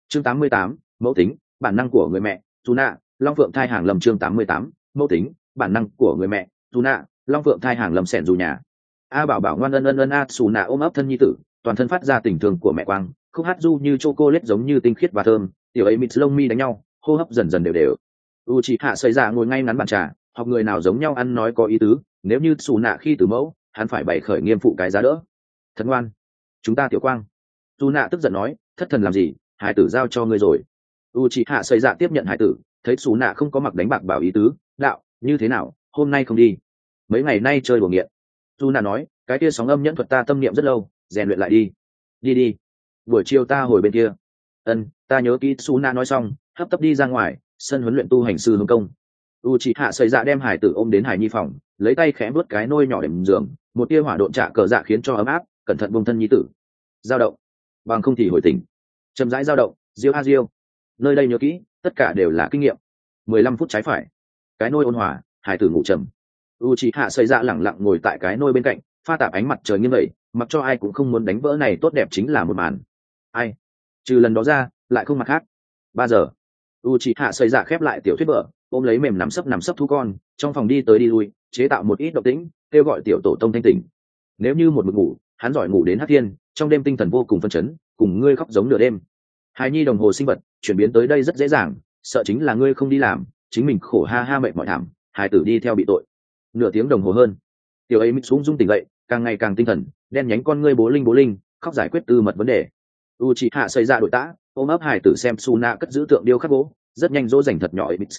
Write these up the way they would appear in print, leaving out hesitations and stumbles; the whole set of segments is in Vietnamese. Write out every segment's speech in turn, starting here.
chương 88, mẫu tính bản năng của người mẹ dù nạ long phượng thai hàng lầm. chương 88, mẫu tính bản năng của người mẹ dù nạ long phượng thai hàng lầm. sẻn dù nhà a bảo bảo ngoan ân ân ân a xù nạ ôm ấp thân nhi tử, toàn thân phát ra tình thương của mẹ quang, khúc hát du như chocolate giống như tinh khiết và thơm. Tiểu ấy mịt lông mi đánh nhau, hô hấp dần dần đều đều. U chị hạ xây ra ngồi ngay ngắn bàn trà, học người nào giống nhau ăn nói có ý tứ. Nếu như xù nạ khi từ mẫu, hắn phải bày khởi nghiêm phụ cái giá đỡ. Thật ngoan, chúng ta tiểu quang. Xù nạ tức giận nói, thất thần làm gì, hải tử giao cho ngươi rồi. U chị hạ xây ra tiếp nhận hải tử, thấy xù nạ không có mặc đánh bạc bảo ý tứ, đạo như thế nào, hôm nay không đi, mấy ngày nay chơi đùa nghiện. Xù nạ nói, cái kia sóng âm nhẫn thuật ta tâm niệm rất lâu, rèn luyện lại đi. Đi đi, buổi chiều ta hồi bên kia. Ân, ta nhớ kỹ. Xù nạ nói xong, hấp tấp đi ra ngoài sân huấn luyện tu hành sư hướng công. U chị hạ xây dạ đem hải tử ôm đến hải nhi phòng, lấy tay khẽ vuốt cái nôi nhỏ đệm giường, một tia hỏa độn trả cờ dạ khiến cho ấm áp. Cẩn thận buông thân nhi tử, dao động bằng không thì hồi tỉnh. Chậm rãi dao động, diêu a diêu. Nơi đây nhớ kỹ, tất cả đều là kinh nghiệm. 15 phút trái phải, cái nôi ôn hòa, hải tử ngủ trầm. U chị hạ xây dạ lẳng lặng ngồi tại cái nôi bên cạnh, pha tạp ánh mặt trời nghiêng vậy, mặc cho ai cũng không muốn đánh vỡ này tốt đẹp chính là một màn. Ai trừ lần đó ra lại không mặt khác. 3 giờ, u chị hạ xây dạ khép lại tiểu thuyết vở, ôm lấy mềm nằm sấp thú con, trong phòng đi tới đi lui, chế tạo một ít động tĩnh, kêu gọi tiểu tổ tông thanh tỉnh. Nếu như một mực ngủ, hắn giỏi ngủ đến hắc thiên, trong đêm tinh thần vô cùng phân chấn, cùng ngươi khóc giống nửa đêm. Hài nhi đồng hồ sinh vật chuyển biến tới đây rất dễ dàng, sợ chính là ngươi không đi làm, chính mình khổ ha ha mệt mỏi thảm, hài tử đi theo bị tội. Nửa tiếng đồng hồ hơn, tiểu ấy mít xuống rung tỉnh dậy, càng ngày càng tinh thần, đen nhánh con ngươi bố linh khóc giải quyết tư mật vấn đề. U chị hạ xây ra đội tã, ôm ấp hài tử xem su nạ cất giữ tượng điêu khắc gỗ, rất nhanh dỗ dành thật nhỏ ấy mít.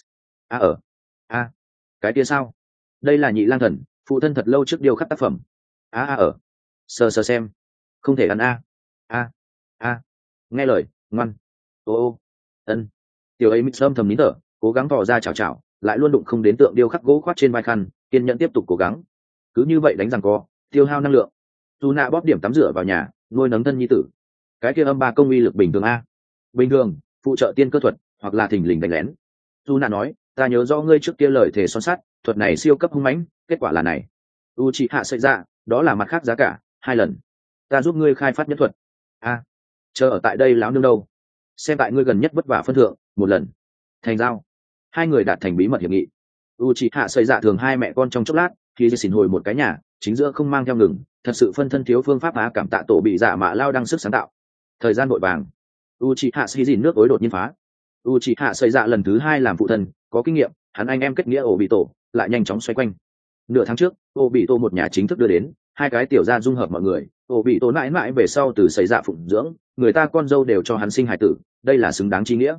Cái kia sao? Đây là nhị lang thần, phụ thân thật lâu trước điêu khắc tác phẩm. Sờ xem, không thể ăn nghe lời, ngoan. Ân. Tiểu ấy mít âm thầm nín thở, cố gắng tỏ ra chào lại luôn đụng không đến tượng điêu khắc gỗ khoát trên vai khăn, kiên nhẫn tiếp tục cố gắng. Cứ như vậy đánh rằng co, tiêu hao năng lượng. Dù nạ bóp điểm tắm rửa vào nhà, nuôi nấng thân nhi tử. Cái kia âm ba công uy lực bình thường bình thường, phụ trợ tiên cơ thuật hoặc là thình lình đánh lén. Dù nạ nói, ta nhớ rõ ngươi trước kia lời thề son sắt, thuật này siêu cấp hung mãnh, kết quả là này. U chị hạ xây ra, đó là mặt khác giá cả 2 lần. Ta giúp ngươi khai phát nhất thuật. Chờ ở tại đây láo nương đâu, xem tại ngươi gần nhất vất vả phân thượng, 1 lần thành giao. 2 người đạt thành bí mật hiệp nghị. U chị hạ xây dạ thường 2 mẹ con trong chốc lát, khi xin hồi một cái nhà chính giữa không mang theo ngừng, thật sự phân thân thiếu phương pháp cảm tạ tổ bị dạ mạ lao đăng sức sáng tạo. Thời gian vội vàng, u chị hạ xì dìn nước ối đột nhiên phá. U chị hạ xây dạ lần thứ 2 làm phụ thân, có kinh nghiệm, hắn anh em kết nghĩa ổ bị tổ lại nhanh chóng xoay quanh. Nửa tháng trước, ổ bị tổ một nhà chính thức đưa đến, 2 cái tiểu gia dung hợp mọi người. Ổ bị tổ mãi mãi về sau từ xảy dạ phụng dưỡng, người ta con dâu đều cho hắn sinh hài tử, đây là xứng đáng chi nghĩa.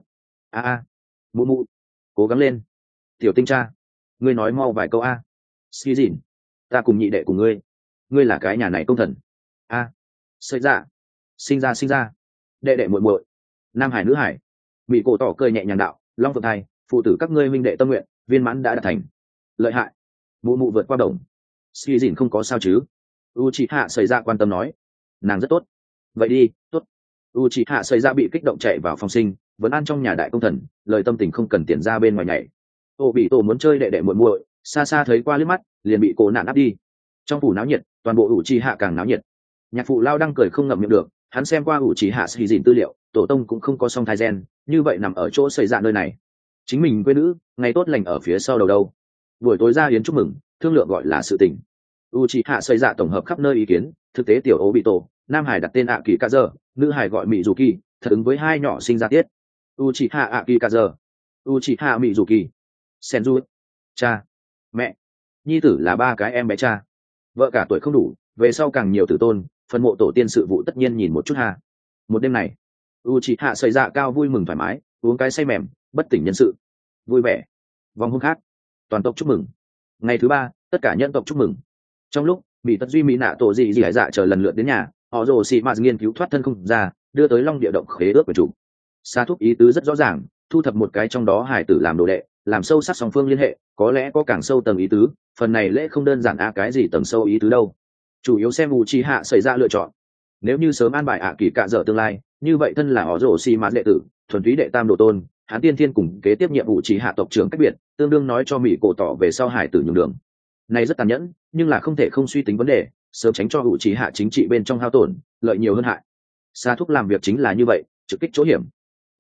Mụ mụ, cố gắng lên, tiểu tinh cha, ngươi nói mau vài câu xì dìn, ta cùng nhị đệ cùng ngươi là cái nhà này công thần. Xảy dạ, sinh ra đệ đệ muội muội, nam hải nữ hải. Mỹ cổ tỏ cười nhẹ nhàng đạo, long phượng thai, phụ tử các ngươi minh đệ tâm nguyện viên mãn đã đạt thành, lợi hại. Mụ mụ vượt qua đồng. Xì dìn không có sao chứ? U chị hạ xảy ra quan tâm nói, nàng rất tốt. Vậy đi, tốt. U chị hạ xảy ra bị kích động chạy vào phòng sinh, vẫn ăn trong nhà đại công thần, lời tâm tình không cần tiền ra bên ngoài nhảy. Ô bị tổ muốn chơi đệ đệ muội muội, xa xa thấy qua liếc mắt liền bị cổ nạn áp đi. Trong phủ náo nhiệt, toàn bộ U chị hạ càng náo nhiệt. Nhạc phụ lao đang cười không ngậm miệng được, hắn xem qua U chị hạ xì dìn tư liệu, tổ tông cũng không có song thai gen, như vậy nằm ở chỗ xảy ra nơi này. Chính mình quê nữ, ngày tốt lành ở phía sau đầu đâu. Buổi tối ra yến chúc mừng, thương lượng gọi là sự tình. Uchiha xây dạ tổng hợp khắp nơi ý kiến, thực tế tiểu Obito, nam hải đặt tên Akikaze, nữ hải gọi Mizuki, thật ứng với 2 nhỏ sinh ra tiết. Uchiha Akikaze, Uchiha Mizuki. Senju, cha, mẹ, nhi tử là 3 cái em bé cha. Vợ cả tuổi không đủ, về sau càng nhiều tử tôn, phần mộ tổ tiên sự vụ tất nhiên nhìn một chút ha. Một đêm này, Uchiha xây dạ cao vui mừng thoải mái, uống cái say mềm, bất tỉnh nhân sự. Vui vẻ. Vòng hôm khác, toàn tộc chúc mừng. Ngày thứ 3, tất cả nhân tộc chúc mừng. Trong lúc bị tất duy mỹ nạ tổ gì hải dạ chờ lần lượt đến nhà, họ rồ xì mạt nghiên cứu thoát thân không ra, đưa tới long địa động khế ước của chủ. Sa thúc ý tứ rất rõ ràng, thu thập một cái trong đó hải tử làm đồ đệ, làm sâu sắc song phương liên hệ, có lẽ có càng sâu tầng ý tứ. Phần này lễ không đơn giản cái gì tầng sâu ý tứ đâu, chủ yếu xem Uchiha xảy ra lựa chọn. Nếu như sớm an bài kỳ cạ dở tương lai, như vậy thân là họ rồ xì mạt đệ tử, thuần túy đệ tam độ tôn, hắn tiên thiên cùng kế tiếp nhiệm vụ chỉ hạ tộc trưởng cách biệt, tương đương nói cho mỹ cổ tỏ về sau hải tử nhường đường. Này rất tàn nhẫn, nhưng là không thể không suy tính vấn đề, sớm tránh cho hữu trí hạ chính trị bên trong hao tổn, lợi nhiều hơn hại. Sa thúc làm việc chính là như vậy, trực kích chỗ hiểm.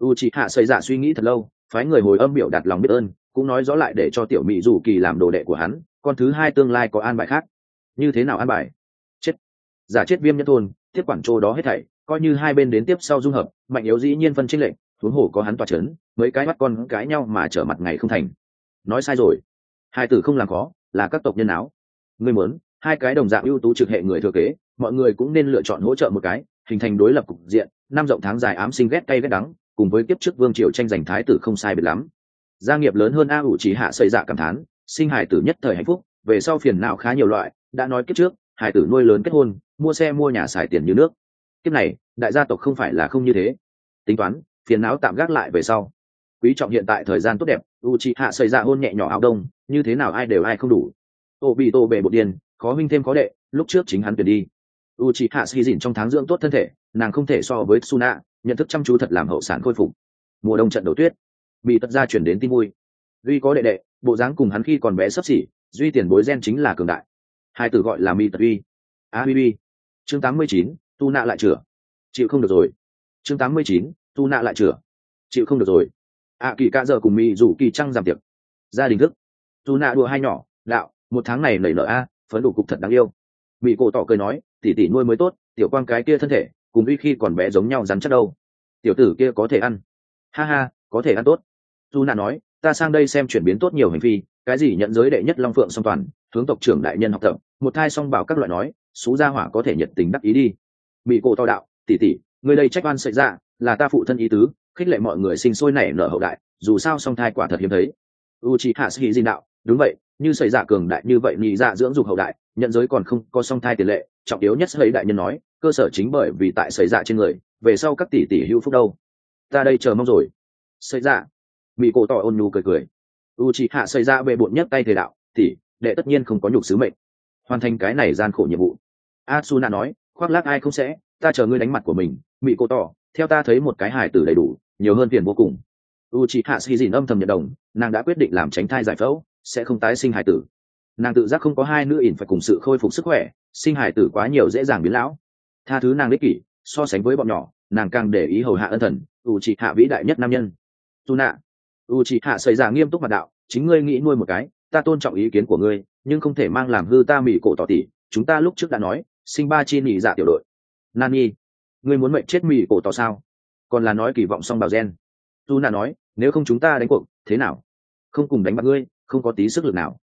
Uchiha xây dạ suy nghĩ thật lâu, phái người hồi âm biểu đạt lòng biết ơn, cũng nói rõ lại để cho tiểu mỹ dù kỳ làm đồ đệ của hắn, con thứ hai tương lai có an bài khác. Như thế nào an bài? Chết. Giả chết Viêm Nhân thôn tiếp quản chỗ đó hết thảy, coi như hai bên đến tiếp sau dung hợp, mạnh yếu dĩ nhiên phân chênh lệnh, huống hồ có hắn tỏa chấn, mấy cái mắt con cãi nhau mà trở mặt ngày không thành. Nói sai rồi, hai tử không làm khó, là các tộc nhân áo. Ngươi muốn hai cái đồng dạng ưu tú trực hệ người thừa kế, mọi người cũng nên lựa chọn hỗ trợ một cái, hình thành đối lập cục diện, năm rộng tháng dài ám sinh ghét cay ghét đắng, cùng với kiếp trước vương triều tranh giành thái tử không sai biệt lắm. Gia nghiệp lớn hơn A ủ chỉ hạ xây dạ cảm thán, sinh hải tử nhất thời hạnh phúc, về sau phiền não khá nhiều loại, đã nói kiếp trước hải tử nuôi lớn kết hôn, mua xe mua nhà xài tiền như nước. Kiếp này đại gia tộc không phải là không như thế, tính toán phiền não tạm gác lại về sau, quý trọng hiện tại thời gian tốt đẹp. Uchiha xây dạ hôn nhẹ nhỏ áo đông, như thế nào ai đều ai không đủ. Obito bề bột điên, khó huynh thêm khó đệ, lúc trước chính hắn tuyển đi. Uchiha Shizin trong tháng dưỡng tốt thân thể, nàng không thể so với Tsuna, nhận thức chăm chú thật làm hậu sản khôi phục. Mùa đông trận đầu tuyết, bị tất ra chuyển đến tin vui. Duy có đệ đệ, bộ dáng cùng hắn khi còn bé sắp xỉ, duy tiền bối gen chính là cường đại. Hai từ gọi là mi tật uy. Uy. Chương 89, tu nạ lại chữa. Chịu không được rồi. Chương 89, tu nạ lại chữa. Chịu không được rồi. Kỳ ca giờ cùng mi rủ kỳ trăng giảm tiệc. Gia đình thức. Tu nạ đùa hai nhỏ, đạo, một tháng này nảy nở phấn đủ cục thật đáng yêu. Bị cổ tỏ cười nói, tỷ tỷ nuôi mới tốt, tiểu quang cái kia thân thể cùng uy khi còn bé giống nhau rắn chắc đâu. Tiểu tử kia có thể ăn. Ha ha, có thể ăn tốt. Tu nạ nói, ta sang đây xem chuyển biến tốt nhiều hành vi, cái gì nhận giới đệ nhất long phượng song toàn, hướng tộc trưởng đại nhân học tập, một thai song bảo các loại nói, xú gia hỏa có thể nhiệt tình đắc ý đi. Bị cổ to đạo, tỷ tỷ, người đây trách oan sợi ra, là ta phụ thân ý tứ, khích lệ mọi người sinh sôi nảy nở hậu đại, dù sao song thai quả thật hiếm thấy. Uchiha Shizin đạo, đúng vậy, như sợi dạ cường đại như vậy nhị dạ dưỡng dục hậu đại, nhận giới còn không có song thai tiền lệ, trọng yếu nhất sợi đại nhân nói, cơ sở chính bởi vì tại sợi dạ trên người, về sau các tỷ tỷ hữu phúc đâu. Ta đây chờ mong rồi. Sợi dạ. Bị cổ tỏ ôn nhu cười cười. Uchiha sợi dạ bệ bội nhất tay thề đạo, tỷ, đệ tất nhiên không có nhục sứ mệnh, hoàn thành cái này gian khổ nhiệm vụ. Asuna nói, khoác lác ai không sẽ, ta chờ ngươi đánh mặt của mình. Bị cổ tỏ, theo ta thấy một cái hài tử đầy đủ, nhiều hơn tiền vô cùng. Uchiha Shizin âm thầm nhận đồng, nàng đã quyết định làm tránh thai giải phẫu, sẽ không tái sinh hài tử. Nàng tự giác không có hai nữ ỉn phải cùng sự khôi phục sức khỏe, sinh hài tử quá nhiều dễ dàng biến lão. Tha thứ nàng ích kỷ, so sánh với bọn nhỏ, nàng càng để ý hầu hạ ân thần. Uchiha vĩ đại nhất nam nhân. Tuna. Uchiha xảy ra nghiêm túc mặt đạo, chính ngươi nghĩ nuôi một cái, ta tôn trọng ý kiến của ngươi, nhưng không thể mang làm hư ta mỉ cổ tỏ tỷ. Chúng ta lúc trước đã nói, sinh ba chi nhị dạ tiểu đội. Nani, ngươi muốn mệnh chết mỉ cổ tỏ sao? Còn là nói kỳ vọng song bào gen. Tuna nói, nếu không chúng ta đánh cuộc, thế nào? Không cùng đánh bạc ngươi, không có tí sức lực nào.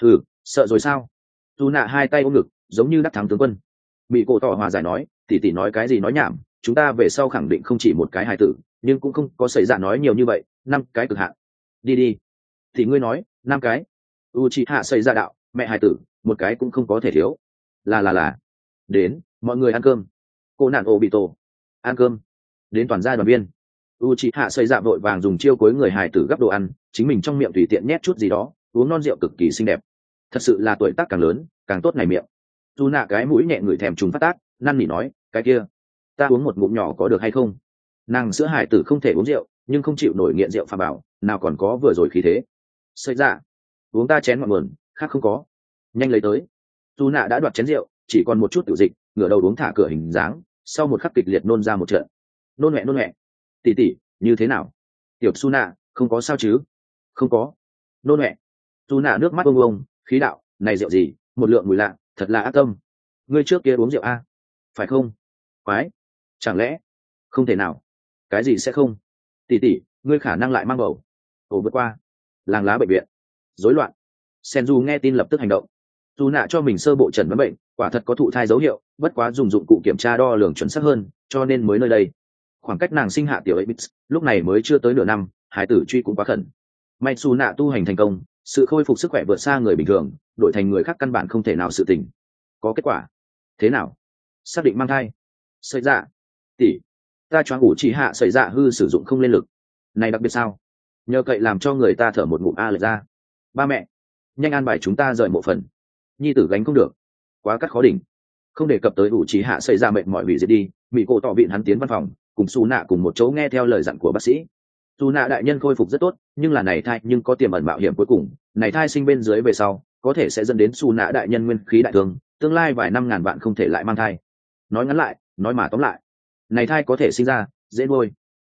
Sợ rồi sao? Tuna hai tay ôm ngực, giống như đắc thắng tướng quân. Mỉ cổ tỏ hòa giải nói, tỷ tỷ nói cái gì nói nhảm, chúng ta về sau khẳng định không chỉ một cái hài tử, nhưng cũng không có xảy ra nói nhiều như vậy, 5 cái cực hạn. Đi. Thì ngươi nói, 5 cái. Uchiha xảy ra đạo, mẹ hài tử, một cái cũng không có thể thiếu. Là. Đến, mọi người ăn cơm. Cô nạn Obito. Ăn cơm. Đến toàn gia đoàn viên. Uchiha xảy ra vội vàng dùng chiêu cuối người hài tử gấp đồ ăn, chính mình trong miệng tùy tiện nhét chút gì đó, uống non rượu cực kỳ xinh đẹp. Thật sự là tuổi tác càng lớn, càng tốt này miệng. Tu nạ cái mũi nhẹ người thèm trùng phát tác, năn nỉ nói, cái kia, ta uống một ngụm nhỏ có được hay không? Nàng sữa hài tử không thể uống rượu, nhưng không chịu nổi nghiện rượu phà bảo, nào còn có vừa rồi khí thế. Sợi dạ, uống ta chén ngọn nguồn, khác không có. Nhanh lấy tới. Tu nạ đã đoạt chén rượu, chỉ còn một chút tiểu dịch, ngửa đầu uống thả cửa hình dáng, sau một khắc kịch liệt nôn ra một trận. Nôn mẹ. Tỷ tỷ, như thế nào? Tiểu Su nạ, không có sao chứ? Không có. Nôn mẹ. Tu nạ nước mắt ông, khí đạo, này rượu gì, một lượng mùi lạ, thật là ác tâm. Ngươi trước kia uống rượu a? Phải không? Quái, chẳng lẽ? Không thể nào. Cái gì sẽ không? Tỷ, ngươi khả năng lại mang bầu. Vượt qua. Làng lá bệnh viện. Rối loạn. Senju nghe tin lập tức hành động. Tu nạ cho mình sơ bộ chẩn đoán bệnh, quả thật có thụ thai dấu hiệu, bất quá dùng dụng cụ kiểm tra đo lường chuẩn xác hơn, cho nên mới nơi đây. Khoảng cách nàng sinh hạ tiểu Abix, lúc này mới chưa tới nửa năm, hải tử truy cũng quá khẩn. May Su nạ tu hành thành công, sự khôi phục sức khỏe vượt xa người bình thường, đổi thành người khác căn bản không thể nào sự tình. Có kết quả. Thế nào? Xác định mang thai. Sợi dạ. Tỷ, ta choáng ngủ chỉ hạ sợi dạ hư sử dụng không lên lực. Này đặc biệt sao? Nhờ cậy làm cho người ta thở một ngụm a lệch ra. Ba mẹ, nhanh an bài chúng ta rời mộ phần. Nhi tử gánh không được, quá cắt khó đỉnh. Không đề cập tới ủ chỉ hạ sợi dạ mệt mỏi hủy diệt đi, mỹ cổ tỏ viện hắn tiến văn phòng, cùng Su nạ cùng một chỗ nghe theo lời dặn của bác sĩ. Su nạ đại nhân khôi phục rất tốt, nhưng là này thai nhưng có tiềm ẩn mạo hiểm cuối cùng, này thai sinh bên dưới về sau, có thể sẽ dẫn đến Su nạ đại nhân nguyên khí đại thương, tương lai vài năm ngàn vạn không thể lại mang thai. Nói ngắn lại, nói mà tóm lại, này thai có thể sinh ra, dễ nuôi.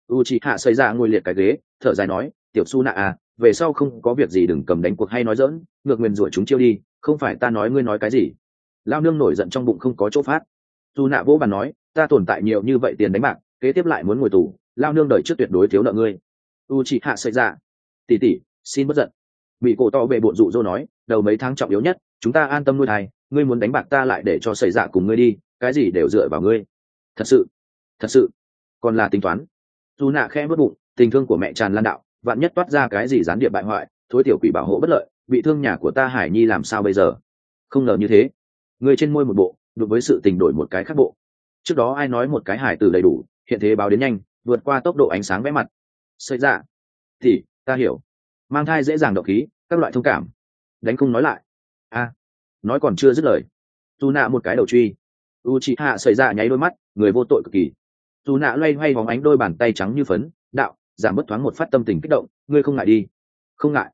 u chị hạ xây ra ngồi liệt cái ghế thở dài nói tiểu su nạ à, về sau không có việc gì đừng cầm đánh cuộc hay nói dỡn, ngược nguyền rủa chúng chiêu đi, không phải ta nói ngươi nói cái gì. Lao nương nổi giận trong bụng không có chỗ phát. Su nạ vỗ bàn nói ta tồn tại nhiều như vậy tiền đánh bạc, kế tiếp lại muốn ngồi tù, lao nương đời trước tuyệt đối thiếu nợ ngươi. U chị hạ xây ra tỷ tỷ xin bất giận. Bị cổ to bệ bộn dụ dỗ nói đầu mấy tháng trọng yếu nhất chúng ta an tâm nuôi thai, ngươi muốn đánh bạc ta lại để cho xảy ra cùng ngươi đi, cái gì đều dựa vào ngươi. Thật sự còn là tính toán. Dù nạ khẽ vớt bụng, tình thương của mẹ tràn lan đạo, vạn nhất toát ra cái gì gián điệp bại hoại, thối tiểu quỷ bảo hộ bất lợi, bị thương nhà của ta Hải Nhi làm sao bây giờ. Không ngờ như thế, người trên môi một bộ đối với sự tình đổi một cái khác bộ. Trước đó ai nói một cái hải tử đầy đủ, hiện thế báo đến nhanh, vượt qua tốc độ ánh sáng vẽ mặt. Xảy ra thì ta hiểu, mang thai dễ dàng động khí, các loại thông cảm. Đánh không nói lại. Nói còn chưa dứt lời, dù nạ một cái đầu truy. Uchiha xảy ra nháy đôi mắt, người vô tội cực kỳ. Dù nạ loay hoay bóng ánh đôi bàn tay trắng như phấn, đạo giảm bớt thoáng một phát tâm tình kích động, ngươi không ngại đi. Không ngại.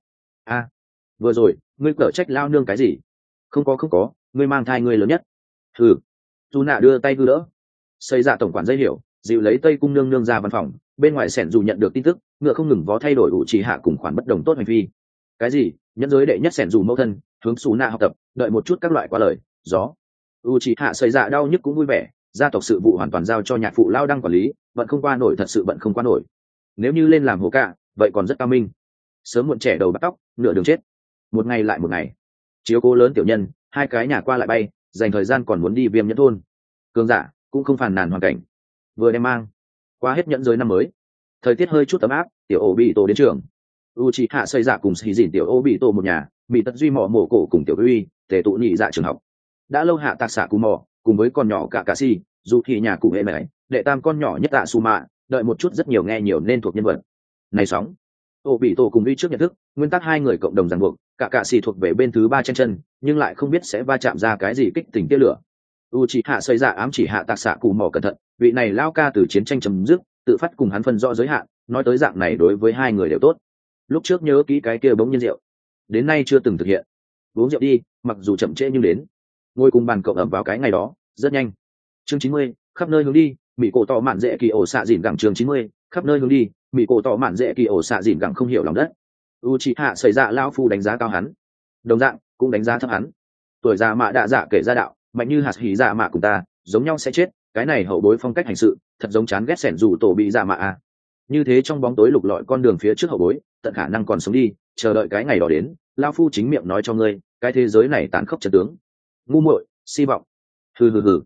Vừa rồi ngươi cở trách lao nương cái gì? Không có, ngươi mang thai ngươi lớn nhất. Dù nạ đưa tay đưa đỡ. Xây ra tổng quản dây hiểu, dịu lấy tây cung nương nương ra văn phòng, bên ngoài sẻn dù nhận được tin tức ngựa không ngừng vó thay đổi Uchiha cùng khoản bất đồng tốt hành vi. Cái gì? Nhân giới đệ nhất sẻn dù mẫu thân hướng xù nạ học tập, đợi một chút các loại qua lời gió. Uchiha xây dạ đau nhức cũng vui vẻ, gia tộc sự vụ hoàn toàn giao cho nhạc phụ lao đăng quản lý, bận không qua nổi, thật sự bận không qua nổi. Nếu như lên làm hồ cả vậy còn rất cao minh, sớm muộn trẻ đầu bắt tóc nửa đường chết. Một ngày lại một ngày, chiếu cố lớn tiểu nhân, hai cái nhà qua lại bay, dành thời gian còn muốn đi Viêm Nhẫn thôn. Cường giả cũng không phàn nàn hoàn cảnh, vừa đem mang qua hết nhẫn giới năm mới, thời tiết hơi chút ấm áp, tiểu ổ bị tổ đến trường. Uchiha xây dạ cùng xì dìn tiểu ổ bị tổ một nhà, bị tật duy mỏ mổ cổ cùng tiểu uy tề tụ nhị dạ trường học. Đã lâu hạ tạc xạ cù mò cùng với con nhỏ cả si dù thì nhà cụ hệ mẹ đệ tam con nhỏ nhất tạ su mạ, đợi một chút rất nhiều nghe nhiều nên thuộc nhân vật này. Sóng ô bị tổ cùng đi trước nhận thức nguyên tắc hai người cộng đồng ràng buộc, cả si thuộc về bên thứ ba chen chân nhưng lại không biết sẽ va chạm ra cái gì kích tình tia lửa. Uchiha xây dạ ám chỉ hạ tạc xạ cù mò cẩn thận, vị này lao ca từ chiến tranh chấm dứt tự phát cùng hắn phân rõ giới hạn, nói tới dạng này đối với hai người đều tốt. Lúc trước nhớ kỹ cái kia bỗng nhiên rượu, đến nay chưa từng thực hiện. Uống rượu đi, mặc dù chậm trễ nhưng đến. Ngồi cùng bàn cộng ẩm vào cái ngày đó rất nhanh. Chương 90, khắp nơi hướng đi, mỹ cổ tỏ mạn dễ kỳ ổ xạ dìn gẳng. Chương 90, khắp nơi hướng đi, mỹ cổ tỏ mạn dễ kỳ ổ xạ dìn gẳng không hiểu lòng đất. Uchiha xảy ra lao phu đánh giá cao hắn, đồng dạng cũng đánh giá thấp hắn. Tuổi già mạ đạ dạ kể ra đạo, mạnh như hạt hỉ dạ mạ cùng ta giống nhau sẽ chết, cái này hậu bối phong cách hành sự thật giống chán ghét sẻn dù tổ bị dạ mạ à. Như thế trong bóng tối lục lọi con đường phía trước hậu bối, tận khả năng còn sống đi, chờ đợi cái ngày đó đến. Lao phu chính miệng nói cho ngươi, cái thế giới này tàn khốc chân tướng. Ngu muội, si vọng. Hừ.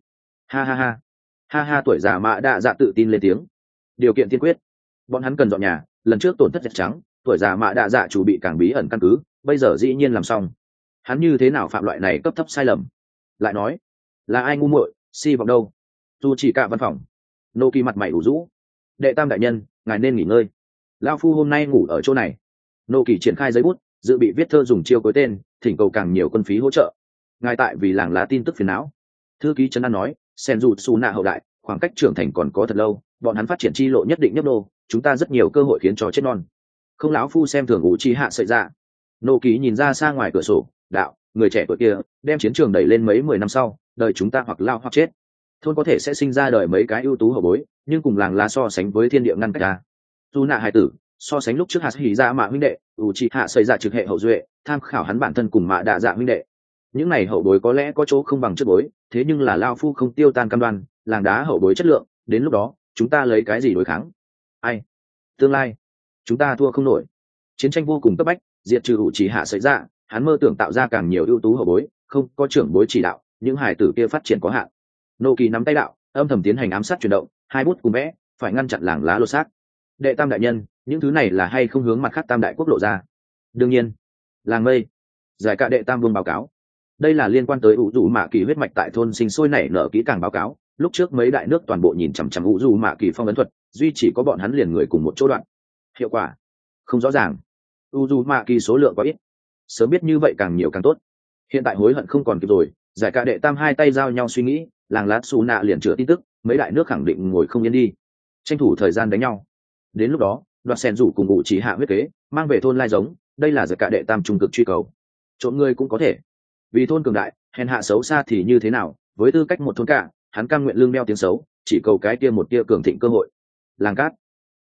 Ha ha, tuổi già mạ đạ dạ tự tin lên tiếng. Điều kiện tiên quyết, bọn hắn cần dọn nhà, lần trước tổn thất rất trắng, tuổi già mạ đạ dạ chủ bị càng bí ẩn căn cứ, bây giờ dĩ nhiên làm xong. Hắn như thế nào phạm loại này cấp thấp sai lầm? Lại nói, là ai ngu muội, si vọng đâu? Dù chỉ cả văn phòng. Nô Kỳ mặt mày ủ rũ. Đệ tam đại nhân, ngài nên nghỉ ngơi. Lao phu hôm nay ngủ ở chỗ này. Nô Kỳ triển khai giấy bút, dự bị viết thơ dùng chiêu cuối tên, thỉnh cầu càng nhiều quân phí hỗ trợ. Ngài tại vì làng lá tin tức phiền não. Thư ký Trấn An nói, sen dù su nạ hậu đại, khoảng cách trưởng thành còn có thật lâu, bọn hắn phát triển chi lộ nhất định nhấp đô, chúng ta rất nhiều cơ hội khiến cho chết non. Không lão phu xem thường Uchiha sợi ra. Nô Ký nhìn ra xa ngoài cửa sổ, đạo, người trẻ tuổi kia đem chiến trường đẩy lên mấy 10 năm sau, đời chúng ta hoặc lao hoặc chết. Thôn có thể sẽ sinh ra đời mấy cái ưu tú hậu bối, nhưng cùng làng lá so sánh với thiên địa ngăn cách ta. Tu nạ hài tử, so sánh lúc trước hạt hỉ ra mạ huynh đệ, Uchiha sợi ra trực hệ hậu duệ, tham khảo hắn bản thân cùng mạ đạ dạ huynh đệ. Những này hậu bối có lẽ có chỗ không bằng trước bối, thế nhưng là lao phu không tiêu tan cam đoan, làng đá hậu bối chất lượng, đến lúc đó chúng ta lấy cái gì đối kháng? Ai? Tương lai chúng ta thua không nổi. Chiến tranh vô cùng cấp bách, diệt trừ Uchiha sợi ra, hắn mơ tưởng tạo ra càng nhiều ưu tú hậu bối, không có trưởng bối chỉ đạo, những hài tử kia phát triển có hạn. Nô Kỳ nắm tay đạo, âm thầm tiến hành ám sát chuyển động, hai bút cùng vẽ, phải ngăn chặn làng lá lô sát. Đệ tam đại nhân, những thứ này là hay không hướng mặt khác tam đại quốc lộ ra? Đương nhiên. Làng mây, giải cả đệ tam vương báo cáo. Đây là liên quan tới ủ dù mạ kỳ huyết mạch tại thôn sinh sôi nảy nở kỹ càng báo cáo. Lúc trước mấy đại nước toàn bộ nhìn chằm chằm ủ dù mạ kỳ phong ấn thuật, duy chỉ có bọn hắn liền người cùng một chỗ đoạn. Hiệu quả không rõ ràng. ủ dù mạ kỳ số lượng quá ít, sớm biết như vậy càng nhiều càng tốt. Hiện tại hối hận không còn kịp rồi. Giải cả đệ tam hai tay giao nhau suy nghĩ, làng lá xù nạ liền chữa tin tức, mấy đại nước khẳng định ngồi không yên đi, tranh thủ thời gian đánh nhau. Đến lúc đó đoạt sen rủ cùng ngụ chỉ hạ huyết kế, mang về thôn lai giống, đây là giải cả đệ tam trung cực truy cầu. Trộm người cũng có thể, vì thôn cường đại, hèn hạ xấu xa thì như thế nào, với tư cách một thôn cả, hắn cam nguyện lương đeo tiếng xấu, chỉ cầu cái kia một tia cường thịnh cơ hội. Làng cát,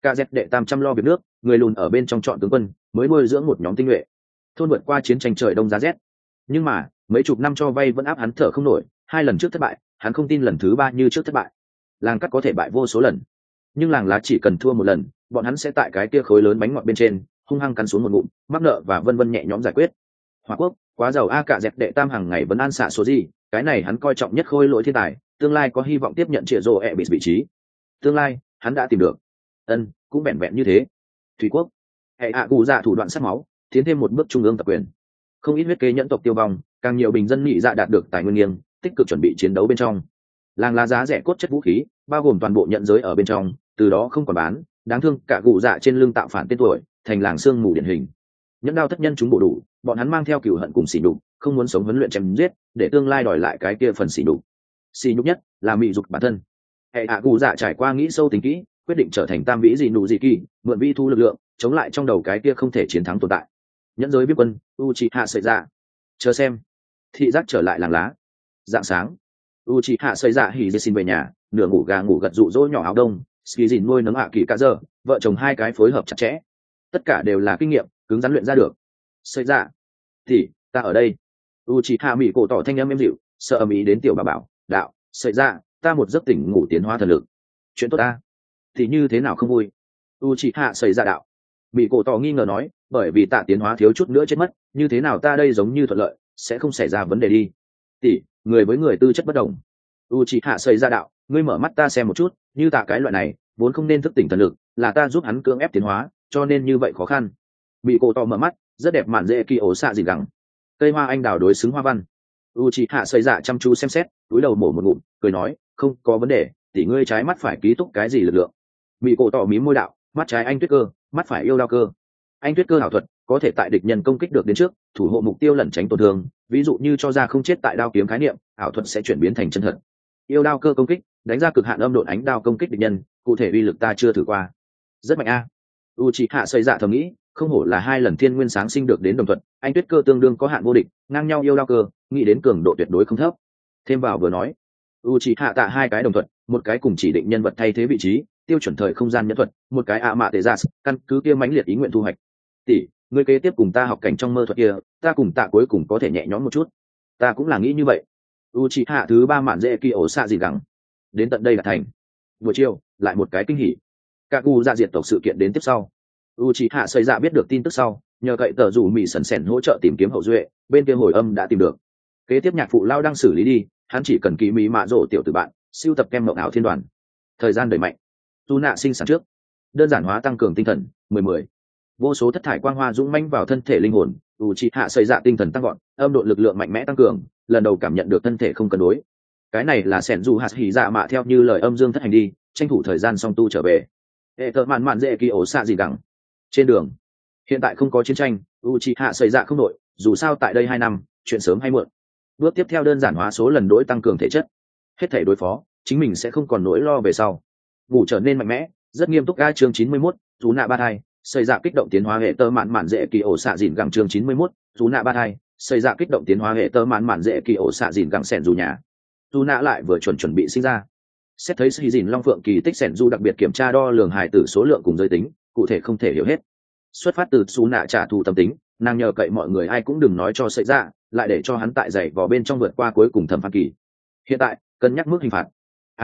Cả dẹp đệ tam chăm lo việc nước, người lùn ở bên trong chọn tướng quân, mới nuôi dưỡng một nhóm tinh nhuệ. Thôn vượt qua chiến tranh trời đông giá rét. Nhưng mà, mấy chục năm cho vay vẫn áp hắn thở không nổi, 2 lần trước thất bại, hắn không tin lần thứ 3 như trước thất bại. Làng cắt có thể bại vô số lần, nhưng làng lá chỉ cần thua một lần, bọn hắn sẽ tại cái kia khối lớn bánh ngọt bên trên, hung hăng cắn xuống một ngụm, mắc nợ và vân vân nhẹ nhõm giải quyết. Hòa Quốc, quá giàu a cả dẹp đệ tam hàng ngày vẫn an xạ số gì, cái này hắn coi trọng nhất khôi lỗi thiên tài, tương lai có hy vọng tiếp nhận trịa rồ ẹ bị vị trí. Tương lai, hắn đã tìm được. Cũng vẹn vẹn như thế. Thủy Quốc, hệ hạ cụ dạ thủ đoạn sát máu, tiến thêm một bước trung ương tập quyền. Không ít huyết kế nhẫn tộc tiêu vong, càng nhiều bình dân nhị dạ đạt được tài nguyên nghiêng, tích cực chuẩn bị chiến đấu bên trong. Làng lá giá rẻ cốt chất vũ khí, bao gồm toàn bộ nhận giới ở bên trong, từ đó không còn bán, đáng thương cả cụ dạ trên lưng tạo phản tên tuổi, thành làng xương mù điển hình. Nhẫn đao thất nhân chúng bổ đủ, bọn hắn mang theo cừu hận cùng sỉ nhục, không muốn sống huấn luyện chém giết, để tương lai đòi lại cái kia phần sỉ nhục. Sỉ nhục nhất là mị dục bản thân. Hệ hạ cụ dạ trải qua nghĩ sâu tính kỹ, quyết định trở thành tam vĩ dị nụ dị kỳ, mượn vi thu lực lượng, chống lại trong đầu cái kia không thể chiến thắng tồn tại. Nhẫn giới biết quân Uchiha sợi dạ. Chờ xem. Thị giác trở lại làng lá. Dạng sáng, Uchiha sợi dạ hỉ xin về nhà, nửa ngủ gà ngủ gật dụ dỗ nhỏ áo đông, ski dìn nuôi nấng hạ kỳ cả giờ, vợ chồng hai cái phối hợp chặt chẽ. Tất cả đều là kinh nghiệm, cứng rắn luyện ra được. Sợi dạ, thì ta ở đây. Uchiha mỹ cổ tỏ thanh âm êm dịu, sợ ầm ĩ đến tiểu bà bảo, đạo, sợi dạ, ta một giấc tỉnh ngủ tiến hóa thần lực. Chuyện tốt ta. Thì như thế nào không vui? Uchiha sợi dạ đạo. Mỹ cổ tỏ nghi ngờ nói, bởi vì tạ tiến hóa thiếu chút nữa chết mất, như thế nào ta đây giống như thuận lợi, sẽ không xảy ra vấn đề đi. Tỷ, người với người tư chất bất đồng. Uchiha sợi dạ đạo, ngươi mở mắt ta xem một chút, như tạ cái loại này, vốn không nên thức tỉnh thần lực, là ta giúp hắn cưỡng ép tiến hóa, cho nên như vậy khó khăn. Mỹ cổ tỏ mở mắt, rất đẹp mạn dễ kỳ ổ xạ gì gắng. Cây hoa anh đào đối xứng hoa văn. Uchiha sợi dạ chăm chú xem xét, cúi đầu mổ một ngụm, cười nói, không có vấn đề, tỷ ngươi trái mắt phải ký túc cái gì lực lượng. Mỹ cổ tỏ mím môi đạo, mắt trái anh tuyết cơ, mắt phải yêu đao cơ. Anh tuyết cơ ảo thuật có thể tại địch nhân công kích được đến trước, thủ hộ mục tiêu lẩn tránh tổn thương, ví dụ như cho ra không chết tại đao kiếm khái niệm, ảo thuật sẽ chuyển biến thành chân thật. Yêu đao cơ công kích, đánh ra cực hạn âm độn ánh đao công kích địch nhân, cụ thể uy lực ta chưa thử qua. Rất mạnh a. Uchiha sợi dạ thầm nghĩ, không hổ là 2 lần thiên nguyên sáng sinh được đến đồng thuận, anh tuyết cơ tương đương có hạn vô địch, ngang nhau yêu đao cơ, nghĩ đến cường độ tuyệt đối không thấp. Thêm vào vừa nói, Uchiha tạ 2 cái đồng thuận, một cái cùng chỉ định nhân vật thay thế vị trí, tiêu chuẩn thời không gian nhẫn thuật, một cái ạ mạ tệ ra, căn cứ kia mãnh liệt ý nguyện thu hoạch. Tỷ, ngươi kế tiếp cùng ta học cảnh trong mơ thuật kia, ta cùng tạ cuối cùng có thể nhẹ nhõm một chút. Ta cũng là nghĩ như vậy. Uchiha thứ 3 mạn dễ kỳ ổ xạ gì gắng. Đến tận đây là thành. Buổi chiều, lại một cái kinh hỉ. Kagu ra diệt tộc sự kiện đến tiếp sau. Uchiha sợi dạ biết được tin tức sau, nhờ cậy tờ rủ mị sần sèn hỗ trợ tìm kiếm hậu duệ, bên kia hồi âm đã tìm được. Kế tiếp nhạc phụ lao đang xử lý đi, hắn chỉ cần kỳ mỹ mạ rổ tiểu tử bạn, siêu tập kem mộng ảo thiên đoàn. Thời gian đẩy mạnh. Tu nạ sinh sản trước, đơn giản hóa tăng cường tinh thần 10-10. Vô số thất thải quang hoa dũng mãnh vào thân thể linh hồn, Uchiha sợi dạ tinh thần tăng gọn, âm độ lực lượng mạnh mẽ tăng cường, lần đầu cảm nhận được thân thể không cân đối. Cái này là sẻn dù hạt hỉ dạ mạ theo như lời âm dương thất hành đi, tranh thủ thời gian song tu trở về. Hệ thợ mạn mạn dễ kỳ ổ xạ gì đẳng. Trên đường, hiện tại không có chiến tranh, Uchiha sợi dạ không đội, dù sao tại đây 2 năm, chuyện sớm hay muộn. Bước tiếp theo đơn giản hóa số lần đối tăng cường thể chất, hết thể đối phó, chính mình sẽ không còn nỗi lo về sau. Ngủ trở nên mạnh mẽ, rất nghiêm túc. Chương 91, chú nạ ba thai, xây dạ kích động tiến hóa hệ tơ mạn mạn dễ kỳ ổ xạ dìn gẳng. Chương 91, chú nạ ba thai, xây dạ kích động tiến hóa hệ tơ mạn mạn dễ kỳ ổ xạ dìn gẳng. Sẻn dù nhà, chú nạ lại vừa chuẩn bị sinh ra. Xét thấy sĩ dìn long phượng kỳ tích sẻn du đặc biệt kiểm tra đo lường hài tử số lượng cùng giới tính, cụ thể không thể hiểu hết. Xuất phát từ chú nạ trả thù tâm tính, nàng nhờ cậy mọi người ai cũng đừng nói cho sợi dạ, lại để cho hắn tại giày vò bên trong vượt qua cuối cùng thẩm phán kỳ. Hiện tại cân nhắc mức hình phạt.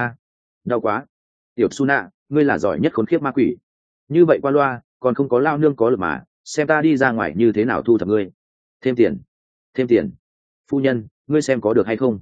Đau quá. Tiểu Suna, ngươi là giỏi nhất khốn khiếp ma quỷ. Như vậy qua loa, còn không có lao nương có lực mà, xem ta đi ra ngoài như thế nào thu thập ngươi. Thêm tiền. Phu nhân, ngươi xem có được hay không?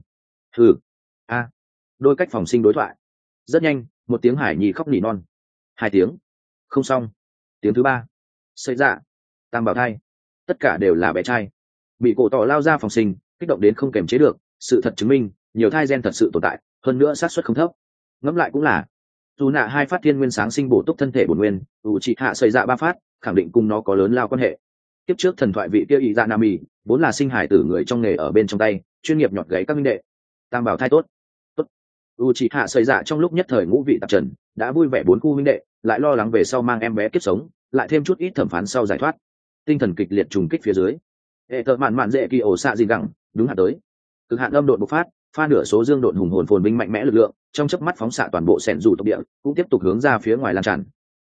Đôi cách phòng sinh đối thoại. Rất nhanh, một tiếng hải nhi khóc nỉ non. 2 tiếng. Không xong. Tiếng thứ 3. Sợi dạ. Tam bảo thai. Tất cả đều là bé trai. Bị cổ tỏ lao ra phòng sinh, kích động đến không kềm chế được. Sự thật chứng minh, nhiều thai gen thật sự tồn tại, hơn nữa xác suất không thấp. Ngẫm lại cũng là, dù nạ 2 phát thiên nguyên sáng sinh bổ túc thân thể bổn nguyên, Uchiha sợi dạ 3 phát, khẳng định cùng nó có lớn lao quan hệ. Tiếp trước thần thoại vị kia Izanami, vốn là sinh hải tử người trong nghề ở bên trong tay, chuyên nghiệp nhọt gáy các minh đệ. Tam bảo thai tốt. Uchiha sợi dạ trong lúc nhất thời ngũ vị tạp trần, đã vui vẻ 4 khu minh đệ, lại lo lắng về sau mang em bé kiếp sống, lại thêm chút ít thẩm phán sau giải thoát. Tinh thần kịch liệt trùng kích phía dưới. Hệ thợ mạn mạn dễ kỳ ổ xạ gì gẳng, đúng hạ tới. Cực hạn âm độn bộc phát, pha nửa số dương độn hùng hồn phồn vinh mạnh mẽ lực lượng, trong chớp mắt phóng xạ toàn bộ sẻn dù tộc địa, cũng tiếp tục hướng ra phía ngoài lan tràn.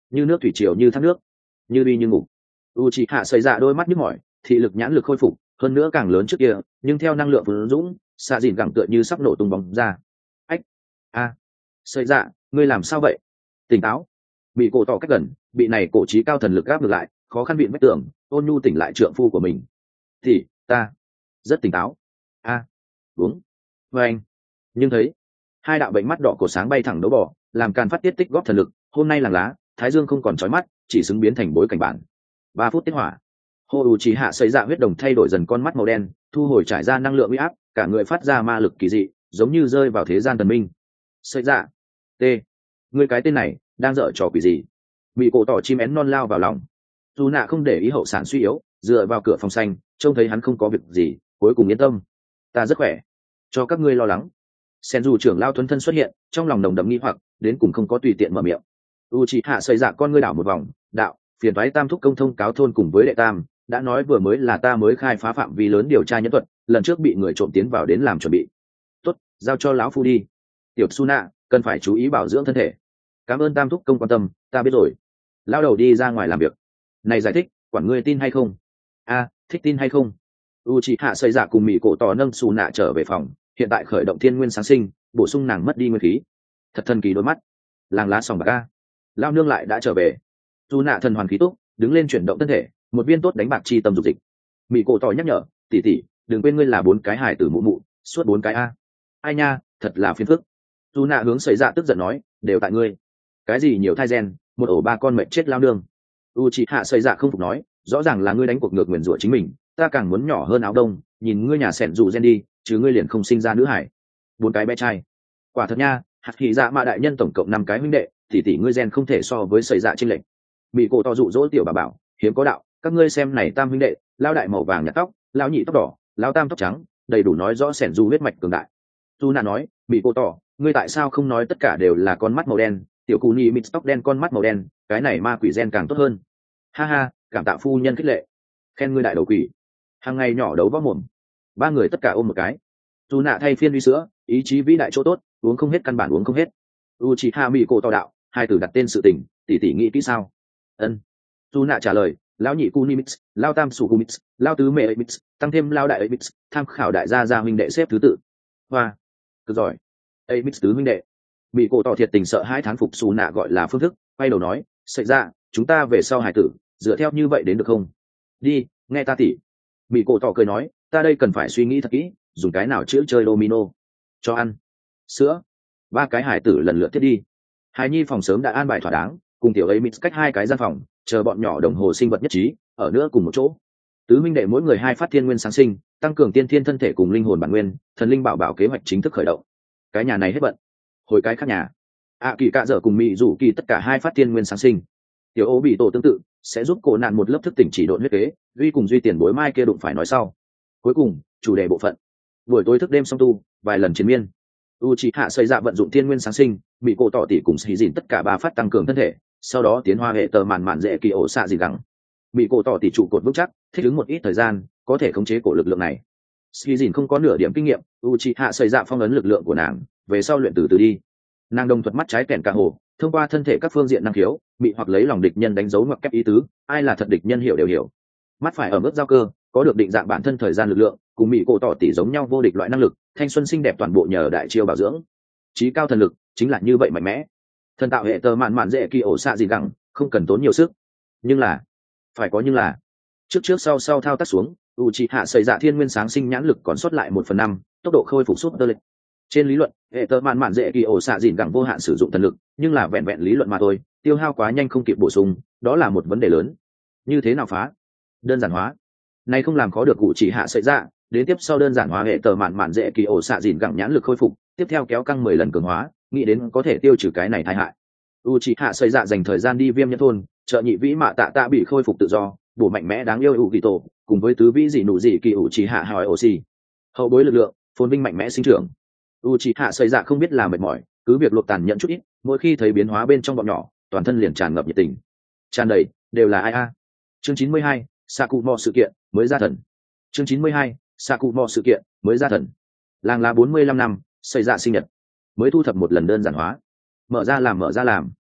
như nước thủy triều, như thác nước, như đi như ngủ. U chỉ hạ xảy ra đôi mắt nhức mỏi, thị lực nhãn lực khôi phục hơn nữa càng lớn trước kia, nhưng theo năng lượng vốn dũng, xạ dìn gẳng tựa như sắp nổ tung bóng ra. Ách, a, xảy ra, ngươi làm sao vậy? Tỉnh táo. Bị cổ tỏ cách gần, bị này cổ trí cao thần lực áp ngược lại, khó khăn vịn vách tường, ôn nhu tỉnh lại trượng phu của mình. Thì ta rất tỉnh táo. A, uống. Và anh, nhưng thấy hai đạo bệnh mắt đỏ cổ sáng bay thẳng đấu bỏ, làm càn phát tiết tích góp thần lực. Hôm nay làng lá, thái dương không còn chói mắt, chỉ xứng biến thành bối cảnh bản. 3 phút tiết hỏa. Hồ ủ chỉ hạ xây dạ huyết đồng thay đổi dần con mắt màu đen, thu hồi trải ra năng lượng uy áp, cả người phát ra ma lực kỳ dị, giống như rơi vào thế gian thần minh. Xây dạ, t, người cái tên này đang dở trò quỷ gì? Bị cổ tỏ chim én non lao vào lòng. Dù nạ không để ý hậu sản suy yếu, dựa vào cửa phòng xanh, trông thấy hắn không có việc gì, cuối cùng yên tâm. Ta rất khỏe, cho các ngươi lo lắng. Sen dù trưởng lao thuấn thân xuất hiện, trong lòng nồng đậm nghi hoặc, đến cùng không có tùy tiện mở miệng. U chỉ hạ xây dạ con ngươi đảo một vòng, đạo, phiền toái tam thúc công thông cáo thôn cùng với đệ tam, đã nói vừa mới là ta mới khai phá phạm vi lớn điều tra nhân thuật, lần trước bị người trộm tiến vào đến làm chuẩn bị. Tốt, giao cho lão phu đi. Tiểu Suna, cần phải chú ý bảo dưỡng thân thể. Cảm ơn tam thúc công quan tâm, ta biết rồi. Lao đầu đi ra ngoài làm việc. Này giải thích, quản ngươi tin hay không? A, thích tin hay không? Uchiha xây dạ cùng mỹ cổ tỏ nâng Suna trở về phòng, hiện tại khởi động thiên nguyên sáng sinh, bổ sung nàng mất đi nguyên khí. Thật thần kỳ đôi mắt. Làng lá sòng bạc a. Lao nương lại đã trở về. Suna thần hoàn khí túc, đứng lên chuyển động thân thể, một viên tốt đánh bạc chi tâm dục dịch. Mỹ cổ tỏ nhắc nhở, tỷ tỷ, đừng quên ngươi là 4 cái hài tử mụ mụ, suốt 4 cái a. Ai nha, thật là phiền phức. Suna hướng xảy dạ tức giận nói, đều tại ngươi. Cái gì nhiều thai gen, một ổ 3 con mệt chết lao nương. Uchiha xảy dạ không phục nói, rõ ràng là ngươi đánh cuộc ngược nguyền rủa chính mình, ta càng muốn nhỏ hơn áo đông, nhìn ngươi nhà sẹn dù gen đi, chứ ngươi liền không sinh ra nữ hải. 4 cái bé trai. Quả thật nha, hạt khí dạ mạ đại nhân tổng cộng 5 cái huynh đệ, tỷ ngươi gen không thể so với xảy dạ chênh lệch. Mỹ cổ to dụ dỗ tiểu bà bảo, hiếm có đạo, các ngươi xem này tam huynh đệ, lao đại màu vàng nhạt tóc, lao nhị tóc đỏ, lao tam tóc trắng, đầy đủ nói rõ sẻn du huyết mạch cường đại. Tu nạ nói, Mỹ cổ tỏ, ngươi tại sao không nói tất cả đều là con mắt màu đen, tiểu cù nhi mix tóc đen con mắt màu đen, cái này ma quỷ gen càng tốt hơn. Ha ha, cảm tạ phu nhân khích lệ, khen ngươi đại đầu quỷ. Hàng ngày nhỏ đấu võ mồm. 3 người tất cả ôm một cái. Tu nạ thay phiên uy sữa, ý chí vĩ đại chỗ tốt, uống không hết căn bản uống không hết. Uchiha Mỹ cổ tỏ đạo, hai từ đặt tên sự tình, tỷ nghĩ kỹ sao? Ân. Tu nạ trả lời, lão nhị Kunimix, lao tam Sukumix, lao tứ mẹ Mix, tăng thêm lao đại Mix, tham khảo đại gia huynh đệ xếp thứ tự. Hoa, cực giỏi. Mix tứ huynh đệ. Bị cổ tỏ thiệt tình sợ hai thán phục xù nạ gọi là phương thức, quay đầu nói, xảy ra, chúng ta về sau hải tử, dựa theo như vậy đến được không? Đi, nghe ta tỉ. Bị cổ tỏ cười nói, ta đây cần phải suy nghĩ thật kỹ, dùng cái nào chữ chơi domino. Cho ăn. Sữa. 3 cái hải tử lần lượt thiết đi. Hải nhi phòng sớm đã an bài thỏa đáng, cùng tiểu ấy Mix cách 2 cái gian phòng, chờ bọn nhỏ đồng hồ sinh vật nhất trí, ở nữa cùng một chỗ. Tứ huynh đệ mỗi người 2 phát thiên nguyên sáng sinh, tăng cường tiên thiên thân thể cùng linh hồn bản nguyên, thần linh bảo bảo kế hoạch chính thức khởi động. Cái nhà này hết bận. Hồi cái khác nhà. Kỳ cạ dở cùng mỹ rủ kỳ tất cả 2 phát thiên nguyên sáng sinh. Tiểu ô bị tổ tương tự, sẽ giúp cổ nạn một lớp thức tỉnh chỉ độn huyết kế, duy cùng duy tiền bối mai kia đụng phải nói sau. Cuối cùng, chủ đề bộ phận. Buổi tối thức đêm song tu, vài lần chiến miên. Uchiha xây dạ vận dụng thiên nguyên sáng sinh, bị cổ tỏ tỷ cùng xì dìn tất cả 3 phát tăng cường thân thể, sau đó tiến hóa hệ tờ mạn dễ kỳ ổ xạ gì gắng. Bị cổ tỏ tỷ trụ cột vững chắc, thích ứng một ít thời gian, có thể khống chế cổ lực lượng này. Xì dìn không có nửa điểm kinh nghiệm, Uchiha xây dạ phong ấn lực lượng của nàng, về sau luyện từ từ đi. Nàng đồng thuật mắt trái kèn cả hồ, thông qua thân thể các phương diện năng khiếu, bị hoặc lấy lòng địch nhân đánh dấu ngoặc kép ý tứ, ai là thật địch nhân hiểu đều hiểu. Mắt phải ở mức giao cơ, có được định dạng bản thân thời gian lực lượng, cùng mỹ cổ tỏ tỷ giống nhau vô địch loại năng lực, thanh xuân xinh đẹp toàn bộ nhờ đại chiêu bảo dưỡng. Chí cao thần lực chính là như vậy mạnh mẽ. Thần tạo hệ tờ mạn dễ kỳ ổ xạ gì gẳng, không cần tốn nhiều sức. Nhưng là, phải có nhưng là, trước sau thao tác xuống, Uchiha xây dạ thiên nguyên sáng sinh nhãn lực còn sót lại 1/5, tốc độ khôi phục sút tơ lịch. Trên lý luận, hệ tờ mạn dễ kỳ ổ xạ dìn gẳng vô hạn sử dụng thần lực, nhưng là vẹn vẹn lý luận mà thôi, tiêu hao quá nhanh không kịp bổ sung, đó là một vấn đề lớn. Như thế nào phá? Đơn giản hóa. Này không làm khó được Uchiha xây dạ, đến tiếp sau đơn giản hóa hệ tờ mạn dễ kỳ ổ xạ dìn gẳng nhãn lực khôi phục, tiếp theo kéo căng 10 lần cường hóa, nghĩ đến có thể tiêu trừ cái này tai hại. Uchiha xây dạ dành thời gian đi viêm nhân thôn, trợ nhị vĩ mạ tạ bị khôi phục tự do, bổ mạnh mẽ đáng yêu Ukito, cùng với tứ vĩ dị nụ dị kỳ Uchiha hỏi oxy. Hậu bối lực lượng, phồn vinh mạnh mẽ sinh trưởng. Uchiha xây dạ không biết là mệt mỏi, cứ việc luộc tàn nhẫn chút ít, mỗi khi thấy biến hóa bên trong bọn nhỏ, toàn thân liền tràn ngập nhiệt tình. Tràn đầy đều là ai a. Chương 92, Sakumo sự kiện mới ra thần. Chương 92, Sakumo sự kiện mới ra thần. Làng lá 45 năm, xây dạ sinh nhật, mới thu thập một lần đơn giản hóa. Mở ra làm.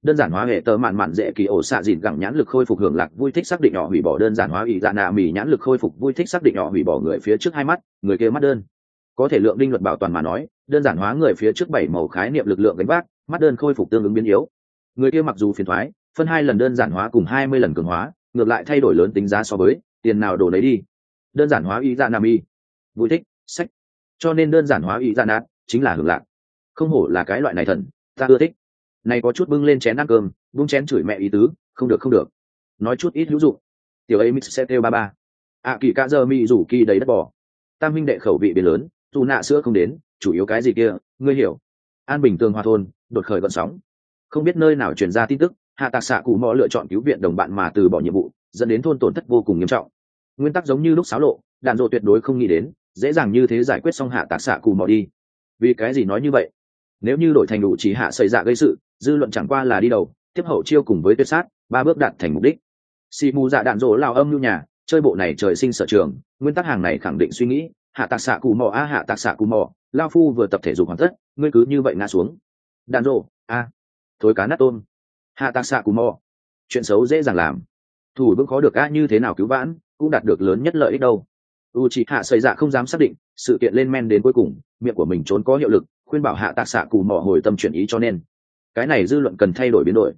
đơn giản hóa hệ tờ mạn mạn dễ kỳ ổ xạ dịn gẳng nhãn lực khôi phục hưởng lạc vui thích xác định nhỏ hủy bỏ đơn giản hóa ý dạ nạ mì nhãn lực khôi phục vui thích xác định nhỏ hủy bỏ người phía trước 2 mắt, người kia mắt đơn. Có thể lượng đinh luật bảo toàn mà nói, đơn giản hóa người phía trước 7 màu khái niệm lực lượng gánh vác, mắt đơn khôi phục tương ứng biến yếu. Người kia mặc dù phiền thoái, phân 2 lần đơn giản hóa cùng 20 lần cường hóa, ngược lại thay đổi lớn tính giá so với tiền nào đổ lấy đi. Đơn giản hóa ý dạ nạ mì, vui thích, sách. Cho nên đơn giản hóa ý dạ nạ chính là hưởng lạc. Không hổ là cái loại này thần, ta ưa thích. Này có chút bưng lên chén ăn cơm, bưng chén chửi mẹ ý tứ, không được không được. Nói chút ít hữu dụng. Tiểu ấy mix sẽ kêu ba ba. Kỳ cả giờ mi rủ kỳ đầy đất bỏ. Tam huynh đệ khẩu vị biến lớn, dù nạ sữa không đến, chủ yếu cái gì kia, ngươi hiểu. An Bình Tường Hòa thôn, đột khởi gợn sóng. Không biết nơi nào truyền ra tin tức, hạ tạc xạ cụ mò lựa chọn cứu viện đồng bạn mà từ bỏ nhiệm vụ, dẫn đến thôn tổn thất vô cùng nghiêm trọng. Nguyên tắc giống như lúc xáo lộ, đạn dộ tuyệt đối không nghĩ đến, dễ dàng như thế giải quyết xong hạ tạc xạ cụ mò đi. Vì cái gì nói như vậy? Nếu như đổi thành đủ chỉ hạ xảy ra gây sự, dư luận chẳng qua là đi đầu, tiếp hậu chiêu cùng với tuyệt sát, 3 bước đạt thành mục đích. Xì mù dạ đạn dỗ lao âm lưu nhà, chơi bộ này trời sinh sở trường, nguyên tắc hàng này khẳng định suy nghĩ, hạ tạc xạ cù mò hạ tạc xạ cù mò, lao phu vừa tập thể dục hoàn tất, ngươi cứ như vậy ngã xuống. Đạn dỗ thối cá nát tôm. Hạ tạc xạ cù mò, chuyện xấu dễ dàng làm, thủ bước khó được như thế nào cứu vãn, cũng đạt được lớn nhất lợi ích đâu. Uchiha xảy ra không dám xác định, sự kiện lên men đến cuối cùng, miệng của mình trốn có hiệu lực, khuyên bảo hạ tạc xạ cù mò hồi tâm chuyển ý, cho nên cái này dư luận cần thay đổi biến đổi.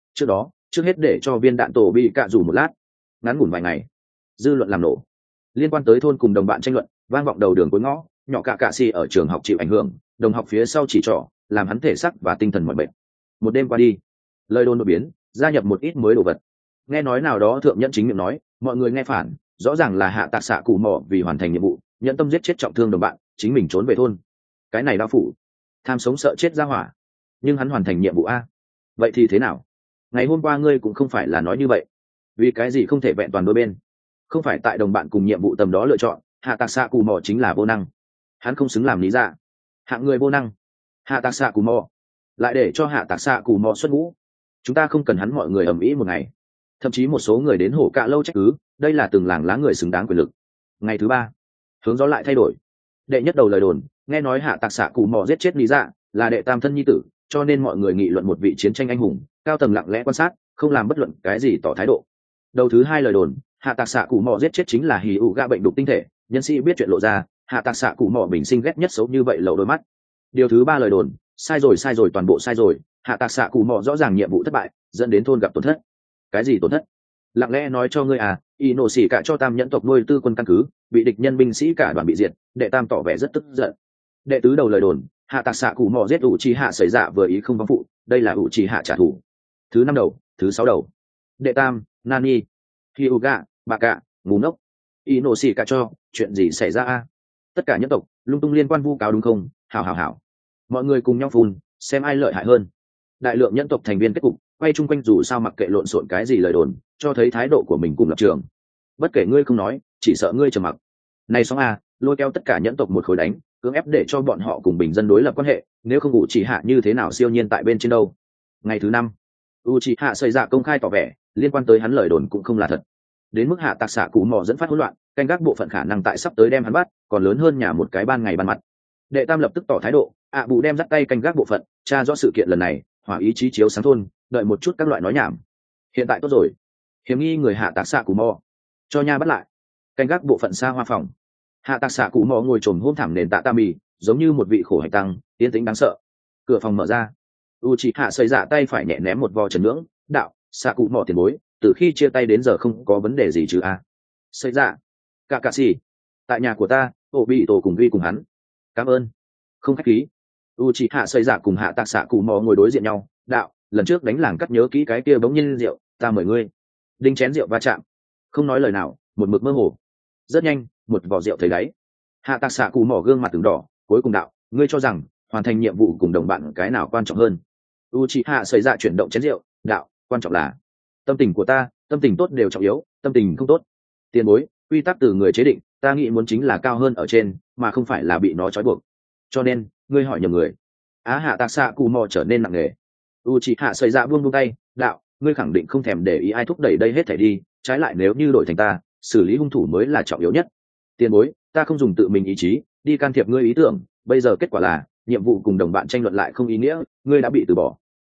Trước hết để cho viên đạn tổ bị cạ rủ một lát, ngắn ngủn vài ngày, dư luận làm nổ. Liên quan tới thôn cùng đồng bạn tranh luận, vang vọng đầu đường cuối ngõ, nhỏ cạ xì ở trường học chịu ảnh hưởng, đồng học phía sau chỉ trỏ, làm hắn thể sắc và tinh thần mỏi mệt. Một đêm qua đi, lời đồn đột biến, gia nhập một ít mới đồ vật. Nghe nói nào đó thượng nhẫn chính miệng nói, mọi người nghe phản, rõ ràng là hạ tạc xạ cụ mò vì hoàn thành nhiệm vụ, nhận tâm giết chết trọng thương đồng bạn, chính mình trốn về thôn. Cái này đau phủ, tham sống sợ chết ra hỏa. Nhưng hắn hoàn thành nhiệm vụ a, vậy thì thế nào? Ngày hôm qua ngươi cũng không phải là nói như vậy, vì cái gì không thể vẹn toàn đôi bên? Không phải tại đồng bạn cùng nhiệm vụ tầm đó lựa chọn, hạ tạc xạ cù mò chính là vô năng, hắn không xứng làm lý dạ, hạng người vô năng. Hạ tạc xạ cù mò lại để cho hạ tạc xạ cù mò xuất ngũ, chúng ta không cần hắn, mọi người ầm ĩ một ngày, thậm chí một số người đến hổ cạ lâu trách cứ, đây là từng làng lá người xứng đáng quyền lực. Ngày thứ 3, hướng gió lại thay đổi. Đệ nhất đầu lời đồn, nghe nói hạ tạc xạ cù mò giết chết lý dạ, là đệ tam thân nhi tử, cho nên mọi người nghị luận một vị chiến tranh anh hùng, cao tầng lặng lẽ quan sát, không làm bất luận cái gì tỏ thái độ. Đầu thứ 2 lời đồn, hạ tạc xạ cụ mò giết chết chính là hì ụ gạ bệnh đục tinh thể, nhân sĩ biết chuyện lộ ra, hạ tạc xạ cụ mò bình sinh ghét nhất xấu như vậy lậu đôi mắt. Điều thứ 3 lời đồn, sai rồi toàn bộ sai rồi, hạ tạc xạ cụ mò rõ ràng nhiệm vụ thất bại, dẫn đến thôn gặp tổn thất. Cái gì tổn thất? Lặng lẽ nói cho ngươi y nổ xỉ cả cho tam nhẫn tộc nuôi tư quân căn cứ, bị địch nhân binh sĩ cả đoàn bị diệt, đệ tam tỏ vẻ rất tức giận. Đệ tứ đầu lời đồn, hạ tạc xạ cụ mò giết ủ trì hạ xảy ra vừa ý không vong phụ, đây là ủ trì hạ trả thù. Thứ 5 đầu, thứ 6 đầu. Đệ tam, Nani, Hyuga, bà cạ, ngu ngốc. Inoshi cả cho, chuyện gì xảy ra Tất cả nhân tộc, lung tung liên quan vu cáo đúng không? Hảo. Mọi người cùng nhau phun, xem ai lợi hại hơn. Đại lượng nhân tộc thành viên kết cục, quay chung quanh dù sao mặc kệ lộn xộn cái gì lời đồn, cho thấy thái độ của mình cùng lập trường. Bất kể ngươi không nói, chỉ sợ ngươi trầm mặc. Này xong lôi kéo tất cả nhân tộc một khối đánh, cưỡng ép để cho bọn họ cùng bình dân đối lập quan hệ, nếu không Uchiha như thế nào siêu nhiên tại bên trên đâu. Ngày thứ 5, Uchiha xảy ra công khai tỏ vẻ, liên quan tới hắn lời đồn cũng không là thật. Đến mức hạ tạc xạ cụ mò dẫn phát hỗn loạn, canh gác bộ phận khả năng tại sắp tới đem hắn bắt, còn lớn hơn nhà một cái ban ngày ban mặt. Đệ tam lập tức tỏ thái độ, bụ đem dắt tay canh gác bộ phận, tra rõ sự kiện lần này, hỏa ý chí chiếu sáng thôn, đợi một chút các loại nói nhảm. Hiện tại tốt rồi, hiếm nghi người hạ tạc xạ cụ mò, cho nha bắt lại. Canh gác bộ phận xa hoa phòng, hạ tạc xạ cụ mò ngồi trồm hôm thảm nền tạ ta mì, giống như một vị khổ hạnh tăng, tiến tĩnh đáng sợ. Cửa phòng mở ra, Uchiha xây dạ tay phải nhẹ ném một vò trần nhưỡng, đạo, xạ cụ mò tiền bối, từ khi chia tay đến giờ không có vấn đề gì chứ xây dạ, cả xì, tại nhà của ta, tổ bị tổ cùng ghi cùng hắn, cảm ơn, không khách khí. Uchiha xây dạ cùng hạ tạc xạ cụ mò ngồi đối diện nhau, đạo, lần trước đánh làng cắt nhớ kỹ cái kia bỗng nhiên rượu, ta mời ngươi. Đinh chén rượu va chạm, không nói lời nào, một mực mơ hồ. Rất nhanh, một vò rượu thấy đáy. Hạ tạc xạ cụ mò gương mặt từng đỏ, cuối cùng đạo, ngươi cho rằng hoàn thành nhiệm vụ cùng đồng bạn cái nào quan trọng hơn? Uchiha xây dạ chuyển động chén rượu, đạo, quan trọng là tâm tình của ta, tâm tình tốt đều trọng yếu, tâm tình không tốt, tiền bối, quy tắc từ người chế định, ta nghĩ muốn chính là cao hơn ở trên, mà không phải là bị nó trói buộc. Cho nên, ngươi hỏi nhầm người. Hạ tạc xạ cù mò trở nên nặng nề. Uchiha xây dạ buông tay, đạo, ngươi khẳng định không thèm để ý ai thúc đẩy đây hết thảy đi, trái lại nếu như đổi thành ta, xử lý hung thủ mới là trọng yếu nhất. Tiền bối, ta không dùng tự mình ý chí đi can thiệp ngươi ý tưởng, bây giờ kết quả là nhiệm vụ cùng đồng bạn tranh luận lại không ý nghĩa, ngươi đã bị từ bỏ.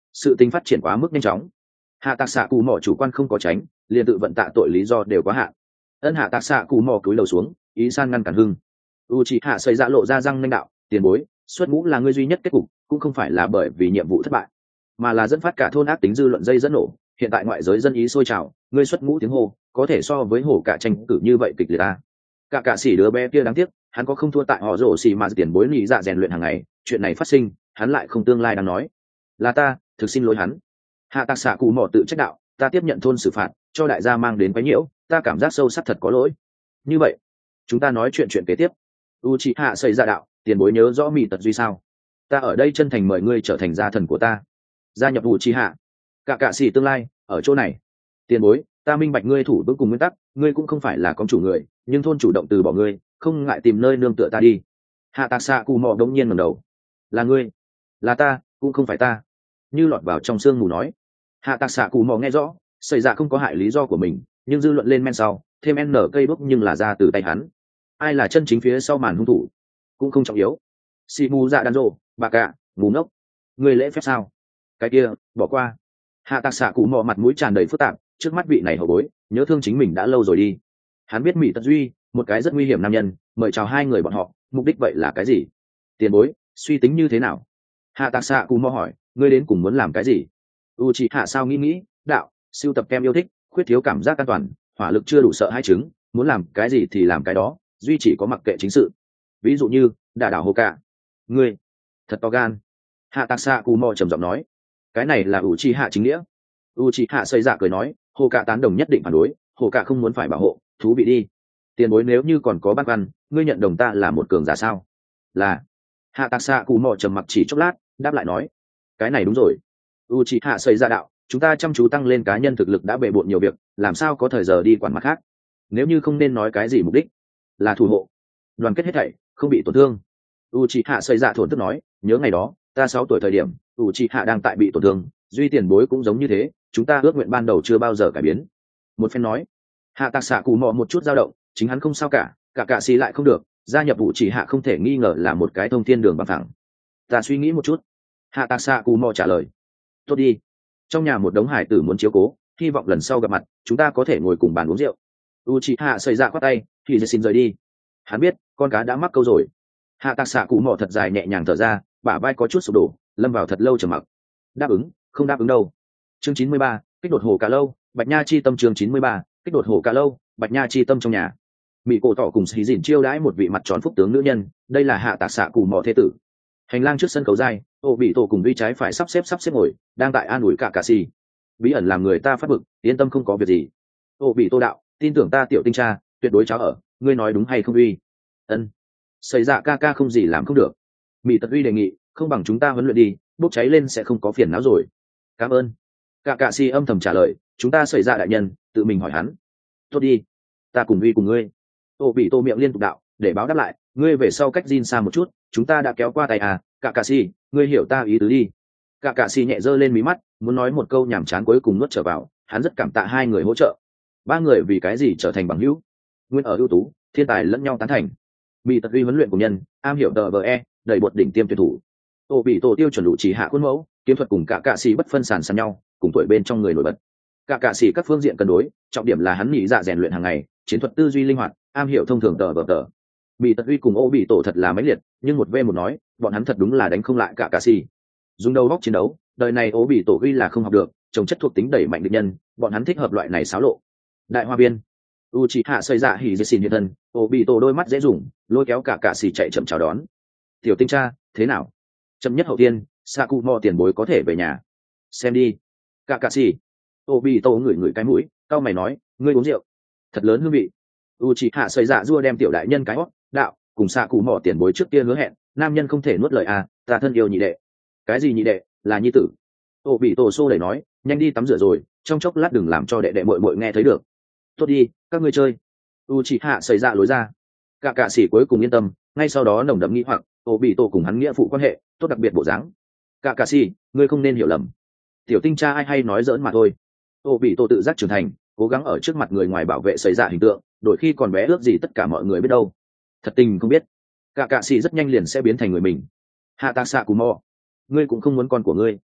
sự tình phát triển quá mức nhanh chóng. Hạ tạc xạ cụ mò chủ quan không có tránh, liền tự vận tạ tội lý do đều quá hạn. Ân hạ tạc xạ cụ mò cúi đầu xuống, ý san ngăn cản hưng. Uchiha xây dạ lộ ra răng nanh đạo, tiền bối, xuất ngũ là ngươi duy nhất kết cục, cũng không phải là bởi vì nhiệm vụ thất bại, mà là dẫn phát cả thôn ác tính dư luận dây dẫn nổ. Hiện tại ngoại giới dân ý sôi trào, ngươi xuất ngũ tiếng hô có thể so với hổ cả tranh cử như vậy kịch liệt ta. Cả sĩ đứa bé kia đáng tiếc, hắn có không thua tại họ rổ xì mà tiền bối nhị dạ rèn luyện hàng ngày, chuyện này phát sinh, hắn lại không tương lai đang nói. Là ta, thực xin lỗi hắn. Hạ tạc xạ cụ mò tự trách đạo, ta tiếp nhận thôn xử phạt, cho đại gia mang đến quái nhiễu, ta cảm giác sâu sắc thật có lỗi. Như vậy, chúng ta nói chuyện kế tiếp. Uchiha xây ra đạo, tiền bối nhớ rõ mị tật duy sao? Ta ở đây chân thành mời ngươi trở thành gia thần của ta. Gia nhập Uchiha. Cả sĩ tương lai ở chỗ này. Tiền bối, ta minh bạch ngươi thủ vững cùng nguyên tắc, ngươi cũng không phải là con chủ người, nhưng thôn chủ động từ bỏ ngươi, không ngại tìm nơi nương tựa ta đi. Hạ tạc xạ cụ mò đống nhiên ngẩng đầu. Là ngươi? Là ta, cũng không phải ta. Như lọt vào trong sương mù nói. Hạ tạc xạ cụ mò nghe rõ, xảy ra không có hại lý do của mình, nhưng dư luận lên men sau, thêm n cây đúc nhưng là ra từ tay hắn. Ai là chân chính phía sau màn hung thủ cũng không trọng yếu. Xì mù dạ đan rô, bà cạ, ngu ngốc. Ngươi lễ phép sao? Cái kia, bỏ qua. Hạ tạc xạ cụ mò mặt mũi tràn đầy phức tạp, trước mắt vị này hậu bối, nhớ thương chính mình đã lâu rồi đi. Hắn biết Mỹ Tật Duy, một cái rất nguy hiểm nam nhân, mời chào hai người bọn họ, mục đích vậy là cái gì? Tiền bối, suy tính như thế nào? Hạ tạc xạ cụ mò hỏi, ngươi đến cùng muốn làm cái gì? Uchiha sao nghĩ, đạo, sưu tập kem yêu thích, khuyết thiếu cảm giác an toàn, hỏa lực chưa đủ sợ hai chứng, muốn làm cái gì thì làm cái đó, duy chỉ có mặc kệ chính sự. Ví dụ như đả đảo hồ cả. Ngươi thật to gan. Hạ tạc xạ cụ mò trầm giọng nói, cái này là Uchiha chính nghĩa. Uchiha xây dạ cười nói, hồ cả tán đồng nhất định phản đối, hồ cả không muốn phải bảo hộ, thú vị đi. Tiền bối nếu như còn có băn khoăn, ngươi nhận đồng ta là một cường giả sao? Là. Hạ tạc xạ cụ mò trầm mặc chỉ chốc lát, đáp lại nói, cái này đúng rồi. Uchiha xây dạ đạo, chúng ta chăm chú tăng lên cá nhân thực lực đã bề bộn nhiều việc, làm sao có thời giờ đi quản mặt khác. Nếu như không nên nói cái gì mục đích, là thủ hộ, đoàn kết hết thảy, không bị tổn thương. Uchiha xây dạ thổn thức nói, nhớ ngày đó, ta 6 tuổi thời điểm, Uchiha đang tại bị tổn thương, duy tiền bối cũng giống như thế, chúng ta ước nguyện ban đầu chưa bao giờ cải biến. Một phen nói, hạ tạc xạ cụ mò một chút dao động, chính hắn không sao cả sĩ lại không được, gia nhập Uchiha không thể nghi ngờ là một cái thông thiên đường bằng thẳng. Ta suy nghĩ một chút. Hạ tạc xạ cụ mò trả lời, tốt đi. Trong nhà một đống hải tử muốn chiếu cố, hy vọng lần sau gặp mặt chúng ta có thể ngồi cùng bàn uống rượu. Uchiha xây dạ khoát tay, thì xin rời đi. Hắn biết con cá đã mắc câu rồi. Hạ tạc xạ cụ mò thật dài nhẹ nhàng thở ra, bả vai có chút sụp đổ, lâm vào thật lâu trầm mặc. Đáp ứng, không đáp ứng đâu. Chương 93, kích đột hồ cá lâu, Bạch Nha chi tâm. Chương 93, kích đột hồ cá lâu, Bạch Nha chi tâm. Trong nhà, mỹ cổ tỏ cùng xí dìn chiêu đãi một vị mặt tròn phúc tướng nữ nhân, đây là hạ tạc xạ cụ mò thế tử. Hành lang trước sân khấu dài, ô bị tổ cùng vi trái phải sắp xếp ngồi, đang tại an ủi cả xì. Bí ẩn làm người ta phát bực, yên tâm không có việc gì. Ô bị tô đạo, tin tưởng ta tiểu tinh cha, tuyệt đối cháu ở, ngươi nói đúng hay không uy? Ân. Xảy ra ca không gì làm không được. Mỹ tật uy đề nghị, không bằng chúng ta huấn luyện đi, bốc cháy lên sẽ không có phiền não rồi. Cảm ơn. Cả xì âm thầm trả lời, chúng ta xảy ra đại nhân, tự mình hỏi hắn. Tốt đi, ta cùng uy cùng ngươi. Ô bị tô miệng liên tục đạo, để báo đáp lại, ngươi về sau cách Jin xa một chút, chúng ta đã kéo qua tay à, cả xì, ngươi hiểu ta ý tứ đi. Cả xì nhẹ giơ lên mí mắt, muốn nói một câu nhảm chán cuối cùng nuốt trở vào, hắn rất cảm tạ hai người hỗ trợ. Ba người vì cái gì trở thành bằng hữu? Nguyên ở ưu tú, thiên tài lẫn nhau tán thành. Mỹ tật uy huấn luyện của nhân, am hiểu DVE, đầy bột đỉnh tiêm tuyển thủ. Ô bị tổ tiêu chuẩn đủ chỉ hạ khuôn mẫu, kiếm thuật cùng cả xì bất phân sàn sàn nhau, cùng tuổi bên trong người nổi bật. Cả xì các phương diện cân đối, trọng điểm là hắn nhị dạ rèn luyện hàng ngày, chiến thuật tư duy linh hoạt, am hiểu thông thường tờ. Mỹ tật uy cùng ô bị tổ thật là mấy liệt, nhưng một v một nói, bọn hắn thật đúng là đánh không lại cả xì. Dùng đầu góc chiến đấu, đời này ô bị tổ uy là không học được, trồng chất thuộc tính đẩy mạnh địch nhân, bọn hắn thích hợp loại này xáo lộ. Đại hoa viên, Uchiha xây dạ hỉ dệt xin hiện thân, ô bị tổ đôi mắt dễ dùng, lôi kéo cả xì chạy chậm chào đón. Tiểu tinh cha, thế nào? Chậm nhất hậu tiên, Sakumo tiền bối có thể về nhà. Xem đi. Cả xì. Ô bị tổ ngửi cái mũi, cau mày nói, ngươi uống rượu, thật lớn hương vị. Uchiha xây dạ rua đem tiểu đại nhân cái hót, đạo, cùng Sakumo tiền bối trước kia hứa hẹn, nam nhân không thể nuốt lời à, ta thân yêu nhị đệ. Cái gì nhị đệ, là nhi tử. Ô bị tổ xô đẩy nói, nhanh đi tắm rửa rồi, trong chốc lát đừng làm cho đệ đệ muội nghe thấy được. Tốt đi, các ngươi chơi. Uchiha xảy ra lối ra. Cả sĩ cuối cùng yên tâm, ngay sau đó nồng đậm nghi hoặc, ô bị tổ cùng hắn nghĩa phụ quan hệ tốt đặc biệt bộ dáng. Cả sĩ, ngươi không nên hiểu lầm. Tiểu tinh cha ai hay nói giỡn mà thôi. Ô bị tổ tự giác trưởng thành, cố gắng ở trước mặt người ngoài bảo vệ xảy ra hình tượng, đôi khi còn bé ước gì tất cả mọi người biết đâu. Thật tình không biết. Cả sĩ rất nhanh liền sẽ biến thành người mình. Hạ tạc xạ cù mò, ngươi cũng không muốn con của ngươi.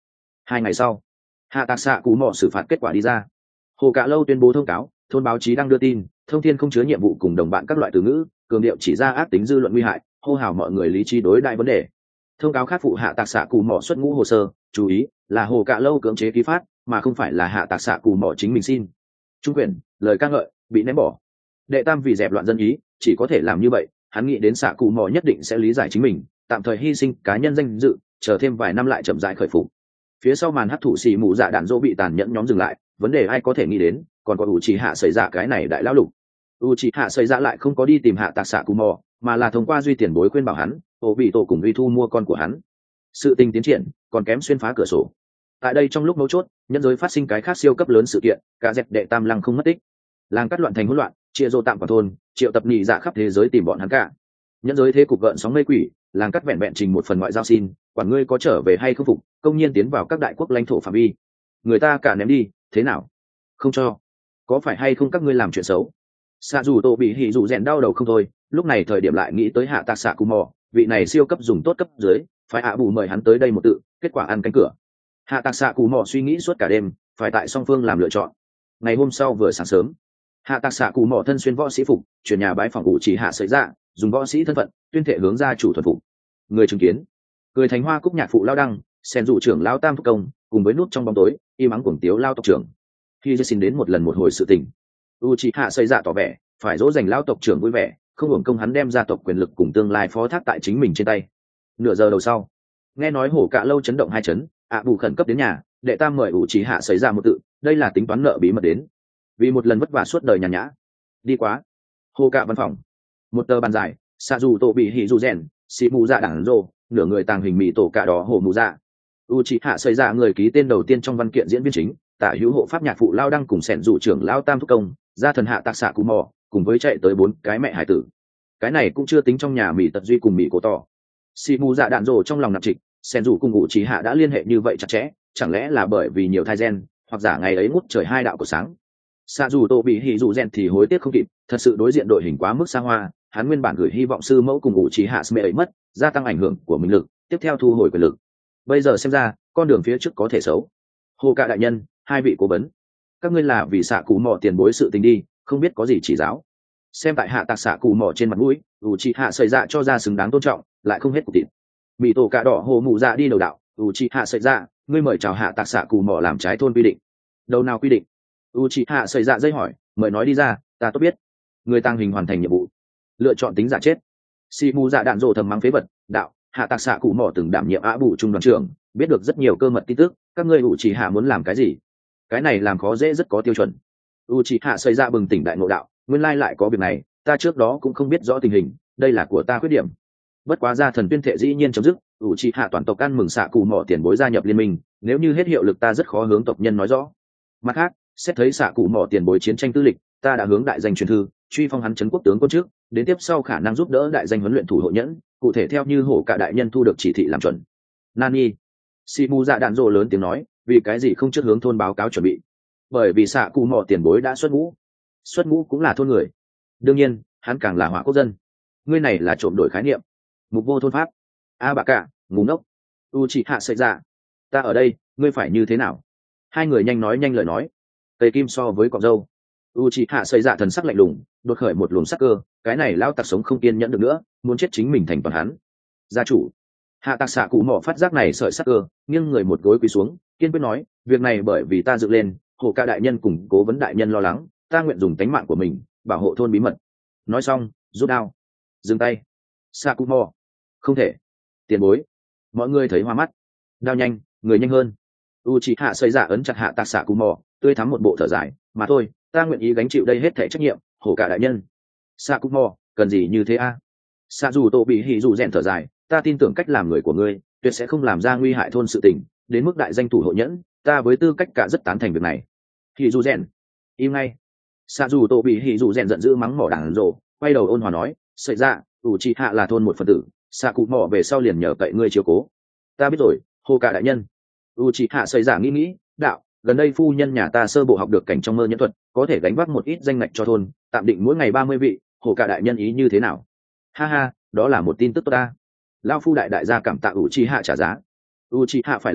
2 ngày sau, hạ tạc xạ cụ mò xử phạt kết quả đi ra. Hồ Cạ Lâu tuyên bố thông cáo, thôn báo chí đang đưa tin thông thiên không chứa nhiệm vụ cùng đồng bạn các loại từ ngữ, cường điệu chỉ ra ác tính dư luận nguy hại, hô hào mọi người lý trí đối đại vấn đề. Thông cáo khác phụ hạ tạc xạ cụ mò xuất ngũ hồ sơ, chú ý là Hồ Cạ Lâu cưỡng chế ký phát mà không phải là hạ tạc xạ cụ mò chính mình xin. Trung quyền, lời ca ngợi bị ném bỏ. Đệ tam vì dẹp loạn dân ý chỉ có thể làm như vậy, hắn nghĩ đến xạ cụ mò nhất định sẽ lý giải chính mình, tạm thời hy sinh cá nhân danh dự, chờ thêm vài năm lại chậm rãi khởi phục. Phía sau màn hấp thụ xì mù dạ đạn dỗ bị tàn nhẫn nhóm dừng lại, vấn đề ai có thể nghĩ đến còn có Uchiha xảy ra cái này đại lão lục. Uchiha xảy ra lại không có đi tìm hạ tạc xạ cù mò, mà là thông qua duy tiền bối khuyên bảo hắn ô bị tổ cùng uy thu mua con của hắn. Sự tình tiến triển còn kém xuyên phá cửa sổ. Tại đây trong lúc mấu chốt, nhân giới phát sinh cái khác siêu cấp lớn sự kiện, cả dẹp đệ tam lăng không mất tích, làng cắt loạn thành hỗn loạn, chia rô tạm vào thôn, triệu tập nhị dạ khắp thế giới tìm bọn hắn cả. Nhân giới thế cục gợn sóng mê quỷ, làng cắt vẹn vẹn trình một phần ngoại giao xin, quản ngươi có trở về hay không phục, công nhiên tiến vào các đại quốc lãnh thổ phạm vi. Người ta cả ném đi, thế nào? Không cho. Có phải hay không các ngươi làm chuyện xấu? Xạ dù tổ bị hỉ dù rèn đau đầu không thôi, lúc này thời điểm lại nghĩ tới hạ tạc xạ cù mò, vị này siêu cấp dùng tốt cấp dưới, phải hạ bù mời hắn tới đây một tự, kết quả ăn cánh cửa. Hạ tạc xạ cù mò suy nghĩ suốt cả đêm, phải tại song phương làm lựa chọn. Ngày hôm sau vừa sáng sớm, hạ tạc xạ cù mò thân xuyên võ sĩ phục, chuyển nhà bái phòng ủ chỉ hạ sợi ra, dùng võ sĩ thân phận tuyên thệ hướng ra chủ thuần phục. Người chứng kiến, cười thành hoa cúc nhạc phụ lao đăng, sen dụ trưởng lao tam thúc công, cùng với nút trong bóng tối im ắng cuồng tiếu lao tộc trưởng. Khi xin đến một lần một hồi sự tình, Uchiha xây dạ tỏ vẻ phải dỗ dành lao tộc trưởng vui vẻ, không hưởng công hắn đem gia tộc quyền lực cùng tương lai phó thác tại chính mình trên tay. Nửa giờ đầu sau, nghe nói Hổ Cạ Lâu chấn động 2 chấn, bù khẩn cấp đến nhà, đệ tam mời Uchiha xảy ra một tự, đây là tính toán nợ bí mật đến, vì một lần vất vả suốt đời nhàn nhã. Đi quá. Hồ Cạ văn phòng, một tờ bàn dài, xạ dù tổ bị hỉ dù rèn, xì mù dạ đẳng rồ, nửa người tàng hình mì tổ cạ đỏ hổ mù dạ. Uchiha xảy ra người ký tên đầu tiên trong văn kiện diễn viên chính, tả hữu hộ pháp nhạc phụ lao đăng cùng sẻn dụ trưởng lao tam thúc công, gia thần hạ tạc xạ cù mò, cùng với chạy tới 4 cái mẹ hải tử. Cái này cũng chưa tính trong nhà mỹ tật duy cùng mỹ cổ tỏ. Xì mù dạ đạn rồ trong lòng nặng trịch, sẻn dụ cùng Uchiha đã liên hệ như vậy chặt chẽ, chẳng lẽ là bởi vì nhiều thai gen, hoặc giả ngày ấy ngút trời 2 đạo của sáng. Xạ dù tổ bị hỉ dù rèn thì hối tiếc không kịp, thật sự đối diện đội hình quá mức xa hoa, hắn nguyên bản gửi hy vọng sư mẫu cùng Uchiha Sme ấy mất, gia tăng ảnh hưởng của mình lực, tiếp theo thu hồi quyền lực. Bây giờ xem ra con đường phía trước có thể xấu. Hồ Cạ đại nhân, 2 vị cố vấn, các ngươi là vì xạ cụ mò tiền bối sự tình đi, không biết có gì chỉ giáo. Xem tại hạ tạc xạ cụ mò trên mặt mũi, Uchiha xảy ra cho ra xứng đáng tôn trọng, lại không hết cục thịt. Mỹ tổ cạ đỏ hồ mụ dạ đi đầu đạo, Uchiha xảy ra, ngươi mời chào hạ tạc xạ cụ mò làm trái thôn quy định. Đầu nào quy định? Uchiha xảy ra dây hỏi, mời nói đi ra, ta tốt biết. Người tăng hình hoàn thành nhiệm vụ, lựa chọn tính giả chết. Si mù dạ đạn rồ thầm mắng phế vật, đạo, hạ tạc xạ cụ mò từng đảm nhiệm bù trung đoàn trưởng, biết được rất nhiều cơ mật tin tức, các ngươi Uchiha muốn làm cái gì? Cái này làm khó dễ rất có tiêu chuẩn. Uchiha xảy ra bừng tỉnh đại ngộ đạo, nguyên lai lại có việc này, ta trước đó cũng không biết rõ tình hình, đây là của ta khuyết điểm. Bất quá gia thần tuyên thệ dĩ nhiên chấm dứt, Uchiha toàn tộc ăn mừng xạ cụ mò tiền bối gia nhập liên minh, nếu như hết hiệu lực ta rất khó hướng tộc nhân nói rõ. Mặt khác, xét thấy xạ cụ mò tiền bối chiến tranh tư lịch, ta đã hướng đại danh truyền thư, truy phong hắn trấn quốc tướng quân trước, đến tiếp sau khả năng giúp đỡ đại danh huấn luyện thủ hộ nhẫn, cụ thể theo như Hổ Cạ đại nhân thu được chỉ thị làm chuẩn. Nani? Shimu dạ đạn rồ lớn tiếng nói, vì cái gì không trước hướng thôn báo cáo chuẩn bị? Bởi vì xạ cụ mò tiền bối đã xuất ngũ cũng là thôn người, đương nhiên hắn càng là hỏa quốc dân. Ngươi này là trộm đổi khái niệm. Mục vô thôn pháp. Bà cả ngu ngốc. Uchiha xảy ra, ta ở đây, ngươi phải như thế nào? 2 người nhanh nói nhanh lời nói. Tây kim so với cọc dâu. Uchiha xảy ra thần sắc lạnh lùng, đột khởi một luồng sắc cơ, cái này lao tặc sống không kiên nhẫn được nữa, muốn chết chính mình thành toàn hắn. Gia chủ. Hạ tạc xạ cụ mò phát giác này sợi sắc cơ, nghiêng người một gối quỳ xuống, kiên quyết nói, việc này bởi vì ta dựng lên, Hổ Cạ đại nhân cùng cố vấn đại nhân lo lắng, ta nguyện dùng tánh mạng của mình bảo hộ thôn bí mật. Nói xong, rút đao, dừng tay. Xạ cụ mò, không thể. Tiền bối. Mọi người thấy hoa mắt. Đao nhanh, người nhanh hơn. Uchiha xây ra ấn chặt hạ tạc xạ cụ mò, tươi thắm một bộ thở dài, mà thôi, ta nguyện ý gánh chịu đây hết thảy trách nhiệm. Hổ Cạ đại nhân. Xạ cụ mò, cần gì như thế a? Xạ dù tổ bị hỉ dù rèn thở dài, ta tin tưởng cách làm người của ngươi tuyệt sẽ không làm ra nguy hại thôn sự tình, đến mức đại danh thủ hộ nhẫn, ta với tư cách cả rất tán thành việc này. Hỉ dù rèn, im ngay. Xạ dù tổ bị hỉ dù rèn giận dữ mắng mỏ đàn rồ, quay đầu ôn hòa nói, xảy ra Uchiha là thôn một phần tử, xạ cụ mỏ về sau liền nhờ cậy ngươi chiếu cố. Ta biết rồi, Hồ Cạ đại nhân. Uchiha xảy ra nghĩ, đạo, gần đây phu nhân nhà ta sơ bộ học được cảnh trong mơ nhẫn thuật, có thể gánh vác một ít danh ngạch cho thôn, tạm định mỗi ngày 30 vị. Hồ Cạ đại nhân ý như thế nào? Ha ha, đó là một tin tức tốt ta. Lao phu đại đại gia cảm tạ Uchiha trả giá. Uchiha phải làm,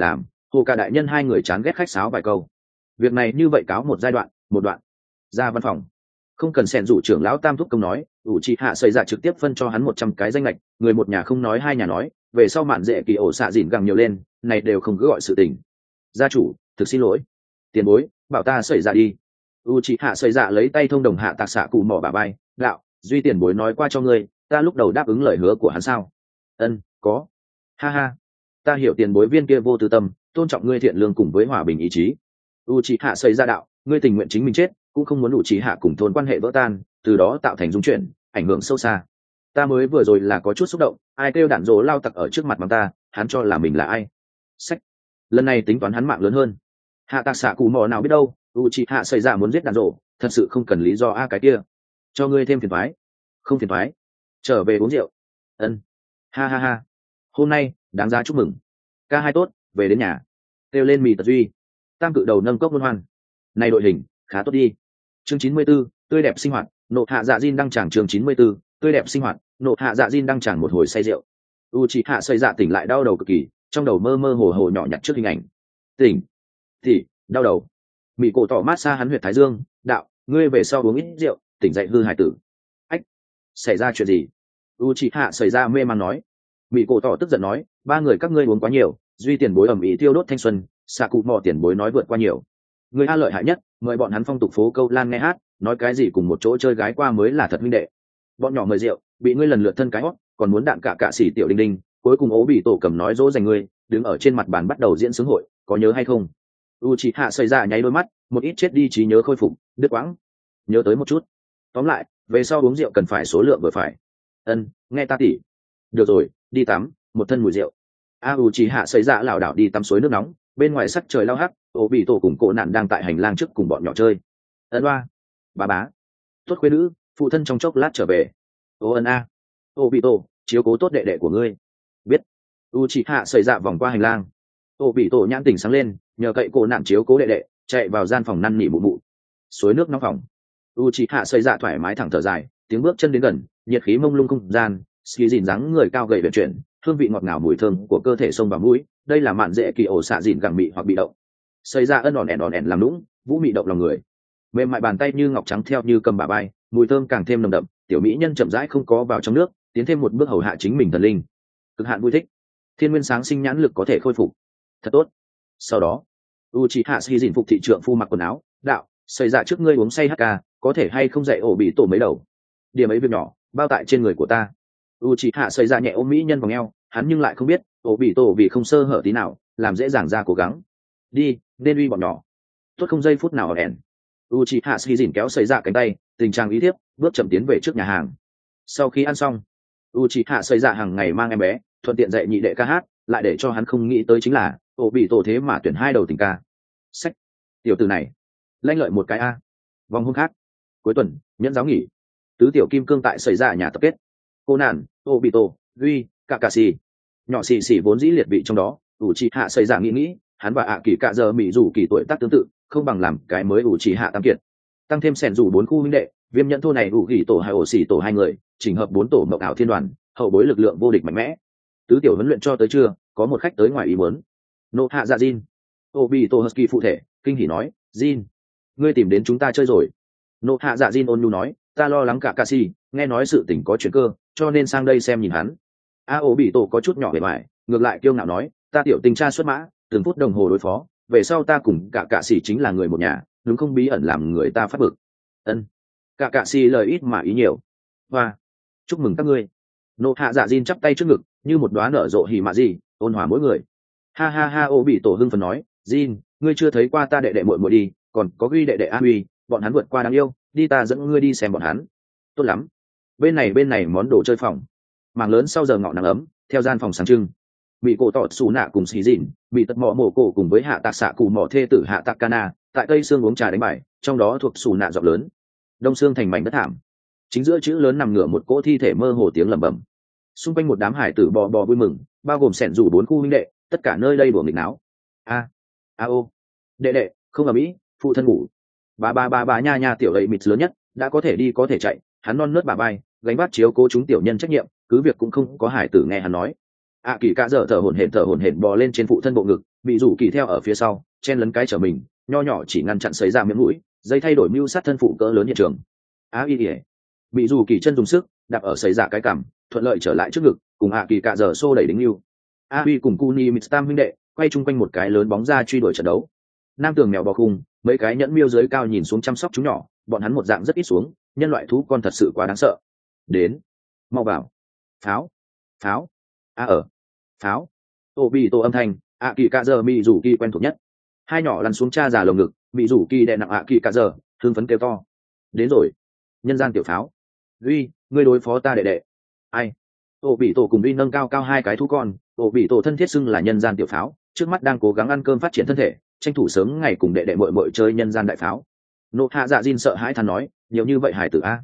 hồ cả đại nhân hai người chán ghét khách sáo vài câu. Việc này như vậy cáo một giai đoạn, một đoạn. Ra văn phòng, không cần xen rủ trưởng lão tam thúc công nói, ủ trị hạ xây ra trực tiếp phân cho hắn 100 cái danh lệch, người một nhà không nói hai nhà nói, về sau mạn dễ kỳ ổ xạ dịn gẳng nhiều lên, này đều không cứ gọi sự tình. Gia chủ, thực xin lỗi, tiền bối, bảo ta xảy ra đi. U trị hạ xây ra lấy tay thông đồng hạ tạc xạ cụ mỏ bà bay, đạo, duy tiền bối nói qua cho ngươi, ta lúc đầu đáp ứng lời hứa của hắn sao? Ân, có. Ha ha, ta hiểu tiền bối viên kia vô tư tâm, tôn trọng ngươi thiện lương cùng với hòa bình ý chí. U trị hạ xây ra đạo, ngươi tình nguyện chính mình chết, cũng không muốn U trị hạ cùng thôn quan hệ vỡ tan, từ đó tạo thành dung chuyển, ảnh hưởng sâu xa. Ta mới vừa rồi là có chút xúc động, ai kêu đạn dỗ lao tặc ở trước mặt mắng ta, hắn cho là mình là ai? Sách, lần này tính toán hắn mạng lớn hơn. Hạ tạc xạ cụ mò nào biết đâu, u chị hạ xảy ra muốn giết đạn dỗ, thật sự không cần lý do cái kia. Cho ngươi thêm phiền thoái. Không phiền thoái. Trở về uống rượu. Ân. Ha ha ha. Hôm nay đáng giá chúc mừng. Ca hai tốt, về đến nhà. Kêu lên mì tật duy. Tam cự đầu nâng cốc luân hoan. Này đội hình khá tốt đi. Chương 94, tươi đẹp sinh hoạt. Nộ hạ dạ diên đăng tràng. Chương 94, tươi đẹp sinh hoạt. Nộ hạ dạ diên đăng tràng một hồi say rượu. U chị hạ xây dạ tỉnh lại đau đầu cực kỳ, trong đầu mơ mơ hồ hồ nhỏ nhặt trước hình ảnh. Tỉnh thì đau đầu. Mỹ cổ tỏ mát xa hắn huyệt thái dương, đạo, ngươi về sau uống ít rượu, tỉnh dậy hư hải tử. Ách, xảy ra chuyện gì? U chị hạ xảy ra mê man nói. Mỹ cổ tỏ tức giận nói, ba người các ngươi uống quá nhiều, duy tiền bối ẩm ý tiêu đốt thanh xuân, xạ cụ mò tiền bối nói vượt qua nhiều. Người a lợi hại nhất, mời bọn hắn phong tục phố câu lan nghe hát, nói cái gì cùng một chỗ chơi gái qua mới là thật minh đệ. Bọn nhỏ mời rượu, bị ngươi lần lượt thân cái hót, còn muốn đạn cả xỉ tiểu đinh đinh, cuối cùng ố bị tổ cầm nói dỗ dành ngươi, đứng ở trên mặt bàn bắt đầu diễn sướng hội, có nhớ hay không? U chị hạ xảy ra nháy đôi mắt, một ít chết đi trí nhớ khôi phục, đứt quãng. Nhớ tới một chút. Tóm lại, về sau uống rượu cần phải số lượng vừa phải. Ân, nghe ta tỉ. Được rồi, đi tắm, một thân mùi rượu. U chị hạ xảy ra lảo đảo đi tắm suối nước nóng, bên ngoài sắc trời lao hắc, ố bị tổ cùng cổ nạn đang tại hành lang trước cùng bọn nhỏ chơi. Ân ba, bà bá, tốt khuê nữ, phụ thân trong chốc lát trở về. Ô ân a, ố bị tổ, chiếu cố tốt đệ đệ của ngươi. Biết. U chị hạ xảy ra vòng qua hành lang. Ố bị tổ nhãn tỉnh sáng lên, nhờ cậy cổ nạn chiếu cố đệ đệ, chạy vào gian phòng năn nỉ mụ mụ. Suối nước nóng phòng. U chị hạ xây dạ thoải mái thẳng thở dài, tiếng bước chân đến gần, nhiệt khí mông lung không gian, ski dìn dáng người cao gầy vận chuyển, hương vị ngọt ngào mùi thơm của cơ thể xông vào mũi, đây là mạn dễ kỳ ổ xạ dìn gẳng mị hoặc bị động. Xây dạ ân ỏn ẻn làm lũng, vũ mị động lòng người. Mềm mại bàn tay như ngọc trắng theo như cầm bà bay, mùi thơm càng thêm nồng đậm, tiểu mỹ nhân chậm rãi không có vào trong nước, tiến thêm một bước hầu hạ chính mình thần linh. Cực hạn vui thích. Thiên nguyên sáng sinh nhãn lực có thể khôi phục. Thật tốt. Sau đó, Uchiha Ski dìn phục thị trưởng phu mặc quần áo, đạo, xây dạ trước ngươi uống say HK, có thể hay không dạy ổ bị tổ mấy đầu. Điểm ấy việc nhỏ, bao tại trên người của ta. Uchiha xây dạ nhẹ ôm mỹ nhân vòng eo, hắn nhưng lại không biết, ổ bị tổ vì không sơ hở tí nào, làm dễ dàng ra cố gắng. Đi, nên uy bọn nhỏ. Tốt không giây phút nào ở ẻn. Uchiha Ski dìn kéo xây dạ cánh tay, tình trạng ý thiếp, bước chậm tiến về trước nhà hàng. Sau khi ăn xong, Uchiha xây dạ hàng ngày mang em bé, thuận tiện dạy nhị đệ ca hát, lại để cho hắn không nghĩ tới chính là ổ bị tổ thế mà tuyển hai đầu tình ca. Sách, tiểu từ này lanh lợi một cái a. Vòng hôm khác cuối tuần, nhẫn giáo nghỉ, tứ tiểu kim cương tại xảy ra nhà tập kết. Cô nạn, ổ bị tổ, duy, cả xì nhỏ xì xì vốn dĩ liệt vị trong đó. ủ trì hạ xảy ra nghĩ hắn và ạ kỳ cạ giờ mỹ dù kỳ tuổi tác tương tự, không bằng làm cái mới ủ trì hạ tam kiệt, tăng thêm sẻn rủ 4 khu huynh đệ, viêm nhẫn thô này ủ gỉ tổ hai ổ xì tổ hai người, chỉnh hợp 4 tổ mộng ảo thiên đoàn, hậu bối lực lượng vô địch mạnh mẽ. Tứ tiểu huấn luyện cho tới trưa, có một khách tới ngoài ý muốn. Nộ hạ dạ Jin. Obito Husky phụ thể, kinh hỉ nói, Jin, ngươi tìm đến chúng ta chơi rồi. Nộ hạ dạ Jin ôn nhu nói, ta lo lắng cả Kasi, nghe nói sự tình có chuyện cơ, cho nên sang đây xem nhìn hắn. Obito có chút nhỏ bề ngoài, ngược lại kiêu ngạo nói, ta tiểu tình tra xuất mã, từng phút đồng hồ đối phó, về sau ta cùng cả Kasi chính là người một nhà, đúng không bí ẩn làm người ta phát bực. Ân. Cả Kasi lời ít mà ý nhiều. Và chúc mừng các ngươi. Nộ hạ dạ Jin chắp tay trước ngực, như một đóa nở rộ hỉ mạ gì, ôn hòa mỗi người. Ha ha ha, ô bị tổ hưng phần nói, Jin, ngươi chưa thấy qua ta đệ đệ muội muội đi, còn có ghi đệ đệ an uy, bọn hắn vượt qua đáng yêu, đi ta dẫn ngươi đi xem bọn hắn. Tốt lắm. Bên này món đồ chơi phòng. Màng lớn sau giờ ngọ nắng ấm, theo gian phòng sáng trưng. Bị cổ tọt xù nạ cùng xì dìn, bị tật mọ mổ cổ cùng với hạ tạc xạ cụ mỏ thê tử hạ tạc cana, tại tây xương uống trà đánh bài, trong đó thuộc xù nạ giọng lớn. Đông xương thành mảnh đất thảm. Chính giữa chữ lớn nằm ngửa một cỗ thi thể mơ hồ tiếng lẩm bẩm. Xung quanh một đám hải tử bò vui mừng, bao gồm sẻn rủ 4 khu huynh đệ, tất cả nơi đây đùa nghịch náo. Ô, đệ đệ, không ở mỹ, phụ thân ngủ. Bà nha tiểu ấy mịt lớn nhất, đã có thể đi có thể chạy, hắn non nớt bà bay, gánh vác chiếu cố chúng tiểu nhân trách nhiệm, cứ việc cũng không có hải tử nghe hắn nói. Kỳ cả giờ thở hổn hển bò lên trên phụ thân bộ ngực, bị rủ kỳ theo ở phía sau chen lấn cái trở mình, nho nhỏ chỉ ngăn chặn xảy ra miệng mũi, dây thay đổi mưu sát thân phụ cỡ lớn hiện trường. Bị rủ kỳ chân dùng sức đạp ở xảy ra cái cằm, thuận lợi trở lại trước ngực, cùng hạ kỳ cạ giờ xô đẩy đính lưu. Cùng Kuni Mitstam huynh đệ quay chung quanh một cái lớn bóng ra truy đuổi trận đấu. Nam tường mèo bò khung, mấy cái nhẫn miêu dưới cao nhìn xuống chăm sóc chúng nhỏ, bọn hắn một dạng rất ít xuống, nhân loại thú con thật sự quá đáng sợ. Đến, mau vào. Pháo, pháo, pháo. Tô bị tô âm thanh, kỳ cạ giờ mị rủ kỳ quen thuộc nhất. Hai nhỏ lăn xuống cha già lồng ngực, mị rủ kỳ đè nặng kỳ cạ giờ, hưng phấn kêu to. Đến rồi, nhân gian tiểu pháo. Duy, ngươi đối phó ta đệ đệ. Ai? Tô bị tổ cùng Duy nâng cao cao hai cái thú con, Tô bị tổ thân thiết xưng là nhân gian tiểu pháo, trước mắt đang cố gắng ăn cơm phát triển thân thể, tranh thủ sớm ngày cùng đệ đệ muội muội chơi nhân gian đại pháo. Nộ hạ dạ Jin sợ hãi than nói, nhiều như vậy hải tử a.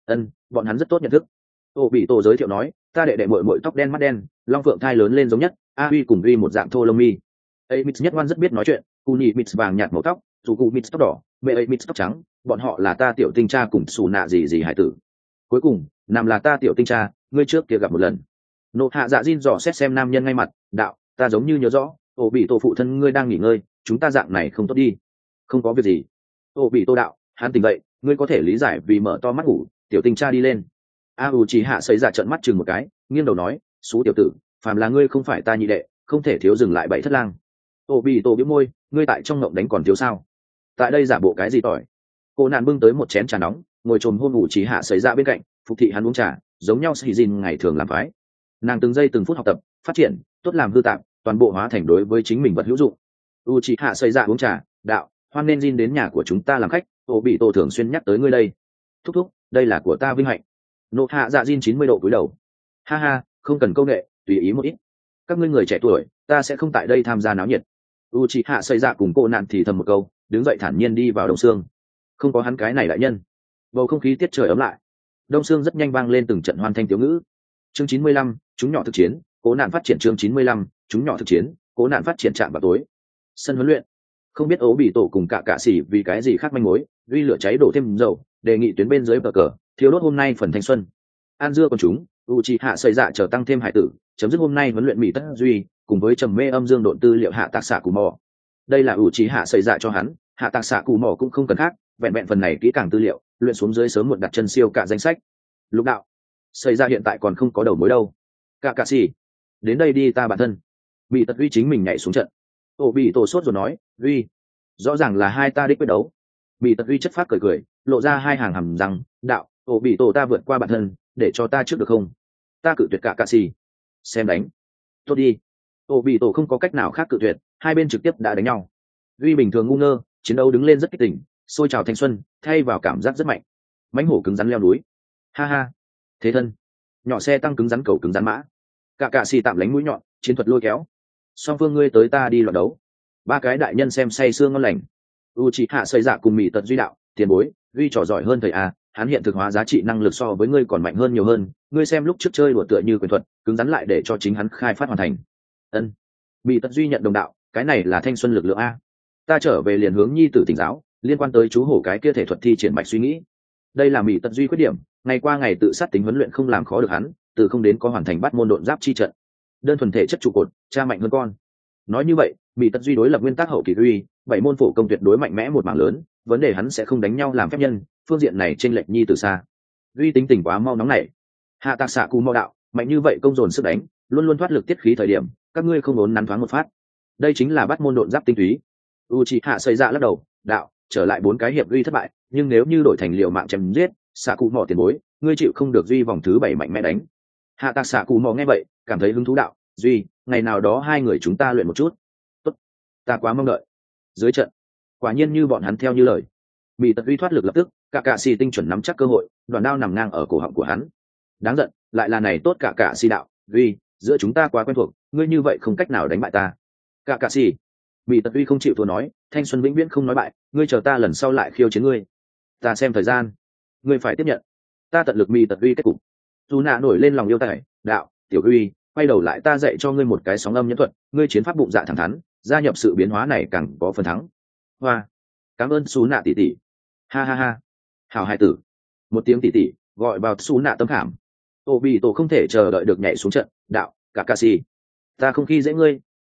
Bọn hắn rất tốt nhận thức. Tô bị tổ giới thiệu nói, ta đệ đệ muội muội tóc đen mắt đen, long phượng thai lớn lên giống nhất, Huy cùng Huy một dạng thô lông mi. Mix nhất ngoan rất biết nói chuyện, Kuni Mix vàng nhạt màu tóc, dù cụ Mix tóc đỏ, mẹ Mix tóc trắng, bọn họ là ta tiểu tinh cha cùng xù nạ gì hải tử. Cuối cùng, nằm là ta tiểu tinh cha, ngươi trước kia gặp một lần. Nộ hạ dạ Jin dò xét xem nam nhân ngay mặt, đạo, ta giống như nhớ rõ, Tô bị tổ phụ thân ngươi đang nghỉ ngơi, chúng ta dạng này không tốt đi. Không có việc gì. Tô bị tô đạo, hắn tỉnh vậy, ngươi có thể lý giải vì mở to mắt ngủ, tiểu tinh cha đi lên. Chỉ hạ xây ra trận mắt chừng một cái, nghiêng đầu nói, xú tiểu tử, phàm là ngươi không phải ta nhị đệ, không thể thiếu dừng lại bảy thất lang. Tô bị tổ bĩu môi, ngươi tại trong ngộng đánh còn thiếu sao? Tại đây giả bộ cái gì tỏi? Cô nạn bưng tới một chén trà nóng, ngồi trồm hôn ngủ chỉ hạ xảy ra bên cạnh, phục thị hắn uống trà, giống nhau sĩ Jin ngày thường làm phái. Nàng từng giây từng phút học tập, phát triển, tốt làm hư tạm, toàn bộ hóa thành đối với chính mình vật hữu dụng. Chỉ hạ xảy ra uống trà, đạo, hoan nên Jin đến nhà của chúng ta làm khách, Tô bị tổ thường xuyên nhắc tới ngươi đây. Thúc thúc, đây là của ta vinh hạnh. Nộ hạ dạ Jin 90 độ cúi đầu. Ha ha, không cần công nghệ, tùy ý một ít. Các ngươi người trẻ tuổi, ta sẽ không tại đây tham gia náo nhiệt. Hạ xây dạ cùng cô nạn thì thầm một câu, đứng dậy thản nhiên đi vào Đông Sương. Không có hắn cái này đại nhân, bầu không khí tiết trời ấm lại. Đông Sương rất nhanh vang lên từng trận hoan thanh tiếu ngữ. Chương 95, chúng nhỏ thực chiến, cố nạn phát triển. Chương 95, chúng nhỏ thực chiến, cố nạn phát triển. Chạm vào tối. Sân huấn luyện. Không biết ố bị tổ cùng cả xỉ vì cái gì khác manh mối, duy lửa cháy đổ thêm dầu, đề nghị tuyến bên dưới bờ cờ, thiếu đốt hôm nay phần thanh xuân. An dưa con chúng, Hạ xây dạ trở tăng thêm hải tử, chấm dứt hôm nay huấn luyện mỹ tất duy, cùng với trầm mê âm dương độn tư liệu hạ tạc xạ cù mò. Đây là Hạ xây dạ cho hắn, hạ tạc xạ cù mò cũng không cần khác, vẹn vẹn phần này kỹ càng tư liệu, luyện xuống dưới sớm một đặt chân siêu cả danh sách. Lục đạo, xây dạ hiện tại còn không có đầu mối đâu. Cả xỉ, đến đây đi ta bản thân. Mỹ tật duy chính mình nhảy xuống trận. Bị tổ sốt rồi nói, duy, rõ ràng là hai ta đích quyết đấu. Mỹ tật duy chất phát cười, lộ ra hai hàng hầm răng, đạo, bị tổ ta vượt qua bản thân, để cho ta trước được không? Ta cự tuyệt cả xỉ. Xem đánh. Tốt đi. Bị tổ không có cách nào khác cự tuyệt, hai bên trực tiếp đã đánh nhau. Duy bình thường ngu ngơ, chiến đấu đứng lên rất kích tỉnh, sôi trào thanh xuân, thay vào cảm giác rất mạnh. Mãnh hổ cứng rắn leo núi. Ha ha. Thế thân. Nhỏ xe tăng cứng rắn cầu cứng rắn mã. Cả xỉ tạm lánh mũi nhọn, chiến thuật lôi kéo. Song phương ngươi tới ta đi loạn đấu. Ba cái đại nhân xem say sương ngon lành. Hạ xây dạ cùng Mỹ tật duy đạo, tiền bối, duy trò giỏi hơn thầy a, hắn hiện thực hóa giá trị năng lực so với ngươi còn mạnh hơn nhiều hơn, ngươi xem lúc trước chơi đùa tựa như quyền thuật, cứng rắn lại để cho chính hắn khai phát hoàn thành. Mỹ tật duy nhận đồng đạo, cái này là thanh xuân lực lượng a. Ta trở về liền hướng nhi tử tỉnh giáo, liên quan tới chú hổ cái kia thể thuật thi triển mạch suy nghĩ. Đây là Mỹ tật duy khuyết điểm, ngày qua ngày tự sát tính huấn luyện không làm khó được hắn, từ không đến có hoàn thành bắt môn độn giáp chi trận. Đơn thuần thể chất trụ cột, cha mạnh hơn con. Nói như vậy, Mỹ tật duy đối lập nguyên tắc hậu kỳ uy, 7 môn phổ công tuyệt đối mạnh mẽ một mảng lớn, vấn đề hắn sẽ không đánh nhau làm phép nhân, phương diện này chênh lệch nhi từ xa. Duy tính tình quá mau nóng này. Hạ tạc xạ cù mò đạo, mạnh như vậy công dồn sức đánh, luôn luôn thoát lực tiết khí thời điểm, các ngươi không muốn nắn thoáng một phát. Đây chính là bắt môn độn giáp tinh túy. Hạ xây dạ lắc đầu, đạo, trở lại 4 cái hiệp Duy thất bại, nhưng nếu như đổi thành liều mạng chém giết, xạ cù mò tiền bối, ngươi chịu không được Duy vòng thứ 7 mạnh mẽ đánh. Hạ tạc xạ cù mò nghe vậy, cảm thấy hứng thú đạo, Duy, ngày nào đó hai người chúng ta luyện một chút. Tốt, ta quá mong đợi. Dưới trận, quả nhiên như bọn hắn theo như lời, Mỹ tật Duy thoát lực lập tức, cả xì tinh chuẩn nắm chắc cơ hội, đoàn đao nằm ngang ở cổ họng của hắn. Đáng giận, lại là này tốt cả xì đạo, Duy, giữa chúng ta quá quen thuộc, ngươi như vậy không cách nào đánh bại ta. Cả xì, Mỹ tật Duy không chịu thua nói, thanh xuân vĩnh viễn không nói bại, ngươi chờ ta lần sau lại khiêu chiến ngươi. Ta xem thời gian, ngươi phải tiếp nhận. Ta tận lực Mỹ tật Duy kết cục. Dù nạ nổi lên lòng yêu tài, đạo, tiểu Duy, quay đầu lại ta dạy cho ngươi một cái sóng âm nhẫn thuật, ngươi chiến pháp bụng dạ thẳng thắn, gia nhập sự biến hóa này càng có phần thắng. Hoa, cảm ơn Sú nạ tỷ tỷ. Ha ha ha, hảo hai tử. Một tiếng tỷ tỷ gọi vào Sú nạ tâm khảm. Bị tổ không thể chờ đợi được nhảy xuống trận, đạo, cả xì, ta không khi dễ ngươi,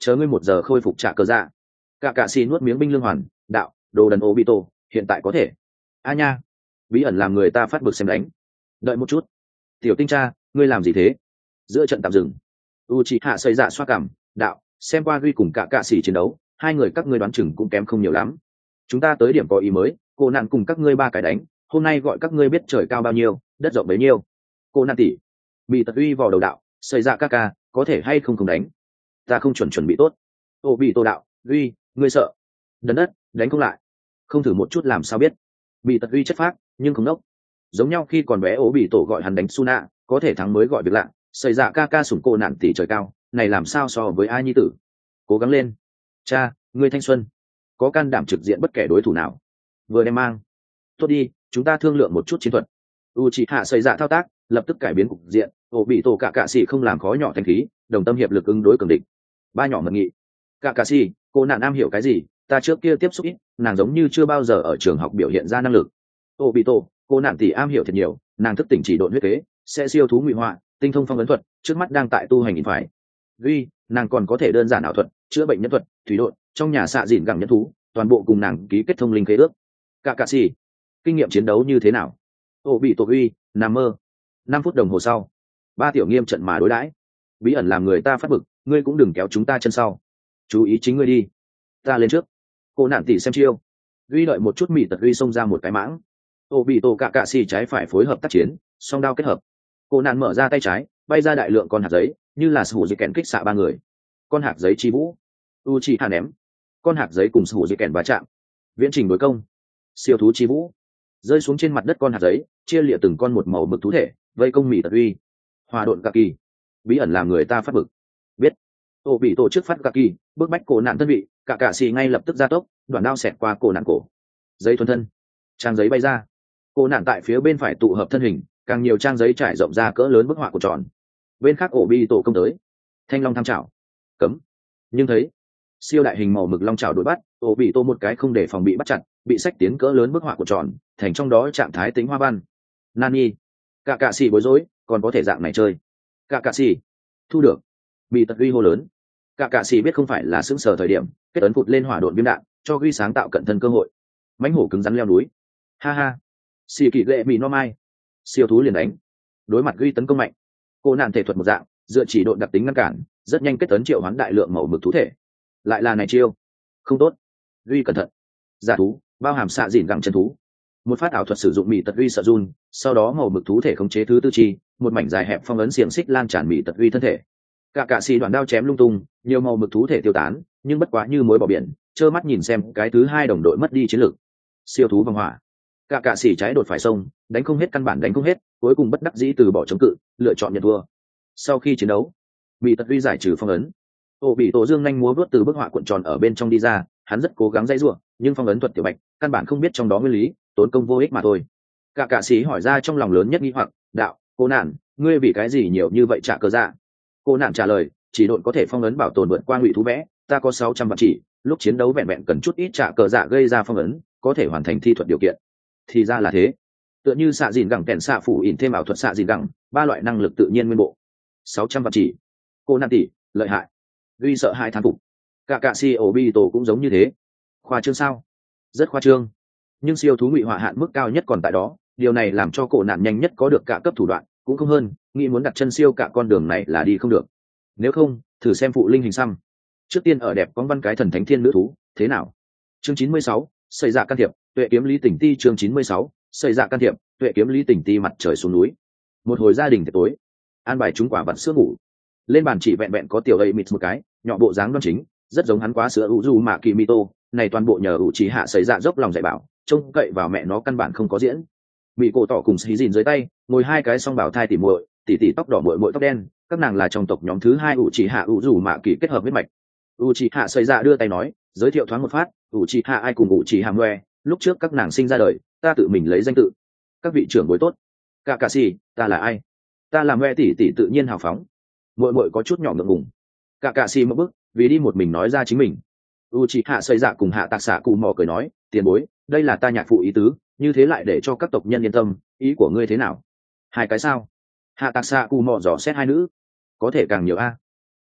chờ ngươi 1 giờ khôi phục trả cờ dạ. Cả cạ xì nuốt miếng binh lương hoàn, đạo, đồ đần Obito, hiện tại có thể. A nha, bí ẩn làm người ta phát bực xem đánh. Đợi một chút, tiểu tinh cha, ngươi làm gì thế? Giữa trận tạm dừng, Uchiha xây dạ xoa cằm, đạo, xem qua Gui cùng cả cạ xì chiến đấu, hai người các ngươi đoán chừng cũng kém không nhiều lắm. Chúng ta tới điểm có ý mới, cô nạn cùng các ngươi 3 cái đánh, hôm nay gọi các ngươi biết trời cao bao nhiêu, đất rộng bấy nhiêu. Cô nạn tỷ, bị tật uy vào đầu đạo, xây dạ ca ca, có thể hay không đánh? Ta không chuẩn bị tốt. Ô bị tô đạo, Gui, ngươi sợ? Đấn đất, đánh không lại. Không thử một chút làm sao biết? Bị tật uy chất phác, nhưng không nốc. Giống nhau khi còn bé ố bị tổ gọi hắn đánh Suna, có thể thắng mới gọi việc lạ. Xây dạ ca ca sủng cô nạn tỷ trời cao, này làm sao so với ai nhi tử? Cố gắng lên, cha, ngươi thanh xuân, có can đảm trực diện bất kể đối thủ nào. Vừa đem mang, tốt đi, chúng ta thương lượng một chút chiến thuật. Uchiha xây dạ thao tác, lập tức cải biến cục diện. Ổ bị tổ cả cạ sĩ không làm khó nhỏ thanh khí, đồng tâm hiệp lực ứng đối cường địch. Ba nhỏ mật nghị, cả cạ sĩ, cô nạn am hiểu cái gì? Ta trước kia tiếp xúc ít, nàng giống như chưa bao giờ ở trường học biểu hiện ra năng lực. Ổ bị tổ, cô nạn tỷ am hiểu thật nhiều, nàng thức tỉnh chỉ độn huyết kế, sẽ siêu thú ngụy họa, tinh thông phong ấn thuật, trước mắt đang tại tu hành in phải. Duy, nàng còn có thể đơn giản ảo thuật, chữa bệnh nhân thuật, thủy độn, trong nhà xạ dịn gẳng nhân thú, toàn bộ cùng nàng ký kết thông linh khế ước. Cả cạ sĩ, kinh nghiệm chiến đấu như thế nào? Ổ bị tổ uy, nằm mơ. 5 phút đồng hồ sau, 3 tiểu nghiêm trận mà đối đãi. Bí ẩn làm người ta phát bực, ngươi cũng đừng kéo chúng ta chân sau. Chú ý chính ngươi đi. Ta lên trước. Cô nạn tỷ xem chiêu. Duy đợi một chút, mị tật Duy xông ra một cái mãng. Ô bị tổ cả cạ xì trái phải phối hợp tác chiến, song đao kết hợp. Cô nạn mở ra tay trái, bay ra đại lượng con hạt giấy, như là sủ dị kèn kích xạ 3 người. Con hạt giấy chi vũ. Uchiha ném. Con hạt giấy cùng sủ dị kèn va chạm. Viễn trình đối công. Siêu thú chi vũ. Rơi xuống trên mặt đất con hạt giấy, chia lịa từng con một màu mực thú thể, vây công mị tật Duy. Hòa độn cả kỳ. Bí ẩn làm người ta phát bực. Biết. Ô bị tổ chức phát cả kỳ, bước bách cổ nạn thân vị, cả cạ xì ngay lập tức ra tốc, đoạn đao xẹt qua cổ nạn cổ. Giấy thuần thân. Trang giấy bay ra. Cổ nạn tại phía bên phải tụ hợp thân hình, càng nhiều trang giấy trải rộng ra cỡ lớn bức họa của tròn. Bên khác ổ bị tổ công tới. Thanh long tham chảo. Cấm. Nhưng thấy siêu đại hình màu mực long chảo đuổi bắt, ổ bị tổ một cái không để phòng bị bắt chặt, bị sách tiến cỡ lớn bức họa của tròn, thành trong đó trạng thái tính hoa văn. Nani. Cả cạ xì bối rối, còn có thể dạng này chơi. Cả cạ xì thu được. Bị tật Uy hô lớn. Cả cạ xì biết không phải là sững sờ thời điểm, kết ấn phụt lên hỏa độn viêm đạn, cho Uy sáng tạo cận thân cơ hội. Mãnh hổ cứng rắn leo núi. Ha ha. Xì kỳ lệ bị no mai. Siêu thú liền đánh. Đối mặt Uy tấn công mạnh, cô nạn thể thuật một dạng, dựa chỉ độn đặc tính ngăn cản, rất nhanh kết ấn triệu hoán đại lượng màu mực thú thể. Lại là này chiêu, không tốt. Uy cẩn thận. Giả thú, bao hàm xạ dịn gẳng chân thú. Một phát ảo thuật sử dụng mị tật Uy sợ run, sau đó màu mực thú thể khống chế thứ tư chi, một mảnh dài hẹp phong ấn xiềng xích lan tràn mị tật Uy thân thể. Cả cạ xì đoạn đao chém lung tung, nhiều màu mực thú thể tiêu tán, nhưng bất quá như muối bỏ biển, trơ mắt nhìn xem cái thứ hai đồng đội mất đi chiến lược. Siêu thú vòng hỏa. Cả cạ xì trái đột phải sông, đánh không hết, căn bản đánh không hết, cuối cùng bất đắc dĩ từ bỏ chống cự, lựa chọn nhận thua. Sau khi chiến đấu, bị tật Uy giải trừ phong ấn. Ô bị tổ dương nhanh múa vớt từ bức họa cuộn tròn ở bên trong đi ra, hắn rất cố gắng dãy rủa, nhưng phong ấn thuật tiểu bạch, căn bản không biết trong đó nguyên lý, tốn công vô ích mà thôi. Cả cạ sĩ hỏi ra trong lòng lớn nhất nghi hoặc, đạo, cô nạn, ngươi vì cái gì nhiều như vậy trả cờ dạ? Cô nạn trả lời, chỉ độn có thể phong ấn bảo tồn vượt qua ngụy thú vẽ, ta có 600 vạn chỉ, lúc chiến đấu vẹn vẹn cần chút ít trả cờ dạ gây ra phong ấn, có thể hoàn thành thi thuật điều kiện. Thì ra là thế. Tựa như xạ dìn gẳng kèn xạ phủ ỉn thêm ảo thuật xạ dìn gẳng, 3 loại năng lực tự nhiên nguyên bộ. 600 vạn chỉ. Cô nạn tỷ, lợi hại. Duy sợ hãi thán phục. Cả cạ sĩ Obito cũng giống như thế. Khoa trương sao? Rất khoa trương. Nhưng siêu thú ngụy họa hạn mức cao nhất còn tại đó, điều này làm cho cổ nạn nhanh nhất có được cả cấp thủ đoạn, cũng không hơn, nghĩ muốn đặt chân siêu cả con đường này là đi không được. Nếu không, thử xem phụ linh hình xăm. Trước tiên ở đẹp con văn cái thần thánh thiên nữ thú, thế nào? Chương 96, xây dạ can thiệp, tuệ kiếm lý tỉnh ti. Chương 96, xây dạ can thiệp, tuệ kiếm lý tỉnh ti. Mặt trời xuống núi. Một hồi gia đình tối, an bài chúng quả vặt sữa ngủ. Lên bàn chỉ vẹn vẹn có tiểu ấy mịt một cái, nhỏ bộ dáng đoan chính, rất giống hắn quá sữa Uzumaki này toàn bộ nhờ Uchiha xảy dạ dốc lòng dạy bảo, trông cậy vào mẹ nó căn bản không có diễn. Bị cổ tỏ cùng xí dìn dưới tay, ngồi hai cái song bảo thai tỉ muội, tỉ tóc đỏ muội muội tóc đen, các nàng là trong tộc nhóm thứ 2 Uchiha Uzumaki kết hợp huyết mạch. Uchiha xảy dạ đưa tay nói, giới thiệu thoáng một phát, Uchiha ai cùng Uchiha Mue, lúc trước các nàng sinh ra đời, ta tự mình lấy danh tự. Các vị trưởng bối tốt. Kakashi, ta là ai? Ta là Mue tỷ tự nhiên hào phóng. Muội muội có chút nhỏ ngượng ngùng. Kakashi một bước, vì đi một mình nói ra chính mình. Uchiha xây dạ cùng hạ tạc xạ cụ mò cười nói, tiền bối, đây là ta nhạc phụ ý tứ, như thế lại để cho các tộc nhân yên tâm, ý của ngươi thế nào? 2 cái sao? Hạ tạc xạ cụ mò dò xét 2 nữ, có thể càng nhiều a.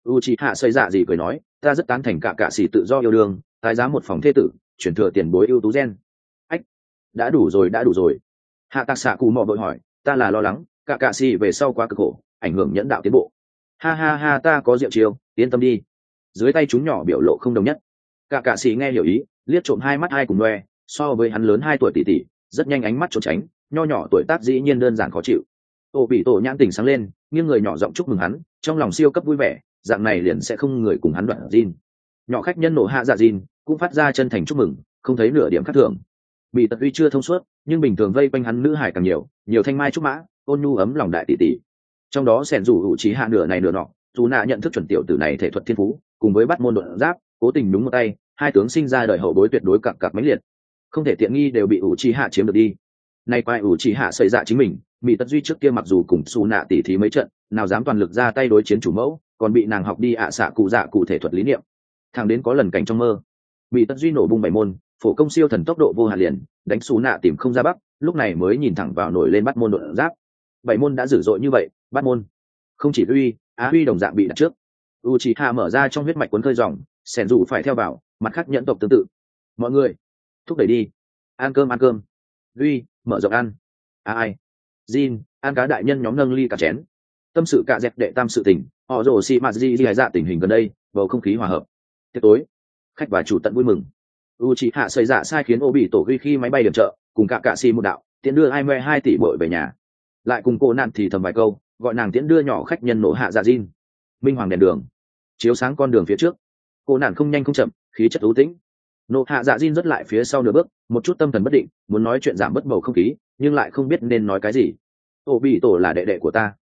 u chị hạ xây dạ gì cười nói, ta rất tán thành cả cạ sĩ tự do yêu đương, tái giá một phòng thê tử, chuyển thừa tiền bối ưu tú gen. Ách, đã đủ rồi, đã đủ rồi. Hạ tạc xạ cụ mò vội hỏi, ta là lo lắng cả cạ sĩ về sau quá cực khổ, ảnh hưởng nhẫn đạo tiến bộ. Ha ha ha, ta có diệu chiêu, yên tâm đi. Dưới tay chúng nhỏ biểu lộ không đồng nhất. Cả cạ sĩ nghe hiểu ý, liếc trộm hai mắt hai cùng loe, so với hắn lớn 2 tuổi tỷ tỷ, rất nhanh ánh mắt trốn tránh, nho nhỏ tuổi tác dĩ nhiên đơn giản khó chịu. Ô bị tổ nhãn tình sáng lên, nghiêng người nhỏ giọng chúc mừng hắn, trong lòng siêu cấp vui vẻ, dạng này liền sẽ không người cùng hắn đoạn Jin. Nhỏ khách nhân nổ hạ dạ Jin cũng phát ra chân thành chúc mừng, không thấy nửa điểm khác thường. Bị tật uy chưa thông suốt, nhưng bình thường vây quanh hắn nữ hải càng nhiều, nhiều thanh mai trúc mã, ôn nhu ấm lòng đại tỷ tỷ. Trong đó sẻn rủ hữu trí hạ nửa này nửa nọ, dù nạ nhận thức chuẩn tiểu tử này thể thuật thiên phú, cùng với bắt môn đột giáp, cố tình đúng một tay, hai tướng sinh ra đời hậu bối tuyệt đối cặp cặp mấy liệt, không thể tiện nghi đều bị ủ trí hạ chiếm được đi. Nay quay ủ trí hạ xây dạ chính mình, bị tật duy trước kia mặc dù cùng xù nạ tỉ thí mấy trận, nào dám toàn lực ra tay đối chiến chủ mẫu, còn bị nàng học đi xạ cụ dạ cụ thể thuật lý niệm. Thằng đến có lần cảnh trong mơ, bị tật duy nổ bung 7 môn, phổ công siêu thần tốc độ vô hạn liền, đánh xù nạ tìm không ra bắc, lúc này mới nhìn thẳng vào nổi lên bắt môn đột giáp. 7 môn đã dữ dội như vậy, bắt môn không chỉ uy, á uy đồng dạng bị đặt trước. Uchiha mở ra trong huyết mạch cuốn khơi dòng, sẻn dù phải theo vào, mặt khác nhẫn tộc tương tự. Mọi người thúc đẩy đi, ăn cơm. Uy, mở rộng ăn. Ai Jin, ăn cá đại nhân nhóm nâng ly cả chén. Tâm sự cả dẹp đệ tam sự tình, họ rồ xì mà di dạ tình hình gần đây, bầu không khí hòa hợp. Tiệc tối, khách và chủ tận vui mừng. Uchiha xây dạ sai khiến ô bị tổ ghi khi máy bay điểm trợ, cùng cả xì một đạo, tiện đưa 22 tỷ bội về nhà. Lại cùng cô nạn thì thầm vài câu, gọi nàng tiễn đưa nhỏ khách nhân nổ hạ dạ Jin. Minh hoàng đèn đường chiếu sáng con đường phía trước, cô nạn không nhanh không chậm, khí chất ưu tĩnh. Nộ hạ dạ Jin rất lại phía sau nửa bước, một chút tâm thần bất định, muốn nói chuyện giảm bớt bầu không khí, nhưng lại không biết nên nói cái gì. Ô bị tổ là đệ đệ của ta.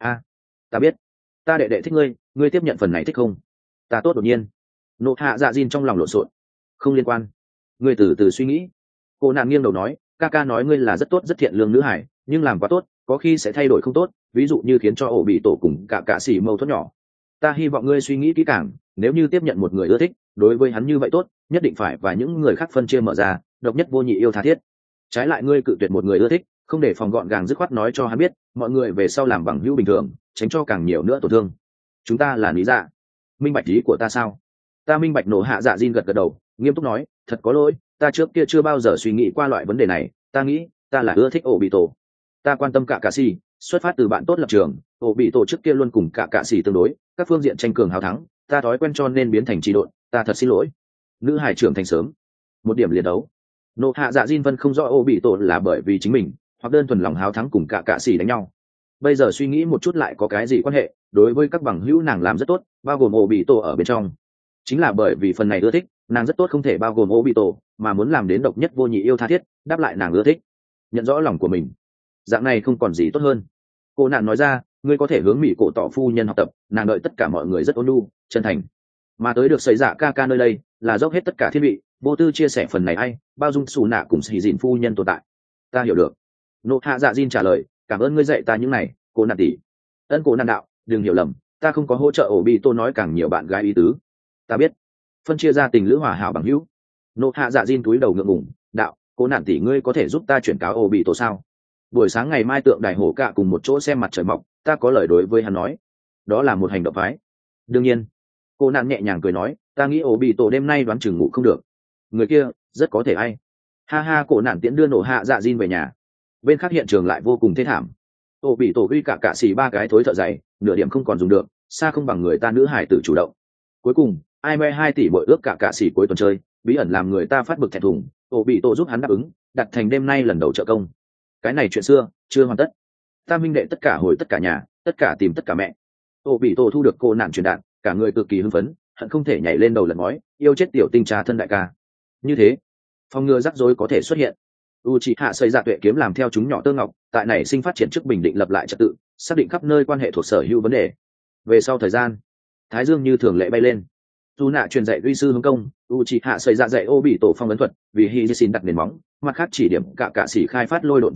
Ta biết, ta đệ đệ thích ngươi, ngươi tiếp nhận phần này thích không? Ta tốt đột nhiên. Nộ hạ dạ Jin trong lòng lộn xộn. Không liên quan, ngươi từ từ suy nghĩ. Cô nạn nghiêng đầu nói, ca nói ngươi là rất tốt rất thiện lương nữ hải, nhưng làm quá tốt có khi sẽ thay đổi không tốt, ví dụ như khiến cho ổ bị tổ cùng cả xỉ mâu thuẫn nhỏ. Ta hy vọng ngươi suy nghĩ kỹ càng, nếu như tiếp nhận một người ưa thích, đối với hắn như vậy tốt, nhất định phải và những người khác phân chia mở ra, độc nhất vô nhị yêu tha thiết. Trái lại ngươi cự tuyệt một người ưa thích, không để phòng gọn gàng dứt khoát nói cho hắn biết, mọi người về sau làm bằng hữu bình thường, tránh cho càng nhiều nữa tổn thương. Chúng ta là lý dạ. Minh bạch ý của ta sao? Ta minh bạch. Nổ hạ dạ Jin gật gật đầu, nghiêm túc nói, thật có lỗi, ta trước kia chưa bao giờ suy nghĩ qua loại vấn đề này, ta nghĩ ta là ưa thích ổ bị tổ. Ta quan tâm cả xỉ, xuất phát từ bạn tốt lập trường, ổ bị tổ trước kia luôn cùng cả xỉ tương đối, các phương diện tranh cường hào thắng, ta thói quen cho nên biến thành trì độn, ta thật xin lỗi. Nữ hải trưởng thành sớm, một điểm liền đấu. Nộ hạ dạ Jin Vân không rõ ổ bị tổ là bởi vì chính mình, hoặc đơn thuần lòng hào thắng cùng cả xỉ đánh nhau. Bây giờ suy nghĩ một chút lại có cái gì quan hệ, đối với các bằng hữu nàng làm rất tốt, bao gồm ổ bị tổ ở bên trong. Chính là bởi vì phần này ưa thích, nàng rất tốt không thể bao gồm ổ bị tổ, mà muốn làm đến độc nhất vô nhị yêu tha thiết, đáp lại nàng ưa thích, nhận rõ lòng của mình. Dạng này không còn gì tốt hơn. Cô nạn nói ra, ngươi có thể hướng mỹ cổ tỏ phu nhân học tập, nàng đợi tất cả mọi người rất ôn nhu chân thành, mà tới được xảy dạ ca nơi đây là dốc hết tất cả thiên vị, vô tư chia sẻ phần này ai bao dung xù nạ cùng xì dìn phu nhân tồn tại. Ta hiểu được. Nộ hạ dạ Jin trả lời, cảm ơn ngươi dạy ta những này, cô nạn tỷ. Ân cô nạn đạo, đừng hiểu lầm, ta không có hỗ trợ ổ bị tô nói càng nhiều bạn gái ý tứ. Ta biết. Phân chia ra tình lữ hòa hảo bằng hữu. Nộ hạ dạ Jin túi đầu ngượng ngùng, đạo, cô nạn tỷ ngươi có thể giúp ta chuyển cáo ổ bị tô sao? Buổi sáng ngày mai tượng đài hổ cạ cùng một chỗ xem mặt trời mọc, ta có lời đối với hắn nói. Đó là một hành động phái. Đương nhiên. Cô nạn nhẹ nhàng cười nói, ta nghĩ ổ bị tổ đêm nay đoán chừng ngủ không được. Người kia rất có thể ai. Ha ha, cổ nạn tiễn đưa nổ hạ dạ Jin về nhà. Bên khác hiện trường lại vô cùng thê thảm. Ổ bị tổ ghi cả xì 3 cái thối thợ dày, nửa điểm không còn dùng được, xa không bằng người ta nữ hải tử chủ động. Cuối cùng ai 2 tỷ bội ước cả xì cuối tuần chơi, bí ẩn làm người ta phát bực thẹn thùng. Ổ bị tổ giúp hắn đáp ứng, đặt thành đêm nay lần đầu trợ công. Cái này chuyện xưa chưa hoàn tất. Tam minh đệ tất cả hồi tất cả nhà, tất cả tìm tất cả mẹ. Ổ bị tổ thu được cô nạn truyền đạn, cả người cực kỳ hưng phấn, hận không thể nhảy lên đầu lật ngói, yêu chết tiểu tinh trà thân đại ca. Như thế phòng ngừa rắc rối có thể xuất hiện. Uchiha xây ra tuệ kiếm làm theo chúng nhỏ tơ ngọc, tại này sinh phát triển trước bình định lập lại trật tự, xác định khắp nơi quan hệ thuộc sở hữu vấn đề. Về sau thời gian, thái dương như thường lệ bay lên. Dù nạ truyền dạy uy sư hướng công, Uchiha xây ra dạy ô bị tổ phong ấn thuật, vì Hidesin đặt nền móng, mặt khác chỉ điểm cả sĩ khai phát lôi độn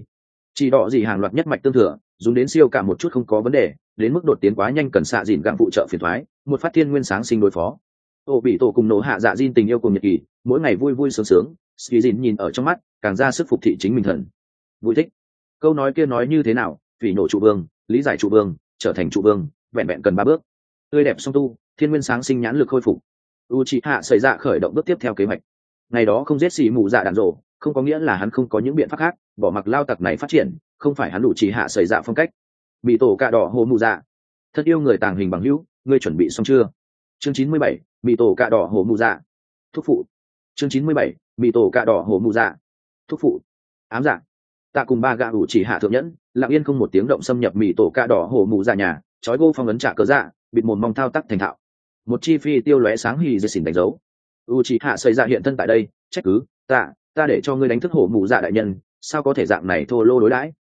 chỉ đỏ gì hàng loạt nhất mạch tương thừa, dùng đến siêu cả một chút không có vấn đề, đến mức đột tiến quá nhanh cần xạ dìn gặng phụ trợ phiền thoái, một phát thiên nguyên sáng sinh đối phó. Ô bị tổ cùng nổ hạ dạ Jin tình yêu cùng nhật kỳ, mỗi ngày vui vui sướng sướng, Skizin nhìn ở trong mắt, càng ra sức phục thị chính mình thần. Vui thích. Câu nói kia nói như thế nào, vì nổ trụ vương, lý giải trụ vương, trở thành trụ vương, vẹn vẹn cần 3 bước. tươi đẹp song tu, thiên nguyên sáng sinh nhãn lực khôi phục. Uchiha xảy ra khởi động bước tiếp theo kế hoạch. Ngày đó không giết xì mù dạ đạn rồ, không có nghĩa là hắn không có những biện pháp khác, bỏ mặc lao tặc này phát triển, không phải hắn Uchiha xảy ra phong cách. Bị tổ cạ đỏ hồ mù dạ. Thật yêu người tàng hình bằng hữu, ngươi chuẩn bị xong chưa? Chương 97, bị tổ cạ đỏ hồ mù dạ. Thúc phụ. Chương 97, bị tổ cạ đỏ hồ mù dạ. Thúc phụ. Ám dạ. Tạ cùng ba gạ Uchiha thượng nhẫn, lặng yên không một tiếng động xâm nhập mì tổ cạ đỏ hồ mù dạ nhà, chói gô phong ấn trả cớ dạ, bịt mồm mong thao tác thành thạo. Một chi phi tiêu lóe sáng hì dây xỉn đánh dấu. Uchiha xảy ra hiện thân tại đây, trách cứ ta để cho ngươi đánh thức hổ mù dạ đại nhân, sao có thể dạng này thô lô đối đãi?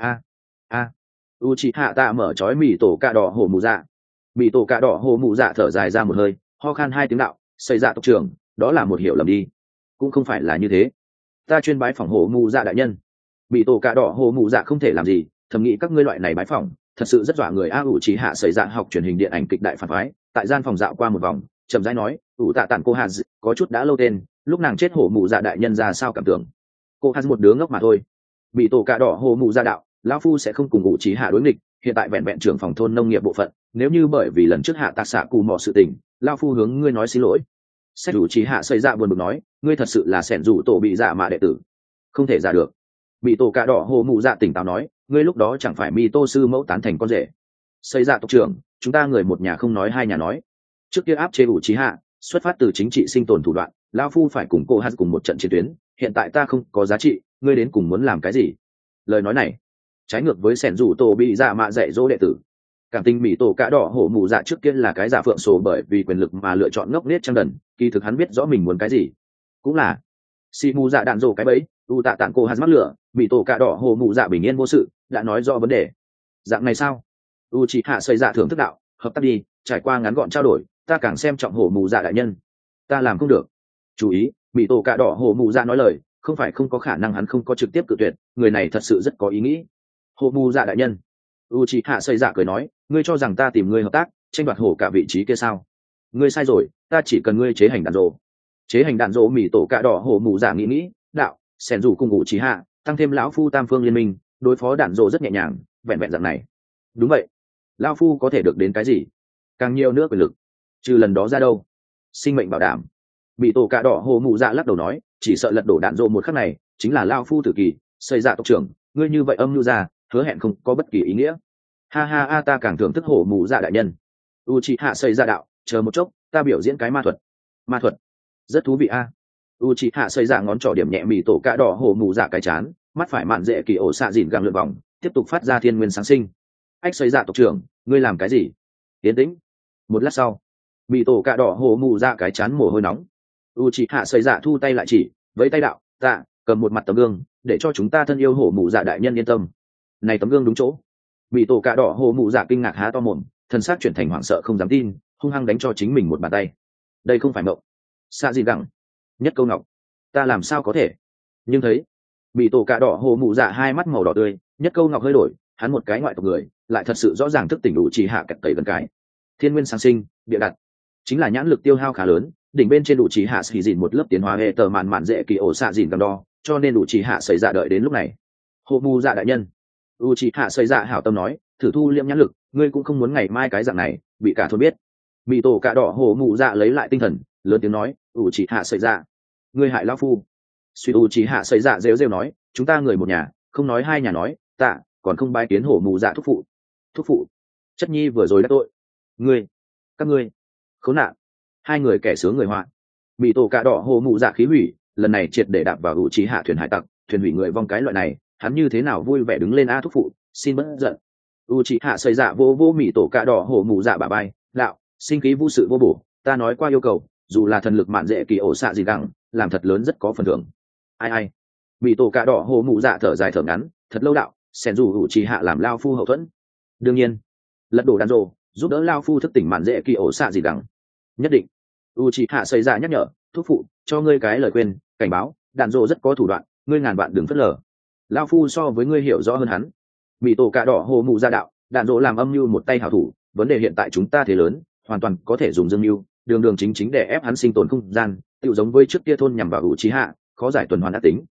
Uchiha tạ mở chói mì tổ cạ đỏ hổ mù dạ. Mì tổ cạ đỏ hổ mù dạ thở dài ra một hơi, ho khan hai tiếng đạo, xảy ra tộc trưởng, đó là một hiểu lầm đi. Cũng không phải là như thế, ta chuyên bái phỏng hổ mù dạ đại nhân. Mì tổ cạ đỏ hổ mù dạ không thể làm gì, thầm nghĩ các ngươi loại này bái phỏng thật sự rất dọa người. Uchiha xảy ra học truyền hình điện ảnh kịch đại phản phái, tại gian phòng dạo qua một vòng, chậm rãi nói, tạ tản cô hà có chút đã lâu tên, lúc nàng chết hổ mù dạ đại nhân ra sao cảm tưởng? Cô hà một đứa ngốc mà thôi. Bị tổ cạ đỏ hổ mù dạ đạo, lão phu sẽ không cùng Uchiha đối nghịch, hiện tại vẹn vẹn trưởng phòng thôn nông nghiệp bộ phận, nếu như bởi vì lần trước hạ tạc xạ cù mò sự tình, lão phu hướng ngươi nói xin lỗi. Sách Uchiha xảy ra buồn bực nói, ngươi thật sự là sẻn rủ tổ bị dạ mạ đệ tử, không thể giả được. Bị tổ cạ đỏ hổ mù dạ tỉnh táo nói, ngươi lúc đó chẳng phải mi tô sư mẫu tán thành con rể? Xây dạ tộc trưởng, chúng ta người một nhà không nói hai nhà nói. Trước kia áp chế Uchiha, xuất phát từ chính trị sinh tồn thủ đoạn, lão phu phải cùng cô hát cùng một trận chiến tuyến, hiện tại ta không có giá trị, ngươi đến cùng muốn làm cái gì? Lời nói này trái ngược với sẻn rủ tổ bị dạ mạ dạy dỗ đệ tử. Cảm tình mỹ tổ cạ đỏ hổ mù dạ trước kia là cái giả phượng sổ bởi vì quyền lực mà lựa chọn ngốc nết trăng đần, kỳ thực hắn biết rõ mình muốn cái gì. Cũng là xì mù dạ đạn rồ cái bẫy, tạ tản cô hát mắc lửa, mỹ tổ cạ đỏ hổ mù dạ bình yên vô sự, đã nói rõ vấn đề. Dạng này sao? Uchiha xây dạ thưởng thức đạo, hợp tác đi, trải qua ngắn gọn trao đổi, ta càng xem trọng hổ mù dạ đại nhân. Ta làm không được. Chú ý, bị tổ cạ đỏ hổ mù dạ nói lời, không phải không có khả năng hắn không có trực tiếp cự tuyệt, người này thật sự rất có ý nghĩ. Hổ mù dạ đại nhân. Uchiha xây dạ cười nói, ngươi cho rằng ta tìm ngươi hợp tác, tranh đoạt hổ cả vị trí kia sao? Ngươi sai rồi, ta chỉ cần ngươi chế hành đạn rồ. Chế hành đạn rồ mì tổ cạ đỏ hổ mù dạ nghĩ, đạo, xẻn rủ cùng Uchiha, tăng thêm lão phu tam phương liên minh, đối phó đạn rồ rất nhẹ nhàng, vẹn vẹn dạng này. Đúng vậy. Lão phu có thể được đến cái gì? Càng nhiều nữa quyền lực. Trừ lần đó ra đâu? Sinh mệnh bảo đảm. Bị tổ cạ đỏ hồ mụ dạ lắc đầu nói, chỉ sợ lật đổ đạn rộ một khắc này chính là lão phu tử kỳ. Xây dạ tộc trưởng, ngươi như vậy âm mưu ra, hứa hẹn không có bất kỳ ý nghĩa. Ha, ta càng thưởng thức hổ mụ dạ đại nhân. Uchiha xây dạ đạo, chờ một chốc, ta biểu diễn cái ma thuật. Ma thuật rất thú vị a. Uchiha xây dạ ngón trỏ điểm nhẹ mì tổ cạ đỏ hổ mụ dạ cái chán, mắt phải mạn dễ kỳ ổ xạ dìn gàng lượn vòng, tiếp tục phát ra thiên nguyên sáng sinh. Ách xây dạ tộc trưởng, ngươi làm cái gì? Tiến tĩnh. Một lát sau, mì tổ cạ đỏ hổ mụ dạ cái chán mồ hôi nóng. Uchiha xây dạ thu tay lại chỉ, với tay đạo, tạ, cầm một mặt tấm gương, để cho chúng ta thân yêu hổ mụ dạ đại nhân yên tâm. Này tấm gương đúng chỗ. Mì tổ cạ đỏ hổ mụ dạ kinh ngạc há to mồm, thân xác chuyển thành hoảng sợ không dám tin, hung hăng đánh cho chính mình một bàn tay. Đây không phải mộng. Xạ gì gẳng. Nhất câu ngọc. Ta làm sao có thể? Nhưng thấy, mì tổ cạ đỏ hổ mụ dạ hai mắt màu đỏ tươi, nhất câu ngọc hơi đổi, hắn một cái ngoại tộc người, lại thật sự rõ ràng thức tỉnh đủ chỉ hạ cật tẩy gần cái. Thiên nguyên sáng sinh, địa đặt, chính là nhãn lực tiêu hao khá lớn, đỉnh bên trên đủ chỉ hạ xì dìn một lớp tiến hóa hệ tờ mạn mạn dễ kỳ ổ xạ dìn cầm đo, cho nên đủ chỉ hạ xảy ra đợi đến lúc này. Hổ mụ dạ đại nhân. Uchiha xảy ra hảo tâm nói, thử thu liễm nhãn lực, ngươi cũng không muốn ngày mai cái dạng này bị cả thôn biết. Mị tổ cạ đỏ hổ mụ dạ lấy lại tinh thần, lớn tiếng nói, Uchiha xảy ra, ngươi hại lão phu. Suy Uchiha xảy ra rêu rêu nói, chúng ta người một nhà, không nói hai nhà nói, tạ, còn không bái kiến hổ mụ dạ thúc phụ. Thúc phụ? Chất nhi vừa rồi đã tội. Ngươi, các ngươi, khốn nạn. Hai người kẻ sướng người họa. Mị tổ cạ đỏ hổ mụ dạ khí hủy, lần này triệt để đạp vào Uchiha thuyền hải tặc, thuyền hủy người vong cái loại này, hắn như thế nào vui vẻ đứng lên a thúc phụ, xin bớt giận. Uchiha xây dạ vô mị tổ cạ đỏ hổ mụ dạ bà bay, đạo, sinh khí vô sự vô bổ, ta nói qua yêu cầu, dù là thần lực mạn dễ kỳ ổ xạ gì gẳng, làm thật lớn rất có phần thưởng. Ai. Mị tổ cạ đỏ hổ mụ dạ thở dài thở ngắn, thật lâu đạo, sen dù Uchiha làm lao phu hậu thuẫn. Đương nhiên, lật đổ đàn rồ, giúp đỡ lao phu thức tỉnh mạn dễ kỳ ổ xạ gì gẳng. Nhất định. Uchiha xây dạ nhắc nhở, thúc phụ, cho ngươi cái lời khuyên, cảnh báo, đàn rồ rất có thủ đoạn, ngươi ngàn vạn đừng phớt lờ. Lao phu so với ngươi hiểu rõ hơn hắn. Mị tổ cạ đỏ hồ mụ ra đạo, đạn dỗ làm âm mưu một tay hảo thủ, vấn đề hiện tại chúng ta thế lớn, hoàn toàn có thể dùng dương mưu, đường chính để ép hắn sinh tồn không gian, tự giống với trước kia thôn nhằm vào Uchiha, khó giải tuần hoàn ác tính.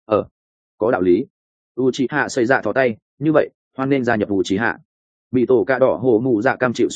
Có đạo lý. Uchiha xây dạ thò tay, như vậy, hoan nên gia nhập Uchiha. Mị tổ cạ đỏ hồ mụ dạ cam chịu số phận,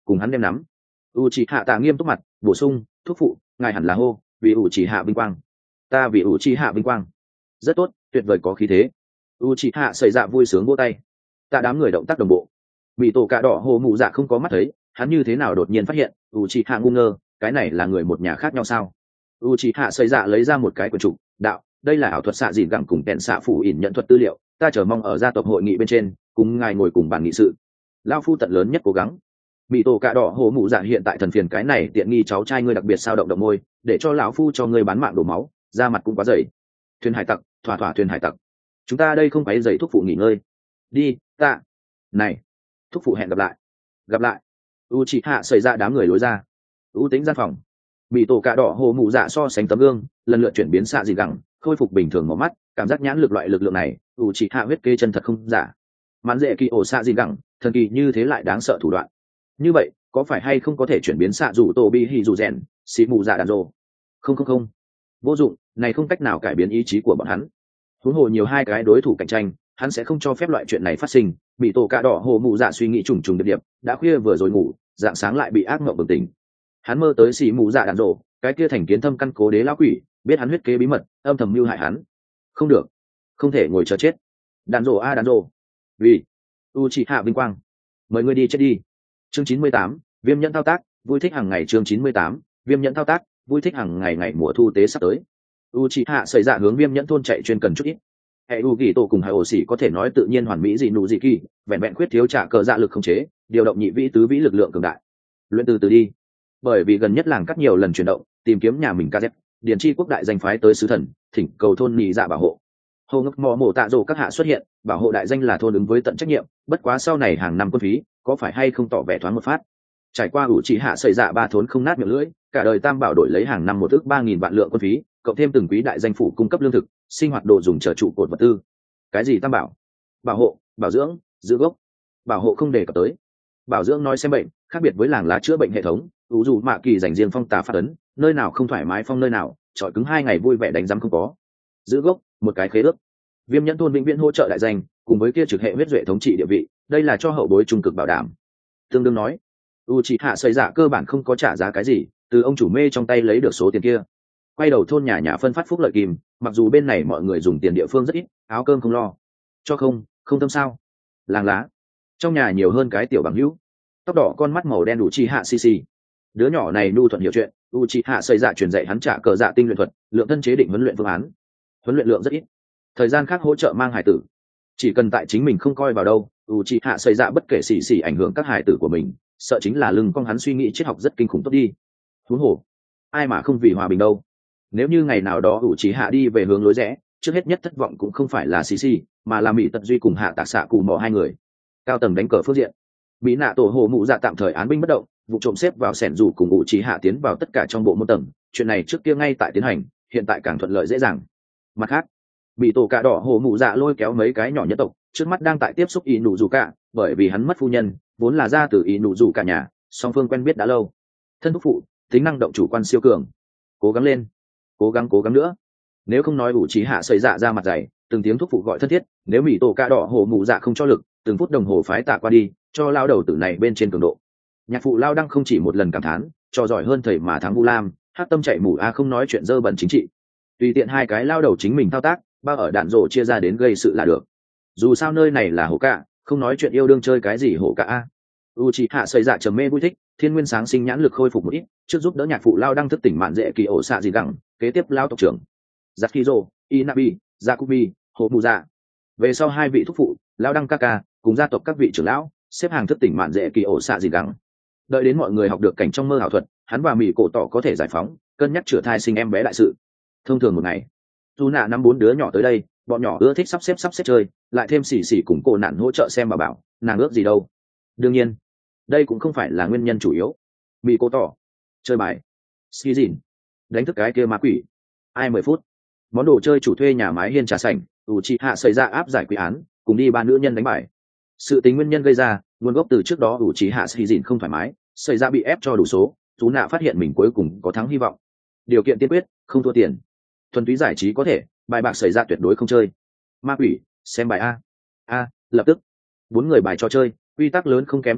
cùng hắn đem nắm. U chỉ hạ tạ nghiêm túc mặt bổ sung, thúc phụ ngài hẳn là hô vì u chỉ hạ vinh quang. Ta vì u chỉ hạ vinh quang. Rất tốt, tuyệt vời có khí thế. U chỉ hạ xảy ra vui sướng vỗ tay. Tạ đám người động tác đồng bộ. Bị tổ cạ đỏ hồ mụ dạ không có mắt thấy, hắn như thế nào đột nhiên phát hiện u chỉ hạ ngu ngơ, cái này là người một nhà khác nhau sao? U chỉ hạ xảy ra lấy ra một cái quyển trục, đạo, đây là ảo thuật xạ dìn gẳng cùng kèn xạ phủ ỉn nhận thuật tư liệu, ta chờ mong ở gia tộc hội nghị bên trên cùng ngài ngồi cùng bàn nghị sự. Lao phu tận lớn nhất cố gắng. Bị tổ cạ đỏ hồ mụ dạ hiện tại thần phiền cái này tiện nghi cháu trai ngươi đặc biệt sao động động môi, để cho lão phu cho ngươi bán mạng đổ máu, da mặt cũng quá dày. Thuyền hải tặc, thỏa thuyền hải tặc. Chúng ta đây không phải giày thúc phụ nghỉ ngơi. Đi, ta. Này, thúc phụ hẹn gặp lại. Gặp lại. U chỉ hạ xảy ra đám người lối ra. U tính gian phòng. Bị tổ cạ đỏ hồ mụ dạ so sánh tấm gương, lần lượt chuyển biến xạ dị gẳng, khôi phục bình thường màu mắt, cảm giác nhãn lực loại lực lượng này, U chỉ hạ huyết kê chân thật không giả. Mãn dễ kỳ ổ xạ dị gẳng, thần kỳ như thế lại đáng sợ thủ đoạn. Như vậy có phải hay không có thể chuyển biến xạ rủ tổ bi hì rủ rèn xì mù dạ đàn rồ? Không, vô dụng, này không cách nào cải biến ý chí của bọn hắn. Huống hồ nhiều hai cái đối thủ cạnh tranh, hắn sẽ không cho phép loại chuyện này phát sinh. Bị tổ cạ đỏ hồ mụ dạ suy nghĩ trùng trùng điệp điệp, đã khuya vừa rồi ngủ, dạng sáng lại bị ác mộng bừng tỉnh. Hắn mơ tới xì mù dạ đàn rồ, cái kia thành kiến thâm căn cố đế lão quỷ, biết hắn huyết kế bí mật, âm thầm mưu hại hắn. Không được, không thể ngồi chờ chết. Đàn rồ a đàn rồ, vì u chỉ hạ vinh quang, mời ngươi đi chết đi. Chương 98, viêm nhẫn thao tác, vui thích hàng ngày. Chương 98, viêm nhẫn thao tác, vui thích hàng ngày. Ngày mùa thu tế sắp tới. Uchiha xảy ra hướng viêm nhẫn thôn chạy chuyên cần chút ít. Hệ u kỳ tổ cùng hai ổ xỉ có thể nói tự nhiên hoàn mỹ gì nụ gì kỳ, vẹn vẹn khuyết thiếu trả cờ dạ lực không chế, điều động nhị vĩ tứ vĩ lực lượng cường đại. Luyện từ từ đi. Bởi vì gần nhất làng cắt nhiều lần chuyển động, tìm kiếm nhà mình KZ, điền chi quốc đại danh phái tới sứ thần, thỉnh cầu thôn nhị dạ bảo hộ. Hồ ngực mò mổ tạ rồ các hạ xuất hiện, bảo hộ đại danh là thôn ứng với tận trách nhiệm, bất quá sau này hàng năm quân phí có phải hay không tỏ vẻ thoáng một phát. Trải qua ủ chỉ hạ xây dạ ba thốn không nát miệng lưỡi, cả đời tam bảo đổi lấy hàng năm một ước 3.000 vạn lượng quân phí, cộng thêm từng quý đại danh phủ cung cấp lương thực, sinh hoạt đồ dùng chờ trụ cột vật tư. Cái gì tam bảo? Bảo hộ, bảo dưỡng, giữ gốc. Bảo hộ không đề cập tới. Bảo dưỡng nói xem bệnh, khác biệt với làng lá chữa bệnh hệ thống, ủ dù mạ kỳ dành riêng phong tà phát ấn, nơi nào không thoải mái phong nơi nào, trọi cứng 2 ngày vui vẻ đánh rắm không có. Giữ gốc, một cái khế ước. Viêm nhẫn thôn vĩnh viễn hỗ trợ đại danh, cùng với kia trực hệ huyết duệ thống trị địa vị, đây là cho hậu bối trung cực bảo đảm. Tương đương nói, Uchiha xây dạ cơ bản không có trả giá cái gì, từ ông chủ mê trong tay lấy được số tiền kia. Quay đầu thôn nhà phân phát phúc lợi kìm, mặc dù bên này mọi người dùng tiền địa phương rất ít, áo cơm không lo. Cho không tâm sao? Làng lá. Trong nhà nhiều hơn cái tiểu bằng hữu. Tóc đỏ con mắt màu đen Uchiha Sisi. Đứa nhỏ này nu thuận hiểu chuyện, Uchiha xây dạ truyền dạy hắn trả cờ dạ tinh luyện thuật, lượng thân chế định huấn luyện phương án. Huấn luyện lượng rất ít. Thời gian khác hỗ trợ mang hải tử, chỉ cần tại chính mình không coi vào đâu. Uchiha xây dạ bất kể xì ảnh hưởng các hải tử của mình, sợ chính là lưng con hắn suy nghĩ triết học rất kinh khủng tốt đi. Huống hồ, ai mà không vì hòa bình đâu. Nếu như ngày nào đó Uchiha đi về hướng lối rẽ, trước hết nhất thất vọng cũng không phải là xì mà là mỹ tật duy cùng hạ tạc xạ cù mò hai người. Cao tầng đánh cờ phương diện, mỹ nạ tổ hồ mụ dạ tạm thời án binh bất động, vụ trộm xếp vào sẻn dù cùng Uchiha tiến vào tất cả trong bộ môn tầng. Chuyện này trước kia ngay tại tiến hành, hiện tại càng thuận lợi dễ dàng. Mặt khác, bị tổ cạ đỏ hồ mụ dạ lôi kéo mấy cái nhỏ nhất tộc trước mắt đang tại tiếp xúc y nụ dù cả, bởi vì hắn mất phu nhân vốn là ra từ y nụ dù cả nhà, song phương quen biết đã lâu. Thân thúc phụ tính năng động chủ quan siêu cường, cố gắng lên, cố gắng nữa. Nếu không nói ủ trí hạ xây dạ ra mặt dày, từng tiếng thúc phụ gọi thân thiết. Nếu bị tổ cạ đỏ hồ mụ dạ không cho lực, từng phút đồng hồ phái tạ qua đi, cho lao đầu tử này bên trên cường độ. Nhạc phụ lao đăng không chỉ một lần cảm thán, cho giỏi hơn thầy mà thắng vu lam, hát tâm chạy mù a không nói chuyện dơ bẩn chính trị, tùy tiện hai cái lao đầu chính mình thao tác, bao ở đạn rổ chia ra đến gây sự là được. Dù sao nơi này là hổ cạ, không nói chuyện yêu đương chơi cái gì hổ cạ a. Uchiha xây dạ trầm mê vui thích, thiên nguyên sáng sinh nhãn lực khôi phục một ít, trước giúp đỡ nhạc phụ lao đăng thức tỉnh mạn dễ kỳ ổ xạ gì gẳng, kế tiếp lao tộc trưởng Yakizo, Inabi, Jakubi, Hồ Mù Dạ. Về sau hai vị thúc phụ, lao đăng Kaka, cùng gia tộc các vị trưởng lão, xếp hàng thức tỉnh mạn dễ kỳ ổ xạ gì gẳng. Đợi đến mọi người học được cảnh trong mơ ảo thuật, hắn và mỹ cổ tỏ có thể giải phóng, cân nhắc chữa thai sinh em bé đại sự. Thông thường một ngày, dù nạ năm 4 đứa nhỏ tới đây, bọn nhỏ ưa thích sắp xếp chơi, lại thêm xỉ cùng cô nạn hỗ trợ xem bà bảo nàng ước gì đâu. Đương nhiên đây cũng không phải là nguyên nhân chủ yếu. Mỹ cô tỏ chơi bài, xì dìn đánh thức cái kia ma quỷ. Ai 10 phút, món đồ chơi chủ thuê nhà mái hiên trà sảnh, Uchiha xảy ra áp giải quy án, cùng đi ba nữ nhân đánh bài. Sự tính nguyên nhân gây ra nguồn gốc từ trước đó Uchiha xì dìn không thoải mái, xảy ra bị ép cho đủ số, chú nạ phát hiện mình cuối cùng có thắng hy vọng. Điều kiện tiên quyết không thua tiền, thuần túy giải trí có thể, bài bạc xảy ra tuyệt đối không chơi. Ma quỷ xem bài a lập tức 4 người bài trò chơi, quy tắc lớn không kém chênh lệch,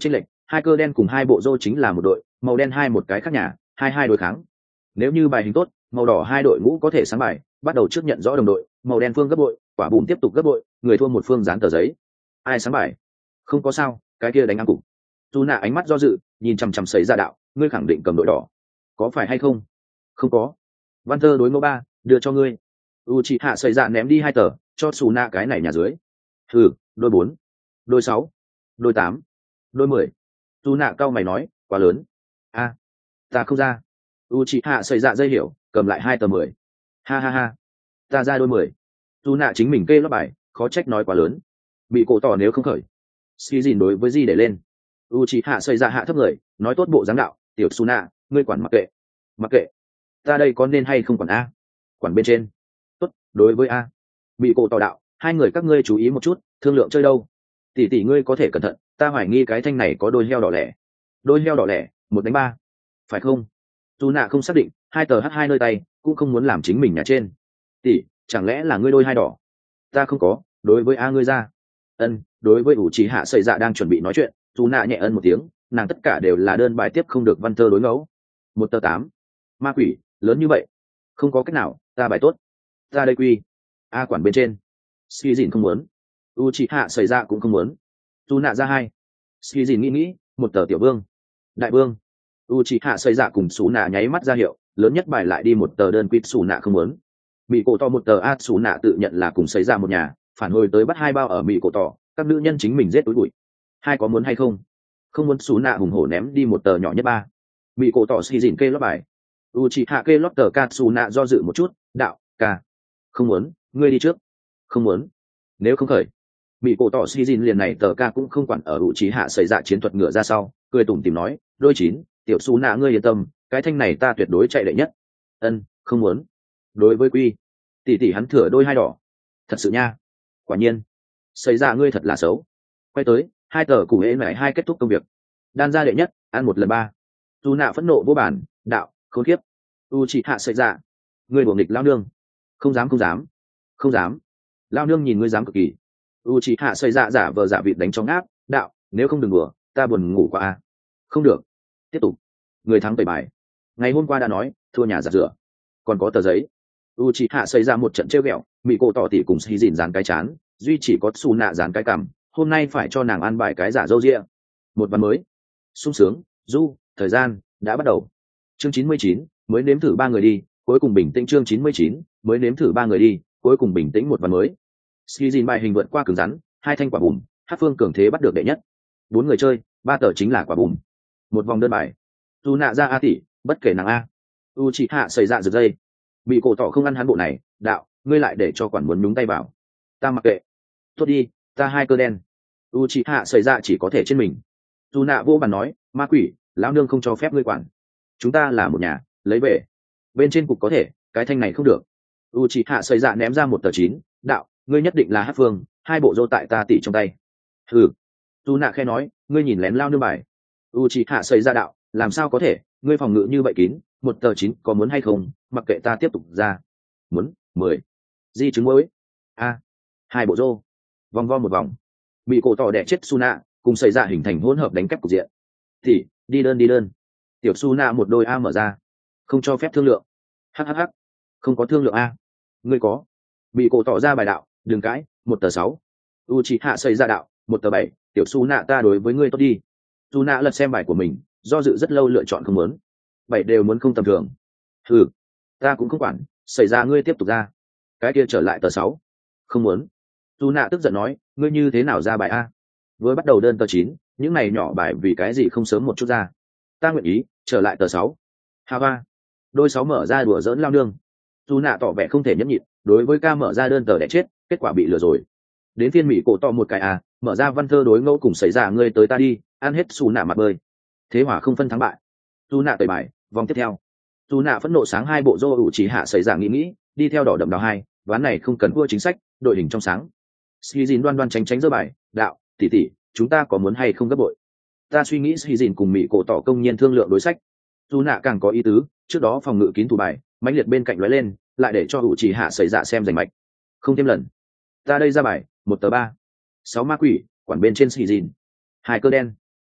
hai cơ đen cùng hai bộ rô chính là một đội, màu đen hai một cái khác nhà, hai đối kháng. Nếu như bài hình tốt, màu đỏ hai đội ngũ có thể sáng bài, bắt đầu trước nhận rõ đồng đội, màu đen phương gấp bội, quả bùm tiếp tục gấp bội, người thua một phương dán tờ giấy. Ai sáng bài? Không có sao, cái kia đánh ngang cục. Dù nạ ánh mắt do dự, nhìn chằm chằm Sấy Dạ đạo, ngươi khẳng định cầm đội đỏ, có phải hay không? Không có. Văn Thơ đối ngẫu 3, đưa cho ngươi. Uchiha Sấy Dạ ném đi 2 tờ, cho Sù nạ cái này nhà dưới. Đôi 4, đôi 6, đôi 8, đôi 10. Dù nạ cao mày nói, quá lớn. Ta không ra. Uchiha Sấy Dạ dây hiểu, cầm lại 2 tờ 10. Ha, ta ra đôi 10. Dù nạ chính mình kê lót bài, khó trách nói quá lớn. Bị cổ tỏ nếu không khởi. Skizin đối với Di để lên. Uchiha Sấy Dạ hạ thấp người, nói tốt bộ dáng đạo, tiểu Suna, ngươi quản mặc kệ. Mặc kệ. Ta đây có nên hay không quản a? Quản bên trên. Tốt, đối với a. Bị cổ tỏ đạo, hai người các ngươi chú ý một chút, thương lượng chơi đâu. Tỷ ngươi có thể cẩn thận, ta hoài nghi cái thanh này có đôi heo đỏ lẻ. Đôi heo đỏ lẻ, 1 đánh 3. Phải không? Dù nạ không xác định, 2 tờ H2 nơi tay, cũng không muốn làm chính mình nhà trên. Tỷ, chẳng lẽ là ngươi đôi 2 đỏ? Ta không có, đối với a ngươi ra. Đối với Uchiha Sấy Dạ đang chuẩn bị nói chuyện, dù nạ nhẹ một tiếng, nàng tất cả đều là đơn bài tiếp không được Văn Thơ đối ngẫu. 1 tờ 8. Ma quỷ, lớn như vậy. Không có cách nào, ta bài tốt. Ta đây quy. A quản bên trên. Skizin không muốn. Uchiha Sấy Dạ cũng không muốn. Dù nạ ra 2. Skizin nghĩ, 1 tờ tiểu vương. Đại vương. Uchiha Sấy Dạ cùng Sú nạ nháy mắt ra hiệu, lớn nhất bài lại đi 1 tờ đơn quýt Sú nạ không muốn. Bị cổ tỏ 1 tờ A Sú nạ tự nhận là cùng Sấy Dạ một nhà, phản hồi tới bắt 2 bao ở Mỹ cổ tỏ, các nữ nhân chính mình giết túi bụi. Hai có muốn hay không? Không muốn. Sú nạ hùng hổ ném đi 1 tờ nhỏ nhất 3. Mỹ cổ tỏ xì dìn kê lót bài. Uchiha kê lót tờ ca. Sú nạ do dự một chút, đạo, ca. Không muốn, ngươi đi trước. Không muốn. Nếu không khởi. Mỹ cổ tỏ xì dìn liền này tờ ca cũng không quản ở Uchiha Sấy Dạ chiến thuật ngựa ra sau, cười tủm tỉm nói, đôi 9, tiểu Sú nạ ngươi yên tâm, cái thanh này ta tuyệt đối chạy đệ nhất. Không muốn. Đối với quy. Tỷ hắn thừa đôi 2 đỏ. Thật sự nha. Quả nhiên. Sấy Dạ ngươi thật là xấu. Quay tới, 2 tờ cùng ế lại 2 kết thúc công việc. Đan ra đệ nhất, ăn 1 lần 3. Dù nạ phẫn nộ vô bản, đạo, khốn kiếp. Uchiha Sấy Dạ, ngươi đuổi nghịch lao nương. Không dám. Lao nương nhìn ngươi dám cực kỳ. Uchiha Sấy Dạ giả vờ giả vịt đánh trong áp, đạo, nếu không đừng đùa, ta buồn ngủ quá a. Không được. Tiếp tục. Người thắng tẩy bài. Ngày hôm qua đã nói, thua nhà giặt rửa. Còn có tờ giấy. Uchiha Sấy Dạ một trận trêu ghẹo, Mỹ cổ tỏ tỉ cùng xì dìn dán cái chán, duy chỉ có Sú nạ dán cái cằm, hôm nay phải cho nàng ăn bài cái giả dâu ria. Một ván mới. Sung sướng, thời gian đã bắt đầu. Chương 99, mới nếm thử 3 người đi, cuối cùng bình tĩnh. Chương 99, mới nếm thử 3 người đi, cuối cùng bình tĩnh. Một ván mới. Skizin bài hình vượt qua cứng rắn, 2 thanh quả bùm, Hát Phương cường thế bắt được đệ nhất. 4 người chơi, 3 tờ chính là quả bùm. Một vòng đơn bài. Dù nạ ra A tỷ, bất kể nàng A. Uchiha Sấy Dạ giật dây. Bị cổ tỏ không ăn hắn bộ này, đạo, ngươi lại để cho quản muốn nhúng tay vào. Ta mặc kệ. Tốt đi, ta 2 cơ đen. Uchiha Sấy Dạ chỉ có thể trên mình. Dù nạ vô bàn nói, ma quỷ, lão nương không cho phép ngươi quản. Chúng ta là một nhà, lấy về. Bên trên cục có thể, cái thanh này không được. Uchiha Sấy Dạ ném ra 1 tờ 9, đạo, ngươi nhất định là Hát Phương, 2 bộ rô tại ta tỷ trong tay. Dù nạ khe nói, ngươi nhìn lén lao nương bài. Uchiha Sấy Dạ đạo, làm sao có thể, ngươi phòng ngự như vậy kín, 1 tờ 9 có muốn hay không, mặc kệ ta tiếp tục ra. Muốn, 10. Di chứng mới. 2 bộ rô. Vòng vo một vòng. Bị cổ tỏ đẻ chết Suna, cùng Sấy Dạ hình thành hỗn hợp đánh kép cục diện. Thì, đi đơn. Tiểu Suna một đôi A mở ra. Không cho phép thương lượng. Hắc. Không có thương lượng A. Ngươi có. Bị cổ tỏ ra bài đạo, đừng cãi, 1 tờ 6. Uchiha Sấy Dạ đạo, 1 tờ 7, tiểu Suna ta đối với ngươi tốt đi. Suna lật xem bài của mình, do dự rất lâu lựa chọn không muốn. 7 đều muốn không tầm thường. Ta cũng không quản, Sấy Dạ ngươi tiếp tục ra. Cái kia trở lại tờ 6. Không muốn. Suna tức giận nói, ngươi như thế nào ra bài A? Vừa bắt đầu đơn tờ 9, những này nhỏ bài vì cái gì không sớm một chút ra. Ta nguyện ý, trở lại tờ 6. Hava. Đôi 6 mở ra đùa giỡn lao nương. Suna tỏ vẻ không thể nhẫn nhịn, đối với ca mở ra đơn tờ đẻ chết, kết quả bị lừa rồi. Đến phiên Mỹ cổ tỏ một cái A, mở ra Văn Thơ đối ngẫu cùng Sấy Dạ ngươi tới ta đi, ăn hết Suna mặt bơi. Thế hỏa không phân thắng bại. Suna tẩy bài, vòng tiếp theo. Suna phẫn nộ sáng 2 bộ rô Uchiha Sấy Dạ nghĩ, đi theo đỏ đậm đào 2, ván này không cần vua chính sách, đội hình trong sáng. Skizin đoan tránh giơ bài, đạo, tỷ, chúng ta có muốn hay không gấp bội. Ta suy nghĩ Skizin cùng Mỹ cổ tỏ công nhiên thương lượng đối sách. Suna càng có ý tứ, trước đó phòng ngự kín thủ bài, mãnh liệt bên cạnh lóe lên, lại để cho Uchiha Sấy Dạ xem giành mạch. Không thêm lần. Ta đây ra bài, 1 tờ 3. 6 ma quỷ, quản bên trên Skizin. 2 cơ đen.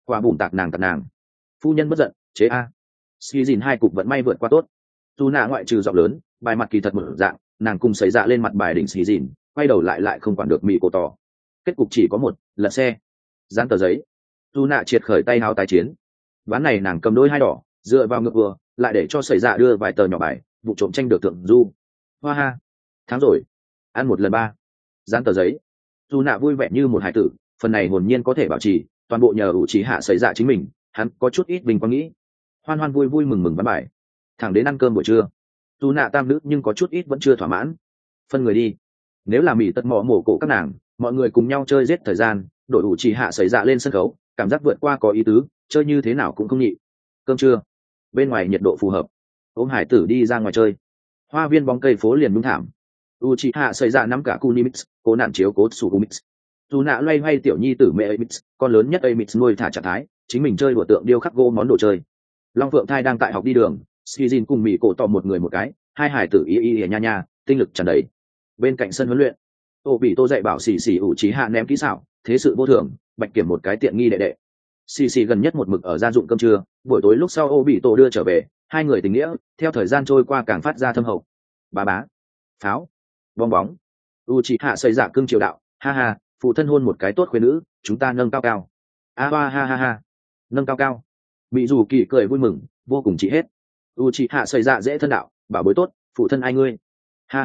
quả bùm tạc nàng phu nhân bất giận chế a. Ski dìn hai cục vận may vượt qua tốt. Dù nạ ngoại trừ giọng lớn bài mặt kỳ thật một dạng, nàng cùng xảy dạ lên mặt bài đỉnh Ski dìn, quay đầu lại không quản được mì cổ tỏ. Kết cục chỉ có một, lật xe dán tờ giấy. Dù nạ triệt khởi tay háo tái chiến. Ván này nàng cầm đôi hai đỏ, dựa vào ngược vừa lại để cho xảy dạ đưa vài tờ nhỏ bài, vụ trộm tranh được tượng du. Hoa ha, thắng rồi, ăn một lần ba, dán tờ giấy. Dù nạ vui vẻ như một hải tử, phần này hồn nhiên có thể bảo trì, toàn bộ nhờ ủ trí hạ xảy dạ chính mình, hắn có chút ít bình quang nghĩ. Hoan hoan vui vui mừng mừng ván bài, thẳng đến ăn cơm buổi trưa. Dù nạ tam nữ nhưng có chút ít vẫn chưa thỏa mãn, phân người đi. Nếu là mỉ tất mỏ mổ cổ các nàng, mọi người cùng nhau chơi giết thời gian, đội ủ trí hạ xảy dạ lên sân khấu, cảm giác vượt qua có ý tứ, chơi như thế nào cũng không nhị. Cơm trưa, bên ngoài nhiệt độ phù hợp, ôm hải tử đi ra ngoài chơi. Hoa viên bóng cây phố liền đúng thảm. Uchiha xảy ra nắm cả Kunimix, cố nạn chiếu cố Tsugumix. Dù nạ loay hoay tiểu nhi tử mẹ Amix, con lớn nhất Amix nuôi thả trạng thái, chính mình chơi đùa tượng điêu khắc gỗ món đồ chơi. Long Phượng Thai đang tại học đi đường, Shizin cùng Mị Cổ tỏ một người một cái, hai hải tử y nha nha, tinh lực tràn đầy. Bên cạnh sân huấn luyện, Tô Bỉ Tô dạy bảo xì Uchiha ném kỹ xảo, thế sự vô thường, bạch kiểm một cái tiện nghi đệ đệ. Xì gần nhất một mực ở gia dụng cơm trưa, buổi tối lúc sau Ô Bỉ Tô đưa trở về, hai người tình nghĩa, theo thời gian trôi qua càng phát ra thâm hậu. Bá, pháo, bong bóng. Uchiha xây dạ cưng triều đạo, ha ha, phụ thân hôn một cái tốt khuyên nữ, chúng ta nâng cao cao. Ha ha, nâng cao cao. Bị dù kỳ cười vui mừng, vô cùng chỉ hết. Uchiha xây dạ dễ thân đạo, bảo bối tốt, phụ thân ai ngươi. Ha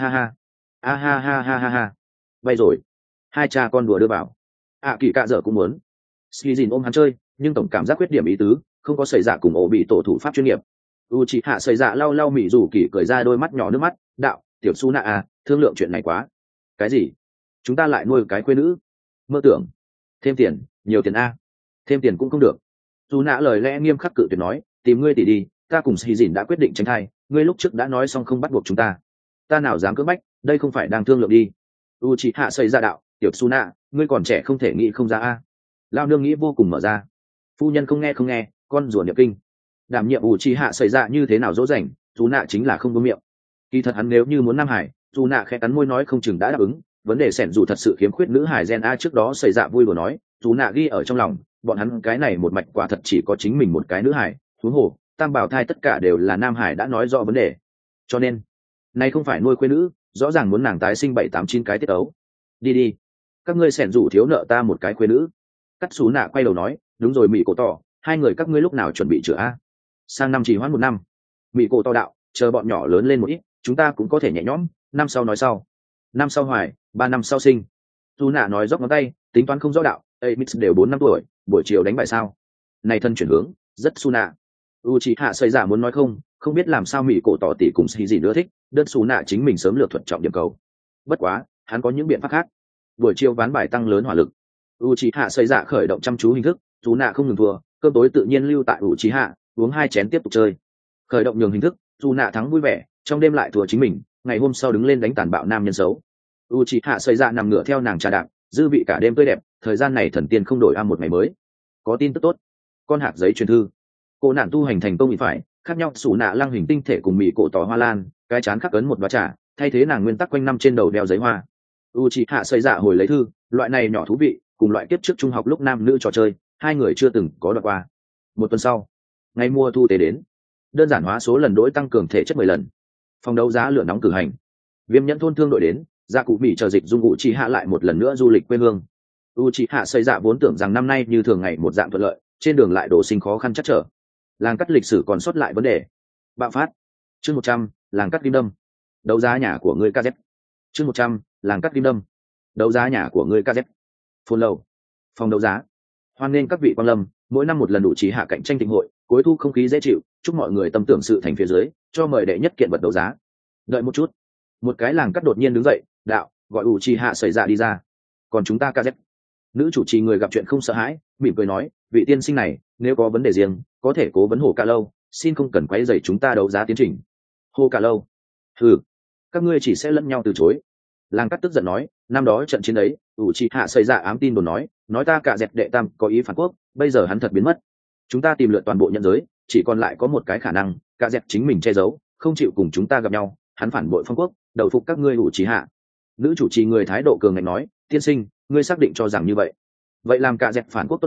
ha. Bay rồi. Hai cha con đùa đưa vào. Kỳ cạ dở cũng muốn. Skizin ôm hắn chơi, nhưng tổng cảm giác khuyết điểm ý tứ, không có xảy ra cùng ổ bị tổ thủ pháp chuyên nghiệp. Uchiha xảy ra lau mỉ dù kỳ cười ra đôi mắt nhỏ nước mắt, đạo, tiểu su nạ à, thương lượng chuyện này quá. Cái gì? Chúng ta lại nuôi cái quê nữ? Mơ tưởng. Thêm tiền, nhiều tiền a. Thêm tiền cũng không được. Su nạ lời lẽ nghiêm khắc cự tuyệt nói, tìm ngươi tỉ đi, ta cùng Skizin đã quyết định tránh thai, ngươi lúc trước đã nói xong không bắt buộc chúng ta. Ta nào dám cưỡng bách, đây không phải đang thương lượng đi. Uchiha xảy ra đạo, tiểu su nạ, ngươi còn trẻ không thể nghĩ không ra a. Lao nương nghĩ vô cùng mở ra. Phu nhân không nghe, con rùa niệm kinh. Đảm nhiệm Uchiha xảy ra như thế nào dỗ dành, Su nạ chính là không có miệng. Kỳ thật hắn nếu như muốn nam hải, Su nạ khẽ cắn môi nói không chừng đã đáp ứng. Vấn đề sẻn dù thật sự khiếm khuyết nữ hải gen a trước đó xảy ra vui đùa nói, Su nạ ghi ở trong lòng, bọn hắn cái này một mạch quả thật chỉ có chính mình một cái nữ hải. Huống hồ, tam bảo thai tất cả đều là nam hải đã nói rõ vấn đề. Cho nên, này không phải nuôi quê nữ, rõ ràng muốn nàng tái sinh 7-8-9 cái tiết ấu. Đi, các ngươi sẻn dù thiếu nợ ta một cái quê nữ. Cắt Su nạ quay đầu nói, đúng rồi Mị Cổ tỏ, hai người các ngươi lúc nào chuẩn bị chữa a? Sang năm chỉ hoãn 1 năm. Mị Cổ tỏ đạo, chờ bọn nhỏ lớn lên một ít, chúng ta cũng có thể nhẹ nhõm, năm sau nói sau. Năm sau hoài, 3 năm sau sinh. Su nạ nói dốc ngón tay, tính toán không rõ đạo, Mix đều 4 năm tuổi, buổi chiều đánh bài sao? Này thân chuyển hướng, rất Su nạ. Uchiha xây giả muốn nói không biết làm sao Mị Cổ tỏ tỷ cùng xì gì nữa thích, đơn Su nạ chính mình sớm lược thuận trọng điểm cầu. Bất quá, hắn có những biện pháp khác. Buổi chiều ván bài tăng lớn hỏa lực. Uchiha xây giả khởi động chăm chú hình thức, Su nạ không ngừng thua, cơm tối tự nhiên lưu tại Uchiha, uống 2 chén tiếp tục chơi. Khởi động nhường hình thức, Su nạ thắng vui vẻ, trong đêm lại thua chính mình, ngày hôm sau đứng lên đánh tàn bạo nam nhân xấu. Uchiha xây giả nằm ngửa theo nàng trà đạp, dư vị cả đêm tươi đẹp, thời gian này thần tiên không đổi một ngày mới. Có tin tức tốt. Con hạc giấy truyền thư. Cô nạn tu hành thành công bị phải, khác nhau Su nạ lăng hình tinh thể cùng Mị Cổ tỏ hoa lan, cái chán khắc ấn một đóa trà, thay thế nàng nguyên tắc quanh năm trên đầu đeo giấy hoa. Uchiha xây giả hồi lấy thư, loại này nhỏ thú vị, cùng loại kiếp trước trung học lúc nam nữ trò chơi, hai người chưa từng có đoạn qua. 1 tuần sau, ngày mùa thu tế đến, đơn giản hóa số lần đổi tăng cường thể chất 10 lần. Phòng đấu giá lửa nóng cử hành. Viêm nhẫn thôn thương đội đến, gia cụ Mỹ chờ dịch dung Uchiha lại một lần nữa du lịch quê hương. Uchiha xây dạ vốn tưởng rằng năm nay như thường ngày một dạng thuận lợi, trên đường lại đổ sinh khó khăn chắc trở. Làng cắt lịch sử còn sót lại vấn đề. Bạo phát. Chương 100, làng cắt kim đâm. Đấu giá nhà của ngươi KZ. Chương 100, làng cắt kim đâm. Đấu giá nhà của ngươi KZ. Phồn lầu. Phòng đấu giá. Hoan nghênh các vị quan lâm, mỗi năm một lần Uchiha cạnh tranh thịnh hội, cuối thu không khí dễ chịu, chúc mọi người tâm tưởng sự thành phía dưới, cho mời đệ nhất kiện vật đấu giá. Đợi một chút. Một cái làng cắt đột nhiên đứng dậy, đạo, gọi Uchiha xảy ra đi ra. Còn chúng ta KZ. Nữ chủ trì người gặp chuyện không sợ hãi, mỉm cười nói, vị tiên sinh này, nếu có vấn đề riêng, có thể cố vấn Hồ Cả Lâu, xin không cần quấy rầy chúng ta đấu giá tiến trình. Hồ Cả Lâu. Các ngươi chỉ sẽ lẫn nhau từ chối. Làng cắt tức giận nói, năm đó trận chiến ấy, Uchiha xảy ra ám tin đồn nói ta cả dẹp đệ tam có ý phản quốc, bây giờ hắn thật biến mất. Chúng ta tìm lượt toàn bộ nhân giới, chỉ còn lại có một cái khả năng, cả dẹp chính mình che giấu, không chịu cùng chúng ta gặp nhau, hắn phản bội phong quốc, đầu phục các ngươi Uchiha. Nữ chủ trì người thái độ cường ngạnh nói, tiên sinh, ngươi xác định cho rằng như vậy? Vậy làm cả dẹp phản quốc tốt rồi,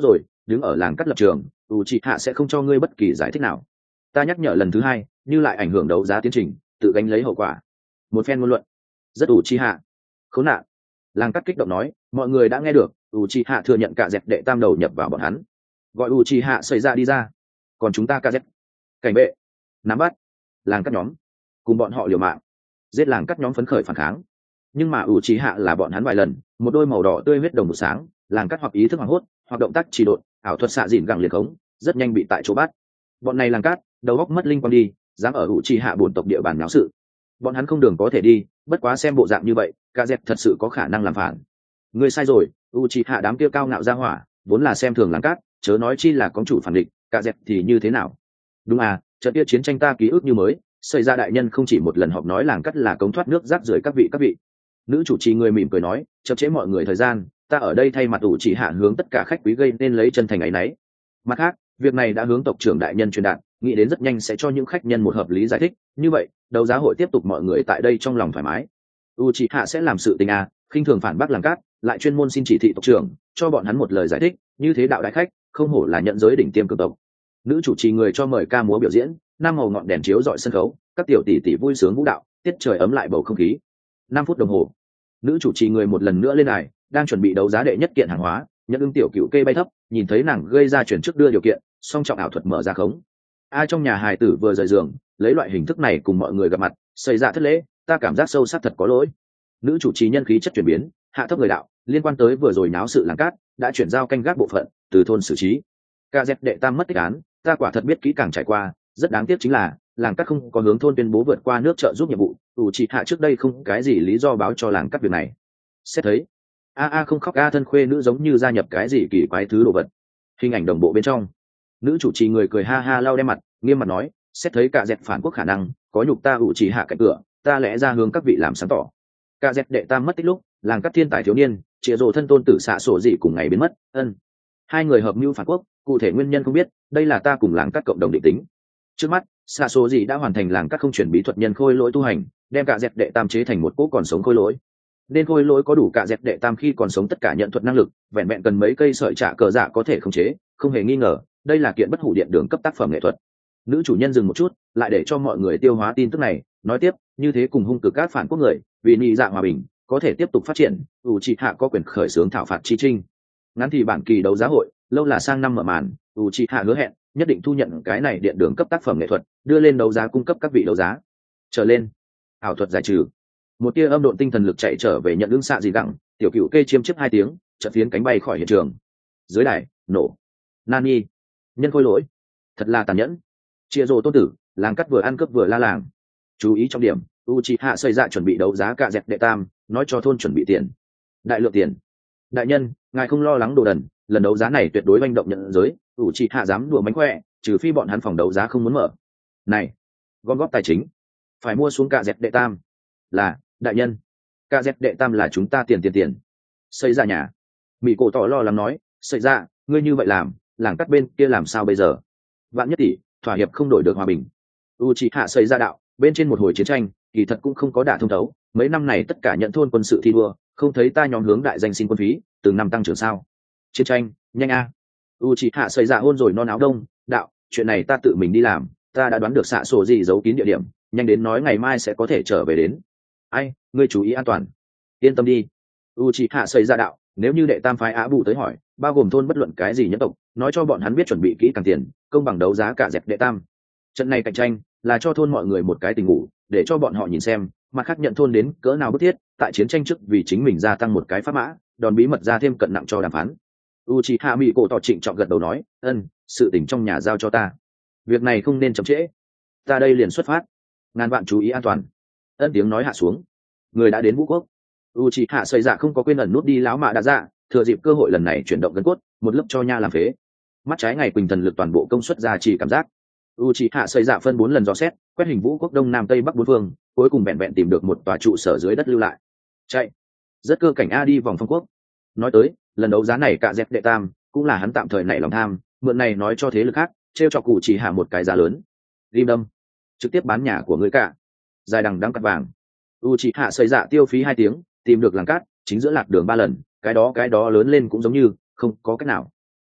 đứng ở làng cắt lập trường, u chị hạ sẽ không cho ngươi bất kỳ giải thích nào. Ta nhắc nhở lần thứ hai, như lại ảnh hưởng đấu giá tiến trình, tự gánh lấy hậu quả. Một phen ngôn luận rất u chị hạ khốn nạn. Làng cắt kích động nói, mọi người đã nghe được, u chị hạ thừa nhận cả dẹp đệ tam đầu nhập vào bọn hắn, gọi u chị hạ xảy ra đi ra, còn chúng ta ca dẹp cảnh vệ nắm bắt làng cắt nhóm, cùng bọn họ liều mạng giết làng cắt nhóm phấn khởi phản kháng. Nhưng mà u chị hạ là bọn hắn vài lần, một đôi màu đỏ tươi huyết đồng một sáng, làng cắt hoặc ý thức hoảng hốt hoặc động tác trì độn, ảo thuật xạ dìn gẳng liệt khống, rất nhanh bị tại chỗ bắt. Bọn này làng cắt đầu óc mất linh quang đi, dám ở u chị hạ bổn tộc địa bàn náo sự. Bọn hắn không đường có thể đi, bất quá xem bộ dạng như vậy ca dẹp thật sự có khả năng làm phản. Ngươi sai rồi, u chị hạ đám kia cao ngạo ra hỏa vốn là xem thường làng cát, chớ nói chi là có chủ phản địch, ca dẹp thì như thế nào. Đúng à, trận kia chiến tranh ta ký ức như mới, xảy ra đại nhân không chỉ một lần họp nói làng cát là cống thoát nước rác rưởi các vị. Nữ chủ trì người mỉm cười nói, chậm trễ mọi người thời gian, ta ở đây thay mặt u chị hạ hướng tất cả khách quý gây nên lấy chân thành áy náy. Mặt khác, việc này đã hướng tộc trưởng đại nhân truyền đạt, nghĩ đến rất nhanh sẽ cho những khách nhân một hợp lý giải thích, như vậy đấu giá hội tiếp tục mọi người tại đây trong lòng thoải mái. Uchiha sẽ làm sự tình khinh thường phản bác làng cát, lại chuyên môn xin chỉ thị tộc trưởng cho bọn hắn một lời giải thích, như thế đạo đại khách không hổ là nhận giới đỉnh tiêm cường tộc. Nữ chủ trì người cho mời ca múa biểu diễn, năm màu ngọn đèn chiếu rọi sân khấu, các tiểu tỷ tỷ vui sướng vũ đạo, tiết trời ấm lại bầu không khí. 5 phút đồng hồ, nữ chủ trì người một lần nữa lên đài, đang chuẩn bị đấu giá đệ nhất kiện hàng hóa, nhận ứng tiểu cựu kê bay thấp, nhìn thấy nàng gây ra chuyển trước đưa điều kiện, song trọng ảo thuật mở ra khống. Trong nhà hài tử vừa rời giường, lấy loại hình thức này cùng mọi người gặp mặt, xảy ra thất lễ, ta cảm giác sâu sắc thật có lỗi. Nữ chủ trì nhân khí chất chuyển biến, hạ thấp người đạo, liên quan tới vừa rồi náo sự làng cát, đã chuyển giao canh gác bộ phận từ thôn xử trí. Ca dẹp đệ tam mất tích án, ta quả thật biết kỹ càng trải qua, rất đáng tiếc chính là làng cát không có hướng thôn tuyên bố vượt qua nước trợ giúp nhiệm vụ, chị hạ trước đây không cái gì lý do báo cho làng cát việc này. Xét thấy không khóc, thân khuê nữ giống như gia nhập cái gì kỳ quái thứ đồ vật. Hình ảnh đồng bộ bên trong, nữ chủ trì người cười ha ha lau đem mặt, nghiêm mặt nói, xét thấy cả dẹp phản quốc khả năng có nhục ta ủ chỉ hạ cạnh cửa, ta lẽ ra hướng các vị làm sáng tỏ. Cả dẹp đệ tam mất tích lúc làng các thiên tài thiếu niên chĩa rồ thân tôn tử xạ sổ dị cùng ngày biến mất, hai người hợp mưu phản quốc, cụ thể nguyên nhân không biết, đây là ta cùng làng các cộng đồng định tính. Trước mắt xạ sổ dị đã hoàn thành làng các không chuyển bí thuật nhân khôi lỗi tu hành, đem cả dẹp đệ tam chế thành một cỗ còn sống khôi lỗi, nên khôi lỗi có đủ cả dẹp đệ tam khi còn sống tất cả nhận thuật năng lực, vẹn vẹn cần mấy cây sợi trả cờ dạ có thể khống chế, không hề nghi ngờ đây là kiện bất hủ điện đường cấp tác phẩm nghệ thuật. Nữ chủ nhân dừng một chút, lại để cho mọi người tiêu hóa tin tức này, nói tiếp, như thế cùng hung cực các phản quốc người, vì nhị dạ hòa bình có thể tiếp tục phát triển, Uchiha có quyền khởi xướng thảo phạt chi trinh. Ngắn thì bản kỳ đấu giá hội, lâu là sang năm mở màn, Uchiha hứa hẹn nhất định thu nhận cái này điện đường cấp tác phẩm nghệ thuật, đưa lên đấu giá cung cấp các vị đấu giá. Trở lên, ảo thuật giải trừ. Một tia âm độn tinh thần lực chạy trở về nhận ứng xạ gì gặng, tiểu cựu kê chiêm chiếc 2 tiếng, chợt phiến cánh bay khỏi hiện trường. Dưới đài, nổ. Nani, nhân khôi lỗi, thật là tàn nhẫn. Chia rồ tôn tử, làng cắt vừa ăn cướp vừa la làng. Chú ý trọng điểm, Uchiha xây ra chuẩn bị đấu giá cả dẹp đệ tam, nói cho thôn chuẩn bị tiền, đại lượng tiền. Đại nhân, ngài không lo lắng đồ đần, lần đấu giá này tuyệt đối manh động nhận giới, Uchiha dám đùa mánh khỏe, trừ phi bọn hắn phòng đấu giá không muốn mở. Này, gom góp tài chính, phải mua xuống cả dẹp đệ tam. Là, đại nhân, cả dẹp đệ tam là chúng ta tiền. Xây ra nhà. Mỹ cổ tỏ lo lắng nói, xây ra, ngươi như vậy làm, làng cắt bên kia làm sao bây giờ? Vạn nhất tỷ thỏa hiệp không đổi được hòa bình. Uchiha xây ra đạo, bên trên một hồi chiến tranh kỳ thật cũng không có đả thông thấu, mấy năm này tất cả nhận thôn quân sự thi đua, không thấy ta nhóm hướng đại danh xin quân phí từng năm tăng trưởng sao? Chiến tranh nhanh a. Uchiha xây ra hôn rồi non áo đông đạo, chuyện này ta tự mình đi làm, ta đã đoán được xạ sổ gì giấu kín địa điểm, nhanh đến nói ngày mai sẽ có thể trở về đến. Ai, ngươi chú ý an toàn, yên tâm đi. Uchiha xây ra đạo, nếu như đệ tam phái Á Bù tới hỏi, bao gồm thôn bất luận cái gì nhân tộc, nói cho bọn hắn biết chuẩn bị kỹ càng tiền, công bằng đấu giá cả dẹp đệ tam. Trận này cạnh tranh là cho thôn mọi người một cái tình ngủ, để cho bọn họ nhìn xem mặt khác nhận thôn đến cỡ nào bức thiết, tại chiến tranh trước vì chính mình gia tăng một cái pháp mã, đòn bí mật ra thêm cận nặng cho đàm phán. Uchiha Mỹ cổ tỏ trịnh trọng gật đầu nói, sự tình trong nhà giao cho ta, việc này không nên chậm trễ, ta đây liền xuất phát, ngàn vạn chú ý an toàn. Tiếng nói hạ xuống, người đã đến Vũ Quốc. Uchiha xây dạ không có quên ẩn nút đi láo mạ đã ra, thừa dịp cơ hội lần này chuyển động gân cốt, một lớp cho nha làm phế. Mắt trái ngày quỳnh thần lực toàn bộ công suất ra chỉ cảm giác. Uchiha xây dạ phân 4 lần dò xét, quét hình Vũ Quốc đông nam tây bắc 4 phương, cuối cùng vẹn vẹn tìm được một tòa trụ sở dưới đất lưu lại. Chạy, rất cơ cảnh a đi vòng phong quốc. Nói tới, lần đấu giá này cả dẹp đệ tam, cũng là hắn tạm thời nảy lòng tham, mượn này nói cho thế lực khác, treo cho cụ chỉ hạ một cái giá lớn. Rim đâm, trực tiếp bán nhà của người cả. Dài đằng đẵng cắt vàng. Uchiha xây dạ tiêu phí 2 tiếng, tìm được làng cát, chính giữa lạc đường 3 lần, cái đó lớn lên cũng giống như không có cách nào.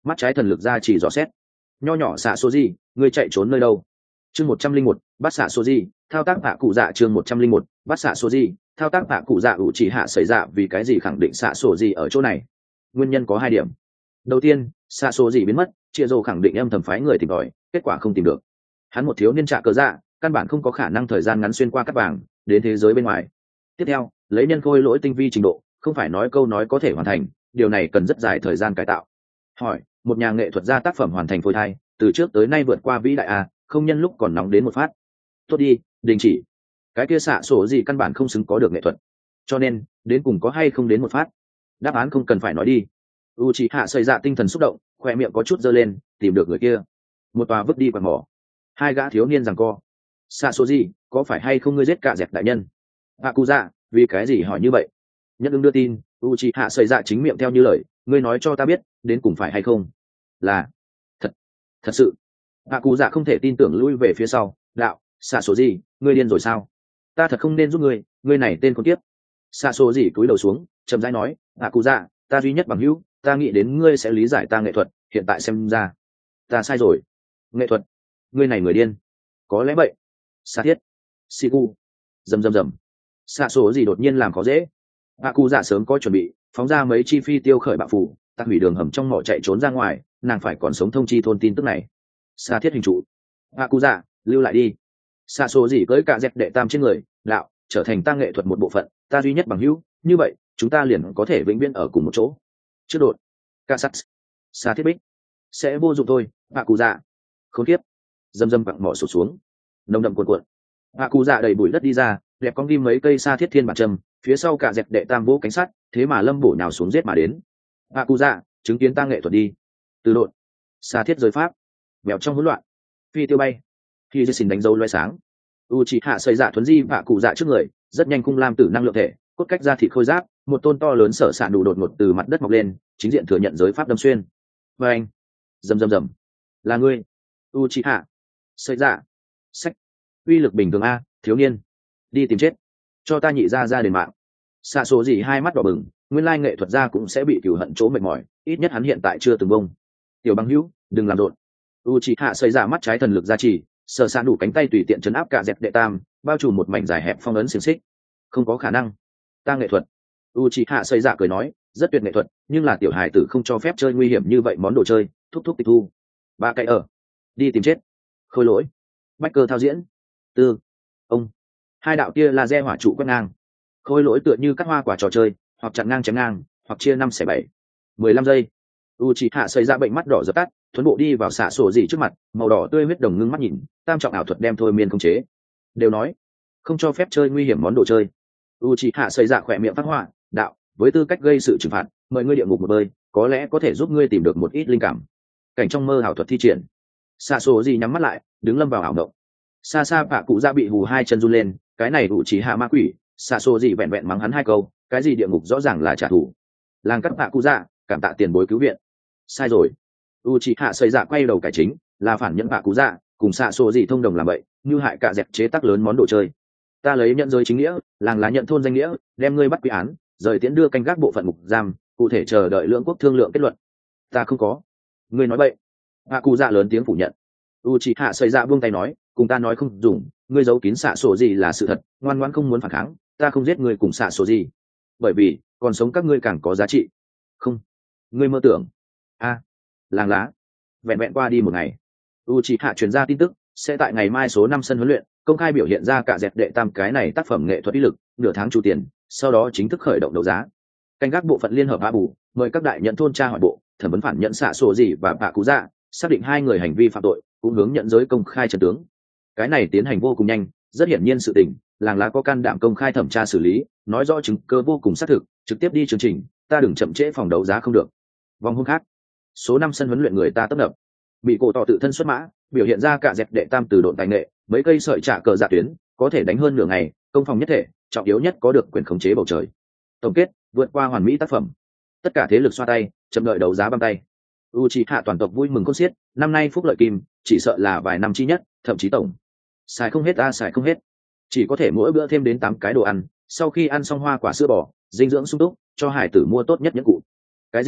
mắt trái thần lực ra chỉ dò xét. Nho nhỏ xạ số gì, ngươi chạy trốn nơi đâu? Chương 101, bắt xạ số gì, thao tác bạ cụ dạ. Chương 101, bắt xạ số gì, thao tác bạ cụ dạ. ủ chỉ hạ xảy ra vì cái gì khẳng định xạ số gì ở chỗ này? Nguyên nhân có hai điểm. Đầu tiên, xạ số gì biến mất, chia rồ khẳng định âm thầm phái người tìm tòi, kết quả không tìm được. Hắn một thiếu niên trạ cờ dạ, căn bản không có khả năng thời gian ngắn xuyên qua cát vàng đến thế giới bên ngoài. Tiếp theo, lấy nhân khôi lỗi tinh vi trình độ, không phải nói câu nói có thể hoàn thành, điều này cần rất dài thời gian cải tạo. Hỏi, một nhà nghệ thuật gia tác phẩm hoàn thành phôi thai, từ trước tới nay vượt qua vĩ đại a, không nhân lúc còn nóng đến một phát. Tốt đi, đình chỉ. Cái kia xạ sổ gì căn bản không xứng có được nghệ thuật, cho nên đến cùng có hay không đến một phát, đáp án không cần phải nói đi. Uchiha xảy ra tinh thần xúc động, khoe miệng có chút giơ lên, tìm được người kia. Một tòa vứt đi quạt mỏ, hai gã thiếu niên giằng co. Xạ sổ gì, có phải hay không ngươi giết cả dẹp đại nhân? Akuza, vì cái gì hỏi như vậy? Nhất ứng đưa tin, Uchiha xảy ra chính miệng theo như lời, ngươi nói cho ta biết, đến cùng phải hay không? Là thật sự. Akuza không thể tin tưởng lui về phía sau, đạo, xạ số gì, ngươi điên rồi sao? Ta thật không nên giúp ngươi, ngươi này tên con tiếp. Xạ số gì cúi đầu xuống, chậm rãi nói, Akuza, ta duy nhất bằng hữu, ta nghĩ đến ngươi sẽ lý giải ta nghệ thuật, hiện tại xem ra ta sai rồi. Nghệ thuật? Ngươi này người điên. Có lẽ vậy. Sa thiết. Siku. Rầm. Xạ số gì đột nhiên làm khó dễ. Akuza sớm có chuẩn bị, phóng ra mấy chi phi tiêu khởi bạo phủ, ta hủy đường hầm trong mỏ chạy trốn ra ngoài, nàng phải còn sống thông chi thôn tin tức này. Sa thiết hình trụ. Akuza, lưu lại đi. Sa số gì cưỡi cả dẹp đệ tam trên người, đạo, trở thành ta nghệ thuật một bộ phận, ta duy nhất bằng hữu, như vậy chúng ta liền có thể vĩnh viễn ở cùng một chỗ. Trước đột. Ca sắt. Sa thiết bích. Sẽ vô dụng thôi. Akuza. Khốn kiếp. Dầm quặng mỏ sụt xuống. Nồng đậm cuộn. Akuza đầy bụi đất đi ra, đẹp con ghim mấy cây sa thiết thiên bản trầm, phía sau cả dẹp đệ tam vỗ cánh sắt, thế mà lâm bổ nhào xuống giết mà đến. Akuza, chứng kiến ta nghệ thuật đi. Từ đột. Sa thiết rơi pháp. Bèo trong hỗn loạn, phi tiêu bay, khi xin đánh dấu loé sáng. Uchiha xây dạ thuấn di và cụ dạ trước người, rất nhanh cung lam tử năng lượng thể, cốt cách ra thịt khôi giáp, một tôn to lớn sở sạn đủ đột ngột từ mặt đất mọc lên, chính diện thừa nhận giới pháp đâm xuyên. Và anh, rầm, là ngươi, Uchiha xây dạ, sách, uy lực bình thường a, thiếu niên, đi tìm chết, cho ta nhị ra đền mạng. Xạ số gì hai mắt đỏ bừng, nguyên lai nghệ thuật gia cũng sẽ bị cửu hận chỗ mệt mỏi, ít nhất hắn hiện tại chưa từng bông. Tiểu băng hữu, đừng làm rộn. Uchiha xây ra mắt trái thần lực gia trì, sờ san đủ cánh tay tùy tiện chấn áp cả dẹp đệ tam, bao trùm một mảnh dài hẹp phong ấn xiềng xích. Không có khả năng. Ta nghệ thuật. Uchiha xây ra cười nói, rất tuyệt nghệ thuật, nhưng là tiểu hài tử không cho phép chơi nguy hiểm như vậy món đồ chơi, thúc tịch thu. Ba cái ở. Đi tìm chết. Khôi lỗi. Bách cơ thao diễn. Tư. Ông. Hai đạo tia laser hỏa trụ quét ngang. Khôi lỗi tựa như cắt hoa quả trò chơi, hoặc chặn ngang chém ngang, hoặc chia 5/7. 15 giây. Uchiha xây ra bệnh mắt đỏ dập tắt, thuấn bộ đi vào xạ sổ gì trước mặt, màu đỏ tươi huyết đồng ngưng mắt nhìn, tam trọng ảo thuật đem thôi miên không chế. Đều nói không cho phép chơi nguy hiểm món đồ chơi. Uchiha xây ra khỏe miệng phát họa, đạo, với tư cách gây sự trừng phạt, mời ngươi địa ngục một bơi, có lẽ có thể giúp ngươi tìm được một ít linh cảm. Cảnh trong mơ ảo thuật thi triển. Xạ sổ gì nhắm mắt lại, đứng lâm vào ảo động. Xa xa bạ cụ ra bị hù hai chân run lên, cái này Uchiha ma quỷ. Xạ sổ gì vẹn vẹn mắng hắn hai câu, cái gì địa ngục rõ ràng là trả thù. Làng cắt bạ cụ ra, cảm tạ tiền bối cứu viện. Sai rồi. Uchiha xây dạ quay đầu cải chính, là phản nhận bạ cụ dạ, cùng xạ sổ gì thông đồng làm vậy, như hại cả dẹp chế tác lớn món đồ chơi. Ta lấy nhận giới chính nghĩa, làng lá nhận thôn danh nghĩa, đem ngươi bắt quy án, rời tiễn đưa canh gác bộ phận ngục giam, cụ thể chờ đợi lưỡng quốc thương lượng kết luận. Ta không có. Ngươi nói bậy. Bạ cụ dạ lớn tiếng phủ nhận. Uchiha xây dạ buông tay nói, cùng ta nói không dùng, ngươi giấu kín xạ sổ gì là sự thật, ngoan ngoãn không muốn phản kháng, ta không giết ngươi cùng xạ sổ gì, bởi vì còn sống các ngươi càng có giá trị. Không, ngươi mơ tưởng. A. Làng lá. Vẹn vẹn qua đi một ngày, Uchiha truyền ra tin tức, sẽ tại ngày mai số 5 sân huấn luyện công khai biểu hiện ra cả dẹp đệ tam cái này tác phẩm nghệ thuật uy lực, nửa tháng chu tiền, sau đó chính thức khởi động đấu giá. Canh gác bộ phận liên hợp hạ bù, mời các đại nhận thôn tra hỏi bộ, thẩm vấn phản nhận xạ sổ gì và bạ cú dạ, xác định hai người hành vi phạm tội, cũng hướng nhận giới công khai trận tướng. Cái này tiến hành vô cùng nhanh, rất hiển nhiên sự tình, làng lá có can đảm công khai thẩm tra xử lý, nói rõ chứng cơ vô cùng xác thực, trực tiếp đi chương trình, ta đừng chậm trễ phòng đấu giá không được. Vòng hôm khác, số 5 sân huấn luyện người ta tấp nập, bị cổ tỏ tự thân xuất mã, biểu hiện ra cả dẹp đệ tam từ độn tài nghệ, mấy cây sợi trả cờ dạ tuyến, có thể đánh hơn nửa ngày, công phòng nhất thể, trọng yếu nhất có được quyền khống chế bầu trời. Tổng kết, vượt qua hoàn mỹ tác phẩm. Tất cả thế lực xoa tay, chậm đợi đấu giá băm tay. Uchiha toàn tộc vui mừng khôn xiết, năm nay phúc lợi kim, chỉ sợ là vài năm chi nhất, thậm chí tổng. Xài không hết, xài không hết. Chỉ có thể mỗi bữa thêm đến 8 cái đồ ăn, sau khi ăn xong hoa quả sữa bò, dinh dưỡng sung túc, cho hải tử mua tốt nhất nhẫn cụ. Cái gì?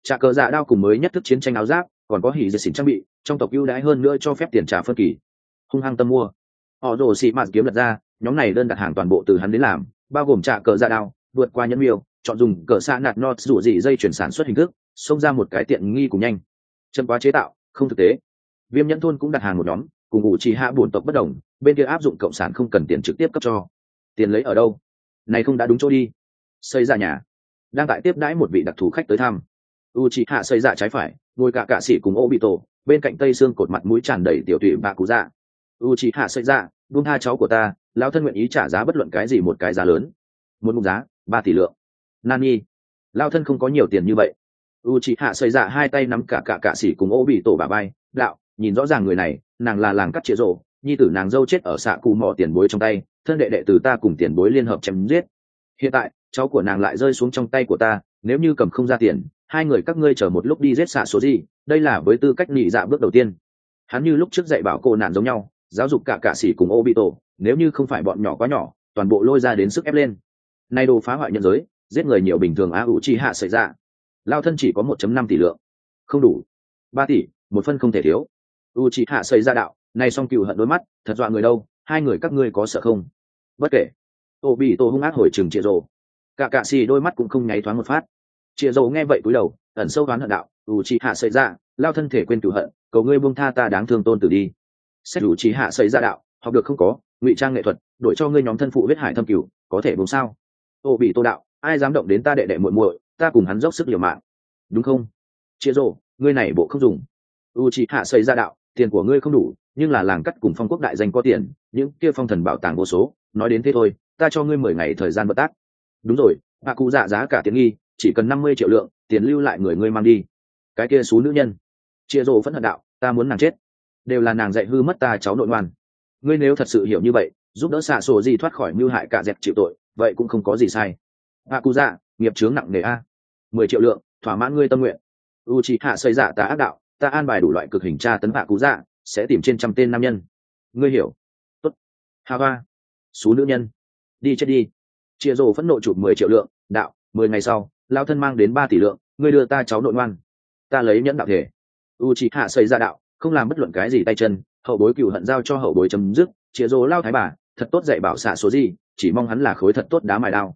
Trả cờ dạ đao cùng mới nhất thức chiến tranh áo giáp, còn có hỉ dệt xỉn trang bị, trong tộc ưu đãi hơn nữa cho phép tiền trả phân kỳ. Hung hăng tâm mua. Họ rồ xị mạt kiếm lật ra, nhóm này đơn đặt hàng toàn bộ từ hắn đến làm, bao gồm trả cờ dạ đao, vượt qua nhẫn miêu, chọn dùng cờ xạ nạt nọt rủ gì dây chuyển sản xuất hình thức, xông ra một cái tiện nghi cùng nhanh. Chân quá chế tạo, không thực tế. Viêm nhẫn thôn cũng đặt hàng một nhóm, cùng ngụ chỉ hạ bổn tộc bất đồng, bên kia áp dụng cộng sản không cần tiền trực tiếp cấp cho. Tiền lấy ở đâu? Này không đã đúng chỗ đi. Xây ra nhà. Đang tại tiếp đãi một vị đặc thù khách tới thăm. Uchiha xây ra trái phải, ngồi cả sĩ cùng Obito, bên cạnh tây xương cột mặt mũi tràn đầy tiểu tụy bạ cụ dạ. Uchiha xây ra, buông tha cháu của ta, lão thân nguyện ý trả giá bất luận cái gì một cái giá lớn. Một mục giá, 3 tỷ lượng. Nani, lão thân không có nhiều tiền như vậy. Uchiha xây ra hai tay nắm cả sĩ cùng Obito bả vai, đạo, nhìn rõ ràng người này, nàng là làng cắt chĩa rổ, nhi tử nàng dâu chết ở xạ cụ mỏ tiền bối trong tay, thân đệ đệ từ ta cùng tiền bối liên hợp chém giết. Hiện tại cháu của nàng lại rơi xuống trong tay của ta, nếu như cầm không ra tiền, hai người các ngươi chờ một lúc đi giết xạ số gì, đây là với tư cách nhị dạ bước đầu tiên. Hắn như lúc trước dạy bảo cô nạn giống nhau, giáo dục cả sĩ cùng Obito, nếu như không phải bọn nhỏ quá nhỏ, toàn bộ lôi ra đến sức ép lên. Nay đồ phá hoại nhân giới, giết người nhiều bình thường Uchiha xảy ra. Lao thân chỉ có 1.5 tỷ lượng, không đủ. 3 tỷ, một phân không thể thiếu. Uchiha xảy ra đạo, này song cừu hận đôi mắt, thật dọa người đâu, hai người các ngươi có sợ không? Bất kể. Obito hung ác hồi trừng Chĩa Rồ. Cả sĩ đôi mắt cũng không nháy thoáng một phát. Chĩa Rồ nghe vậy cúi đầu, ẩn sâu đoán hận đạo, Uchiha xảy ra, lao thân thể quên cừu hận, cầu ngươi buông tha ta đáng thương tôn tử đi. Xét Uchiha xảy ra đạo, học được không có, ngụy trang nghệ thuật, đổi cho ngươi nhóm thân phụ huyết hải thâm cửu, có thể buông sao? Obito đạo, ai dám động đến ta đệ đệ muội muội, ta cùng hắn dốc sức liều mạng, đúng không? Chĩa Rồ, ngươi này bộ không dùng. Uchiha xảy ra đạo, tiền của ngươi không đủ, nhưng là làng cắt cùng phong quốc đại danh có tiền, những kia phong thần bảo tàng vô số, nói đến thế thôi, ta cho ngươi 10 ngày thời gian bất tác. Đúng rồi, bà cụ dạ giá cả tiện nghi, chỉ cần 50 triệu lượng, tiền lưu lại người ngươi mang đi. Cái kia xú nữ nhân. Chia rồ phẫn hận đạo, ta muốn nàng chết, đều là nàng dạy hư mất ta cháu nội ngoan. Ngươi nếu thật sự hiểu như vậy, giúp đỡ xạ sổ gì thoát khỏi mưu hại cả dẹp chịu tội, vậy cũng không có gì sai. Bà cụ dạ, nghiệp chướng nặng nề a. 10 triệu lượng, thỏa mãn ngươi tâm nguyện. Uchiha xây dạ ta ác đạo, ta an bài đủ loại cực hình tra tấn bà cụ dạ, sẽ tìm trên trăm tên nam nhân. Ngươi hiểu? Tốt. Hava, xú nữ nhân, đi chết đi. Chia rồ phẫn nộ chụp 10 triệu lượng, đạo, 10 ngày sau, lao thân mang đến 3 tỷ lượng, ngươi đưa ta cháu nội ngoan, ta lấy nhẫn đạo thể. Uchiha xây ra đạo, không làm bất luận cái gì tay chân, hậu bối cừu hận giao cho hậu bối chấm dứt. Chia rồ lao thái bà, thật tốt dạy bảo xạ số gì, chỉ mong hắn là khối thật tốt đá mài đao.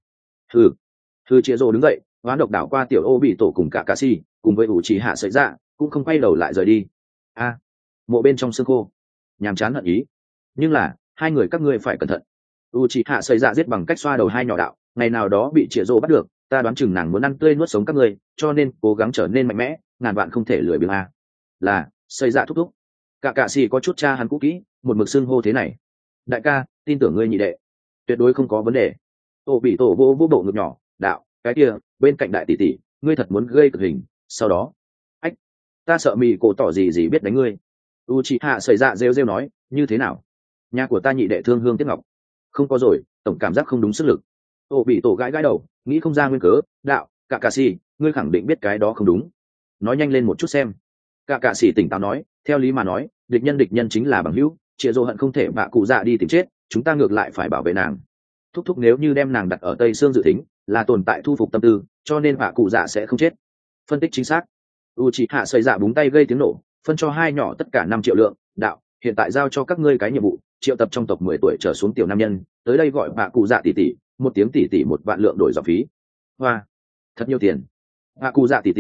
Hừ chia rồ đứng dậy, hoán độc đảo qua tiểu ô bị tổ cùng cả si, cùng với Uchiha xây ra, cũng không quay đầu lại rời đi. A, mộ bên trong xương khô, nhàm chán hận ý. Nhưng là hai người các ngươi phải cẩn thận. Uchiha xây ra giết bằng cách xoa đầu hai nhỏ đạo, ngày nào đó bị Chĩa Rồ bắt được, ta đoán chừng nàng muốn ăn tươi nuốt sống các ngươi, cho nên cố gắng trở nên mạnh mẽ, ngàn vạn không thể lười biếng a. Là, xây dạ thúc thúc. Cả sĩ có chút cha hắn cũ kỹ, một mực xưng hô thế này. Đại ca, tin tưởng ngươi nhị đệ, tuyệt đối không có vấn đề. Tô bị tổ vô bộ ngực nhỏ, đạo, cái kia, bên cạnh đại tỷ tỷ, ngươi thật muốn gây cực hình, sau đó, ách, ta sợ mì cổ tỏ gì biết đánh ngươi. Uchiha xảy ra rêu nói, như thế nào? Nhà của ta nhị đệ thương hương tiếc ngọc. Không có rồi, tổng cảm giác không đúng sức lực. Tô bị tổ gãi đầu, nghĩ không ra nguyên cớ, đạo, cả sĩ, ngươi khẳng định biết cái đó không đúng. Nói nhanh lên một chút xem. Cả sĩ tỉnh táo nói, theo lý mà nói, địch nhân chính là bằng hữu, Chĩa Rồ hận không thể bạ cụ dạ đi tìm chết, chúng ta ngược lại phải bảo vệ nàng. Thúc thúc nếu như đem nàng đặt ở Tây Sương dự tính, là tồn tại thu phục tâm tư, cho nên bạ cụ dạ sẽ không chết. Phân tích chính xác. Uchiha xây dạ búng tay gây tiếng nổ, phân cho hai nhỏ tất cả 5 triệu lượng, đạo, hiện tại giao cho các ngươi cái nhiệm vụ, triệu tập trong tộc 10 tuổi trở xuống tiểu nam nhân, tới đây gọi bạ cụ dạ tỷ tỷ, một tiếng tỷ tỷ 1 vạn lượng đổi dòng phí. Hoa, thật nhiều tiền. Bạ cụ dạ tỷ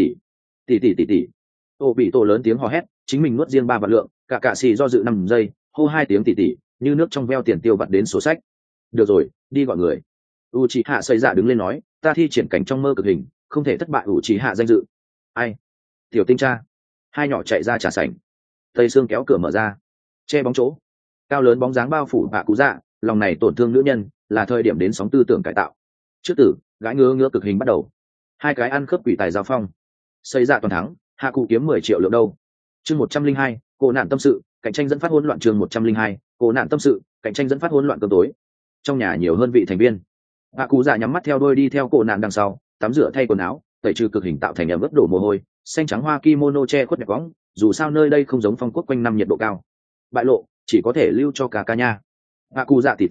tỷ. Tô bị tổ lớn tiếng hò hét, chính mình nuốt riêng 3 vạn lượng, cả xì do dự 5 giây, hô 2 tiếng tỷ tỷ, như nước trong veo tiền tiêu vặt đến sổ sách. Được rồi, đi gọi người. Uchiha xây dạ đứng lên nói, ta thi triển cảnh trong mơ cực hình, không thể thất bại Uchiha danh dự. Ai? Tiểu tinh cha. Hai nhỏ chạy ra trà sảnh. Tây Sương kéo cửa mở ra, che bóng chỗ, cao lớn bóng dáng bao phủ bạ cụ dạ, lòng này tổn thương nữ nhân, là thời điểm đến sóng tư tưởng cải tạo. Trước tử, gãi ngứa cực hình bắt đầu. Hai cái ăn khớp quỷ tài giao phong. Xây dạ toàn thắng, hạ cụ kiếm 10 triệu lượng đâu. Chương 102, cô nạn tâm sự, cạnh tranh dẫn phát hỗn loạn. Chương 102, cô nạn tâm sự, cạnh tranh dẫn phát hỗn loạn cơm tối. Trong nhà nhiều hơn vị thành viên. Hạ cụ dạ nhắm mắt theo đôi đi theo cô nạn đằng sau, tắm rửa thay quần áo, tẩy trừ cực hình tạo thành ẩm ướt đổ mồ hôi, xanh trắng hoa kimono che khuất nhạc võng, dù sao nơi đây không giống phong quốc quanh năm nhiệt độ cao. Bại lộ, chỉ có thể lưu cho cả ca nha. Hạ cụ dạ tỷ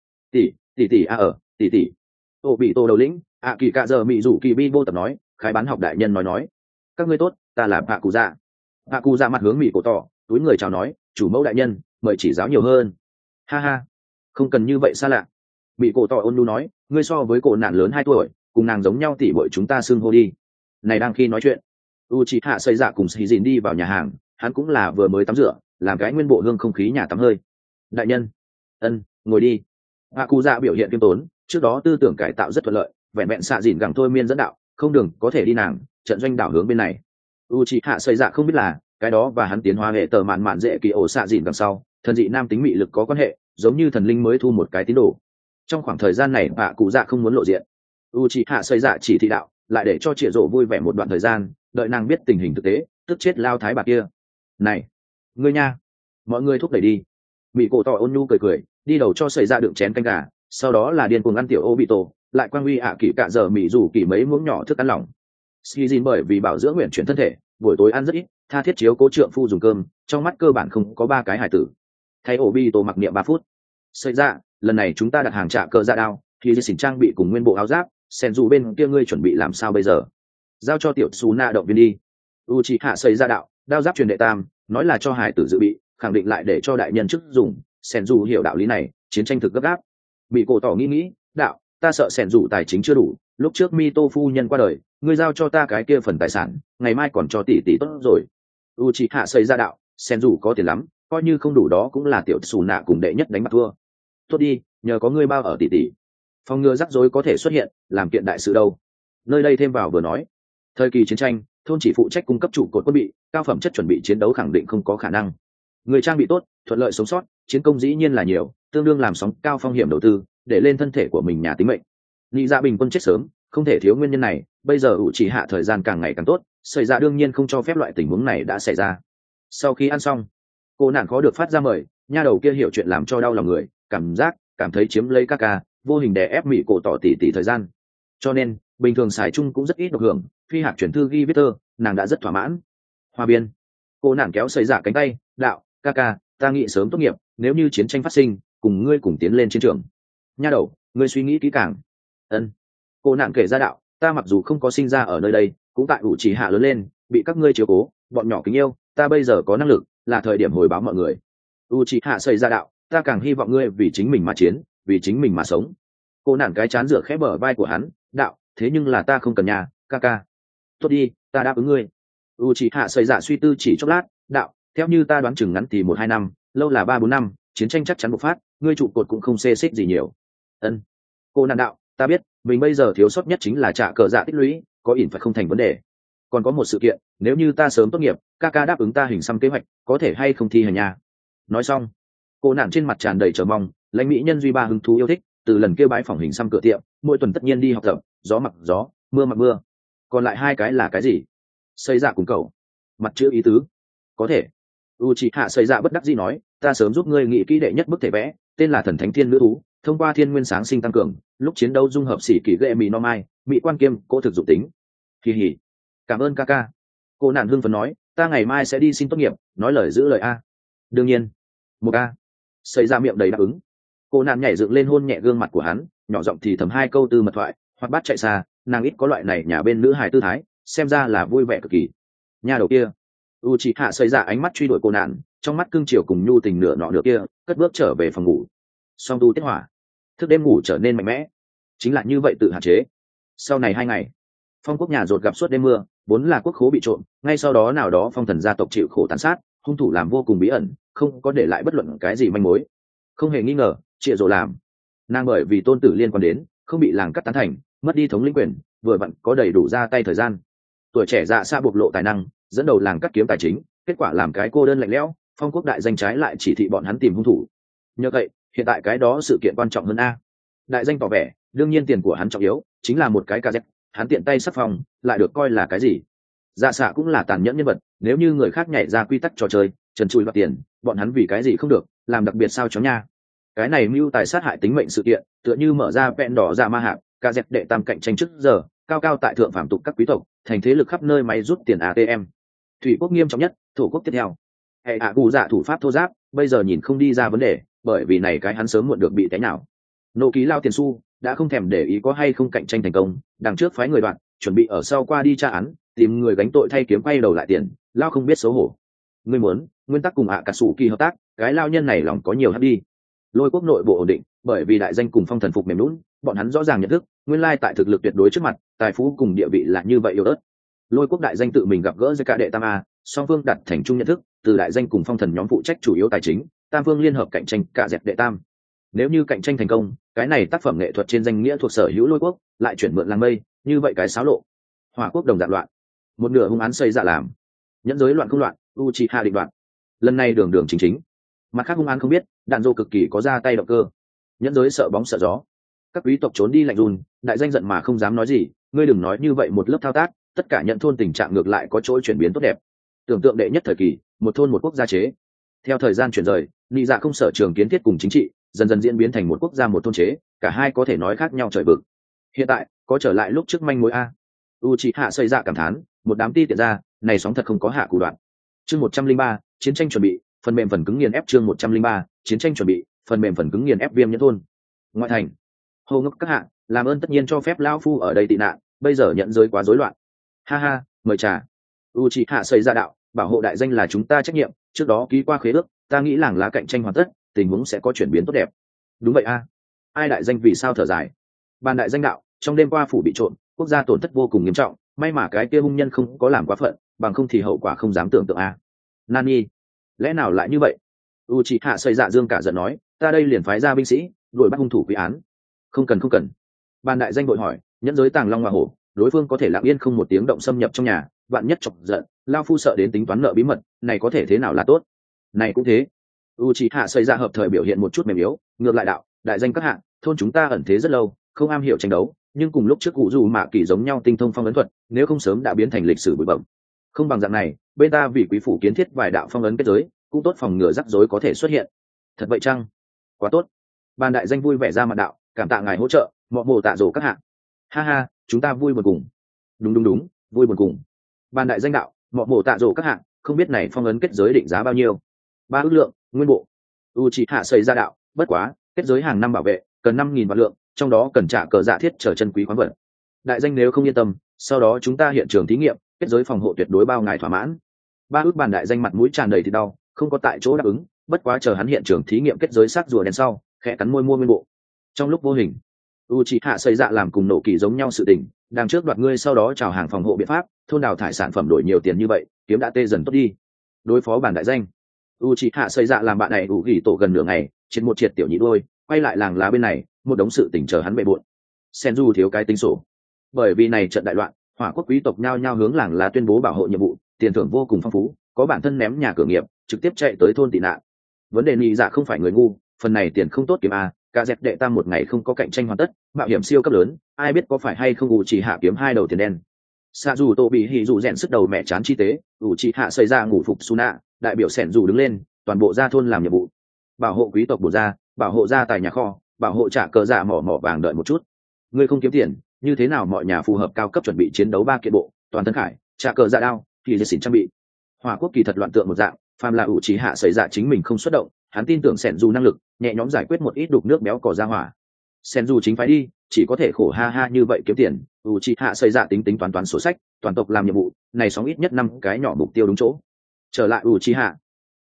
tỷ tỷ tỷ. Tô bị tổ đầu lĩnh, kỳ cạ giờ mị rủ kỳ bi vô tập nói, khái bán học đại nhân nói. Các ngươi tốt, ta là bạ cụ dạ. Bạ cụ dạ mặt hướng mỹ cổ tỏ, túi người chào nói, chủ mẫu đại nhân, mời chỉ giáo nhiều hơn. Ha ha, không cần như vậy xa lạ. Mỹ cổ tỏ ôn nhu nói, ngươi so với cổ nạn lớn 2 tuổi, cùng nàng giống nhau tỉ bội chúng ta xưng hô đi. Này đang khi nói chuyện, Uchiha xây dạ cùng xì dìn đi vào nhà hàng, hắn cũng là vừa mới tắm rửa, làm cái nguyên bộ hương không khí nhà tắm hơi. Đại nhân, ngồi đi. Bạ cụ dạ biểu hiện kiêm tốn, trước đó tư tưởng cải tạo rất thuận lợi, vẹn vẹn xạ dìn gẳng thôi miên dẫn đạo, không đường có thể đi nàng, trận doanh đảo hướng bên này. Uchiha xây dạ không biết là cái đó và hắn tiến hóa hệ tờ mạn mạn dễ kỳ ổ xạ dìn đằng sau, thần dị nam tính mị lực có quan hệ, giống như thần linh mới thu một cái tín đồ. Trong khoảng thời gian này bạ cụ dạ không muốn lộ diện, Uchiha xây dạ chỉ thị đạo, lại để cho Triệu Dụ vui vẻ một đoạn thời gian, đợi nàng biết tình hình thực tế, tức chết lao thái bà kia. Này, ngươi nha, mọi người thúc đẩy đi. Mỹ cổ tỏ ôn nhu cười cười, đi đầu cho xảy ra đựng chén canh gà, sau đó là điên cuồng ăn tiểu ô bị tổ, lại quang huy ạ kỷ cả giờ mỹ rủ kỷ mấy muỗng nhỏ thức ăn lỏng. Skizin bởi vì bảo dưỡng nguyện chuyển thân thể, buổi tối ăn rất ít, tha thiết chiếu cố trượng phu dùng cơm, trong mắt cơ bản không có 3 cái hài tử. Thay ô bị tổ mặc niệm 3 phút. Xảy ra, lần này chúng ta đặt hàng trả cờ ra đao, khi xỉn trang bị cùng nguyên bộ áo giáp, sen dù bên kia ngươi chuẩn bị làm sao bây giờ? Giao cho tiểu Su Na động viên đi. Uchiha xây ra đạo, đao giáp truyền đệ tam, nói là cho hải tử dự bị, khẳng định lại để cho đại nhân chức dùng. Sen dù hiểu đạo lý này, chiến tranh thực gấp gáp. Bị cổ tỏ nghĩ, đạo, ta sợ Sen dù tài chính chưa đủ, lúc trước Mito phu nhân qua đời, ngươi giao cho ta cái kia phần tài sản, ngày mai còn cho tỷ tỷ tốt rồi. Uchiha xây ra đạo, Sen dù có tiền lắm, coi như không đủ đó cũng là tiểu Su Na cùng đệ nhất đánh bạc thua. Tốt đi, nhờ có ngươi bao ở tỷ tỷ. Phòng ngừa rắc rối có thể xuất hiện, làm kiện đại sự đâu. Nơi đây thêm vào vừa nói, thời kỳ chiến tranh, thôn chỉ phụ trách cung cấp trụ cột quân bị, cao phẩm chất chuẩn bị chiến đấu khẳng định không có khả năng. Người trang bị tốt, thuận lợi sống sót, chiến công dĩ nhiên là nhiều, tương đương làm sóng cao phong hiểm đầu tư, để lên thân thể của mình nhà tính mệnh. Nghĩ ra bình quân chết sớm, không thể thiếu nguyên nhân này, bây giờ ủ chỉ hạ thời gian càng ngày càng tốt, xảy ra đương nhiên không cho phép loại tình huống này đã xảy ra. Sau khi ăn xong, cô nạn khó được phát ra mời, nha đầu kia hiểu chuyện làm cho đau lòng người, cảm thấy chiếm lấy các ca, vô hình đè ép mỹ cổ tỏ tỉ thời gian, cho nên bình thường xài chung cũng rất ít được hưởng. Phi hạt chuyển thư ghi viết thơ, nàng đã rất thỏa mãn. Hoa biên, cô nàng kéo xây giả cánh tay, đạo, ca, ta nghĩ sớm tốt nghiệp, nếu như chiến tranh phát sinh, cùng ngươi cùng tiến lên chiến trường. Nha đầu, ngươi suy nghĩ kỹ càng. Cô nàng kể ra đạo, ta mặc dù không có sinh ra ở nơi đây, cũng tại ủ chỉ hạ lớn lên, bị các ngươi chiếu cố, bọn nhỏ kính yêu, ta bây giờ có năng lực, là thời điểm hồi báo mọi người. Uchiha xây ra đạo, ta càng hy vọng ngươi vì chính mình mà chiến, vì chính mình mà sống. Cô nản cái chán rửa khẽ bờ vai của hắn, đạo, thế nhưng là ta không cần nhà, ca. Tốt đi, ta đáp ứng ngươi. Uchiha xây dạ suy tư chỉ chốc lát, đạo, theo như ta đoán chừng ngắn thì 1-2 năm, lâu là 3-4 năm, chiến tranh chắc chắn bộc phát, ngươi trụ cột cũng không xê xích gì nhiều. Cô nản đạo, ta biết, mình bây giờ thiếu sót nhất chính là trả cờ dạ tích lũy, có ỉn phải không thành vấn đề. Còn có một sự kiện, nếu như ta sớm tốt nghiệp, ca đáp ứng ta hình xăm kế hoạch, có thể hay không thi hành nhà. Nói xong, cô nạn trên mặt tràn đầy chờ mong, lãnh mỹ nhân duy ba hứng thú yêu thích, từ lần kêu bái phỏng hình xăm cửa tiệm, mỗi tuần tất nhiên đi học tập, gió mặc gió, mưa mặc mưa. Còn lại 2 cái là cái gì? Xây dạ cùng cậu. Mặt chữ ý tứ. Có thể. Uchiha xây dạ bất đắc dĩ nói, ta sớm giúp ngươi nghĩ kỹ đệ nhất bức thể vẽ, tên là thần thánh thiên nữ thú, thông qua thiên nguyên sáng sinh tăng cường, lúc chiến đấu dung hợp sĩ kỳ ghệ mì no mai, mỹ quan kiêm, cố thực dụng tính. Kỳ hỉ. Cảm ơn ca. Cô nạn hưng phấn nói, ta ngày mai sẽ đi xin tốt nghiệp, nói lời giữ lời a. Đương nhiên. Một a. Xây ra miệng đầy đáp ứng. Cô nạn nhảy dựng lên hôn nhẹ gương mặt của hắn, nhỏ giọng thì thầm 2 câu tư mật thoại, hoặc bắt chạy xa, nàng ít có loại này nhà bên nữ hài tư thái, xem ra là vui vẻ cực kỳ. Nhà đầu kia, Uchiha xây ra ánh mắt truy đuổi cô nạn, trong mắt cương chiều cùng nhu tình nửa nọ nửa kia, cất bước trở về phòng ngủ. Song tu tiết hỏa, thức đêm ngủ trở nên mạnh mẽ, chính là như vậy tự hạn chế. Sau này 2 ngày, phong quốc nhà rột gặp suốt đêm mưa, vốn là quốc khố bị trộm, ngay sau đó nào đó phong thần gia tộc chịu khổ tàn sát, hung thủ làm vô cùng bí ẩn, không có để lại bất luận cái gì manh mối. Không hề nghi ngờ, Triệu Dụ làm. Nàng bởi vì tôn tử liên quan đến, không bị làng cắt tán thành, mất đi thống lĩnh quyền, vừa vặn có đầy đủ ra tay thời gian. Tuổi trẻ dạ xa bộc lộ tài năng, dẫn đầu làng cắt kiếm tài chính, kết quả làm cái cô đơn lạnh lẽo, phong quốc đại danh trái lại chỉ thị bọn hắn tìm hung thủ. Nhờ vậy, hiện tại cái đó sự kiện quan trọng hơn a. Đại danh tỏ vẻ, đương nhiên tiền của hắn trọng yếu, chính là một cái KZ, hắn tiện tay sắp phòng, lại được coi là cái gì? Dạ xạ cũng là tàn nhẫn nhân vật, nếu như người khác nhảy ra quy tắc trò chơi, trần trụi đoạt tiền, bọn hắn vì cái gì không được, làm đặc biệt sao chó nha. Cái này mưu tài sát hại tính mệnh sự kiện, tựa như mở ra vẹn đỏ ra ma hạp, KZ đệ tam cạnh tranh trước giờ, cao cao tại thượng phạm tục các quý tộc, thành thế lực khắp nơi máy rút tiền ATM. Thủy quốc nghiêm trọng nhất, thổ quốc tiếp theo. Hệ hạ cụ dạ thủ pháp thô giáp, bây giờ nhìn không đi ra vấn đề, bởi vì này cái hắn sớm muộn được bị té nào. Nộ ký lao tiền xu đã không thèm để ý có hay không cạnh tranh thành công, đằng trước phái người đoạn chuẩn bị ở sau qua đi tra án, tìm người gánh tội thay kiếm quay đầu lại tiền, lao không biết xấu hổ. Ngươi muốn nguyên tắc cùng cả sủ kỳ hợp tác, cái lao nhân này lòng có nhiều hấp đi. Lôi quốc nội bộ ổn định, bởi vì đại danh cùng phong thần phục mềm lún, bọn hắn rõ ràng nhận thức, nguyên lai tại thực lực tuyệt đối trước mặt, tài phú cùng địa vị là như vậy yếu ớt. Lôi quốc đại danh tự mình gặp gỡ với cả đệ tam a, song phương đặt thành chung nhận thức, từ đại danh cùng phong thần nhóm phụ trách chủ yếu tài chính, tam phương liên hợp cạnh tranh cả dẹp đệ tam. Nếu như cạnh tranh thành công, cái này tác phẩm nghệ thuật trên danh nghĩa thuộc sở hữu Lôi quốc, lại chuyển mượn làng mây, như vậy cái xáo lộ. Hỏa quốc đồng dạng loạn, một nửa hung án xây dạ làm, nhẫn giới loạn không loạn, Uchiha định đoạn. Lần này đường đường chính chính, mặt khác hung án không biết, đạn dô cực kỳ có ra tay động cơ. Nhẫn giới sợ bóng sợ gió, các quý tộc trốn đi lạnh run, đại danh giận mà không dám nói gì. Ngươi đừng nói như vậy, một lớp thao tác, tất cả nhận thôn tình trạng ngược lại có chỗ chuyển biến tốt đẹp. Tưởng tượng đệ nhất thời kỳ, một thôn một quốc gia chế. Theo thời gian chuyển rời, nị dạ không sở trường kiến thiết cùng chính trị, dần dần diễn biến thành một quốc gia một thôn chế, cả hai có thể nói khác nhau trời vực. Hiện tại có trở lại lúc trước manh mối a. Uchiha xây dạ cảm thán, một đám ti tiện ra, này sóng thật không có hạ cụ đoạn. Chương 103, chiến tranh chuẩn bị, phần mềm phần cứng nghiền ép. Chương 103, chiến tranh chuẩn bị, phần mềm phần cứng nghiền ép. Viêm nhẫn thôn ngoại thành. Hô ngốc các hạ, làm ơn tất nhiên cho phép lão phu ở đây tị nạn, bây giờ nhận giới quá rối loạn. Ha ha, mời trà. Uchiha xây ra đạo, bảo hộ đại danh là chúng ta trách nhiệm, trước đó ký qua khế ước, ta nghĩ làng lá cạnh tranh hoàn tất, tình huống sẽ có chuyển biến tốt đẹp. Đúng vậy a. Ai đại danh vì sao thở dài? Ban đại danh đạo, trong đêm qua phủ bị trộm, quốc gia tổn thất vô cùng nghiêm trọng, may mà cái kia hung nhân không có làm quá phận, bằng không thì hậu quả không dám tưởng tượng a. Nani, lẽ nào lại như vậy? Uchiha xây dạ dương cả giận nói, ta đây liền phái ra binh sĩ đuổi bắt hung thủ quy án. Không cần không cần. Ban đại danh vội hỏi, nhẫn giới tàng long hoa hổ, đối phương có thể lặng yên không một tiếng động xâm nhập trong nhà, vạn nhất chọc giận, lao phu sợ đến tính toán nợ bí mật, này có thể thế nào là tốt? Này cũng thế. Uchiha xây dạ hợp thời biểu hiện một chút mềm yếu, ngược lại đạo, đại danh các hạng, thôn chúng ta ẩn thế rất lâu, không am hiểu tranh đấu, nhưng cùng lúc trước cụ dù mạ kỳ giống nhau tinh thông phong ấn thuật, nếu không sớm đã biến thành lịch sử bụi bẩm. Không bằng dạng này, bên ta vì quý phủ kiến thiết vài đạo phong ấn kết giới, cũng tốt phòng ngừa rắc rối có thể xuất hiện. Thật vậy chăng? Quá tốt. Ban đại danh vui vẻ ra mặt đạo, cảm tạ ngài hỗ trợ, mọ mồ tạ rồ các hạng. Ha ha, chúng ta vui buồn cùng. Đúng, vui buồn cùng. Ban đại danh đạo, mọ mồ tạ rồ các hạng, không biết này phong ấn kết giới định giá bao nhiêu? 3 ức lượng, nguyên bộ. Uchiha xây ra đạo, bất quá, kết giới hàng năm bảo vệ, cần 5.000 vạn lượng, trong đó cần trả cờ dạ thiết trở chân quý khoáng vật. Đại danh nếu không yên tâm, sau đó chúng ta hiện trường thí nghiệm, kết giới phòng hộ tuyệt đối bao ngài thỏa mãn. 3 ức bàn đại danh mặt mũi tràn đầy thì đau, không có tại chỗ đáp ứng, bất quá chờ hắn hiện trường thí nghiệm kết giới xác rùa đen sau, khẽ cắn môi mua nguyên bộ. Trong lúc vô hình, Uchiha xây dạ làm cùng nổ kỳ giống nhau sự tình, đang trước đoạt ngươi sau đó chào hàng phòng hộ biện pháp, thôn đào thải sản phẩm đổi nhiều tiền như vậy, kiếm đã tê dần tốt đi. Đối phó bản đại danh, Uchiha xây dạ làm bạn này đủ gỉ tổ gần nửa ngày, trên một triệt tiểu nhị đôi, quay lại làng lá bên này, một đống sự tình chờ hắn bệ bội. Senju thiếu cái tính sổ. Bởi vì này trận đại loạn, hỏa quốc quý tộc nhao nhao hướng làng lá tuyên bố bảo hộ nhiệm vụ, tiền thưởng vô cùng phong phú, có bản thân ném nhà cửa nghiệp, trực tiếp chạy tới thôn tị nạn. Vấn đề nhị dạ không phải người ngu, phần này tiền không tốt kiếm a, cả dẹp đệ tam một ngày không có cạnh tranh hoàn tất, mạo hiểm siêu cấp lớn, ai biết có phải hay không chỉ hạ kiếm 2 đầu tiền đen. Sa dù tô bị hỉ dù rèn sức đầu mẹ chán chi tế, chỉ hạ xây ra ngủ phục Suna, đại biểu sẻn dù đứng lên, toàn bộ gia thôn làm nhiệm vụ, bảo hộ quý tộc bổ gia, bảo hộ gia tài nhà kho, bảo hộ trả cờ dạ mỏ vàng. Đợi một chút, ngươi không kiếm tiền, như thế nào mọi nhà phù hợp cao cấp chuẩn bị chiến đấu 3 kiện bộ, toàn thân khải, trả cờ dạ đao, thì dễ xỉn trang bị. Hỏa quốc kỳ thật loạn tượng một dạng, phàm là chỉ hạ xảy ra chính mình không xuất động, hắn tin tưởng sẻn dù năng lực, nhẹ nhõm giải quyết một ít đục nước béo cò ra hỏa. Sẻn dù chính phái đi, chỉ có thể khổ ha ha như vậy kiếm tiền, chỉ hạ xảy ra tính toán sổ sách, toàn tộc làm nhiệm vụ, này sóng ít nhất 5 cái nhỏ mục tiêu đúng chỗ. Trở lại chỉ hạ,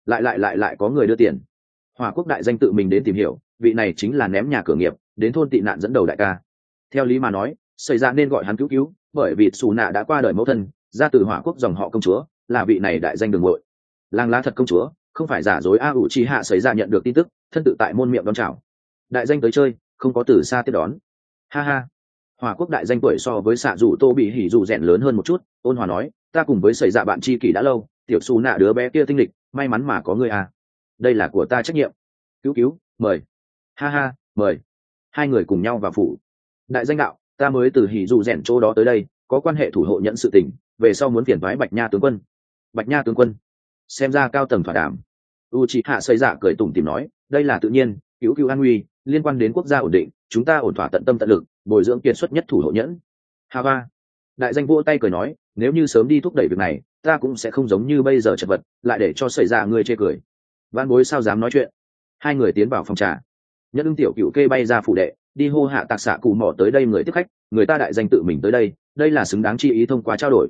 lại có người đưa tiền. Hỏa quốc đại danh tự mình đến tìm hiểu, vị này chính là ném nhà cửa nghiệp, đến thôn tị nạn dẫn đầu đại ca. Theo lý mà nói, xảy ra nên gọi hắn cứu, bởi vì Sù Nạ đã qua đời mẫu thân, ra từ Hỏa quốc dòng họ công chúa, là vị này đại danh đường ngội. Làng lá thật công chúa, không phải giả dối. Uchiha xảy ra nhận được tin tức, thân tự tại môn miệng đón chào. Đại danh tới chơi, không có từ xa tiếp đón. Ha ha. Hỏa quốc đại danh tuổi so với xạ dù tô bị hỉ dù rèn lớn hơn một chút, ôn hòa nói, ta cùng với xảy ra bạn tri kỷ đã lâu, tiểu Sù Nạ đứa bé kia tinh lịch, may mắn mà có người à. Đây là của ta trách nhiệm. Cứu, mời. Ha ha, mời. Hai người cùng nhau vào phủ. Đại danh đạo, ta mới từ hỉ dù rèn chỗ đó tới đây, có quan hệ thủ hộ nhận sự tình, về sau muốn phiền thoái Bạch Nha tướng quân. Bạch Nha tướng quân, xem ra cao tầng thỏa đàm. Uchiha xây dạ cười tủm tỉm nói, đây là tự nhiên, cứu an nguy, liên quan đến quốc gia ổn định, chúng ta ổn thỏa tận tâm tận lực, bồi dưỡng kiệt xuất nhất thủ hộ nhẫn. Hava. Đại danh vỗ tay cười nói, nếu như sớm đi thúc đẩy việc này, ta cũng sẽ không giống như bây giờ chật vật, lại để cho xảy ra người chê cười. Vãn bối sao dám nói chuyện. Hai người tiến vào phòng trà. Nhất ưng tiểu cựu kê bay ra phủ đệ, đi hô hạ tạc xạ cụ mỏ tới đây người tiếp khách, người ta đại danh tự mình tới đây, đây là xứng đáng chi ý thông qua trao đổi.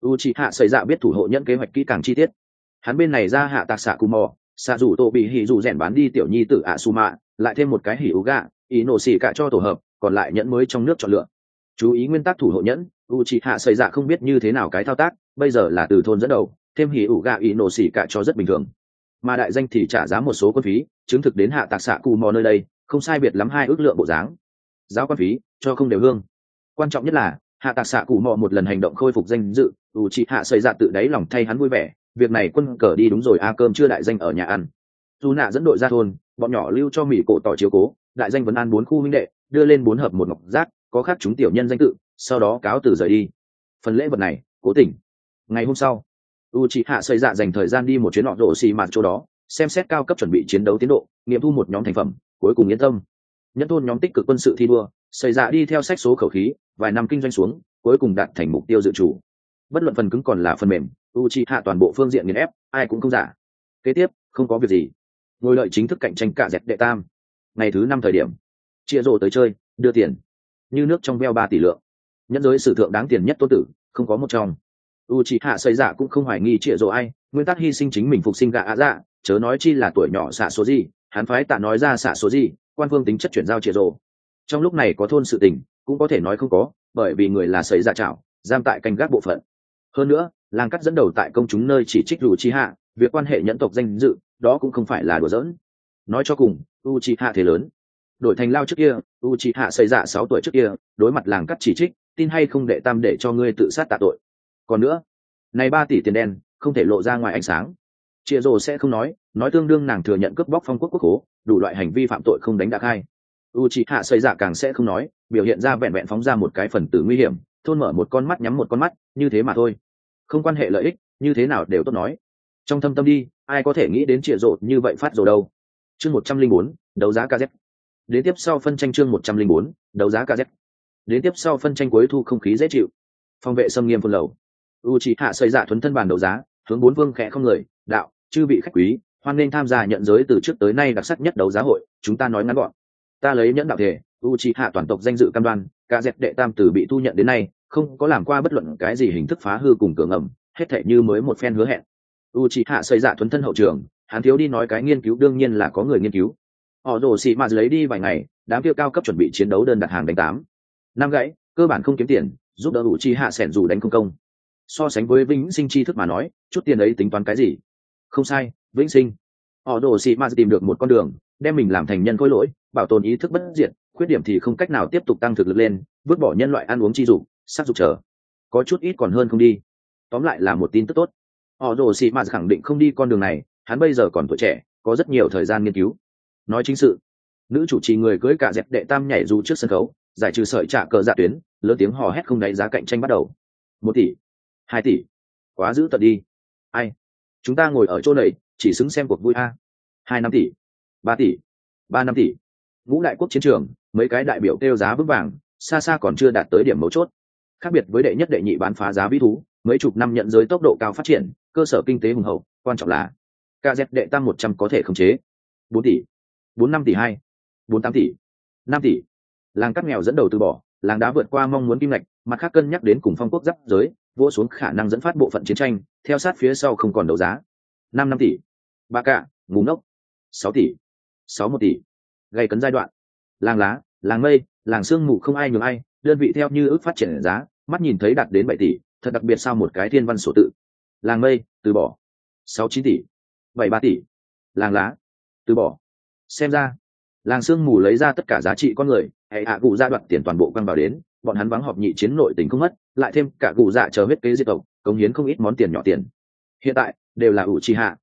Uchiha xảy ra biết thủ hộ nhẫn kế hoạch kỹ càng chi tiết. Hắn bên này ra hạ tạc xạ cù mò, xạ rủ tổ bị hỉ rủ rèn bán đi tiểu nhi tử Asuma, lại thêm một cái hỉ ú gạ, ý nổ xỉ cả cho tổ hợp, còn lại nhẫn mới trong nước chọn lựa. Chú ý nguyên tắc thủ hộ nhẫn, Uchiha xảy ra không biết như thế nào cái thao tác, bây giờ là từ thôn dẫn đầu, thêm hỉ ú gạ ý nổ xỉ cả cho rất bình thường. Mà đại danh thì trả giá một số quân phí, chứng thực đến hạ tạc xạ cù mò nơi đây, không sai biệt lắm 2 ước lượng bộ dáng. Giáo quan phí cho không đều hương. Quan trọng nhất là hạ tạc xạ cù mò một lần hành động khôi phục danh dự, Uchiha xảy ra tự đáy lòng thay hắn vui vẻ. Việc này quân cờ đi đúng rồi, cơm chưa đại danh ở nhà ăn. Dù nạ dẫn đội ra thôn, bọn nhỏ lưu cho mỹ cổ tỏ chiếu cố, đại danh vấn an 4 khu huynh đệ, đưa lên 4 hợp một ngọc giác, có khắc chúng tiểu nhân danh tự, sau đó cáo từ rời đi. Phần lễ vật này cố tình. Ngày hôm sau, Uchiha xây dạ dành thời gian đi một chuyến họ rổ xì mạt chỗ đó, xem xét cao cấp chuẩn bị chiến đấu tiến độ, nghiệm thu một nhóm thành phẩm, cuối cùng yên tâm. Nhân thôn nhóm tích cực quân sự thi đua, xây dạ đi theo sách số khẩu khí, vài năm kinh doanh xuống, cuối cùng đạt thành mục tiêu dự chủ. Bất luận phần cứng còn là phần mềm, Uchiha toàn bộ phương diện nghiền ép, ai cũng không giả. Kế tiếp không có việc gì, ngồi đợi chính thức cạnh tranh cả dẹp đệ tam. Ngày thứ 5 thời điểm, chia rổ tới chơi, đưa tiền như nước trong veo 3 tỷ lượng. Nhân giới sử thượng đáng tiền nhất tôn tử, không có một trong. Uchiha xây dạ cũng không hoài nghi chia rổ ai, nguyên tắc hy sinh chính mình phục sinh gạ ạ dạ, chớ nói chi là tuổi nhỏ xạ số gì, hắn phái tạ nói ra xạ số gì, quan phương tính chất chuyển giao chia rổ. Trong lúc này có thôn sự tình, cũng có thể nói không có, bởi vì người là xây dạ chảo, giam tại canh gác bộ phận. Hơn nữa, làng cắt dẫn đầu tại công chúng nơi chỉ trích Uchiha, việc quan hệ nhẫn tộc danh dự, đó cũng không phải là đùa giỡn. Nói cho cùng, Uchiha thế lớn. Đổi thành lao trước kia, Uchiha xây dạ 6 tuổi trước kia, đối mặt làng cắt chỉ trích, tin hay không đệ tam để cho ngươi tự sát tạ tội. Còn nữa, này 3 tỷ tiền đen, không thể lộ ra ngoài ánh sáng. Chia rồ sẽ không nói tương đương nàng thừa nhận cướp bóc phong quốc quốc khố, đủ loại hành vi phạm tội không đánh đã khai. Uchiha xây dạ càng sẽ không nói, biểu hiện ra vẹn vẹn phóng ra một cái phần tử nguy hiểm, thôn mở một con mắt nhắm một con mắt, như thế mà thôi. Không quan hệ lợi ích, như thế nào đều tốt nói. Trong thâm tâm đi, ai có thể nghĩ đến trịa rộ như vậy phát rồi đâu. Chương 104, đấu giá KZ. Đến tiếp sau phân tranh chương 104, đấu giá KZ. Đến tiếp sau phân tranh cuối thu không khí dễ chịu. Phòng vệ xâm nghiêm phun lầu. Uchiha xây dạ thuần thân bàn đấu giá, hướng 4 vương khẽ không người, đạo, chư vị khách quý, hoan nên tham gia nhận giới từ trước tới nay đặc sắc nhất đấu giá hội, chúng ta nói ngắn gọn. Ta lấy nhẫn đạo thể, Uchiha toàn tộc danh dự cam đoan, KZ đệ tam từ bị thu nhận đến nay, không có làm qua bất luận cái gì hình thức phá hư cùng cửa ngầm, hết thảy như mới một phen hứa hẹn. Uchiha xây dạ thuần thân hậu trường, hắn thiếu đi nói cái nghiên cứu đương nhiên là có người nghiên cứu. Họ đổ xị mà lấy đi vài ngày, đám kia cao cấp chuẩn bị chiến đấu đơn đặt hàng đánh 8 năm gãy, cơ bản không kiếm tiền, giúp đỡ Uchiha sẻn dù đánh không công. So sánh với vĩnh sinh tri thức mà nói, chút tiền ấy tính toán cái gì? Không sai, vĩnh sinh. Họ đổ xị mà tìm được một con đường, đem mình làm thành nhân khối lỗi, bảo tồn ý thức bất diệt, khuyết điểm thì không cách nào tiếp tục tăng thực lực lên, vứt bỏ nhân loại ăn uống chi dục, sắc dục trở. Có chút ít còn hơn không đi. Tóm lại là một tin tức tốt. Họ rồ xì mà khẳng định không đi con đường này, hắn bây giờ còn tuổi trẻ, có rất nhiều thời gian nghiên cứu. Nói chính sự, nữ chủ trì người cưới cả dẹp đệ tam nhảy dù trước sân khấu, giải trừ sợi trả cờ dạ tuyến, lớn tiếng hò hét không đáy giá cạnh tranh bắt đầu. 1 tỷ, 2 tỷ, quá dữ tận đi. Ai? Chúng ta ngồi ở chỗ này, chỉ xứng xem cuộc vui a. 2 năm tỷ, 3 tỷ, 3 năm tỷ. Ngũ đại quốc chiến trường, mấy cái đại biểu kêu giá vững vàng, xa xa còn chưa đạt tới điểm mấu chốt. Khác biệt với đệ nhất đệ nhị bán phá giá vĩ thú, mấy chục năm nhận giới tốc độ cao phát triển, cơ sở kinh tế hùng hậu, quan trọng là KZ đệ tam 100 có thể khống chế. 4 tỷ, 45 tỷ 2, 48 tỷ, 5 tỷ. Làng cắt nghèo dẫn đầu từ bỏ, làng đá vượt qua mong muốn kim ngạch, mặt khác cân nhắc đến cùng phong quốc giáp giới, vỗ xuống khả năng dẫn phát bộ phận chiến tranh, theo sát phía sau không còn đấu giá. 5 tỷ, ba cạ, ngu ngốc. 6 tỷ, 61 tỷ. Gây cấn giai đoạn. Làng lá, làng mây, làng sương mù không ai nhường ai, đơn vị theo như ước phát triển giá, mắt nhìn thấy đạt đến 7 tỷ, thật đặc biệt sao một cái thiên văn sổ tự. Làng mây, từ bỏ. 69 tỷ, 73 tỷ. Làng lá, từ bỏ. Xem ra, làng sương mù lấy ra tất cả giá trị con người, hệ hạ cụ gia đoạn tiền toàn bộ quăng vào đến, bọn hắn vắng họp nhị chiến nội tình không mất, lại thêm cả cụ dạ chờ huyết kế diệt tộc, cống hiến không ít món tiền nhỏ tiền. Hiện tại đều là Uchiha.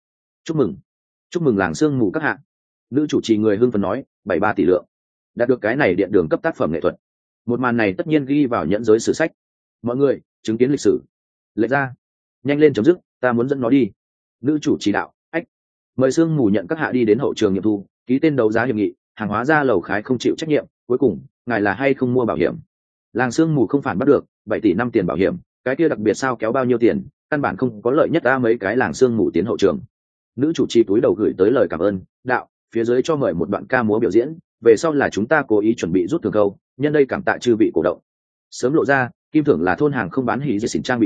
Chúc mừng làng sương mù các hạ. Nữ chủ trì người hưng phấn nói, 73 tỷ lượng. Đạt được cái này điện đường cấp tác phẩm nghệ thuật. Một màn này tất nhiên ghi vào nhẫn giới sử sách. Mọi người chứng kiến lịch sử. Lệ ra, nhanh lên chấm dứt, ta muốn dẫn nó đi. Nữ chủ trì đạo, ách. Mời sương mù nhận các hạ đi đến hậu trường nghiệm thu, ký tên đấu giá hiệp nghị, hàng hóa ra lầu khái không chịu trách nhiệm, cuối cùng ngài là hay không mua bảo hiểm. Làng sương mù không phản bắt được, 7 tỷ 5 tiền bảo hiểm, cái kia đặc biệt sao kéo bao nhiêu tiền, căn bản không có lợi nhất ta mấy cái làng sương mù tiến hậu trường. Nữ chủ trì túi đầu gửi tới lời cảm ơn, đạo, phía dưới cho mời một đoạn ca múa biểu diễn, về sau là chúng ta cố ý chuẩn bị rút thường câu, nhân đây cảm tạ chư vị cổ động. Sớm lộ ra, kim thưởng là thôn hàng không bán hỉ dệt xỉn trang bị a,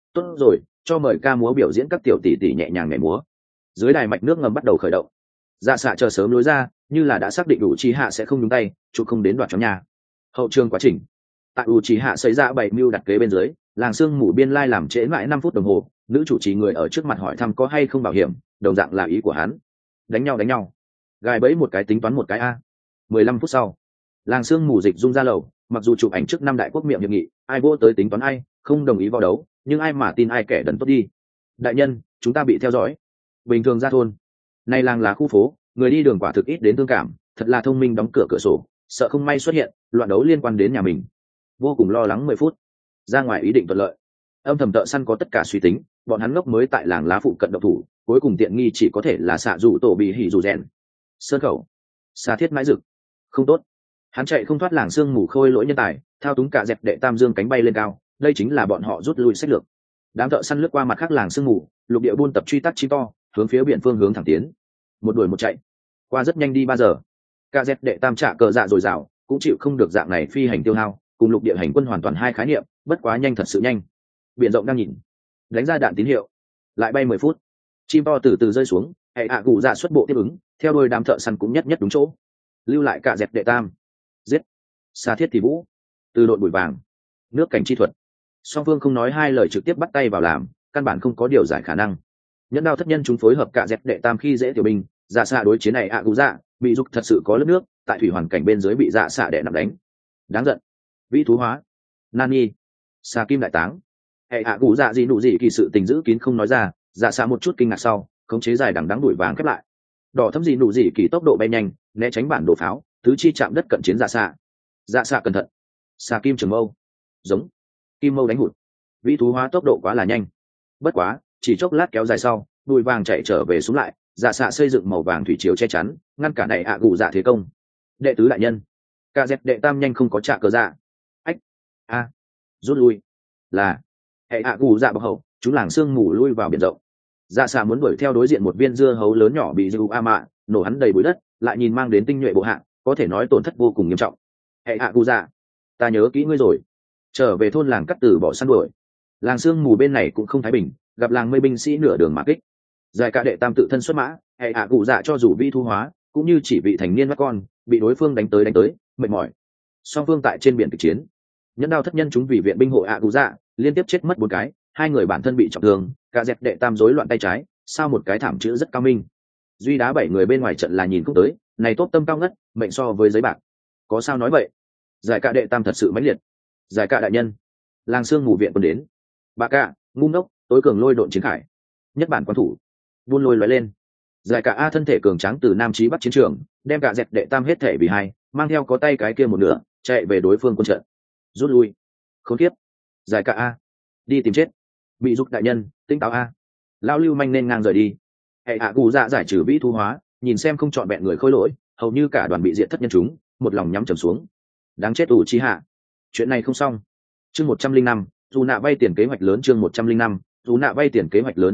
tốt rồi, cho mời ca múa biểu diễn các tiểu tỷ tỷ nhẹ nhàng nhảy múa. Dưới đài mạch nước ngầm bắt đầu khởi động. Dạ xạ chờ sớm lối ra, như là đã xác định đủ trí hạ sẽ không nhúng tay, chụp không đến đoạt trong nhà. Hậu trường quá trình, tại u trí hạ xảy ra 7 mưu đặt kế bên dưới, làng sương mù biên lai làm trễ mãi 5 phút đồng hồ, nữ chủ trì người ở trước mặt hỏi thăm có hay không bảo hiểm, đồng dạng là ý của hắn. Đánh nhau, gài bẫy một cái tính toán một cái a. 15 phút sau, làng sương mù dịch dung ra lầu, mặc dù chụp ảnh trước năm đại quốc miệng hiệp nghị, ai vô tới tính toán ai, không đồng ý vào đấu, nhưng ai mà tin ai kẻ đần tốt đi. Đại nhân, chúng ta bị theo dõi. Bình thường ra thôn, nay làng là khu phố, người đi đường quả thực ít đến thương cảm, thật là thông minh đóng cửa cửa sổ, sợ không may xuất hiện loạn đấu liên quan đến nhà mình. Vô cùng lo lắng 10 phút, ra ngoài ý định thuận lợi. Âm thầm thợ săn có tất cả suy tính, bọn hắn ngốc mới tại làng lá phụ cận độc thủ, cuối cùng tiện nghi chỉ có thể là xạ rủ tổ bị hỉ rủ rèn. Sơn khẩu, xa thiết mãi rực, không tốt. Hắn chạy không thoát làng sương mù khôi lỗi nhân tài, thao túng cả dẹp đệ tam dương cánh bay lên cao, đây chính là bọn họ rút lui sách lược. Đám thợ săn lướt qua mặt khác làng sương mù, lục địa buôn tập truy tắc chim to, hướng phía biển phương hướng thẳng tiến. Một đuổi một chạy, qua rất nhanh đi 3 giờ. Cả dẹp đệ tam trả cờ dạ dồi dào, cũng chịu không được dạng này phi hành tiêu hao, cùng lục địa hành quân hoàn toàn hai khái niệm, bất quá nhanh thật sự nhanh. Biển rộng đang nhìn, đánh ra đạn tín hiệu, lại bay 10 phút, chim to từ từ rơi xuống, hệ hạ cụ dạ xuất bộ tiếp ứng, theo đôi đám thợ săn cũng nhất đúng chỗ, lưu lại cả dẹp đệ tam. Giết, xa thiết thì vũ, từ đội bụi vàng, nước cảnh chi thuật, song phương không nói hai lời trực tiếp bắt tay vào làm, căn bản không có điều giải khả năng. Nhẫn đao thất nhân chúng phối hợp cả dẹp đệ tam khi dễ tiểu binh, dạ xạ đối chiến này ạ cụ dạ bị dục thật sự có lớp nước, tại thủy hoàn cảnh bên dưới bị dạ xạ đệ nằm đánh, đáng giận. Vĩ thú hóa, nani, xà kim đại táng, hệ ạ cụ dạ gì nụ gì kỳ sự tình giữ kín không nói ra, dạ xạ một chút kinh ngạc sau, khống chế dài đằng đắng đuổi vàng khép lại. Đỏ thấm gì nụ gì kỳ tốc độ bay nhanh, né tránh bản đồ pháo, tứ chi chạm đất cận chiến dạ xạ. Dạ xạ cẩn thận, xà kim trường mâu, giống kim mâu đánh hụt. Vĩ thú hóa tốc độ quá là nhanh, bất quá chỉ chốc lát kéo dài sau, đùi vàng chạy trở về xuống lại, dạ xạ xây dựng màu vàng thủy chiếu che chắn, ngăn cả này ạ cụ dạ thế công. Đệ tứ đại nhân, cả dẹp đệ tam nhanh không có trả cờ dạ. Ách, a, rút lui. Là hệ ạ cụ dạ bọc hậu, chúng làng sương mù lui vào biển rộng. Dạ xạ muốn đuổi theo đối diện một viên dưa hấu lớn nhỏ bị dư a mạ nổ hắn đầy bụi đất, lại nhìn mang đến tinh nhuệ bộ hạng, có thể nói tổn thất vô cùng nghiêm trọng. Hệ ạ cụ dạ, ta nhớ kỹ ngươi rồi. Trở về thôn làng cắt từ bỏ săn đuổi. Làng sương mù bên này cũng không thái bình, gặp làng mây binh sĩ nửa đường mà kích. Giải cả đệ tam tự thân xuất mã, hệ ạ cụ dạ cho dù vi thu hóa, cũng như chỉ vị thành niên mắt con, bị đối phương đánh tới mệt mỏi. Song phương tại trên biển kịch chiến, nhẫn đao thất nhân chúng vì viện binh hộ ạ cụ dạ liên tiếp chết mất 4 cái, 2 người bản thân bị trọng thương, cả dẹp đệ tam rối loạn tay trái, sao một cái thảm chữ rất cao minh. Duy đá 7 người bên ngoài trận là nhìn không tới, này tốt tâm cao ngất, mệnh so với giấy bạc. Có sao nói vậy? Giải cả đệ tam thật sự mãnh liệt. Giải cả đại nhân, làng sương mù viện còn đến. Bà cả, ngu ngốc, tối cường lôi độn chiến khải, nhất bản quan thủ, buôn lôi lóe lên. Giải cả a thân thể cường tráng từ nam chí bắc chiến trường, đem cả dẹp đệ tam hết thể vì hai, mang theo có tay cái kia một nửa, chạy về đối phương quân trận. Rút lui. Khốn kiếp. Giải cả a, đi tìm chết. Bị dục đại nhân, tinh táo a. Lão lưu manh nên ngang rời đi. Hệ hạ cụ dạ giải trừ vĩ thu hóa, nhìn xem không chọn vẹn người khôi lỗi, hầu như cả đoàn bị diệt thất nhân chúng, một lòng nhắm trầm xuống. Đáng chết ủ chi hạ. Chuyện này không xong. Chương 105, dù nạ vay tiền kế hoạch lớn. Chương 105, dù nạ vay tiền kế hoạch lớn.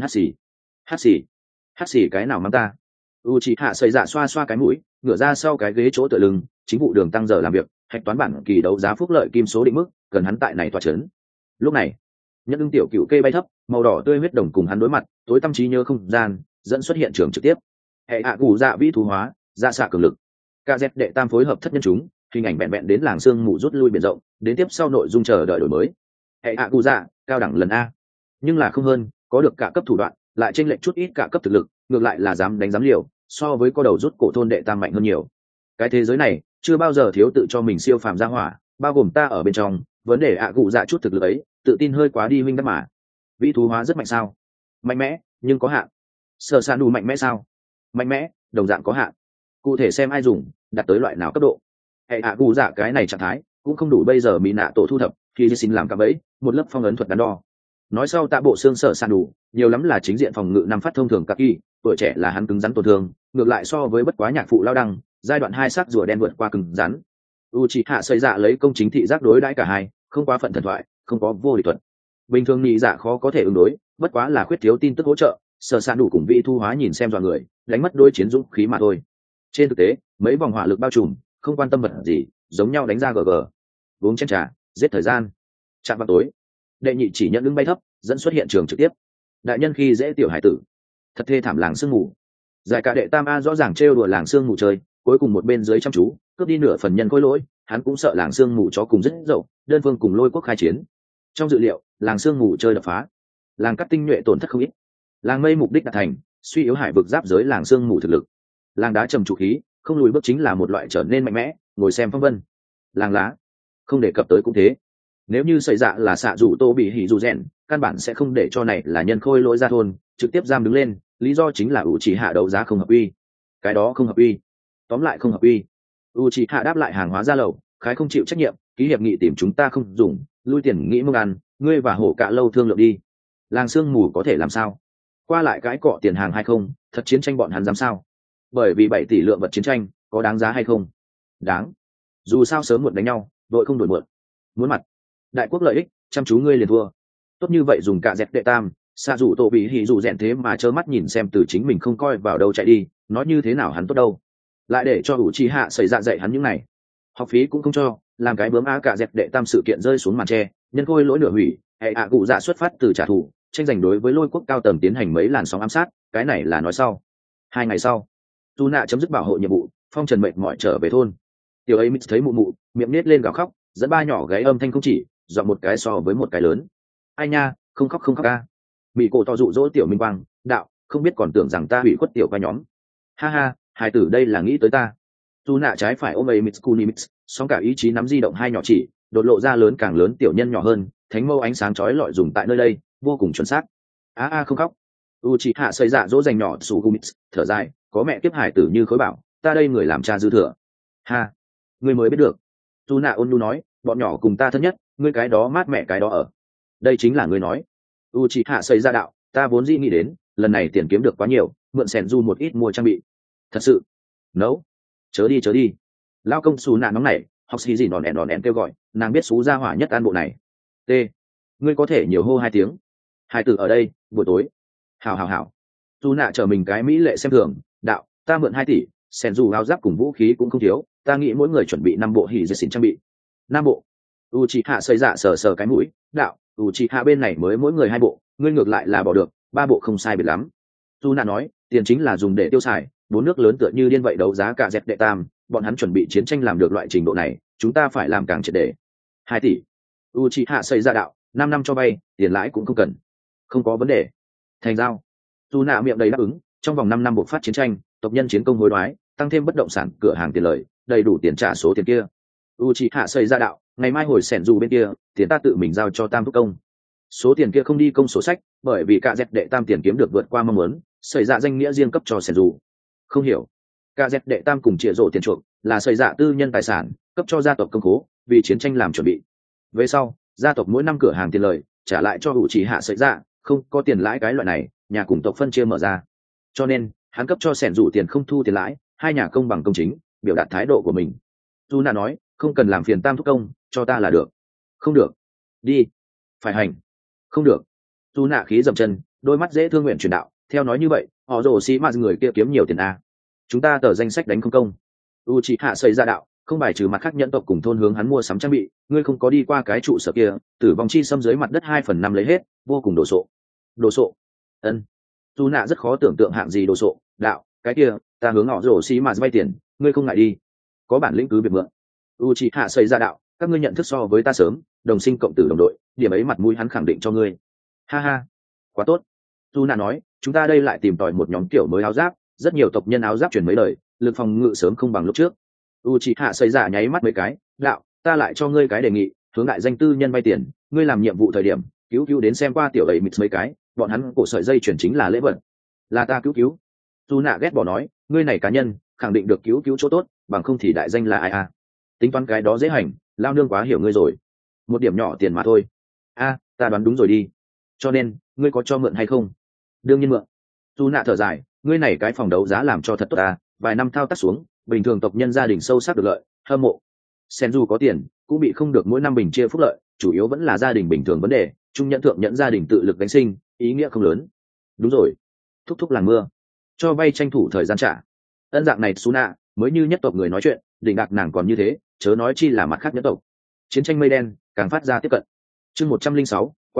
Hát xì cái nào mang ta. U chi hạ xây dạ xoa xoa cái mũi, ngửa ra sau cái ghế chỗ tựa lưng, chính vụ đường tăng giờ làm việc, hạch toán bản kỳ đấu giá phúc lợi kim số định mức, cần hắn tại này tòa chấn. Lúc này, nhân ưng tiểu cựu kê bay thấp, màu đỏ tươi huyết đồng cùng hắn đối mặt, tối tâm trí nhớ không gian, dẫn xuất hiện trường trực tiếp. Hệ hạ cụ dạ vĩ thú hóa, dạ xạ cường lực. Cả dẹp đệ tam phối hợp thất nhân chúng, hình ảnh bẹn bẹn đến làng sương mù rút lui biển rộng, đến tiếp sau nội dung chờ đợi đổi mới. Hệ hạ cụ dạ, cao đẳng lần a, nhưng là không hơn, có được cả cấp thủ đoạn, lại chênh lệch chút ít cả cấp thực lực, ngược lại là dám đánh dám liều, so với co đầu rút cổ thôn đệ tam mạnh hơn nhiều. Cái thế giới này chưa bao giờ thiếu tự cho mình siêu phàm ra hỏa, bao gồm ta ở bên trong, vấn đề ạ cụ dạ chút thực lực ấy, tự tin hơi quá đi huynh đắc mà. Vĩ thú hóa rất mạnh sao? Mạnh mẽ, nhưng có hạn. Sở san đủ mạnh mẽ sao? Mạnh mẽ, đồng dạng có hạn. Cụ thể xem ai dùng, đặt tới loại nào cấp độ. Hệ ạ cụ dạ cái này trạng thái cũng không đủ bây giờ mỹ nạ tổ thu thập, khi xin làm cả bẫy, một lớp phong ấn thuật đắn đo. Nói sau tạ bộ xương sở san đủ, nhiều lắm là chính diện phòng ngự 5 phát thông thường các kỳ, tuổi trẻ là hắn cứng rắn tổn thương, ngược lại so với bất quá nhạc phụ lao đăng, giai đoạn 2 sắc rùa đen vượt qua cứng rắn. Uchiha xây dạ lấy công chính thị giác đối đãi cả hai, không quá phận thần thoại, không có vô địch thuật. Bình thường nhị dạ khó có thể ứng đối, bất quá là khuyết thiếu tin tức hỗ trợ, sở san đủ cùng vị thu hóa nhìn xem dọa người, đánh mất đôi chiến dũng khí mà thôi. Trên thực tế, mấy vòng hỏa lực bao trùm, không quan tâm vật gì, giống nhau đánh ra gg. Uống chén trà, giết thời gian. Chạm vào tối, đệ nhị chỉ nhận ứng bay thấp, dẫn xuất hiện trường trực tiếp. Đại nhân khi dễ tiểu hải tử, thật thê thảm làng sương mù. Giải cả đệ tam a rõ ràng trêu đùa làng sương mù chơi, cuối cùng một bên dưới chăm chú cướp đi nửa phần nhân khối lỗi, hắn cũng sợ làng sương mù chó cùng rất dậu, đơn phương cùng Lôi Quốc khai chiến. Trong dự liệu, làng sương mù chơi đập phá, làng cắt tinh nhuệ tổn thất không ít. Làng mây mục đích đạt thành, suy yếu hải vực giáp giới làng sương mù thực lực. Làng đá trầm trụ khí, không lùi bước chính là một loại trở nên mạnh mẽ, ngồi xem phong vân. Làng lá, không đề cập tới cũng thế. Nếu như xảy ra là xạ rủ tô bị hỉ dù rèn, căn bản sẽ không để cho này là nhân khôi lỗi ra thôn, trực tiếp giam đứng lên, lý do chính là Uchiha đấu giá không hợp uy. Cái đó không hợp uy, tóm lại không hợp uy. Uchiha đáp lại hàng hóa ra lầu, khái không chịu trách nhiệm, ký hiệp nghị tìm chúng ta không dùng, lui tiền nghĩ mông ăn, ngươi và hổ cạ lâu thương lượng đi. Làng sương mù có thể làm sao? Qua lại cái cọ tiền hàng hay không, thật chiến tranh bọn hắn dám sao? Bởi vì 7 tỷ lượng vật chiến tranh, có đáng giá hay không? Đáng. Dù sao sớm muộn đánh nhau, đội không đổi muộn. Muốn mặt, đại quốc lợi ích, chăm chú ngươi liền thua. Tốt như vậy dùng cả dẹp đệ tam, xạ rủ tổ bị hỉ dù rèn thế mà trơ mắt nhìn xem từ chính mình không coi vào đâu chạy đi, nói như thế nào hắn tốt đâu. Lại để cho Uchiha xảy ra dạy hắn những này. Học phí cũng không cho, làm cái bướm á cả dẹp đệ tam sự kiện rơi xuống màn tre, nhân khôi lỗi nửa hủy, hệ ạ cụ dạ xuất phát từ trả thù, tranh giành đối với Lôi Quốc cao tầng tiến hành mấy làn sóng ám sát, cái này là nói sau. 2 ngày sau, Tu nạ chấm dứt bảo hộ nhiệm vụ, phong trần mệt mỏi trở về thôn. Tiểu ấy thấy mụ mụ, miệng nết lên gào khóc, dẫn ba nhỏ gáy âm thanh không chỉ, dọn một cái so với một cái lớn. Ai nha, không khóc ca. Bị cổ to dụ dỗ tiểu minh quang, đạo, không biết còn tưởng rằng ta hủy khuất tiểu ca nhóm. Ha ha, hai tử đây là nghĩ tới ta. Tu nạ trái phải ôm Mitsukunimits, song cả ý chí nắm di động hai nhỏ chỉ, đột lộ ra lớn càng lớn tiểu nhân nhỏ hơn, thánh mâu ánh sáng chói lọi dùng tại nơi đây, vô cùng chuẩn xác. Không khóc. Uchiha xây dạ dỗ dành nhỏ Tsugumits, thở dài, có mẹ kiếp hải tử như khối bảo, ta đây người làm cha dư thừa. Ha, ngươi mới biết được. Tu nạ ôn nhu nói, bọn nhỏ cùng ta thân nhất, ngươi cái đó mát mẹ cái đó ở. Đây chính là ngươi nói. Uchiha xây ra đạo, ta vốn dĩ nghĩ đến, lần này tiền kiếm được quá nhiều, mượn sèn du một ít mua trang bị. Thật sự. Nấu. Chớ đi. Lao công xù nạ nóng nảy, học sĩ gì nòn ẹn kêu gọi, nàng biết xú ra hỏa nhất an bộ này. T. Ngươi có thể nhiều hô 2 tiếng. Hai từ ở đây, buổi tối. Hảo. Xù nạ chờ mình cái mỹ lệ xem thường, đạo, ta mượn 2 tỷ, sèn dù áo giáp cùng vũ khí cũng không thiếu, ta nghĩ mỗi người chuẩn bị 5 bộ hỉ dệt xỉn trang bị. 5 bộ. Uchiha xây dạ sờ cái mũi, đạo, Uchiha bên này mới mỗi người 2 bộ, ngươi ngược lại là bỏ được, 3 bộ không sai biệt lắm. Tu nạ nói, tiền chính là dùng để tiêu xài, 4 nước lớn tựa như điên vậy đấu giá cả dẹp đệ tam, bọn hắn chuẩn bị chiến tranh làm được loại trình độ này, chúng ta phải làm càng triệt để. 2 tỷ. Uchiha xây ra đạo, 5 năm cho vay, tiền lãi cũng không cần. Không có vấn đề. Thành giao. Tu nạ miệng đầy đáp ứng, trong vòng 5 năm buộc phát chiến tranh, tộc nhân chiến công hối đoái, tăng thêm bất động sản, cửa hàng tiền lời, đầy đủ tiền trả số tiền kia. Uchiha xây ra đạo, ngày mai hồi sẻn dù bên kia, tiền ta tự mình giao cho Tam thúc công. Số tiền kia không đi công sổ sách, bởi vì cả dẹp đệ tam tiền kiếm được vượt qua mong muốn, xảy ra danh nghĩa riêng cấp cho sẻn dù. Không hiểu. Cả dẹp đệ tam cùng chia rổ tiền chuộc là xảy ra tư nhân tài sản, cấp cho gia tộc công khố, vì chiến tranh làm chuẩn bị. Về sau, gia tộc mỗi năm cửa hàng tiền lời, trả lại cho Uchiha xảy ra, không có tiền lãi cái loại này, nhà cùng tộc phân chia mở ra. Cho nên, hắn cấp cho sẻn dù tiền không thu tiền lãi, hai nhà công bằng công chính, biểu đạt thái độ của mình. Tuna nói, không cần làm phiền Tam thúc công, cho ta là được. Không được. Đi. Phải hành. Không được. Tuna khí dậm chân, đôi mắt dễ thương nguyện truyền đạo, theo nói như vậy, họ rồ xí mà người kia kiếm nhiều tiền à. Chúng ta tờ danh sách đánh không công. Uchiha xây ra đạo, không bài trừ mặt khác nhẫn tộc cùng thôn hướng hắn mua sắm trang bị, ngươi không có đi qua cái trụ sở kia, tử vong chi xâm dưới mặt đất 2/5 lấy hết, vô cùng đồ sộ. Đồ sộ. Ân. Tuna rất khó tưởng tượng hạng gì đồ sộ, đạo, cái kia, ta hướng họ rồ xí mà vay tiền, ngươi không ngại đi. Có bản lĩnh cứ việc mượn. Uchiha xây ra đạo, các ngươi nhận thức so với ta sớm, đồng sinh cộng tử đồng đội, điểm ấy mặt mũi hắn khẳng định cho ngươi. Ha ha, quá tốt. Tuna nói, chúng ta đây lại tìm tòi một nhóm kiểu mới áo giáp, rất nhiều tộc nhân áo giáp truyền mấy lời, lực phòng ngự sớm không bằng lúc trước. Uchiha xây ra nháy mắt mấy cái, đạo, ta lại cho ngươi cái đề nghị, hướng đại danh tư nhân vay tiền, ngươi làm nhiệm vụ thời điểm, cứu đến xem qua tiểu ấy mịt mấy cái, bọn hắn cổ sợi dây chuyển chính là lễ vật. Là ta cứu. Tuna ghét bỏ nói, ngươi này cá nhân, khẳng định được cứu chỗ tốt, bằng không thì đại danh là ai à? Tính toán cái đó dễ hành, lao nương quá hiểu ngươi rồi. Một điểm nhỏ tiền mà thôi. Ta đoán đúng rồi đi. Cho nên, ngươi có cho mượn hay không? Đương nhiên mượn. Tu nạ thở dài, ngươi này cái phòng đấu giá làm cho thật tốt ta, vài năm thao tác xuống, bình thường tộc nhân gia đình sâu sắc được lợi, hâm mộ. Senju có tiền, cũng bị không được mỗi năm bình chia phúc lợi, chủ yếu vẫn là gia đình bình thường vấn đề, trung nhẫn thượng nhẫn gia đình tự lực gánh sinh, ý nghĩa không lớn. Đúng rồi. Thúc làng mưa. Cho vay tranh thủ thời gian trả. Ân dạng này Suna, mới như nhất tộc người nói chuyện, đỉnh đạt nàng còn như thế, chớ nói chi là mặt khác nhất tộc. Chiến tranh mây đen càng phát ra tiếp cận. Chương 106, quá độ,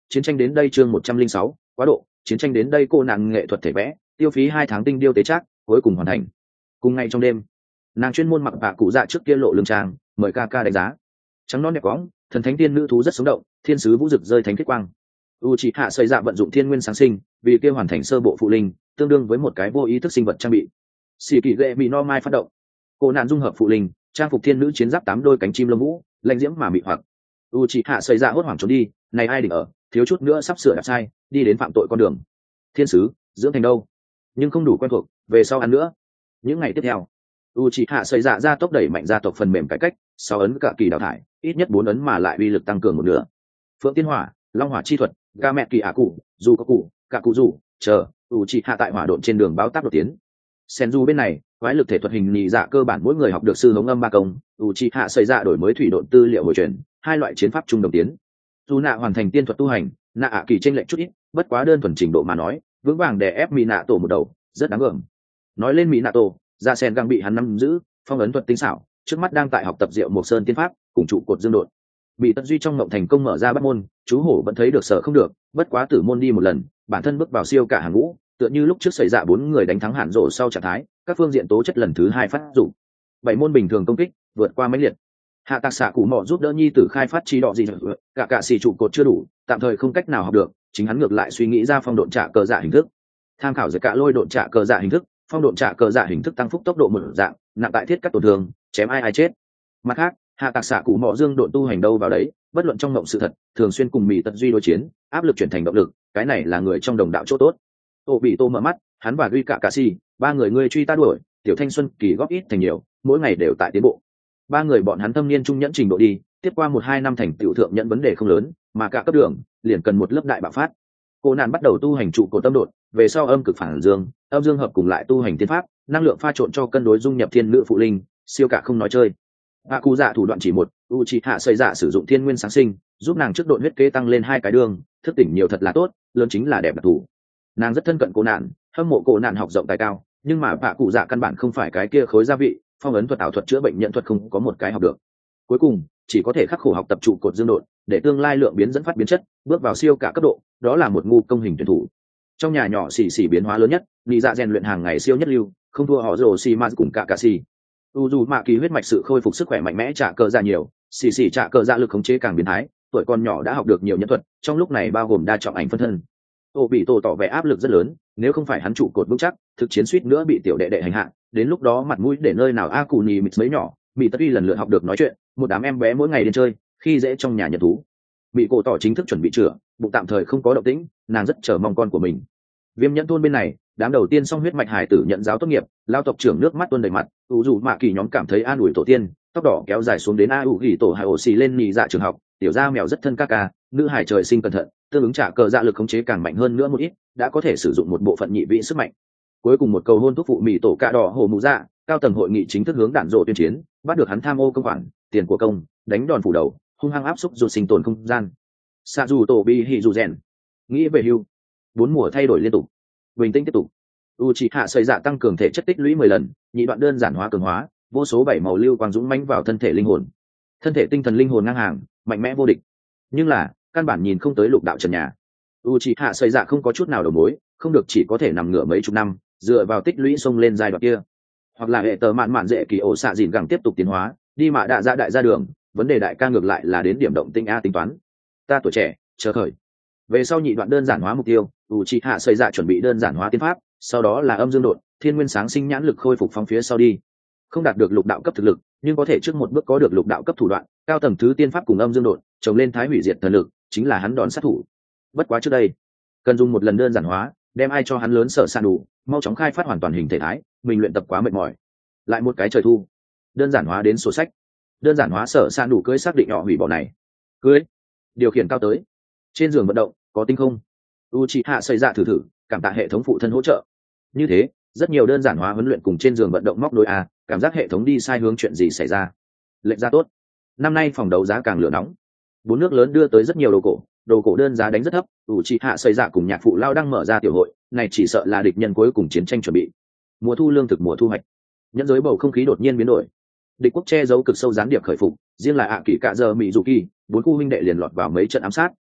chiến tranh đến đây chương 106, quá độ, chiến tranh đến đây cô nàng nghệ thuật thể vẽ, tiêu phí 2 tháng tinh điêu tế trác, cuối cùng hoàn thành. Cùng ngày trong đêm, nàng chuyên môn mặc bạ cụ dạ trước kia lộ lưng trang, mời ca ca đánh giá. Trắng non đẹp quõng, thần thánh tiên nữ thú rất sống động, thiên sứ vũ rực rơi thánh kết quang. Uchiha xây dạ vận dụng thiên nguyên sáng sinh, vì kia hoàn thành sơ bộ phụ linh, tương đương với một cái vô ý thức sinh vật trang bị. Xì kỳ gệ bị no mai phát động, cô nạn dung hợp phụ linh, trang phục thiên nữ chiến giáp 8 đôi cánh chim lông vũ, lanh diễm mà mị hoặc. Uchiha xây dạ hốt hoảng trốn đi, này ai định ở, thiếu chút nữa sắp sửa đạp sai, đi đến phạm tội con đường. Thiên sứ dưỡng thành đâu, nhưng không đủ quen thuộc, về sau ăn nữa. Những ngày tiếp theo, Uchiha xây dạ ra tốc đẩy mạnh gia tộc phần mềm cải cách, 6 ấn cả kỳ đào thải, ít nhất 4 ấn mà lại uy lực tăng cường một nửa. Phượng tiên hỏa, long hỏa chi thuật, ga mẹ kỳ ả cụ, dù có cụ, cả cụ dù, chờ, Uchiha tại hỏa độn trên đường báo táp đột tiến. Senju bên này, quái lực thể thuật hình nhị dạ cơ bản mỗi người học được sư hống âm ba công, Uchiha xây dạ đổi mới thủy độn tư liệu hồi truyền, 2 loại chiến pháp chung đồng tiến. Dù nạ hoàn thành tiên thuật tu hành, nạ ạ kỳ chênh lệch chút ít, bất quá đơn thuần trình độ mà nói, vững vàng đè ép mỹ nạ tổ một đầu, rất đáng gờm. Nói lên mỹ nạ tổ, dạ sen găng bị hắn nắm giữ, phong ấn thuật tinh xảo, trước mắt đang tại học tập diệu mộc sơn tiên pháp, cùng trụ cột dương độn. Bị tận duy trong ngộng thành công mở ra bắt môn, chú hổ vẫn thấy được sợ không được, bất quá tử môn đi một lần, bản thân bước vào siêu cả hàng ngũ, tựa như lúc trước xảy ra 4 người đánh thắng hạn rổ sau trạng thái, các phương diện tố chất lần thứ 2 phát dụng. 7 môn bình thường công kích, vượt qua mãnh liệt. Hạ tạc xạ cụ mọ giúp đỡ nhi tử khai phát chi đọ gì rồi, cả xì trụ cột chưa đủ, tạm thời không cách nào học được, chính hắn ngược lại suy nghĩ ra phong độn trả cờ dạ hình thức. Tham khảo giới cả lôi độn trả cờ dạ hình thức, phong độn trả cờ dạ hình thức tăng phúc tốc độ một dạng, nặng tại thiết cắt tổn thương, chém ai chết. Mặt khác, hạ tạc xạ cụ mọ dương độn tu hành đâu vào đấy, bất luận trong mộng sự thật, thường xuyên cùng mỹ tận duy đối chiến, áp lực chuyển thành động lực, cái này là người trong đồng đạo chỗ tốt. Tô bị tô mở mắt, hắn và Duy cả xì, 3 người ngươi truy ta đuổi, tiểu thanh xuân kỳ góp ít thành nhiều, mỗi ngày đều tại tiến bộ. 3 người bọn hắn thâm niên trung nhẫn trình độ đi, tiếp qua 1-2 năm thành tiểu thượng nhẫn vấn đề không lớn, mà cả cấp đường liền cần một lớp đại bạo phát. Cô nạn bắt đầu tu hành trụ cột tâm độn, về sau âm cực phản dương, âm dương hợp cùng lại tu hành tiên pháp, năng lượng pha trộn cho cân đối dung nhập thiên nữ phụ linh, siêu cả không nói chơi. Hạ cụ dạ thủ đoạn chỉ một, Uchiha xây dạ sử dụng thiên nguyên sáng sinh, giúp nàng trước độn huyết kế tăng lên 2 cái đường, thức tỉnh nhiều thật là tốt, lớn chính là đẹp đặc thủ. Nàng rất thân cận cô nạn, hâm mộ cô nạn học rộng tài cao, nhưng mà hạ cụ dạ căn bản không phải cái kia khối gia vị, phong ấn thuật ảo thuật chữa bệnh nhận thuật không có một cái học được. Cuối cùng chỉ có thể khắc khổ học tập trụ cột dương độn, để tương lai lượng biến dẫn phát biến chất, bước vào siêu cả cấp độ, đó là một ngu công hình tuyển thủ. Trong nhà nhỏ xì biến hóa lớn nhất, lý dạ rèn luyện hàng ngày siêu nhất lưu, không thua họ rồ xì ma cùng cả xì. Dù mạ kỳ huyết mạch sự khôi phục sức khỏe mạnh mẽ trả cờ dạ nhiều, xì trả cờ dạ lực khống chế càng biến thái, tuổi con nhỏ đã học được nhiều nhân thuật, trong lúc này bao gồm đa trọng ảnh phân thân. Tô bị tổ tỏ vẻ áp lực rất lớn, nếu không phải hắn trụ cột vững chắc, thực chiến suýt nữa bị tiểu đệ đệ hành hạ, đến lúc đó mặt mũi để nơi nào a cù nhì mịt mấy nhỏ, mỹ tất uy lần lượt học được nói chuyện, một đám em bé mỗi ngày đến chơi, khi dễ trong nhà nhận thú. Bị cổ tỏ chính thức chuẩn bị chữa, bụng tạm thời không có động tĩnh, nàng rất chờ mong con của mình. Viêm nhẫn thôn bên này, đám đầu tiên song huyết mạch hải tử nhận giáo tốt nghiệp, lao tộc trưởng nước mắt tuôn đầy mặt, dù mạ kỳ nhóm cảm thấy an ủi tổ tiên, tóc đỏ kéo dài xuống đến a u gỉ tổ hải ổ xì lên nhì dạ trường học, tiểu gia mèo rất thân ca ca, nữ hải trời sinh cẩn thận, tương ứng trả cờ dạ lực khống chế càng mạnh hơn nữa một ít, đã có thể sử dụng một bộ phận nhị vị sức mạnh. Cuối cùng một cầu hôn thúc phụ mỹ tổ cạ đỏ hồ mù dạ, cao tầng hội nghị chính thức hướng đạn rộ tuyên chiến, bắt được hắn tham ô công khoản, tiền của công, đánh đòn phủ đầu, hung hăng áp xúc ruột sinh tồn không gian. Sa dù tổ bi hỉ dù rèn, nghĩ về hưu, 4 mùa thay đổi liên tục, bình tĩnh tiếp tục. Uchiha xây dạ tăng cường thể chất tích lũy 10 lần, nhị đoạn đơn giản hóa cường hóa, vô số 7 màu lưu quang dũng mãnh vào thân thể linh hồn, thân thể tinh thần linh hồn ngang hàng, mạnh mẽ vô địch. Nhưng là căn bản nhìn không tới lục đạo trần nhà. Uchiha xây dạ không có chút nào đầu mối, không được chỉ có thể nằm ngửa mấy chục năm, dựa vào tích lũy xông lên giai đoạn kia, hoặc là hệ tờ mạn dễ kỳ ổ xạ dìn gẳng tiếp tục tiến hóa, đi mà đại ra đường, vấn đề đại ca ngược lại là đến điểm động tinh a tính toán. Ta tuổi trẻ, chờ khởi. Về sau nhị đoạn đơn giản hóa mục tiêu, Uchiha xây dạ chuẩn bị đơn giản hóa tiên pháp, sau đó là âm dương độn, thiên nguyên sáng sinh nhãn lực khôi phục phóng phía sau đi. Không đạt được lục đạo cấp thực lực, nhưng có thể trước một bước có được lục đạo cấp thủ đoạn, cao tầng thứ tiên pháp cùng âm dương độn, trồng lên thái hủy diệt thần lực, chính là hắn đòn sát thủ. Bất quá trước đây, cần dùng một lần đơn giản hóa, đem ai cho hắn lớn sợ san đủ, mau chóng khai phát hoàn toàn hình thể thái, mình luyện tập quá mệt mỏi. Lại một cái trời thu, đơn giản hóa đến sổ sách, đơn giản hóa sợ san đủ cưới xác định họ hủy bỏ này. Cưới, điều khiển cao tới, trên giường vận động, có tinh không. Uchiha xây dạ thử, cảm tạ hệ thống phụ thân hỗ trợ. Như thế, rất nhiều đơn giản hóa huấn luyện cùng trên giường vận động móc nối a, cảm giác hệ thống đi sai hướng chuyện gì xảy ra. Lệnh ra tốt. Năm nay phòng đấu giá càng lửa nóng. 4 nước lớn đưa tới rất nhiều đồ cổ đơn giá đánh rất thấp, Uchiha xây dạ cùng nhạc phụ lao đang mở ra tiểu hội, này chỉ sợ là địch nhân cuối cùng chiến tranh chuẩn bị. Mùa thu lương thực mùa thu hoạch. Nhẫn giới bầu không khí đột nhiên biến đổi. Địch quốc che giấu cực sâu gián điệp khởi phục, riêng là ạ kỳ cạ giờ mỹ dù kỳ, 4 khu huynh đệ liền lọt vào mấy trận ám sát,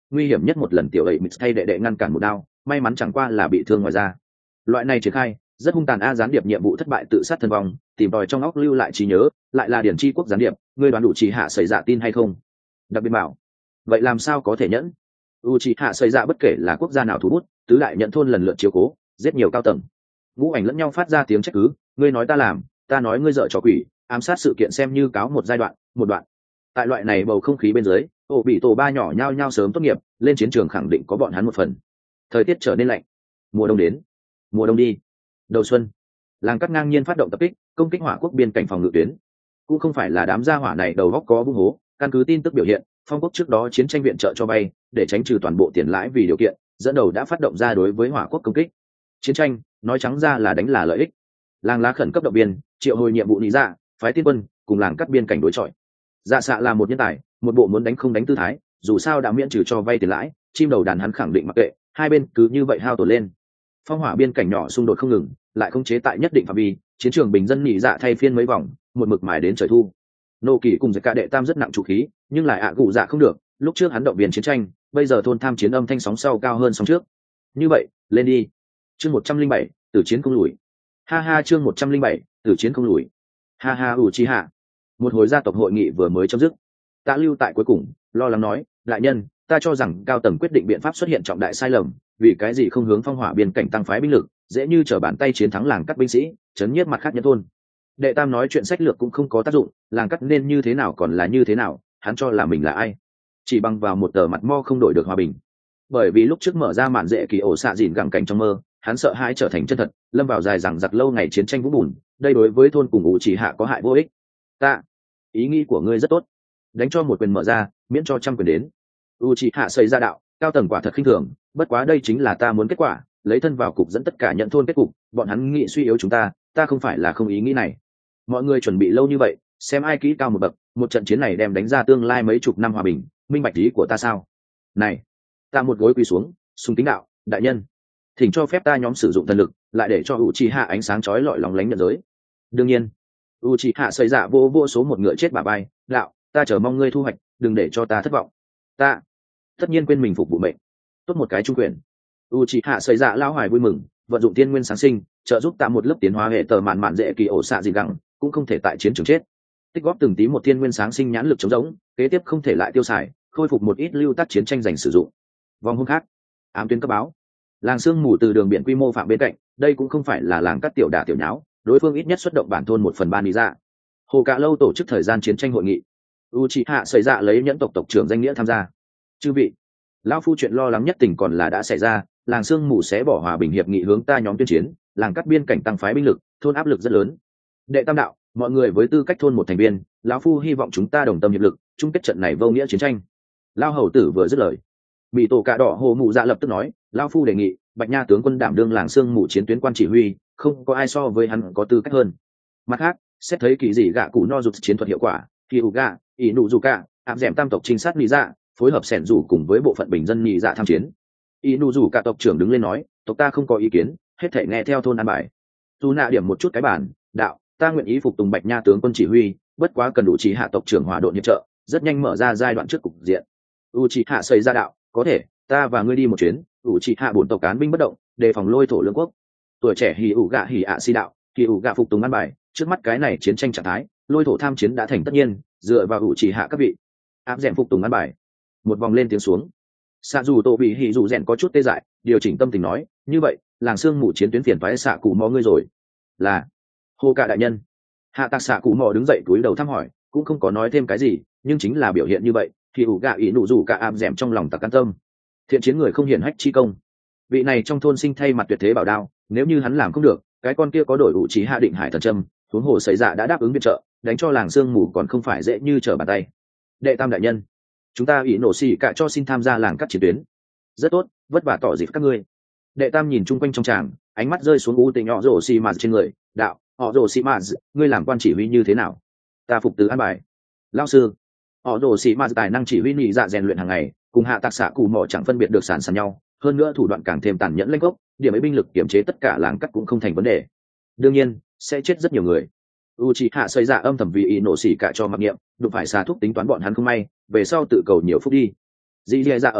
nguy hiểm nhất một lần tiểu ấy mít thay đệ đệ ngăn cản một đao, may mắn chẳng qua là bị thương ngoài da. Loại này triển khai rất hung tàn. Gián điệp nhiệm vụ thất bại tự sát thân vong, tìm tòi trong óc lưu lại trí nhớ, lại là điển tri quốc gián điệp, ngươi đoán đủ chỉ hạ xảy dạ tin hay không? Đặc biệt bảo, vậy làm sao có thể nhẫn? u chỉ hạ xảy dạ bất kể là quốc gia nào thủ bút, tứ đại nhận thôn lần lượt chiếu cố, giết nhiều cao tầng, ngũ ảnh lẫn nhau phát ra tiếng trách cứ, ngươi nói ta làm, ta nói ngươi dợ trò quỷ, ám sát sự kiện xem như cáo một giai đoạn, một đoạn. Tại loại này bầu không khí bên dưới, ổ bị tổ ba nhỏ nhao nhao sớm tốt nghiệp, lên chiến trường khẳng định có bọn hắn một phần. Thời tiết trở nên lạnh, mùa đông đến, mùa đông đi, đầu xuân, làng cắt ngang nhiên phát động tập kích, công kích hỏa quốc biên cảnh phòng ngự tuyến. Cũng không phải là đám gia hỏa này đầu góc có bung hố, căn cứ tin tức biểu hiện, phong quốc trước đó chiến tranh viện trợ cho vay, để tránh trừ toàn bộ tiền lãi vì điều kiện, dẫn đầu đã phát động ra đối với hỏa quốc công kích. Chiến tranh nói trắng ra là đánh là lợi ích. Làng lá khẩn cấp động viên, triệu hồi nhiệm vụ lý ra, phái tiên quân cùng làng cắt biên cảnh đối chọi. Dạ xạ là một nhân tài, một bộ muốn đánh không đánh tư thái, dù sao đã miễn trừ cho vay tiền lãi, chim đầu đàn hắn khẳng định mặc kệ, hai bên cứ như vậy hao tổn lên. Phong hỏa biên cảnh nhỏ xung đột không ngừng, lại không chế tại nhất định phạm vi, chiến trường bình dân nhị dạ thay phiên mấy vòng, một mực mài đến trời thu. Nô Kỳ cùng cả đệ tam rất nặng chủ khí, nhưng lại ạ gù dạ không được, lúc trước hắn động viên chiến tranh, bây giờ thôn tham chiến âm thanh sóng sau cao hơn sóng trước. Như vậy, lên đi. Chương 107, tử chiến không lùi. Ha ha, chương 107, tử chiến không lùi. Ha ha Uchiha. Một hồi gia tộc hội nghị vừa mới chấm dứt. Tạ Lưu tại cuối cùng, lo lắng nói, đại nhân, ta cho rằng cao tầng quyết định biện pháp xuất hiện trọng đại sai lầm, vì cái gì không hướng phong hỏa biên cảnh tăng phái binh lực, dễ như trở bàn tay chiến thắng làng cắt binh sĩ, chấn nhiếp mặt khác nhân thôn. Đệ tam nói chuyện sách lược cũng không có tác dụng, làng cắt nên như thế nào còn là như thế nào, hắn cho là mình là ai, chỉ bằng vào một tờ mặt mo không đổi được hòa bình. Bởi vì lúc trước mở ra màn dễ kỳ ổ xạ dìn gẳng cảnh trong mơ, hắn sợ hãi trở thành chân thật, lâm vào dài dằng dặc lâu ngày chiến tranh vũng bùn, đây đối với thôn cùng ủ chỉ hạ có hại vô ích. Ta, ý nghĩ của ngươi rất tốt, đánh cho một quyền mở ra, miễn cho trăm quyền đến. U chỉ hạ xây ra đạo, cao tầng quả thật khinh thường, bất quá đây chính là ta muốn kết quả, lấy thân vào cục dẫn tất cả nhận thôn kết cục, bọn hắn nghĩ suy yếu chúng ta không phải là không ý nghĩ này. Mọi người chuẩn bị lâu như vậy, xem ai kỹ cao một bậc, một trận chiến này đem đánh ra tương lai mấy chục năm hòa bình, minh bạch ý của ta sao? Này, ta một gối quỳ xuống, sung kính đạo, đại nhân, thỉnh cho phép ta nhóm sử dụng thần lực, lại để cho Uchiha ánh sáng chói lọi lóng lánh nhận giới. Đương nhiên, Uchiha xây dạ vô số một ngựa chết bả bay, đạo, ta chờ mong ngươi thu hoạch, đừng để cho ta thất vọng. Ta tất nhiên quên mình phục vụ mệnh, tốt một cái trung quyền. Uchiha xây dạ lao hoài vui mừng, vận dụng thiên nguyên sáng sinh, trợ giúp ta một lớp tiến hóa hệ tờ mạn dễ kỳ ổ xạ gì gắng, cũng không thể tại chiến trường chết. Tích góp từng tí một thiên nguyên sáng sinh nhãn lực chống rỗng, kế tiếp không thể lại tiêu xài, khôi phục một ít lưu tác chiến tranh dành sử dụng. Vòng hôm khác, ám tuyến cấp báo, làng sương mù từ đường biển quy mô phạm bên cạnh, đây cũng không phải là làng cắt tiểu đả tiểu nháo, đối phương ít nhất xuất động bản thôn 1/3 lý ra. Hồ Cả Lâu tổ chức thời gian chiến tranh hội nghị, Uchiha xảy ra lấy nhẫn tộc tộc trưởng danh nghĩa tham gia. Chư vị, lão phu chuyện lo lắng nhất tình còn là đã xảy ra, làng sương mù sẽ bỏ hòa bình hiệp nghị hướng ta nhóm tuyên chiến, làng cắt biên cảnh tăng phái binh lực, thôn áp lực rất lớn. Đệ tam đạo, mọi người với tư cách thôn một thành viên, lão phu hy vọng chúng ta đồng tâm hiệp lực, chung kết trận này vô nghĩa chiến tranh. Lao hầu tử vừa dứt lời, bị tổ cạ đỏ hồ mụ dạ lập tức nói, lão phu đề nghị Bạch Nha tướng quân đảm đương làng sương mù chiến tuyến quan chỉ huy, không có ai so với hắn có tư cách hơn. Mặt khác, xét thấy kỳ dị gạ cụ no rụt chiến thuật hiệu quả, kỳ ủ gạ ỷ nụ dù cả áp dẻm tam tộc trinh sát nị dạ phối hợp sẻn rủ cùng với bộ phận bình dân nị dạ tham chiến. ỷ nụ dù cả tộc trưởng đứng lên nói, tộc ta không có ý kiến, hết thể nghe theo thôn an bài. Dù nạ điểm một chút cái bản, đạo, ta nguyện ý phục tùng Bạch Nha tướng quân chỉ huy, bất quá cần đủ chỉ hạ tộc trưởng hòa đội hiệp trợ, rất nhanh mở ra giai đoạn trước cục diện. Uchiha xây ra đạo, có thể, ta và ngươi đi một chuyến. Uchiha bổn tộc cán binh bất động, đề phòng lôi thổ lương quốc. Tuổi trẻ hỉ ủ gạ hỉ ạ si đạo, hỉ ủ gạ phục tùng an bài, trước mắt cái này chiến tranh trạng thái, lôi thổ tham chiến đã thành tất nhiên, dựa vào Uchiha các vị. Áp dẹm phục tùng an bài. Một vòng lên tiếng xuống. Xạ dù tổ bị hỉ dù rèn có chút tê dại, điều chỉnh tâm tình nói, như vậy, làng sương mù chiến tuyến phiền toái xạ cụ mò ngươi rồi. Là Hồ Cả đại nhân. Hạ tạc xạ cụ mò đứng dậy cúi đầu thăm hỏi, cũng không có nói thêm cái gì, nhưng chính là biểu hiện như vậy thì ủ gạ ý nụ rủ cả áp dẻm trong lòng tặc can tâm. Thiện chiến người không hiển hách chi công, vị này trong thôn sinh thay mặt tuyệt thế bảo đao, nếu như hắn làm không được, cái con kia có đổi ủ trí hạ định hải thần trâm, huống hồ xảy ra đã đáp ứng viện trợ, đánh cho làng sương mù còn không phải dễ như trở bàn tay. Đệ tam đại nhân, chúng ta ý nổ xì cả cho xin tham gia làng cắt chiến tuyến. Rất tốt, vất vả tỏ dịp các ngươi. Đệ tam nhìn chung quanh trong tràng, ánh mắt rơi xuống u tình họ rổ xì mạt trên người, đạo, họ rổ xì mạt, ngươi làm quan chỉ huy như thế nào? Ta phục tứ an bài. Lão sư, họ rồ xì ma tài năng chỉ huy nhị dạ rèn luyện hàng ngày, cùng hạ tạc xạ cụ mỏ chẳng phân biệt được sàn sàn nhau, hơn nữa thủ đoạn càng thêm tàn nhẫn lênh gốc, điểm ấy binh lực kiểm chế tất cả làng cắt cũng không thành vấn đề. Đương nhiên sẽ chết rất nhiều người. Uchiha xây ra âm thầm vì ý nổ xỉ cả cho mặc niệm, đụng phải xà thúc tính toán bọn hắn không may, về sau tự cầu nhiều phúc đi. Dì dì dạ ở đây,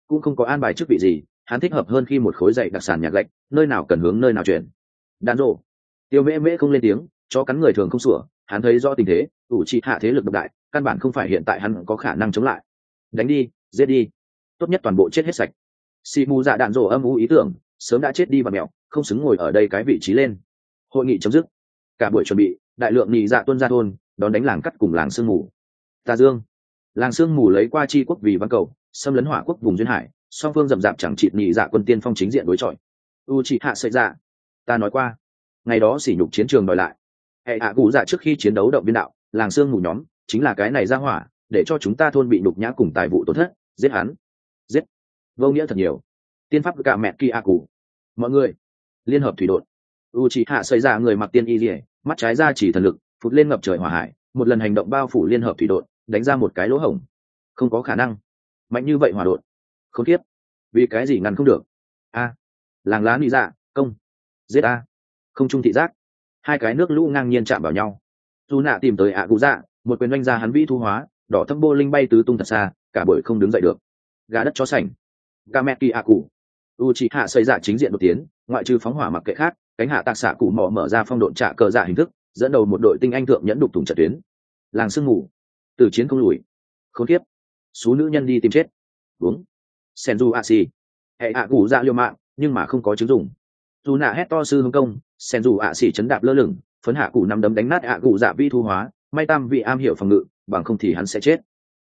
cũng không có an bài chức vị gì, hắn thích hợp hơn khi một khối dạy đặc sản nhạc gạch, nơi nào cần hướng nơi nào chuyển. Đạn rộ. Tiêu mễ mễ không lên tiếng, cho cắn người thường không sủa, hắn thấy rõ tình thế, ủ trị hạ thế lực độc đại, căn bản không phải hiện tại hắn có khả năng chống lại. Đánh đi, giết đi, tốt nhất toàn bộ chết hết sạch. Xì mù dạ đạn rộ âm u ý tưởng, sớm đã chết đi và mẹo, không xứng ngồi ở đây cái vị trí lên. Hội nghị chấm dứt, cả buổi chuẩn bị, đại lượng nhị dạ tuân ra thôn, đón đánh làng cắt cùng làng sương mù. Tà Dương, làng sương mù lấy qua chi quốc vì văn cầu, xâm lấn hỏa quốc vùng duyên hải, song phương rậm rạp chẳng chịt nhị dạ quân tiên phong chính diện đối chọi. U trị hạ xảy ra, ta nói qua, ngày đó sỉ nhục chiến trường đòi lại. Hệ hạ cụ dạ trước khi chiến đấu động viên đạo, làng sương mù nhóm chính là cái này ra hỏa, để cho chúng ta thôn bị nhục nhã cùng tài vụ tổn thất, giết hắn, giết, vô nghĩa thật nhiều. Tiên pháp cả mẹ kỳ a cụ, mọi người liên hợp thủy đội. U trị hạ xảy ra người mặc tiên y liễu, mắt trái ra chỉ thần lực, phụt lên ngập trời hỏa hải, một lần hành động bao phủ liên hợp thủy đội, đánh ra một cái lỗ hổng. Không có khả năng, mạnh như vậy hỏa đội, khốn kiếp, vì cái gì ngăn không được? A, làng lá nị dạ, công, giết a, không trung thị giác, hai cái nước lũ ngang nhiên chạm vào nhau. Dù nạ tìm tới ạ cụ dạ, một quyền đánh ra hắn vĩ thu hóa, đỏ thâm bô linh bay tứ tung thật xa, cả buổi không đứng dậy được. Gà đất chó sành, Kameki ạ cụ. Uchiha xây dạ chính diện đột tiến, ngoại trừ phóng hỏa mặc kệ khác, cánh hạ tạc xạ cụ mỏ mở ra phong độn trạ cờ dạ hình thức, dẫn đầu một đội tinh anh thượng nhẫn đục thủng trận tuyến. Làng sương mù, từ chiến không lùi, khốn kiếp, số nữ nhân đi tìm chết. Đúng, Senju Ashi, hệ hạ cụ dạ liều mạng, nhưng mà không có chứng dụng. Dù nạ hét to sư hướng công, Senju Ashi chấn đạp lơ lửng, phấn hạ cụ nắm đấm đánh nát hạ cụ dạ vi thu hóa, may tam vị am hiểu phòng ngự, bằng không thì hắn sẽ chết.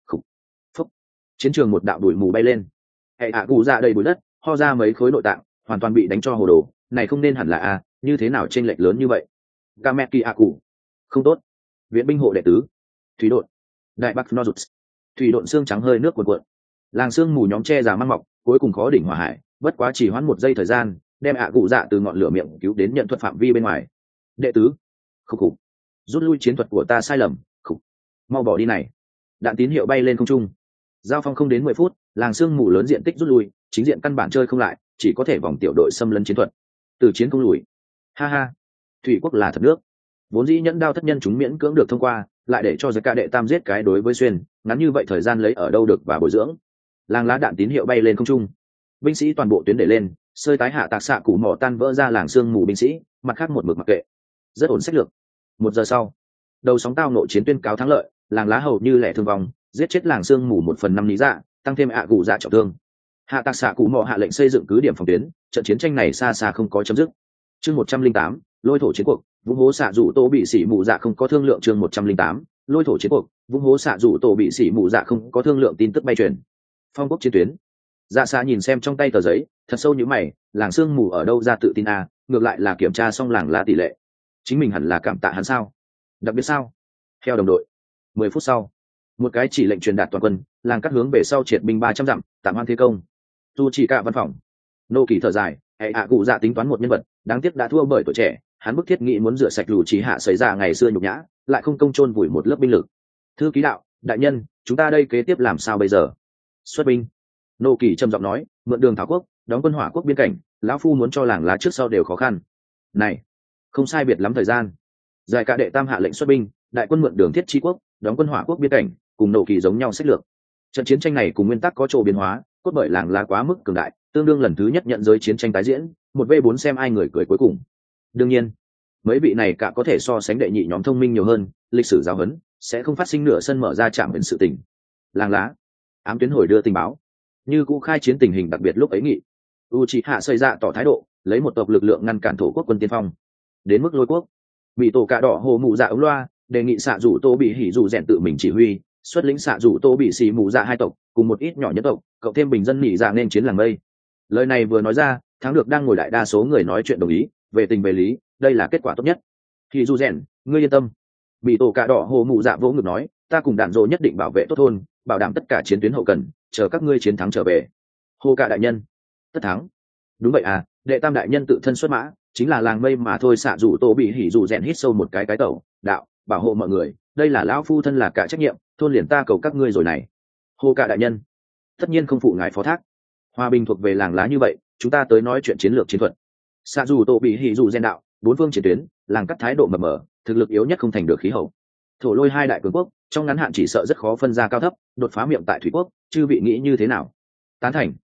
Phúc. Chiến trường một đạo đuổi mù bay lên, hệ hạ cụ dạ đầy bụi đất, ho ra mấy khối nội tạng, hoàn toàn bị đánh cho hồ đồ. Này không nên hẳn là a, như thế nào chênh lệch lớn như vậy? Kameki Aku, không tốt. Viện binh hộ đệ tứ, thủy đội, đại bắc Nozuts, thủy đội xương trắng hơi nước cuộn cuộn. Làng sương mù nhóm che giả mang mọc, cuối cùng khó đỉnh hỏa hải, bất quá chỉ hoãn một giây thời gian, đem ạ cụ dạ từ ngọn lửa miệng cứu đến nhận thuật phạm vi bên ngoài. Đệ tứ, khục khục, rút lui chiến thuật của ta sai lầm, khục, mau bỏ đi này. Đạn tín hiệu bay lên không trung. Giao phong không đến 10 phút, làng sương mù lớn diện tích rút lui, chính diện căn bản chơi không lại, chỉ có thể vòng tiểu đội xâm lấn chiến thuật. Từ chiến không lùi. Ha ha, thủy quốc là thật nước. Vốn dĩ nhẫn đao thất nhân chúng miễn cưỡng được thông qua, lại để cho giới ca đệ tam giết cái đối với xuyên, ngắn như vậy thời gian lấy ở đâu được và bồi dưỡng. Làng lá đạn tín hiệu bay lên không trung. Binh sĩ toàn bộ tuyến để lên, sơi tái hạ tạc xạ củ mỏ tan vỡ ra làng sương mù binh sĩ, mặt khác một mực mặc kệ. Rất ổn sách lược. 1 giờ sau, đầu sóng tao nội chiến tuyên cáo thắng lợi, làng lá hầu như lẻ thương vong, giết chết làng sương mù 1/5 lý dạ, tăng thêm ạ cụ dạ trọng thương. Hạ tạc xạ cụ mỏ hạ lệnh xây dựng cứ điểm phòng tuyến, trận chiến tranh này xa xa không có chấm dứt. Chương 108, lôi thổ chiến cuộc, vung hố xạ rủ tô bị xỉ mù dạ không có thương lượng. Chương 108, lôi thổ chiến cuộc, vung hố xạ rủ tô bị xỉ mù dạ không có thương lượng. Tin tức bay truyền. Phong quốc chiến tuyến. Dạ xa nhìn xem trong tay tờ giấy, thật sâu như mày, làng sương mù ở đâu ra tự tin a, ngược lại là kiểm tra xong làng lá tỷ lệ. Chính mình hẳn là cảm tạ hắn sao? Đặc biệt sao? Theo đồng đội. 10 phút sau, một cái chỉ lệnh truyền đạt toàn quân, làng cắt hướng về sau triệt binh 300 dặm, tạm hoan thế công. Tu chỉ cả văn phòng. Nô kỳ thở dài, hệ hạ cụ dạ tính toán một nhân vật, đáng tiếc đã thua bởi tuổi trẻ, hắn bức thiết nghĩ muốn rửa sạch lù trí hạ xảy ra ngày xưa nhục nhã, lại không công chôn vùi một lớp binh lực. Thư ký đạo, đại nhân, chúng ta đây kế tiếp làm sao bây giờ? Xuất binh. Nô kỳ trầm giọng nói, mượn đường thảo quốc, đóng quân hỏa quốc biên cảnh, lão phu muốn cho làng lá trước sau đều khó khăn. Này, không sai biệt lắm thời gian. Giải cả đệ tam hạ lệnh xuất binh, đại quân mượn đường thiết chi quốc, đóng quân hỏa quốc biên cảnh, cùng nô kỳ giống nhau sách lược. Trận chiến tranh này cùng nguyên tắc có chỗ biến hóa, cốt bởi làng lá quá mức cường đại, tương đương lần thứ nhất nhận giới chiến tranh tái diễn, 1v4 xem ai người cười cuối cùng. Đương nhiên, mấy vị này cả có thể so sánh đệ nhị nhóm thông minh nhiều hơn, lịch sử giáo huấn sẽ không phát sinh nửa sân mở ra chạm đến sự tình. Làng lá, ám tuyến hồi đưa tình báo, như cũ khai chiến tình hình đặc biệt lúc ấy nghị. Uchiha xây ra tỏ thái độ, lấy một tộc lực lượng ngăn cản thổ quốc quân tiên phong. Đến mức lôi quốc, bị tổ cạ đỏ hồ mụ dạ ống loa, đề nghị xạ rủ tô bị hỉ rủ rèn tự mình chỉ huy, xuất lĩnh xạ rủ tô bị xì mù dạ hai tộc cùng một ít nhỏ nhất tộc, cộng thêm bình dân nỉ dạ nên chiến làng mây. Lời này vừa nói ra, thắng được đang ngồi đại đa số người nói chuyện đồng ý, về tình về lý, đây là kết quả tốt nhất. Hỉ rủ rèn, ngươi yên tâm. Bị tổ cạ đỏ hồ mụ dạ vỗ ngực nói, ta cùng đạn dỗ nhất định bảo vệ tốt thôn, bảo đảm tất cả chiến tuyến hậu cần, chờ các ngươi chiến thắng trở về. Hồ cạ đại nhân, tất thắng. Đúng vậy à, đệ tam đại nhân tự thân xuất mã, chính là làng mây mà thôi. Xạ rủ tô bị hỉ rủ rèn hít sâu một cái tẩu, đạo, bảo hộ mọi người, đây là lão phu thân là cả trách nhiệm, thôn liền ta cầu các ngươi rồi này. Hồ cạ đại nhân, tất nhiên không phụ ngài phó thác. Hòa bình thuộc về làng lá như vậy, chúng ta tới nói chuyện chiến lược chiến thuật. Xạ rủ tô bị hỉ rủ rèn đạo, 4 phương chiến tuyến, làng cắt thái độ mập mờ, thực lực yếu nhất không thành được khí hậu. Thổ lôi hai đại cường quốc, trong ngắn hạn chỉ sợ rất khó phân ra cao thấp, đột phá miệng tại thủy quốc, chư vị nghĩ như thế nào? Tán thành.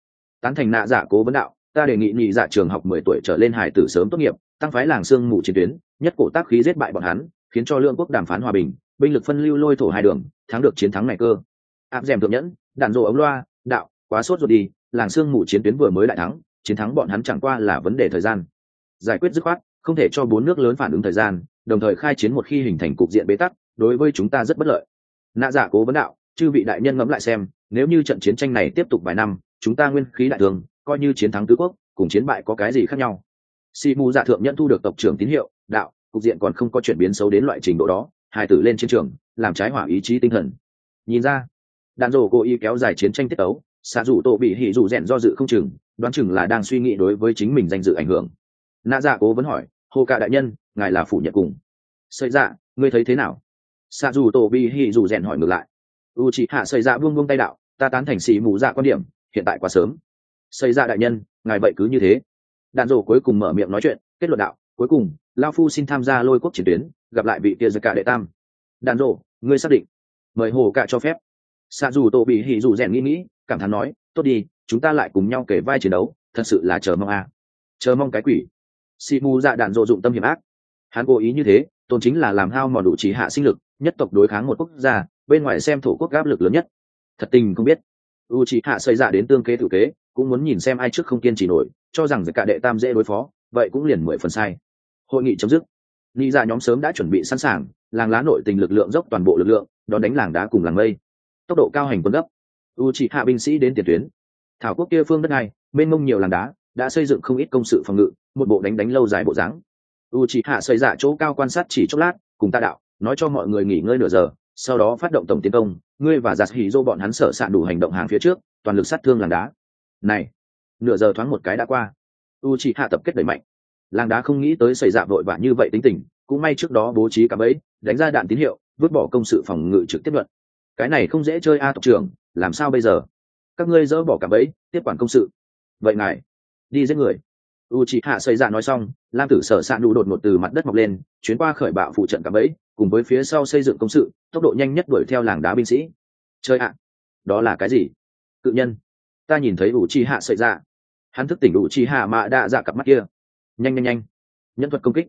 Tán thành nạ dạ cố vấn đạo, ta đề nghị nhị dạ trường học 10 tuổi trở lên hải tử sớm tốt nghiệp, tăng phái làng xương mù chiến tuyến, nhất cổ tác khí giết bại bọn hắn, khiến cho lượng quốc đàm phán hòa bình, binh lực phân lưu lôi thổ hai đường, thắng được chiến thắng này cơ. Áp dèm thượng nhẫn, đạn rồ ống loa, đạo, quá sốt ruột đi, làng xương mù chiến tuyến vừa mới đại thắng, chiến thắng bọn hắn chẳng qua là vấn đề thời gian. Giải quyết dứt khoát, không thể cho 4 nước lớn phản ứng thời gian, đồng thời khai chiến một khi hình thành cục diện bế tắc, đối với chúng ta rất bất lợi. Nạ dạ cố vấn đạo, chư vị đại nhân ngẫm lại xem, nếu như trận chiến tranh này tiếp tục vài năm, chúng ta nguyên khí đại thương, coi như chiến thắng tứ quốc, cùng chiến bại có cái gì khác nhau? Si Mu dạ thượng nhận thu được tộc trưởng tín hiệu, đạo, cục diện còn không có chuyển biến xấu đến loại trình độ đó, hai tử lên chiến trường, làm trái hỏa ý chí tinh thần. Nhìn ra, đạn rổ cố ý kéo dài chiến tranh tiết tấu, xạ rủ tổ bị hỉ rủ rèn do dự không chừng, đoán chừng là đang suy nghĩ đối với chính mình danh dự ảnh hưởng. Nạ dạ cố vấn hỏi, hồ cả đại nhân, ngài là phủ nhận cùng. Sợi dạ, ngươi thấy thế nào? Xạ rủ tổ bị hỉ rủ rèn hỏi ngược lại. U chỉ hạ sợi dạ buông tay đạo, ta tán thành xì mù dạ quan điểm, hiện tại quá sớm. Sợi dạ đại nhân, ngài vậy cứ như thế. Đạn rổ cuối cùng mở miệng nói chuyện, kết luận đạo, cuối cùng lao phu xin tham gia lôi quốc chiến tuyến, gặp lại vị tia giặc cả đệ tam. Đạn rổ, ngươi xác định? Mời hồ cả cho phép. Xạ dù tổ bị hỉ dù rèn nghĩ cảm thán nói, tốt đi, chúng ta lại cùng nhau kể vai chiến đấu, thật sự là chờ mong à. Chờ mong cái quỷ. Si Mu dạ đạn rổ dụng tâm hiểm ác, hắn cố ý như thế, tôn chính là làm hao mòn đủ trí hạ sinh lực, nhất tộc đối kháng một quốc gia, bên ngoài xem thổ quốc áp lực lớn nhất. Thật tình không biết, u trí hạ xây dạ đến tương kế tự kế, cũng muốn nhìn xem ai trước không kiên trì nổi, cho rằng giặc cả đệ tam dễ đối phó, vậy cũng liền 10 phần sai. Hội nghị chấm dứt, ni dạ nhóm sớm đã chuẩn bị sẵn sàng, làng lá nội tình lực lượng dốc toàn bộ lực lượng, đón đánh làng đá cùng làng mây, tốc độ cao hành quân gấp. U chỉ hạ binh sĩ đến tiền tuyến, thảo quốc kia phương đất này bên mông nhiều làng đá đã xây dựng không ít công sự phòng ngự, một bộ đánh lâu dài bộ dáng. U chỉ hạ xây dạ chỗ cao quan sát chỉ chốc lát, cùng ta đạo, nói cho mọi người nghỉ ngơi nửa giờ, sau đó phát động tổng tiến công, ngươi và giặt hỉ dô bọn hắn sở sạn đủ hành động hàng phía trước, toàn lực sát thương làng đá. Này, nửa giờ thoáng một cái đã qua, u chỉ hạ tập kết đẩy mạnh, làng đá không nghĩ tới xảy ra vội vã như vậy tính tình, cũng may trước đó bố trí cả bẫy, đánh ra đạn tín hiệu, vứt bỏ công sự phòng ngự trực tiếp luận. Cái này không dễ chơi a tộc trưởng, làm sao bây giờ? Các ngươi dỡ bỏ cả bẫy, tiếp quản công sự. Vậy ngài đi giết người. U chỉ hạ xây dạ nói xong, lam tử sở sạn đủ đột ngột từ mặt đất mọc lên, chuyến qua khởi bạo phụ trận cả bẫy, cùng với phía sau xây dựng công sự, tốc độ nhanh nhất đuổi theo làng đá binh sĩ. Chơi ạ, đó là cái gì? Cự nhân. Ta nhìn thấy u chỉ hạ xây dạ, hắn thức tỉnh u chỉ hạ mạ đa dạ cặp mắt kia. Nhanh, nhân thuật công kích.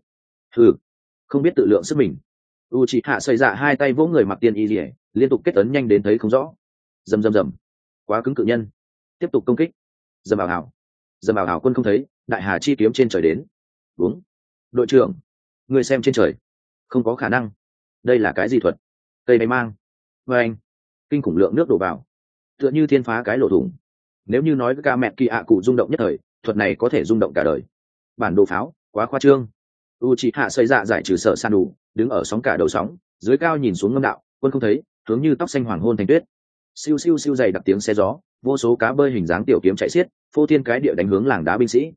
Không biết tự lượng sức mình. U chỉ hạ xây dạ hai tay vỗ người mặc tiên y rỉa, liên tục kết ấn nhanh đến thấy không rõ. Rầm, quá cứng cự nhân. Tiếp tục công kích. Dầm ảo hảo quân không thấy, đại hà chi kiếm trên trời đến. Đúng. Đội trưởng, người xem trên trời. Không có khả năng. Đây là cái gì thuật? Cây máy mang. Và anh, kinh khủng lượng nước đổ vào, tựa như thiên phá cái lỗ thủng. Nếu như nói với ca mẹ kỳ ạ cụ rung động nhất thời, thuật này có thể rung động cả đời. Bản đồ pháo, quá khoa trương. U chỉ hạ xây dạ giải trừ sợ san đủ, đứng ở sóng cả đầu sóng, dưới cao nhìn xuống ngâm đạo, quân không thấy, hướng như tóc xanh hoàng hôn thành tuyết. Siêu dày đặc tiếng xe gió, vô số cá bơi hình dáng tiểu kiếm chạy xiết, phô thiên cái địa đánh hướng làng đá binh sĩ.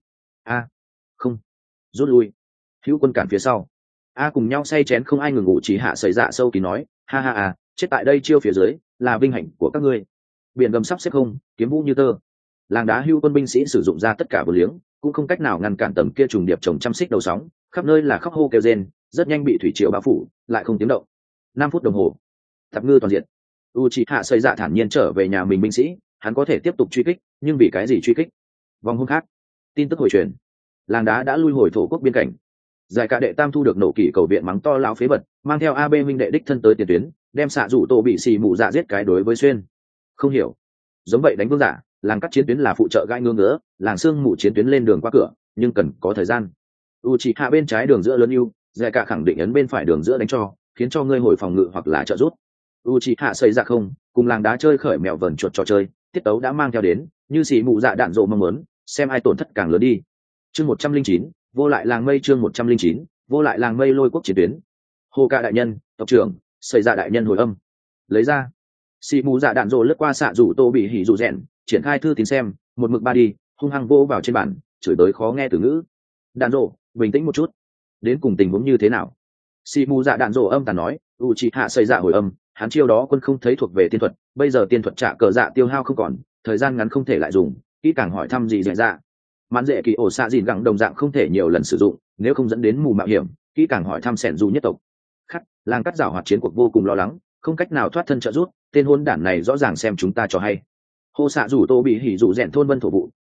Không, rút lui. Hữu quân cản phía sau. Cùng nhau say chén không ai ngừng ngủ, chỉ hạ xảy dạ sâu kín nói, ha, chết tại đây chiêu phía dưới, là vinh hạnh của các ngươi. Biển gầm sắp xếp không, kiếm vũ như tơ. Làng đá Hữu quân binh sĩ sử dụng ra tất cả vô liếng, cũng không cách nào ngăn cản tầm kia trùng điệp chồng trăm xích đầu sóng, khắp nơi là khóc hô kêu rên, rất nhanh bị thủy triều bao phủ, lại không tiếng động. 5 phút đồng hồ, tập ngư toàn diện. U chỉ hạ xây dạ thản nhiên trở về nhà mình binh sĩ, hắn có thể tiếp tục truy kích, nhưng vì cái gì truy kích? Vòng hôm khác, tin tức hồi truyền, làng đá đã lui hồi thổ quốc biên cảnh. Giải cả đệ tam thu được nổ kỷ cầu viện mắng to lão phế vật, mang theo AB minh đệ đích thân tới tiền tuyến, đem xạ rủ tổ bị xì mù dạ giết cái đối với xuyên. Không hiểu, giống vậy đánh vương giả, làng cắt chiến tuyến là phụ trợ gai ngưỡng ngỡ, làng xương mù chiến tuyến lên đường qua cửa, nhưng cần có thời gian. U chỉ hạ bên trái đường giữa lớn ưu, giải cả khẳng định ấn bên phải đường giữa đánh cho, khiến cho ngươi hồi phòng ngự hoặc là trợ rút. U chỉ hạ xây ra không, cùng làng đá chơi khởi mèo vờn chuột trò chơi, tiết tấu đã mang theo đến, như xì mù dạ đạn rộ mong muốn, xem ai tổn thất càng lớn đi. Chương 109, vô lại làng mây. Chương 109, vô lại làng mây lôi quốc chiến tuyến. Hồ ca đại nhân, tộc trưởng, xây ra đại nhân hồi âm. Lấy ra. Xì mù dạ đạn rộ lướt qua xạ rủ tô bị hỉ rủ rèn, triển khai thư tín xem, một mực ba đi, hung hăng vô vào trên bản, chửi tới khó nghe từ ngữ. Đạn rộ, bình tĩnh một chút. Đến cùng tình huống như thế nào? Xì mù dạ đạn rộ âm tàn nói, u chỉ hạ xây dạ hồi âm, hắn chiêu đó quân không thấy thuộc về tiên thuật, bây giờ tiên thuật trả cờ dạ tiêu hao không còn, thời gian ngắn không thể lại dùng, kỹ càng hỏi thăm gì dễ dạ. Mãn dễ kỳ ổ xạ dìn gẳng đồng dạng không thể nhiều lần sử dụng, nếu không dẫn đến mù mạo hiểm, kỹ càng hỏi thăm sẻn dù nhất tộc. Khắc, làng cắt giảo hoạt chiến cuộc vô cùng lo lắng, không cách nào thoát thân trợ rút, tên hôn đản này rõ ràng xem chúng ta cho hay. Hô xạ rủ tô bị hỉ rủ rèn thôn vân thổ vụ,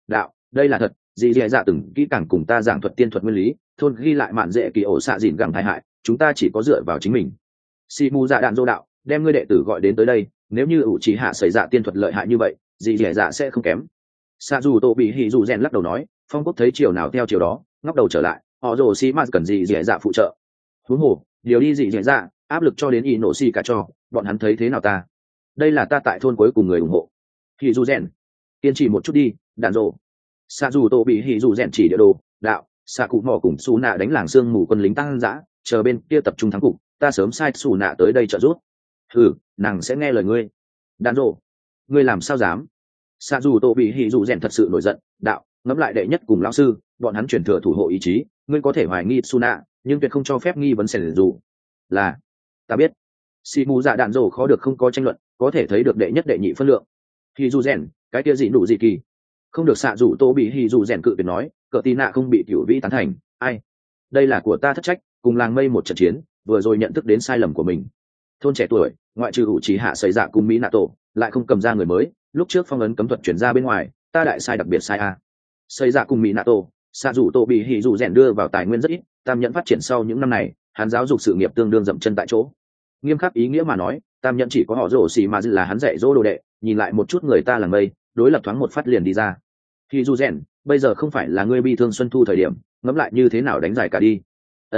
đạo đây là thật, dì dì dạ từng kỹ càng cùng ta giảng thuật tiên thuật nguyên lý, thôn ghi lại mạn dễ kỳ ổ xạ dìn gẳng tai hại, chúng ta chỉ có dựa vào chính mình. Sĩ mù dạ đạn dô đạo, đem ngươi đệ tử gọi đến tới đây, nếu như ủ trì hạ xảy ra tiên thuật lợi hại như vậy, dì dì dạ sẽ không kém. Xạ dù tổ bị hỉ dù rèn lắc đầu nói, phong quốc thấy chiều nào theo chiều đó, ngóc đầu trở lại, họ rồ xì mạt cần dì dì dạ phụ trợ. Huống hồ điều đi dì dì dạ, áp lực cho đến y nổ xì cả cho bọn hắn thấy thế nào ta. Đây là ta tại thôn cuối cùng người ủng hộ. Hỉ dù rèn, kiên trì một chút đi, đạn rồ. Xạ dù tổ bị hỉ dù rèn chỉ địa đồ đạo, xạ cụ mò cùng xù nạ đánh làng xương mù quân lính tăng dã, chờ bên kia tập trung thắng cục, ta sớm sai xù nạ tới đây trợ giúp. Nàng sẽ nghe lời ngươi. Đạn rồ, ngươi làm sao dám. Xạ dù tổ bị hỉ dù rèn thật sự nổi giận đạo, ngẫm lại đệ nhất cùng lão sư bọn hắn chuyển thừa thủ hộ ý chí, ngươi có thể hoài nghi xù nạ nhưng tuyệt không cho phép nghi vấn sẻn dù. Là ta biết. Xì mù dạ đạn rồ khó được không có tranh luận, có thể thấy được đệ nhất đệ nhị phân lượng. Hỉ dù rèn, cái kia gì đủ gì kỳ. Không được. Xạ dù tô bị hỉ dù rèn cự tuyệt nói, cờ tì nạ không bị cửu vĩ tán thành. Ai, đây là của ta thất trách, cùng làng mây một trận chiến vừa rồi nhận thức đến sai lầm của mình. Thôn trẻ tuổi ngoại trừ ủ trí hạ xảy dạ cùng mỹ nạ tổ lại không cầm ra người mới, lúc trước phong ấn cấm thuật chuyển ra bên ngoài, ta đại sai đặc biệt sai a. Xảy dạ cùng mỹ nạ tổ, xạ dù tô bị hỉ dù rèn đưa vào tài nguyên rất ít, tam nhẫn phát triển sau những năm này hắn giáo dục sự nghiệp tương đương dậm chân tại chỗ. Nghiêm khắc ý nghĩa mà nói, tam nhẫn chỉ có họ rổ xì mà là hắn dạy dỗ đồ đệ, nhìn lại một chút người ta làng mây, đối lập thoáng một phát liền đi ra. Hỉ dù rèn, bây giờ không phải là ngươi bi thương xuân thu thời điểm, ngẫm lại như thế nào đánh giải cả đi.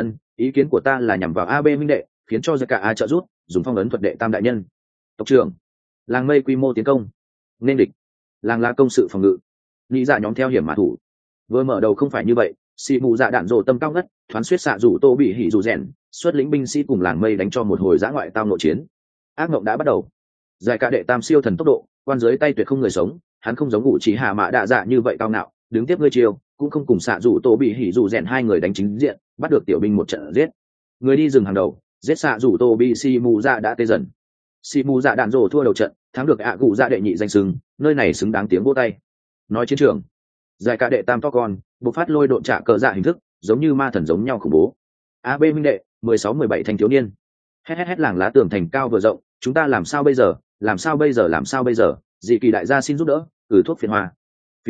Ý kiến của ta là nhằm vào AB minh đệ, khiến cho cả A trợ rút, dùng phong ấn thuật đệ tam đại nhân. Tộc trưởng, làng mây quy mô tiến công, nên địch, làng lá công sự phòng ngự, nghĩ dạ nhóm theo hiểm mã thủ. Vừa mở đầu không phải như vậy, xì mù dạ đạn rồ tâm cao ngất, thoáng suyết xạ rủ tô bị hỉ dù rèn, xuất lĩnh binh sĩ cùng làng mây đánh cho một hồi dã ngoại tao nội chiến. Ác mộng đã bắt đầu. Giải cả đệ tam siêu thần tốc độ, quan dưới tay tuyệt không người sống, hắn không giống ngụ chỉ hạ mã đạ dạ như vậy cao ngạo, đứng tiếp ngươi chiều, cũng không cùng xạ rủ tô bị hỉ dù rèn hai người đánh chính diện, bắt được tiểu binh một trận giết. Người đi rừng hàng đầu, giết xạ rủ tô bị xì mù dạ đã tê dần. Xì mù dạ đạn rồ thua đầu trận, thắng được ạ cụ dạ đệ nhị danh sừng, nơi này xứng đáng tiếng vỗ tay. Nói chiến trường, giải cả đệ tam to con bộc phát lôi độn trả cờ dạ hình thức, giống như ma thần giống nhau khủng bố. AB minh đệ 16-17 thanh thiếu niên hét làng lá tường thành cao vừa rộng, chúng ta làm sao bây giờ, làm sao bây giờ, dị kỳ đại gia xin giúp đỡ, thuốc phiền hoa.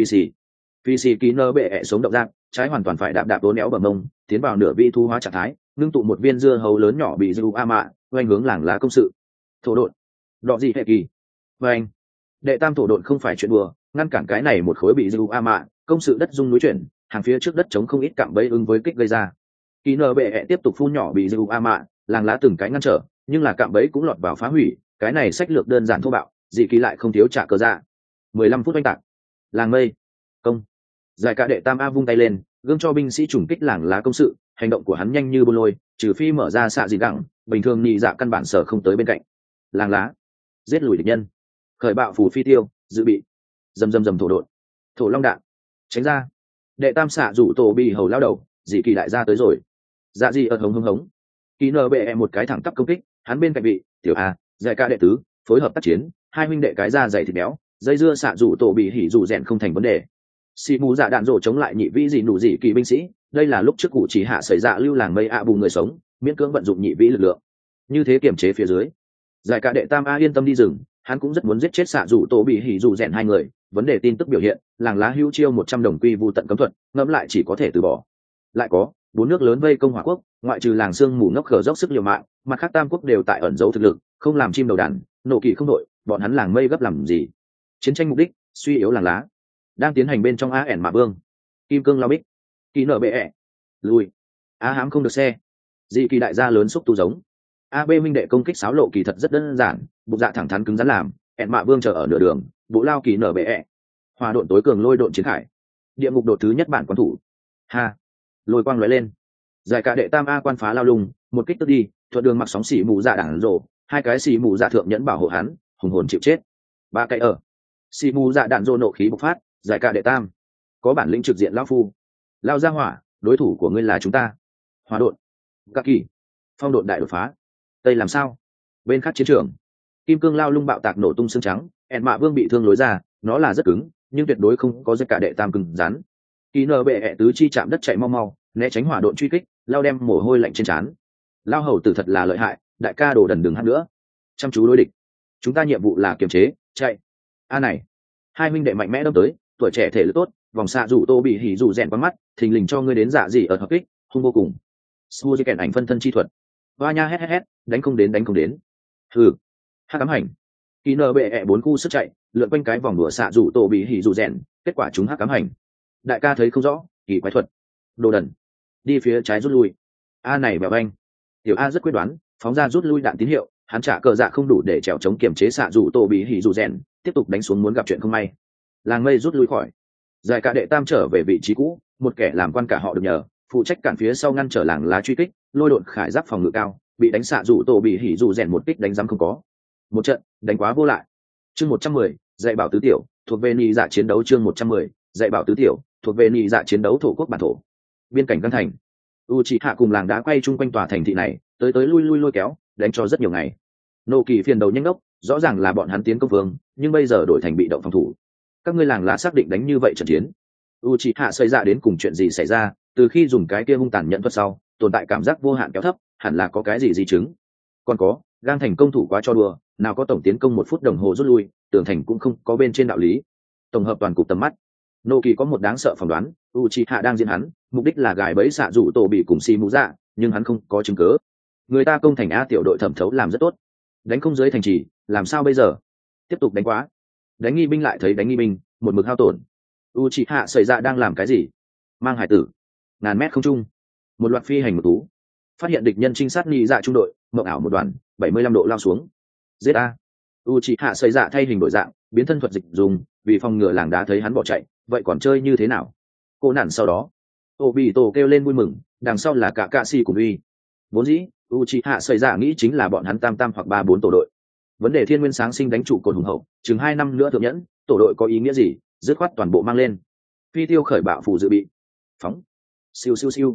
Phi xì ký nơ bệ ẹ sống động dạng, trái hoàn toàn phải đạp đố néo bờ mông, tiến vào nửa vi thu hóa trạng thái, ngưng tụ một viên dưa hấu lớn nhỏ bị dư a mạ, oanh hướng làng lá công sự. Thổ độn, đọ dị hệ kỳ, oanh. Đệ tam thổ độn không phải chuyện đùa, ngăn cản cái này một khối bị dư a mạ, công sự đất rung núi chuyển, hàng phía trước đất trống không ít cạm bẫy ứng với kích gây ra. Ký nơ bệ ẹ tiếp tục phun nhỏ bị dư a mạ, làng lá từng cái ngăn trở, nhưng là cạm bẫy cũng lọt vào phá hủy, cái này sách lược đơn giản thô bạo, dị kỳ lại không thiếu trả cờ dạ. 15 phút oanh tạc, làng mây công. Giải cả đệ tam a vung tay lên, gương cho binh sĩ trùng kích làng lá công sự, hành động của hắn nhanh như bô lôi, trừ phi mở ra xạ dị gẳng, bình thường nhị dạ căn bản sở không tới bên cạnh. Làng lá giết lùi địch nhân, khởi bạo phù phi tiêu, dự bị, dầm thổ đột, thổ long đạn, tránh ra. Đệ tam xạ rủ tổ bị hầu lao đầu, dị kỳ đại gia tới rồi. Dạ dị ợt hống. Kỳ nở bệ một cái thẳng tắp công kích, hắn bên cạnh vị tiểu a giải ca đệ tứ phối hợp tác chiến, hai huynh đệ cái da dày thịt béo, dây dưa xạ rủ tổ bị hỉ rủ rèn không thành vấn đề. Xì mù dạ đạn rổ chống lại nhị vĩ dị nụ dị kỳ binh sĩ, đây là lúc trước cụ chỉ hạ xảy ra lưu làng mây bù người sống, miễn cưỡng vận dụng nhị vĩ lực lượng, như thế kiểm chế phía dưới. Giải cả đệ tam a yên tâm đi rừng, hắn cũng rất muốn giết chết xạ rủ tổ bị hỉ rủ rèn hai người, vấn đề tin tức biểu hiện làng lá hưu chiêu 100 đồng quy vu tận cấm thuật, ngẫm lại chỉ có thể từ bỏ. Lại có 4 nước lớn vây công hỏa quốc, ngoại trừ làng xương mù ngốc khở dốc sức liều mạng, mặt khác tam quốc đều tại ẩn giấu thực lực, không làm chim đầu đàn, nổ kỳ không đội, bọn hắn làng mây gấp làm gì. Chiến tranh mục đích suy yếu làng lá đang tiến hành bên trong a ẻn mạ vương, kim cương lao bích, kỳ nở bệ ẹ lùi, a hám không được xe, dị kỳ đại gia lớn xúc tu giống. AB minh đệ công kích sáo lộ kỳ thật rất đơn giản, bục dạ thẳng thắn cứng rắn làm, ẻn mạ vương chờ ở nửa đường, bộ lao kỳ nở bệ ẹ, hòa độn tối cường lôi độn chiến khải, địa ngục đột thứ nhất bản quan thủ, ha, lôi quang lóe lên. Giải cả đệ tam a quan phá lao lùng, một kích tức đi, thuận đường mặc sóng xỉ mù dạ đảng rổ, hai cái xỉ mù dạ thượng nhẫn bảo hộ hắn, hùng hồn chịu chết. Ba cái ở xỉ mù dạ đạn rổ nộ khí bộc phát. Giải cả đệ tam có bản lĩnh trực diện lao phu, lao ra hỏa, đối thủ của ngươi là chúng ta. Hòa độn, các kỳ, phong độn đại đột phá. Tây làm sao? Bên khác chiến trường, kim cương lao lung bạo tạc nổ tung xương trắng, ẻn mạ vương bị thương lối ra, nó là rất cứng, nhưng tuyệt đối không có giải cả đệ tam cứng rắn. Kỳ nở bệ ẹ tứ chi chạm đất chạy mau, né tránh hỏa độn truy kích, lao đem mồ hôi lạnh trên trán. Lao hầu tử thật là lợi hại, đại ca đồ đần đừng hát nữa, chăm chú đối địch. Chúng ta nhiệm vụ là kiềm chế, chạy. A này, hai huynh đệ mạnh mẽ đâm tới, tuổi trẻ thể lực tốt, vòng xạ rủ tô bị hỉ rủ rèn qua mắt thình lình cho ngươi đến dạ gì ở hợp kích hung vô cùng xua di kèn ảnh phân thân chi thuật hoa nha hét đánh không đến hừ hắc ám hành kỳ nợ bệ ẹ 4 khu sức chạy lượn quanh cái vòng đùa xạ rủ tô bị hỉ rủ rèn kết quả chúng hắc ám hành đại ca thấy không rõ kỳ quái thuật đồ đần đi phía trái rút lui a này bèo anh tiểu a rất quyết đoán phóng ra rút lui đạn tín hiệu hắn trả cờ dạ không đủ để trèo chống kiềm chế xạ rủ tô bị hỉ rủ rèn tiếp tục đánh xuống muốn gặp chuyện không may làng mây rút lui khỏi giải cả đệ tam trở về vị trí cũ một kẻ làm quan cả họ được nhờ phụ trách cản phía sau ngăn trở làng lá truy kích lôi đột khải giáp phòng ngự cao bị đánh xạ rủ tổ bị hỉ rủ rèn một kích đánh giám không có một trận đánh quá vô lại chương 110, dạy bảo tứ tiểu thuộc về nhị dạ chiến đấu chương 110, dạy bảo tứ tiểu thuộc về nhị dạ chiến đấu thổ quốc bản thổ biên cảnh căng thành Uchiha cùng làng đã quay chung quanh tòa thành thị này tới lui lôi kéo đánh cho rất nhiều ngày nô kỳ phiền đầu nhanh đốc rõ ràng là bọn hắn tiến công vương nhưng bây giờ đổi thành bị động phòng thủ các ngươi làng lá xác định đánh như vậy trận chiến Uchiha xảy ra đến cùng chuyện gì xảy ra từ khi dùng cái kia hung tàn nhận thuật sau tồn tại cảm giác vô hạn kéo thấp hẳn là có cái gì di chứng còn có gang thành công thủ quá cho đùa nào có tổng tiến công 1 phút đồng hồ rút lui tường thành cũng không có bên trên đạo lý tổng hợp toàn cục tầm mắt nô kỳ có một đáng sợ phỏng đoán Uchiha đang diễn hắn mục đích là gài bẫy xạ rủ tổ bị cùng si mũ dạ nhưng hắn không có chứng cứ người ta công thành a tiểu đội thẩm thấu làm rất tốt đánh không dưới thành trì làm sao bây giờ tiếp tục đánh quá đánh nghi binh lại thấy đánh nghi binh một mực hao tổn Uchiha xảy ra đang làm cái gì mang hải tử ngàn mét không trung một loạt phi hành một tú phát hiện địch nhân trinh sát nghi dạ trung đội mộng ảo một đoàn 75 độ lao xuống giết a Uchiha xảy ra thay hình đổi dạng biến thân thuật dịch dùng vì phòng ngừa làng đá thấy hắn bỏ chạy vậy còn chơi như thế nào cô nản sau đó Obito kêu lên vui mừng đằng sau là cả cạ si cùng uy vốn dĩ Uchiha xảy ra nghĩ chính là bọn hắn tam hoặc 3-4 tổ đội vấn đề thiên nguyên sáng sinh đánh trụ cột hùng hậu chừng 2 năm nữa thượng nhẫn tổ đội có ý nghĩa gì dứt khoát toàn bộ mang lên phi tiêu khởi bạo phù dự bị phóng siêu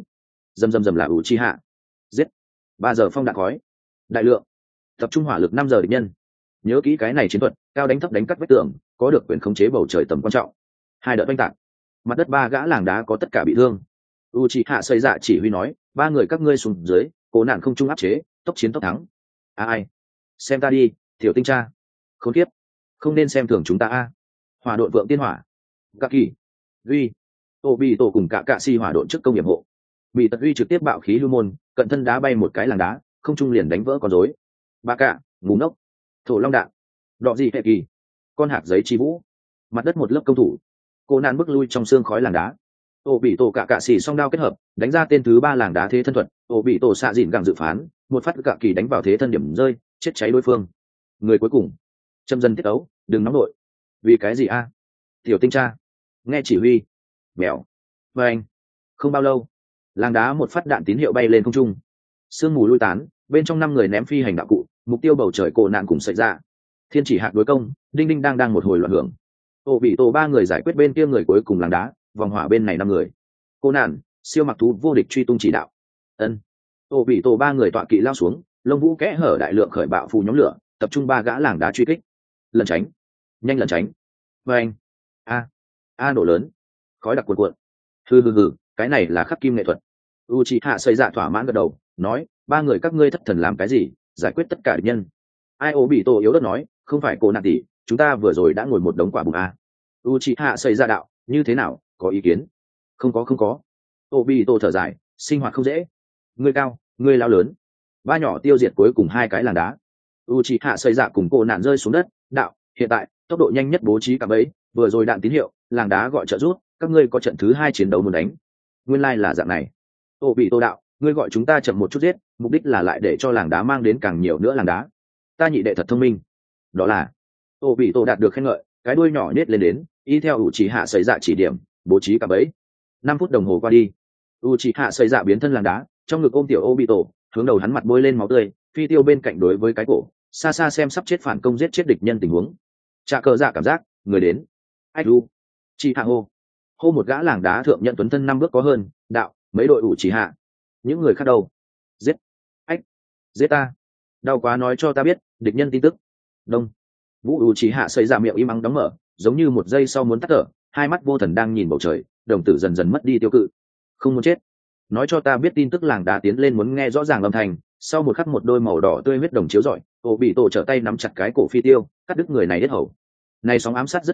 dầm là Uchiha giết 3 giờ phong đạn khói đại lượng tập trung hỏa lực 5 giờ địch nhân nhớ kỹ cái này chiến thuật cao đánh thấp đánh cắt vách tường có được quyền khống chế bầu trời tầm quan trọng 2 đợt oanh tạc mặt đất 3 gã làng đá có tất cả bị thương Uchiha xây dạ chỉ huy nói 3 người các ngươi xuống dưới cố nạn không trung áp chế tốc chiến tốc thắng ai xem ta đi tiểu tinh cha khốn kiếp không nên xem thường chúng ta a hỏa độn vượng tiên hỏa các kỳ duy Obito cùng cả cạ si hỏa độn trước công nghiệp hộ bị tật duy trực tiếp bạo khí lưu môn cận thân đá bay một cái làng đá không trung liền đánh vỡ con rối ba cạ ngủ ngốc thổ long đạn đọ gì hệ kỳ con hạt giấy chi vũ mặt đất một lớp công thủ cô nạn bước lui trong xương khói làng đá Obito cả cạ xỉ song đao kết hợp đánh ra tên thứ 3 làng đá thế thân thuật Obito xạ dịn gặng dự phán một phát cạ kỳ đánh vào thế thân điểm rơi chết cháy đối phương người cuối cùng châm dân tiết ấu đừng nóng nội vì cái gì a tiểu tinh cha nghe chỉ huy mèo và anh không bao lâu làng đá một phát đạn tín hiệu bay lên không trung sương mù lui tán bên trong 5 người ném phi hành đạo cụ mục tiêu bầu trời cổ nạn cùng sợi ra thiên chỉ hạt đối công đinh đang một hồi loạn hưởng Obito 3 người giải quyết bên kia người cuối cùng làng đá vòng hỏa bên này 5 người cô nạn siêu mặc thú vô địch truy tung chỉ đạo ân Obito 3 người tọa kỵ lao xuống lông vũ kẽ hở đại lượng khởi bạo phù nhóm lửa tập trung 3 gã làng đá truy kích lần tránh nhanh lần tránh và anh a nổ lớn khói đặc cuộn hừ cái này là khắc kim nghệ thuật Uchiha xây dạ thỏa mãn gật đầu nói 3 người các ngươi thất thần làm cái gì giải quyết tất cả địch nhân ai Obito yếu đất nói không phải cô nạn tỷ chúng ta vừa rồi đã ngồi một đống quả bùm a Uchiha xây dạ đạo như thế nào có ý kiến không có Obito thở dài sinh hoạt không dễ ngươi cao ngươi lao lớn 3 nhỏ tiêu diệt cuối cùng 2 cái làng đá Uchiha xây dạ cùng cô nạn rơi xuống đất đạo hiện tại tốc độ nhanh nhất bố trí cả bẫy vừa rồi đạn tín hiệu làng đá gọi trợ rút các ngươi có trận thứ 2 chiến đấu muốn đánh nguyên lai là dạng này Obito đạo ngươi gọi chúng ta chậm một chút giết mục đích là lại để cho làng đá mang đến càng nhiều nữa làng đá ta nhị đệ thật thông minh đó là Obito đạt được khen ngợi cái đuôi nhỏ nết lên đến y theo Uchiha xây dạ chỉ điểm bố trí cả bẫy 5 phút đồng hồ qua đi Uchiha xây dạ biến thân làng đá trong ngực ôm tiểu Obito hướng đầu hắn mặt bôi lên máu tươi phi tiêu bên cạnh đối với cái cổ xa xem sắp chết phản công giết chết địch nhân tình huống trả cờ dạ cảm giác người đến ách lu chi hạ hô một gã làng đá thượng nhận tuấn thân 5 bước có hơn đạo mấy đội Uchiha những người khác đâu giết giết ta đau quá nói cho ta biết địch nhân tin tức đông vũ Uchiha xây ra miệng im ắng đóng mở giống như một giây sau muốn tắt thở 2 mắt vô thần đang nhìn bầu trời đồng tử dần mất đi tiêu cự không muốn chết nói cho ta biết tin tức làng đá tiến lên muốn nghe rõ ràng âm thanh sau một khắc một đôi màu đỏ tươi huyết đồng chiếu rọi Obito trở tay nắm chặt cái cổ phi tiêu cắt đứt người này hết hầu này sóng ám sát rất thuận lợi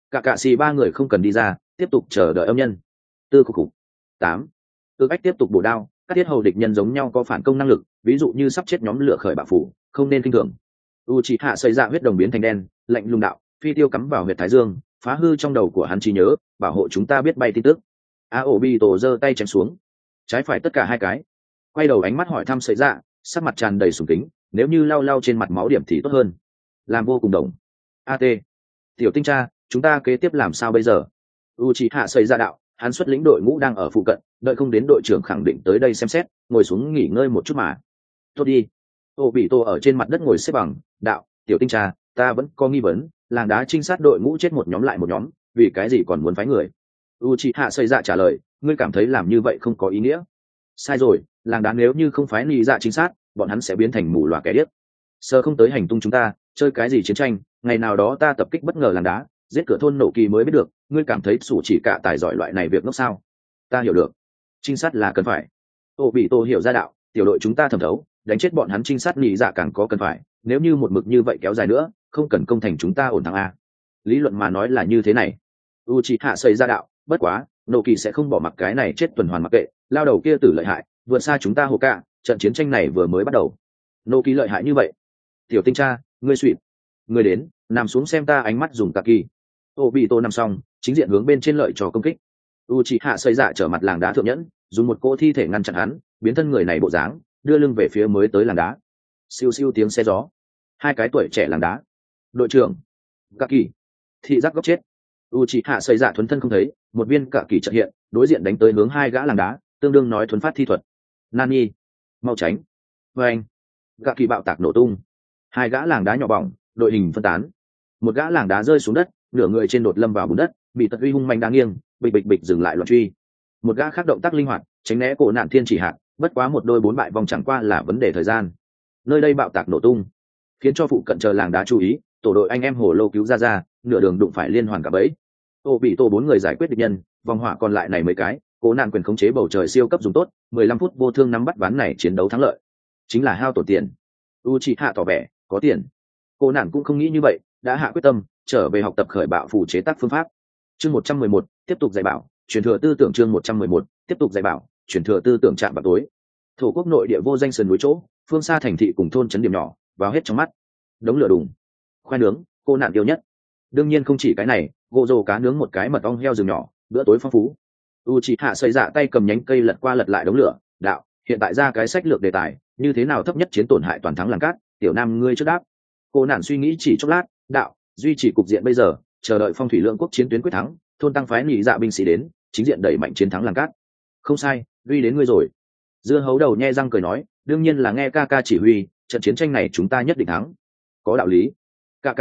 cả cạ xì ba người không cần đi ra, tiếp tục chờ đợi âm nhân. Tư khục khục. 8. Ước ách tiếp tục bổ đao, các thiết hầu địch nhân giống nhau có phản công năng lực, ví dụ như sắp chết nhóm lửa khởi bạo phủ, không nên kinh thường. Uchiha xây ra huyết đồng biến thành đen, lạnh lùng đạo, phi tiêu cắm vào huyệt thái dương, phá hư trong đầu của hắn trí nhớ, bảo hộ chúng ta biết bay tin tức. Aobito giơ tay chém xuống, trái phải tất cả hai cái. Quay đầu ánh mắt hỏi thăm sợi dạ, sắc mặt tràn đầy sùng kính, nếu như lau lau trên mặt máu điểm thì tốt hơn. Làm vô cùng đồng. At. Tiểu tinh cha, chúng ta kế tiếp làm sao bây giờ? Uchiha xây ra đạo, hắn xuất lĩnh đội ngũ đang ở phụ cận, đợi không đến đội trưởng khẳng định tới đây xem xét, ngồi xuống nghỉ ngơi một chút mà. Tốt đi. Obito ở trên mặt đất ngồi xếp bằng, đạo, tiểu tinh cha, ta vẫn có nghi vấn, làng đá trinh sát đội ngũ chết một nhóm lại một nhóm, vì cái gì còn muốn phái người? Uchiha xây ra trả lời, ngươi cảm thấy làm như vậy không có ý nghĩa. Sai rồi, làng đá nếu như không phái nhị dạ trinh sát, bọn hắn sẽ biến thành mù loà kẻ điếc. Sơ không tới hành tung chúng ta, chơi cái gì chiến tranh, ngày nào đó ta tập kích bất ngờ làng đá, giết cửa thôn nổ kỳ mới biết được, ngươi cảm thấy sủ chỉ cả tài giỏi loại này việc ngốc sao? Ta hiểu được, trinh sát là cần phải. Obito hiểu ra đạo, tiểu đội chúng ta thẩm thấu, đánh chết bọn hắn trinh sát nhị dạ càng có cần phải, nếu như một mực như vậy kéo dài nữa, không cần công thành chúng ta ổn thắng a. Lý luận mà nói là như thế này. Uchiha xây ra đạo, bất quá, nổ kỳ sẽ không bỏ mặc cái này chết tuần hoàn mặc kệ, lao đầu kia tử lợi hại, vượt xa chúng ta hồ cả, trận chiến tranh này vừa mới bắt đầu. Nổ kỳ lợi hại như vậy. Tiểu tinh cha, ngươi suỵt. Ngươi đến, nằm xuống xem ta ánh mắt dùng Taki. Obito nằm xong, chính diện hướng bên trên lợi cho công kích. Uchiha xây dạ trở mặt làng đá thượng nhẫn, dùng một cỗ thi thể ngăn chặn hắn, biến thân người này bộ dáng, đưa lưng về phía mới tới làng đá. Siêu siêu tiếng xe gió. Hai cái tuổi trẻ làng đá. Đội trưởng. Kaki. Thị giác góc chết. Uchiha xây dạ thuấn thân không thấy, một viên Kaki chợt hiện, đối diện đánh tới hướng hai gã làng đá, tương đương nói thuấn phát thi thuật. Nani, mau tránh. Và anh. Kaki bạo tạc nổ tung. Hai gã làng đá nhỏ bỏng, đội hình phân tán. Một gã làng đá rơi xuống đất, nửa người trên đột lâm vào bùn đất, bị tật uy hung manh đá nghiêng, bịch bịch bịch dừng lại loạn truy. Một gã khác động tác linh hoạt, tránh né cổ nạn thiên chỉ hạt, bất quá một đôi bốn bại vòng chẳng qua là vấn đề thời gian. Nơi đây bạo tạc nổ tung, khiến cho phụ cận chờ làng đá chú ý, tổ đội anh em hồ lô cứu ra, nửa đường đụng phải liên hoàn cả bẫy. Tô bị tổ bốn người giải quyết địch nhân, vòng hỏa còn lại này mấy cái, cố nạn quyền khống chế bầu trời siêu cấp dùng tốt, 15 phút vô thương nắm bắt ván này chiến đấu thắng lợi. Chính là hao tổn tiền. Uchiha tỏ vẻ, có tiền. Cố nạn cũng không nghĩ như vậy, đã hạ quyết tâm, trở về học tập khởi bạo phủ chế tác phương pháp. Chương 111, tiếp tục dạy bảo, truyền thừa tư tưởng chương 111, tiếp tục dạy bảo, truyền thừa tư tưởng chạm vào tối. Thổ quốc nội địa vô danh sườn núi chỗ, phương xa thành thị cùng thôn trấn điểm nhỏ, vào hết trong mắt. Đống lửa đùng, khoai nướng, cô nạn yêu nhất. Đương nhiên không chỉ cái này, gỗ rồ cá nướng một cái mật ong heo rừng nhỏ, bữa tối phong phú. Uchiha xây dạ tay cầm nhánh cây lật qua lật lại đống lửa, đạo, hiện tại ra cái sách lược đề tài, như thế nào thấp nhất chiến tổn hại toàn thắng làng cát, tiểu nam ngươi trước đáp. Cô nạn suy nghĩ chỉ chốc lát, đạo, duy trì cục diện bây giờ, chờ đợi phong thủy lượng quốc chiến tuyến quyết thắng, thôn tăng phái nhị dạ binh sĩ đến, chính diện đẩy mạnh chiến thắng làng cát. Không sai, duy đến ngươi rồi. Dưa hấu đầu nhe răng cười nói, đương nhiên là nghe ca ca chỉ huy, trận chiến tranh này chúng ta nhất định thắng. Có đạo lý. Cả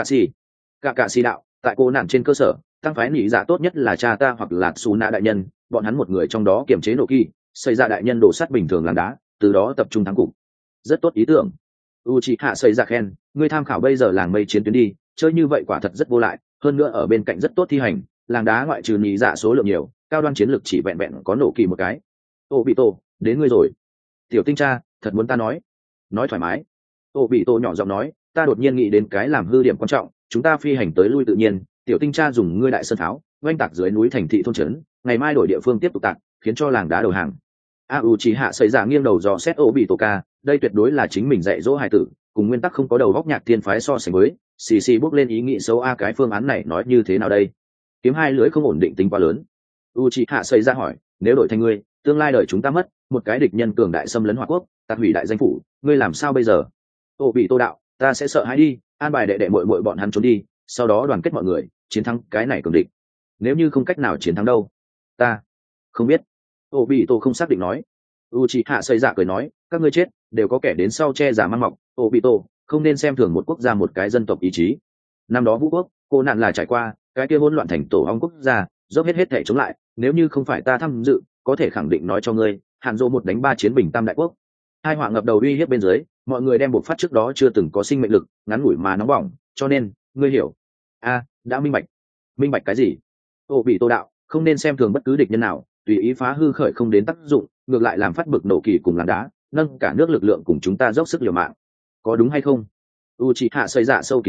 cạ xì đạo, tại cô nạn trên cơ sở, tăng phái nhị dạ tốt nhất là cha ta hoặc là Suna đại nhân, bọn hắn một người trong đó kiểm chế nổ kỳ, xây ra đại nhân đổ sát bình thường làng đá, từ đó tập trung thắng cục. Rất tốt ý tưởng. Uchiha xây ra khen, ngươi tham khảo bây giờ làng mây chiến tuyến đi, chơi như vậy quả thật rất vô lại, hơn nữa ở bên cạnh rất tốt thi hành, làng đá ngoại trừ nhị dạ số lượng nhiều, cao đoan chiến lược chỉ vẹn vẹn có nổ kỳ một cái. Obito, đến ngươi rồi. Tiểu tinh cha, thật muốn ta nói thoải mái. Obito nhỏ giọng nói, ta đột nhiên nghĩ đến cái làm hư điểm quan trọng, chúng ta phi hành tới lui tự nhiên, tiểu tinh cha dùng ngươi đại sơn tháo, oanh tạc dưới núi thành thị thôn trấn, ngày mai đổi địa phương tiếp tục tạc, khiến cho làng đá đầu hàng. Uchiha xây ra nghiêng đầu dò xét Obito ca, đây tuyệt đối là chính mình dạy dỗ hài tử, cùng nguyên tắc không có đầu góc nhạc thiên phái so sánh với, xì bước lên ý nghĩ xấu cái phương án này nói như thế nào đây? Kiếm hai lưỡi không ổn định tính quá lớn. Uchiha xây ra hỏi, nếu đổi thành ngươi, tương lai đời chúng ta mất, một cái địch nhân cường đại xâm lấn Hoa quốc, tạc hủy đại danh phủ, ngươi làm sao bây giờ? Obito đạo, ta sẽ sợ hãi đi, an bài đệ đệ muội muội bọn hắn trốn đi, sau đó đoàn kết mọi người, chiến thắng cái này cường địch. Nếu như không cách nào chiến thắng đâu? Ta không biết. Obito không xác định nói. Uchiha xây dạ cười nói, các ngươi chết, đều có kẻ đến sau che giả mang mọc. Obito, không nên xem thường một quốc gia một cái dân tộc ý chí. Năm đó vũ quốc, cô nạn là trải qua, cái kia hỗn loạn thành tổ ong quốc gia, dốc hết thể chống lại, nếu như không phải ta tham dự, có thể khẳng định nói cho ngươi, Hàn Dô một đánh ba chiến bình tam đại quốc. Hai họa ngập đầu uy hiếp bên dưới, mọi người đem buộc phát trước đó chưa từng có sinh mệnh lực, ngắn ngủi mà nóng bỏng, cho nên, ngươi hiểu. Đã minh bạch. Minh bạch cái gì? Obito đạo, không nên xem thường bất cứ địch nhân nào, tùy ý phá hư khởi không đến tác dụng, ngược lại làm phát bực nổ kỳ cùng làng đá, nâng cả nước lực lượng cùng chúng ta dốc sức liều mạng. Có đúng hay không? Uchiha xây dạ sâu kín nói,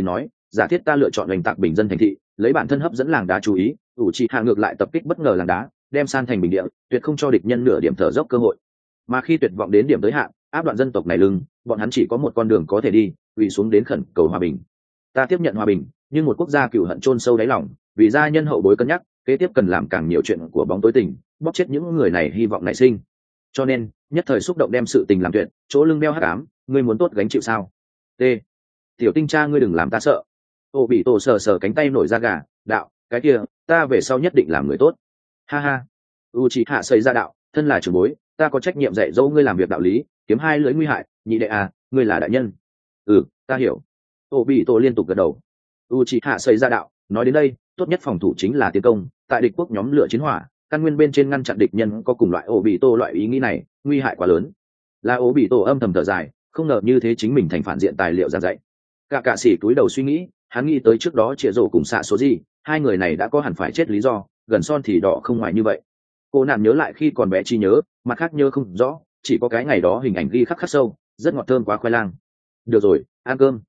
giả thiết ta lựa chọn oanh tạc bình dân thành thị, lấy bản thân hấp dẫn làng đá chú ý, ủ trì hạ ngược lại tập kích bất ngờ làng đá, đem san thành bình địa, tuyệt không cho địch nhân nửa điểm thở dốc cơ hội. Mà khi tuyệt vọng đến điểm tới hạn, áp đoạn dân tộc này lưng, bọn hắn chỉ có một con đường có thể đi, quỳ xuống đến khẩn cầu hòa bình. Ta tiếp nhận hòa bình, nhưng một quốc gia cừu hận chôn sâu đáy lòng, vì gia nhân hậu bối cân nhắc, kế tiếp cần làm càng nhiều chuyện của bóng tối tình, bóp chết những người này hy vọng nảy sinh. Cho nên, nhất thời xúc động đem sự tình làm tuyệt, chỗ lưng đeo hắc ám, ngươi muốn tốt gánh chịu sao? T. Tiểu tinh cha ngươi đừng làm ta sợ. Ô bị tổ sờ sờ cánh tay nổi da gà, đạo, cái kia, ta về sau nhất định làm người tốt. Ha ha. Uchiha xây ra đạo, thân là trưởng bối, ta có trách nhiệm dạy dỗ ngươi làm việc đạo lý, kiếm hai lưỡi nguy hại, nhị đệ à, ngươi là đại nhân. Ừ, ta hiểu. Ô bị tổ liên tục gật đầu. Uchiha xây ra đạo, nói đến đây, tốt nhất phòng thủ chính là tiến công, tại địch quốc nhóm lửa chiến hỏa, căn nguyên bên trên ngăn chặn địch nhân có cùng loại ô bị tổ loại ý nghĩ này, nguy hại quá lớn. Là ô bị tổ âm thầm thở dài, không ngờ như thế chính mình thành phản diện tài liệu giảng dạy. Cả sĩ túi đầu suy nghĩ, hắn nghĩ tới trước đó Triệu Dụ cùng xạ số gì, hai người này đã có hẳn phải chết lý do, gần son thì đỏ không ngoài như vậy. Cô nàng nhớ lại khi còn bé chi nhớ, mặt khác nhớ không rõ, chỉ có cái ngày đó hình ảnh ghi khắc sâu, rất ngọt thơm quá khoai lang. Được rồi, ăn cơm.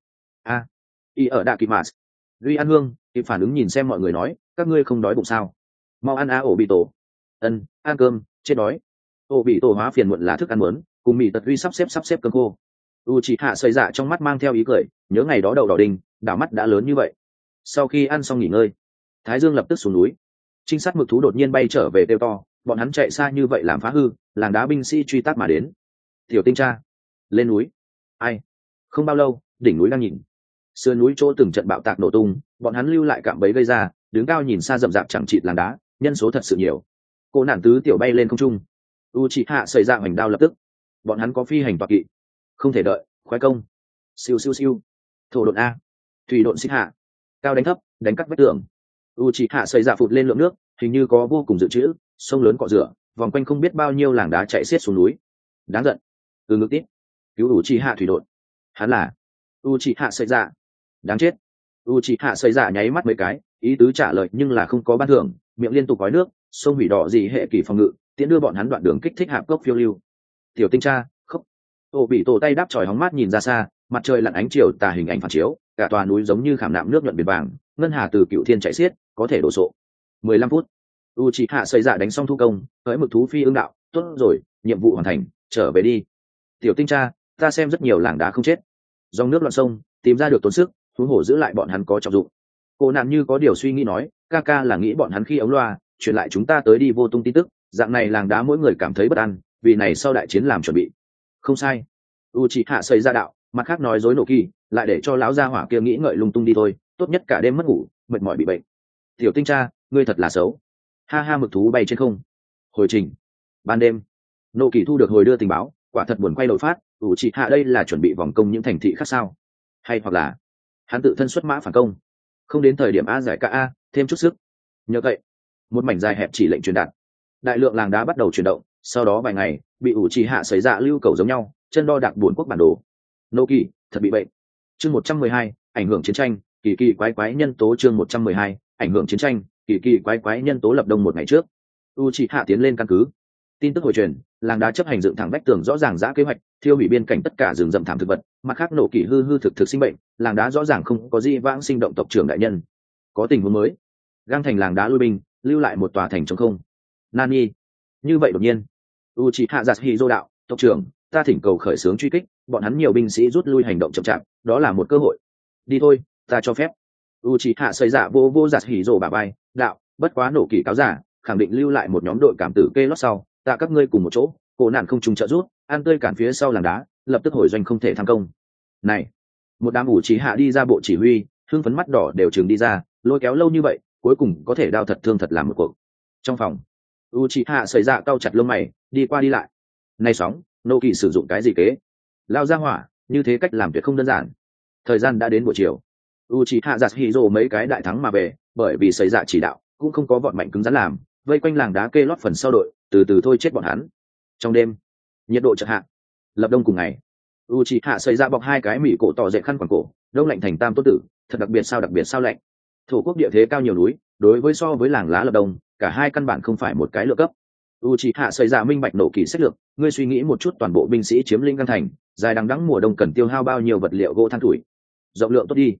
Y ở Đạ Kỵ Mạt. Duy ăn hương, kịp phản ứng nhìn xem mọi người nói, các ngươi không đói bụng sao? Mau ăn ổ bị tổ. Ân, ăn cơm, chết đói. Ổ bị tổ hóa phiền muộn là thức ăn muốn, cùng mì tật Duy sắp xếp cơm khô. Uchiha xây dạ trong mắt mang theo ý cười, nhớ ngày đó đậu đỏ đình, đảo mắt đã lớn như vậy. Sau khi ăn xong nghỉ ngơi, Thái Dương lập tức xuống núi. Trinh sát mực thú đột nhiên bay trở về kêu to, bọn hắn chạy xa như vậy làm phá hư, làng đá binh sĩ truy tác mà đến. Tiểu tinh cha, lên núi. Ai? Không bao lâu, đỉnh núi đang nhìn. Sườn núi chỗ từng trận bạo tạc nổ tung, bọn hắn lưu lại cạm bẫy gây ra, đứng cao nhìn xa rậm rạp chẳng chịt làng đá, nhân số thật sự nhiều. Cô nản tứ tiểu bay lên không trung. Uchiha xây dạ hoành đao lập tức. Bọn hắn có phi hành tọa kỵ, không thể đợi, khoái công. Siêu siêu siêu. Thổ độn a, thủy độn xích hạ, cao đánh thấp, đánh cắt vách tường. Uchiha xây dạ phụt lên lượng nước, hình như có vô cùng dự trữ, sông lớn cọ rửa, vòng quanh không biết bao nhiêu làng đá chạy xiết xuống núi. Đáng giận. Từ ngực tít. Cứu Uchiha thủy độn. Hắn là Uchiha xây dạ. Đáng chết. Uchiha xây dạ nháy mắt mấy cái, ý tứ trả lời nhưng là không có ban thưởng, miệng liên tục khói nước, sông hủy đỏ gì hệ kỳ phòng ngự, tiễn đưa bọn hắn đoạn đường kích thích hạp cốc phiêu lưu. Tiểu tinh cha, khóc. Ô bị tổ tay đáp chòi hóng mát nhìn ra xa, mặt trời lặn ánh chiều tà hình ảnh phản chiếu, cả tòa núi giống như khảm nạm nước nhuận biển vàng, ngân hà từ cựu thiên chạy xiết, có thể đổ sộ. 15 phút. Uchiha xây dạ đánh xong thu công, hỡi mực thú phi ương đạo, tốt rồi, nhiệm vụ hoàn thành, trở về đi. Tiểu tinh cha, ta xem rất nhiều làng đá không chết. Dòng nước loạn sông, tìm ra được tốn sức, huống hồ giữ lại bọn hắn có trọng dụng. Cô nạn như có điều suy nghĩ nói, ca ca là nghĩ bọn hắn khi ống loa, truyền lại chúng ta tới đi vô tung tin tức, dạng này làng đá mỗi người cảm thấy bất an, vì này sau đại chiến làm chuẩn bị. Không sai. Uchiha xây ra đạo, mặt khác nói dối nổ kỳ, lại để cho lão gia hỏa kia nghĩ ngợi lung tung đi thôi, tốt nhất cả đêm mất ngủ, mệt mỏi bị bệnh. Tiểu tinh cha, ngươi thật là xấu. Ha ha mực thú bay trên không. Hồi trình. Ban đêm, nổ kỳ thu được hồi đưa tình báo, quả thật buồn quay đầu phát, Uchiha đây là chuẩn bị vòng công những thành thị khác sao? Hay hoặc là hắn tự thân xuất mã phản công, không đến thời điểm a giải cả a, thêm chút sức. Nhờ vậy, một mảnh dài hẹp chỉ lệnh truyền đạt, đại lượng làng đá bắt đầu chuyển động, sau đó vài ngày bị Uchiha xảy ra lưu cầu giống nhau, chân đo đạc buồn quốc bản đồ. Nô kỳ thật bị bệnh. Chương 112, ảnh hưởng chiến tranh, kỳ kỳ quái quái nhân tố. Chương 112, ảnh hưởng chiến tranh, kỳ kỳ quái quái nhân tố. Lập đông một ngày trước, Uchiha tiến lên căn cứ. Tin tức hồi truyền, làng đá chấp hành dựng thẳng vách tường rõ ràng giã kế hoạch, thiêu hủy biên cảnh tất cả rừng rậm thảm thực vật, mặt khác nổ kỳ hư thực sinh bệnh, làng đá rõ ràng không có gì vãng sinh động tộc trưởng đại nhân. Có tình huống mới. Gang thành làng đá lui binh, lưu lại một tòa thành trống không. Nani? Như vậy đột nhiên, Uchiha Yasuhiro đạo, tộc trưởng, ta thỉnh cầu khởi xướng truy kích, bọn hắn nhiều binh sĩ rút lui hành động chậm chạp, đó là một cơ hội. Đi thôi, ta cho phép. Uchiha xây dạ vô Yasuhiro bà bay, đạo, bất quá nổ kỳ cáo giả, khẳng định lưu lại một nhóm đội cảm tử kê lót sau, ta các ngươi cùng một chỗ, cổ nạn không trùng trợ rút, an tươi cản phía sau làng đá, lập tức hồi doanh không thể tham công. Này, một đám Uchiha đi ra bộ chỉ huy, hưng phấn mắt đỏ đều trường đi ra, lôi kéo lâu như vậy, cuối cùng có thể đao thật thương thật làm một cuộc. Trong phòng, Uchiha xảy ra cau chặt lông mày, đi qua đi lại. Này sóng, nô kỳ sử dụng cái gì kế? Lao ra hỏa, như thế cách làm tuyệt không đơn giản. Thời gian đã đến buổi chiều, Uchiha Yasuhiro mấy cái đại thắng mà về, bởi vì xảy ra chỉ đạo, cũng không có vọt mạnh cứng rắn làm, vây quanh làng đá kê lót phần sau đội, từ từ thôi chết bọn hắn. Trong đêm, nhiệt độ chợt hạ. Lập đông cùng ngày, Uchiha xảy ra bọc hai cái mỉ cổ tỏ dệt khăn quàng cổ, đông lạnh thành tam tốt tử, thật đặc biệt sao lạnh. Thổ quốc địa thế cao nhiều núi, đối với so với làng lá lập đông, cả hai căn bản không phải một cái lựa cấp. Uchiha xảy ra minh bạch nổ kỳ sách lược, ngươi suy nghĩ một chút, toàn bộ binh sĩ chiếm lĩnh căn thành, dài đằng đẵng mùa đông cần tiêu hao bao nhiêu vật liệu gỗ than tuổi. Rộng lượng tốt đi.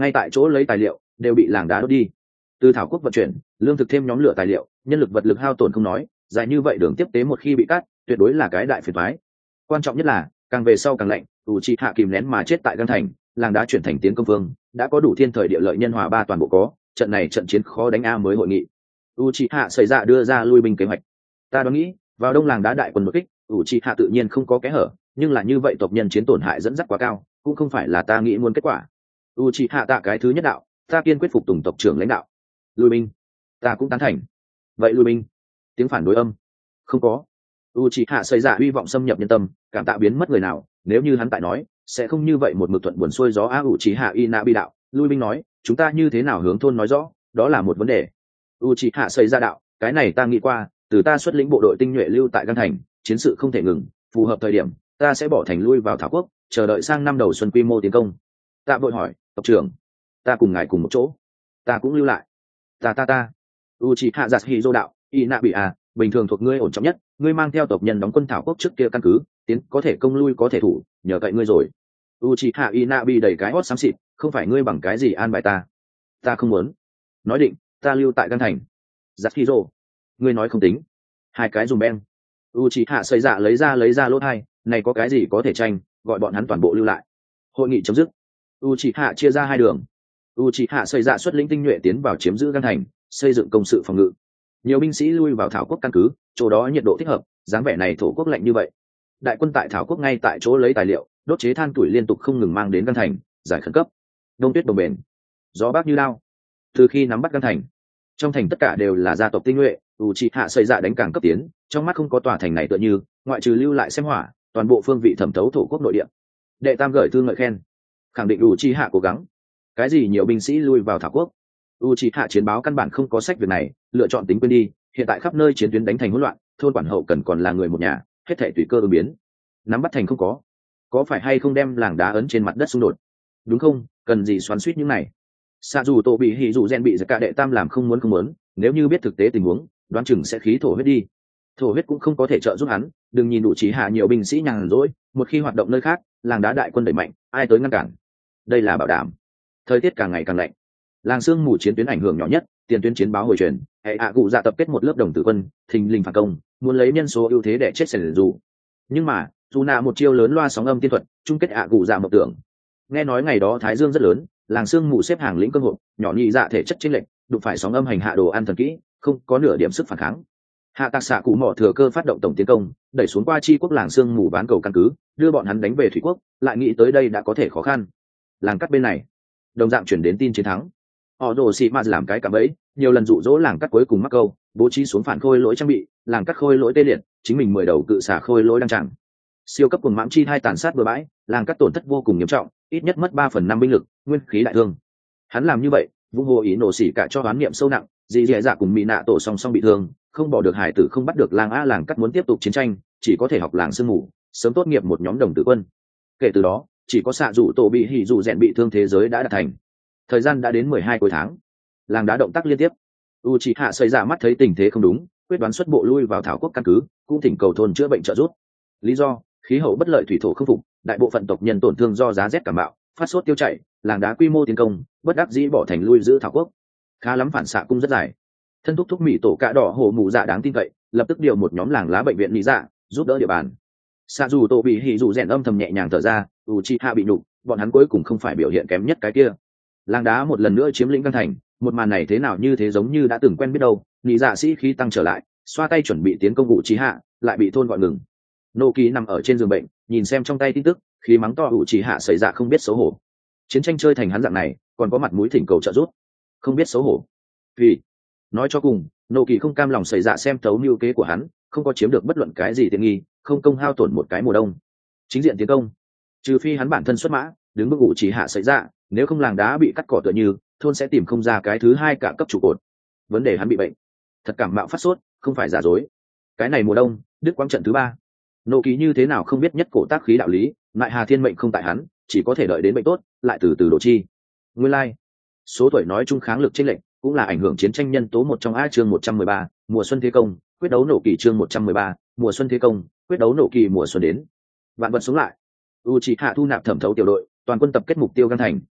ngay tại chỗ lấy tài liệu đều bị làng đá đốt đi. Từ thảo quốc vận chuyển lương thực thêm nhóm lửa tài liệu, nhân lực vật lực hao tổn không nói, dài như vậy đường tiếp tế một khi bị cắt tuyệt đối là cái đại phiền toái. Quan trọng nhất là càng về sau càng lạnh, Uchiha kìm nén mà chết tại Gan Thành, làng đá chuyển thành tiến công phương, đã có đủ thiên thời địa lợi nhân hòa ba toàn bộ có, trận này trận chiến khó đánh a mới hội nghị. Uchiha xảy ra đưa ra lui binh kế hoạch. Ta đoán nghĩ vào đông làng đá đại quân một kích, Uchiha tự nhiên không có kẽ hở, nhưng là như vậy tộc nhân chiến tổn hại dẫn dắt quá cao, cũng không phải là ta nghĩ muốn kết quả. Uchiha tạ cái thứ nhất đạo, ta kiên quyết phục tùng tộc trưởng lãnh đạo. Lui binh, ta cũng tán thành. Vậy lui binh. Tiếng phản đối âm. Không có. Uchiha xảy ra hy vọng xâm nhập nhân tâm, cảm tạ biến mất người nào, nếu như hắn tại nói, sẽ không như vậy một mực thuận buồn xuôi gió a. Uchiha Inabi đạo, lui binh nói, chúng ta như thế nào hướng thôn nói rõ, đó là một vấn đề. Uchiha xảy ra đạo, cái này ta nghĩ qua, từ ta xuất lĩnh bộ đội tinh nhuệ lưu tại Gan Thành, chiến sự không thể ngừng, phù hợp thời điểm, ta sẽ bỏ thành lui vào Thảo Quốc, chờ đợi sang năm đầu xuân quy mô tiến công. Tạ vội hỏi, tộc trưởng, ta cùng ngài cùng một chỗ, ta cũng lưu lại. Ta. Uchiha Yasuhiro đạo, Inabi à, bình thường thuộc ngươi ổn trọng nhất, ngươi mang theo tộc nhân đóng quân Thảo Quốc trước kia căn cứ, tiến có thể công lui có thể thủ, nhờ cậy ngươi rồi. Uchiha Inabi đầy cái hót xám xịt, không phải ngươi bằng cái gì an bài ta không muốn. Nói định, ta lưu tại Gan Thành. Yasuhiro, ngươi nói không tính. Hai cái dùng beng. Uchiha xây dạ lấy ra lốt hai, này có cái gì có thể tranh, gọi bọn hắn toàn bộ lưu lại. Hội nghị chấm dứt. Uchiha chia ra hai đường. Uchiha xây dạ xuất lĩnh tinh nhuệ tiến vào chiếm giữ Gan Thành, xây dựng công sự phòng ngự. Nhiều binh sĩ lui vào Thảo Quốc căn cứ, chỗ đó nhiệt độ thích hợp, dáng vẻ này thổ quốc lạnh như vậy. Đại quân tại Thảo Quốc ngay tại chỗ lấy tài liệu, đốt chế than tuổi liên tục không ngừng mang đến Gan Thành, giải khẩn cấp. Đông tuyết đồng bền, gió bắc như lao. Từ khi nắm bắt Gan Thành, trong thành tất cả đều là gia tộc tinh nhuệ. Uchiha xây dạ đánh càng cấp tiến, trong mắt không có tòa thành này tựa như, ngoại trừ lưu lại xem hỏa, toàn bộ phương vị thẩm thấu thổ quốc nội địa. Đệ tam gửi thư ngợi khen, khẳng định Uchiha cố gắng. Cái gì nhiều binh sĩ lui vào Thảo Quốc? Uchiha chiến báo căn bản không có sách việc này, lựa chọn tính quên đi, hiện tại khắp nơi chiến tuyến đánh thành hỗn loạn, thôn quản hậu cần còn là người một nhà, hết thảy tùy cơ ứng biến. Nắm bắt thành không có phải hay không đem làng đá ấn trên mặt đất xung đột? Đúng không, cần gì xoắn xuýt những này. Sa dù tổ bị hỉ dù gen bị giật cả đệ tam làm không muốn, nếu như biết thực tế tình huống, đoán chừng sẽ khí thổ huyết đi. Thổ huyết cũng không có thể trợ giúp hắn, đừng nhìn đủ trí hạ nhiều binh sĩ nhàn rỗi, một khi hoạt động nơi khác, làng đá đại quân đẩy mạnh, ai tới ngăn cản? Đây là bảo đảm. Thời tiết càng ngày càng lạnh, làng sương mù chiến tuyến ảnh hưởng nhỏ nhất, tiền tuyến chiến báo hồi truyền, hệ hạ cụ dạ tập kết một lớp đồng tử quân, thình lình phản công, muốn lấy nhân số ưu thế để chết sẻn dù. Nhưng mà dù nạ một chiêu lớn loa sóng âm tiên thuật, chung kết hạ cụ dạ mộng tưởng. Nghe nói ngày đó thái dương rất lớn, làng sương mù xếp hàng lĩnh cơ hội, nhỏ nhị dạ thể chất chênh lệch, đụng phải sóng âm hành hạ đồ ăn thần kỹ, không có nửa điểm sức phản kháng. Hạ tạc xạ cụ mỏ thừa cơ phát động tổng tiến công, đẩy xuống qua chi quốc làng sương mù bán cầu căn cứ, đưa bọn hắn đánh về thủy quốc, lại nghĩ tới đây đã có thể khó khăn. Làng cắt bên này đồng dạng chuyển đến tin chiến thắng. Họ rồ xị mạt làm cái cạm bẫy, nhiều lần dụ dỗ làng cắt cuối cùng mắc câu, bố trí xuống phản khôi lỗi trang bị, làng cắt khôi lỗi tê liệt, chính mình 10 đầu cự xả khôi lỗi đang chẳng. Siêu cấp cuồng mãng chi hai tàn sát bừa bãi, làng cắt tổn thất vô cùng nghiêm trọng, ít nhất mất 3/5 binh lực, nguyên khí đại thương. Hắn làm như vậy, vung hồ ý nổ xỉ cả cho oán niệm sâu nặng, dì dì dạ cùng mỹ nạ tổ song song bị thương, không bỏ được hải tử không bắt được làng a. Làng cắt muốn tiếp tục chiến tranh, chỉ có thể học làng sương mù, sớm tốt nghiệp một nhóm đồng tử quân. Kể từ đó, chỉ có xạ dụ tổ bị hỉ dụ rèn bị thương thế giới đã đạt thành. Thời gian đã đến 12 cuối tháng, làng đá động tác liên tiếp. Uchiha xây ra mắt thấy tình thế không đúng, quyết đoán xuất bộ lui vào Thảo Quốc căn cứ, cũng thỉnh cầu thôn chữa bệnh trợ giúp. Lý do: khí hậu bất lợi, thủy thổ không phục, đại bộ phận tộc nhân tổn thương do giá rét cảm mạo, phát sốt tiêu chảy, làng đá quy mô tiến công, bất đắc dĩ bỏ thành lui giữ Thảo Quốc. Khá lắm, phản xạ cung rất dài. Thân thúc mỹ tổ cạ đỏ hồ mù dạ đáng tin cậy, lập tức điều một nhóm làng lá bệnh viện lý dạ giúp đỡ địa bàn. Xạ dù tổ bị hỉ dù rèn âm thầm nhẹ nhàng thở ra, Uchiha bị nhục, bọn hắn cuối cùng không phải biểu hiện kém nhất cái kia. Làng đá một lần nữa chiếm lĩnh Gan Thành, một màn này thế nào như thế giống như đã từng quen biết đâu. Lý dạ sĩ khí tăng trở lại, xoa tay chuẩn bị tiến công Uchiha, lại bị thôn gọi ngừng. Nô Kỳ nằm ở trên giường bệnh, nhìn xem trong tay tin tức, khí mắng to Uchiha xảy ra không biết xấu hổ. Chiến tranh chơi thành hắn dạng này, còn có mặt mũi thỉnh cầu trợ giúp, không biết xấu hổ. Vì nói cho cùng, Nô Kỳ không cam lòng xảy ra xem thấu mưu kế của hắn, không có chiếm được bất luận cái gì tiện nghi, không công hao tổn một cái mùa đông. Chính diện tiến công, trừ phi hắn bản thân xuất mã, đứng bước Uchiha xảy ra, nếu không làng đá bị cắt cỏ tựa như, thôn sẽ tìm không ra cái thứ hai cả cấp trụ cột. Vấn đề hắn bị bệnh, thật cảm mạo phát sốt, không phải giả dối. Cái này mùa đông, đứt quãng trận thứ 3. Nô Kỳ như thế nào không biết nhất cổ tác khí đạo lý, lại Hà Thiên mệnh không tại hắn, chỉ có thể đợi đến bệnh tốt, lại từ từ đổ chi. Nguyên lai, số tuổi nói chung kháng lực chênh lệch, cũng là ảnh hưởng chiến tranh nhân tố một trong. A chương 113, mùa xuân thế công, quyết đấu Nô Kỳ chương 113, mùa xuân thế công, quyết đấu Nô Kỳ mùa xuân đến. Vạn vật sống lại. Uchiha thu nạp thẩm thấu tiểu đội, toàn quân tập kết mục tiêu Gan Thành,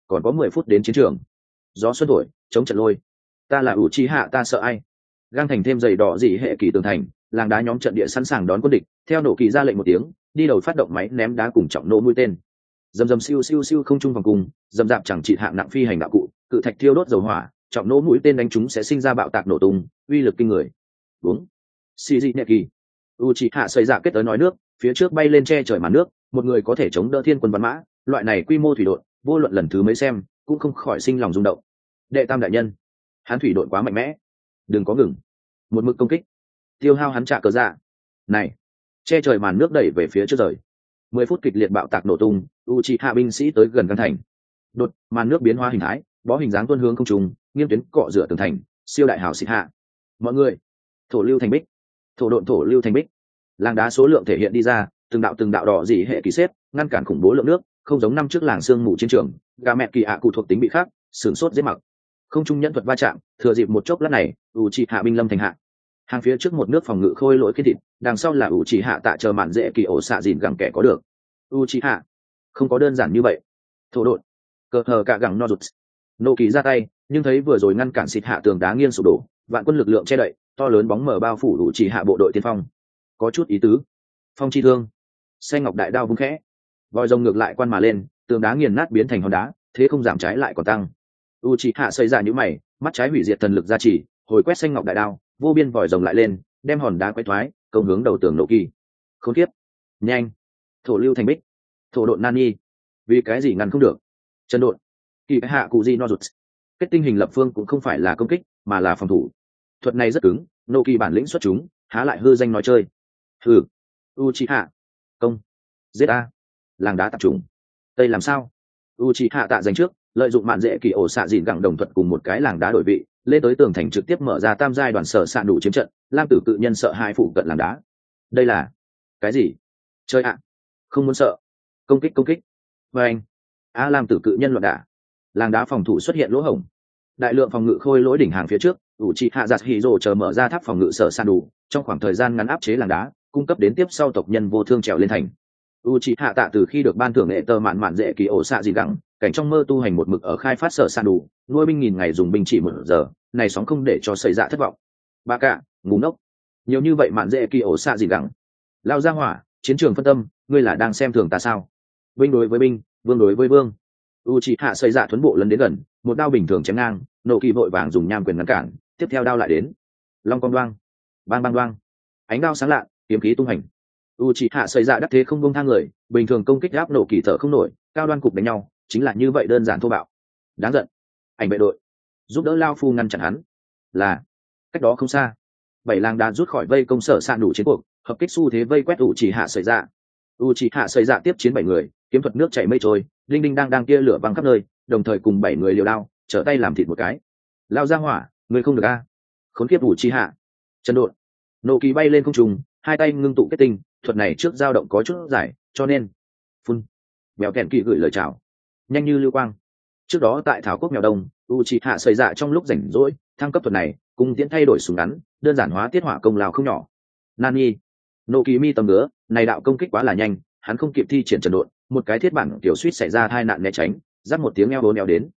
còn có 10 phút đến chiến trường. Gió xuân thổi, chống trận lôi. Ta là ủ trí hạ, ta sợ ai? Gang thành thêm dày đỏ dị hệ kỳ tường thành, làng đá nhóm trận địa sẵn sàng đón quân địch. Theo nổ kỳ ra lệnh một tiếng, đi đầu phát động máy ném đá cùng trọng nổ mũi tên. Dầm dầm siêu siêu siêu không trung vòng cung, dầm dạp chẳng trị hạng nặng phi hành đạo cụ, cự thạch thiêu đốt dầu hỏa, trọng nổ mũi tên đánh chúng sẽ sinh ra bạo tạc nổ tung, uy lực kinh người. Đúng. Xì dị nệ kỳ. Uchiha xây dạ kết tới nói nước, phía trước bay lên che trời màn nước, một người có thể chống đỡ thiên quân văn mã, loại này quy mô thủy đội, vô luận lần thứ mấy xem, cũng không khỏi sinh lòng rung động. Đệ tam đại nhân, hắn thủy đội quá mạnh mẽ, đừng có ngừng, một mực công kích, tiêu hao hắn trả cờ dạ. Này, che trời màn nước đẩy về phía trước rời. 10 phút kịch liệt bạo tạc nổ tung, Uchiha binh sĩ tới gần căn thành. Đột, màn nước biến hóa hình thái, bó hình dáng tuôn hướng không trung, nghiêng tuyến cọ rửa tường thành, siêu đại hào xịt hạ. Mọi người, thổ lưu thành bích, thổ độn thổ lưu thành bích. Làng đá số lượng thể hiện đi ra, từng đạo đỏ dị hệ kỳ xếp, ngăn cản khủng bố lượng nước, không giống năm trước làng sương mù chiến trường, gà mẹ kỳ ạ cụ thuộc tính bị khác, sửng sốt dễ mặc. Không trung nhẫn thuật va chạm, thừa dịp một chốc lát này, Uchiha binh lâm thành hạ. Hàng phía trước một nước phòng ngự khôi lỗi khiên thịt, đằng sau là Uchiha tạ chờ mạn dễ kỳ ổ xạ dìn gẳng kẻ có được. Uchiha, không có đơn giản như vậy. Thổ độn, cờ hờ cả gẳng no rụt. Nô kỳ ra tay, nhưng thấy vừa rồi ngăn cản xịt hạ tường đá nghiêng sụp đổ, vạn quân lực lượng che đậy, to lớn bóng mờ bao phủ Uchiha bộ đội tiên phong. Có chút ý tứ. Phong chi thương, xanh ngọc đại đao vung khẽ, vòi rồng ngược lại quan mà lên, tường đá nghiền nát biến thành hòn đá, thế không giảm trái lại còn tăng. Uchiha xây ra những mày, mắt trái hủy diệt thần lực gia trì, hồi quét xanh ngọc đại đao, vô biên vòi rồng lại lên, đem hòn đá quay thoái, công hướng đầu tường nổ kỳ. Khốn kiếp, nhanh, thổ lưu thành bích, thổ độn nani, vì cái gì ngăn không được? Chân độn, kỳ hạ cụ gì no rụt. Kết tinh hình lập phương cũng không phải là công kích, mà là phòng thủ. Thuật này rất cứng, nô kỳ bản lĩnh xuất chúng, há lại hư danh nói chơi. Hừ, Uchiha, công, giết a, làng đá tập trung. Đây làm sao? Uchiha tạ giành trước, lợi dụng mạn dễ kỳ ổ xạ dìn gẳng đồng thuật cùng một cái làng đá đổi vị, lên tới tường thành trực tiếp mở ra tam giai đoàn sở xạ đủ chiếm trận, lam tử cự nhân sợ hai phụ cận làng đá. Đây là cái gì? Chơi ạ, không muốn sợ. Công kích. Và anh, lam tử cự nhân loạn đả. Làng đá phòng thủ xuất hiện lỗ hổng. Đại lượng phòng ngự khôi lỗi đỉnh hàng phía trước, Uchiha Yasuhiro chờ mở ra tháp phòng ngự sở xạ đủ, trong khoảng thời gian ngắn áp chế làng đá, cung cấp đến tiếp sau tộc nhân vô thương trèo lên thành. Uchiha tạ từ khi được ban thưởng nghệ tơ mạn dễ kỳ ổ xạ gì gẳng, cảnh trong mơ tu hành một mực ở khai phát sở san đủ, nuôi binh 1000 ngày dùng binh chỉ 1 giờ, này sóng không để cho xảy ra thất vọng. Ba cả, ngu ngốc, nhiều như vậy mạn dễ kỳ ổ xạ gì gẳng. Lao ra hỏa, chiến trường phân tâm, ngươi là đang xem thường ta sao? Binh đối với binh, vương đối với vương. Uchiha xây dạ thuấn bộ lần đến gần, một đao bình thường chém ngang, nổ kỳ vội vàng dùng nham quyền ngăn cản, tiếp theo đao lại đến. Long cong đoang, bang bang đoang, ánh đao sáng lạ, kiếm khí tung hành. Uchiha xây dạ đắc thế không buông tha người, bình thường công kích áp nổ kỳ thở không nổi, cao đoan cục đánh nhau, chính là như vậy đơn giản thô bạo. Đáng giận. Ảnh vệ đội, giúp đỡ lao phu ngăn chặn hắn. Là, cách đó không xa, 7 làng đá rút khỏi vây công sở sạn đủ chiến cuộc, hợp kích xu thế vây quét Uchiha xây dạ. Uchiha xây dạ tiếp chiến 7 người, kiếm thuật nước chảy mây trôi, đinh đinh đang tia lửa văng khắp nơi, đồng thời cùng 7 người liều đao, trở tay làm thịt một cái. Lao ra hỏa, người không được a. Khốn kiếp Uchiha. Chân đột, nổ kỳ bay lên không trung, hai tay ngưng tụ kết tinh, thuật này trước dao động có chút dài, cho nên phun. Mèo kèn kỳ gửi lời chào, nhanh như lưu quang. Trước đó tại thảo quốc mèo đông, Uchiha xây dạ trong lúc rảnh rỗi thăng cấp thuật này, cùng tiễn thay đổi súng ngắn, đơn giản hóa tiết hỏa công lao không nhỏ. Nani, nổ kỳ mi tầm ngứa, này đạo công kích quá là nhanh, hắn không kịp thi triển trần độn, một cái thiết bản tiểu suýt xảy ra tai nạn né tránh, giáp một tiếng eo bốn eo đến.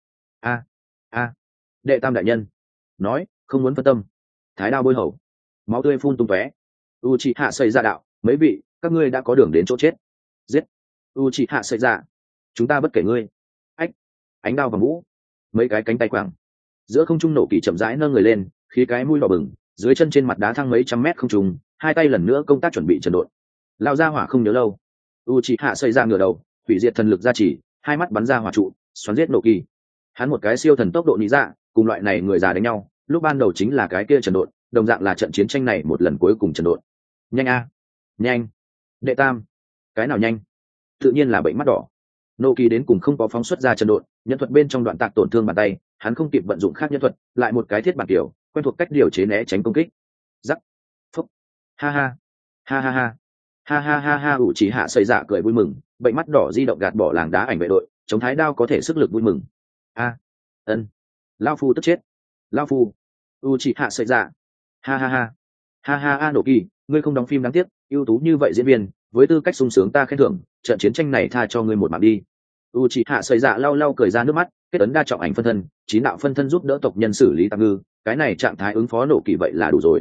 A, đệ tam đại nhân, nói không muốn phân tâm. Thái đao bôi hầu, máu tươi phun tung tóe. Uchiha xây dạ đạo, mấy vị, các ngươi đã có đường đến chỗ chết. Giết. Uchiha xây dạ, chúng ta bất kể ngươi. Ách, ánh đao và mũ, mấy cái cánh tay quàng, giữa không trung nổ kỳ chậm rãi nâng người lên, khí cái mũi đỏ bừng, dưới chân trên mặt đá thăng mấy trăm mét không trung, hai tay lần nữa công tác chuẩn bị trần độn. Lao ra hỏa không nhớ lâu. Uchiha xây ra ngửa đầu, hủy diệt thần lực gia trì, hai mắt bắn ra hỏa trụ, xoắn giết nổ kỳ. Hắn một cái siêu thần tốc độ lý dạ, cùng loại này người già đánh nhau, lúc ban đầu chính là cái kia trần độn, đồng dạng là trận chiến tranh này một lần cuối cùng trần độn. Nhanh a, nhanh. Đệ tam, cái nào nhanh? Tự nhiên là bệnh mắt đỏ. Nô kỳ đến cùng không có phóng xuất ra trần độn, nhân thuật bên trong đoạn tạc tổn thương bàn tay, hắn không kịp vận dụng khác nhân thuật, lại một cái thiết bản kiểu, quen thuộc cách điều chế né tránh công kích. Rắc, phúc, ha ha, ha ha ha, ha ha ha ha. Uchiha xây dạ cười vui mừng, bệnh mắt đỏ di động gạt bỏ làng đá ảnh vệ đội, chống thái đao có thể sức lực vui mừng. Ân, lao phu tức chết, lao phu. Uchiha xây dạ, ha ha ha, ha ha ha. Nổ kỳ, ngươi không đóng phim đáng tiếc, ưu tú như vậy diễn viên, với tư cách sung sướng ta khen thưởng, trận chiến tranh này tha cho ngươi một mạng đi. Uchiha xây dạ lau cười ra nước mắt, kết ấn đa trọng ảnh phân thân, 9 đạo phân thân giúp đỡ tộc nhân xử lý tạm ngư, cái này trạng thái ứng phó nổ kỳ vậy là đủ rồi.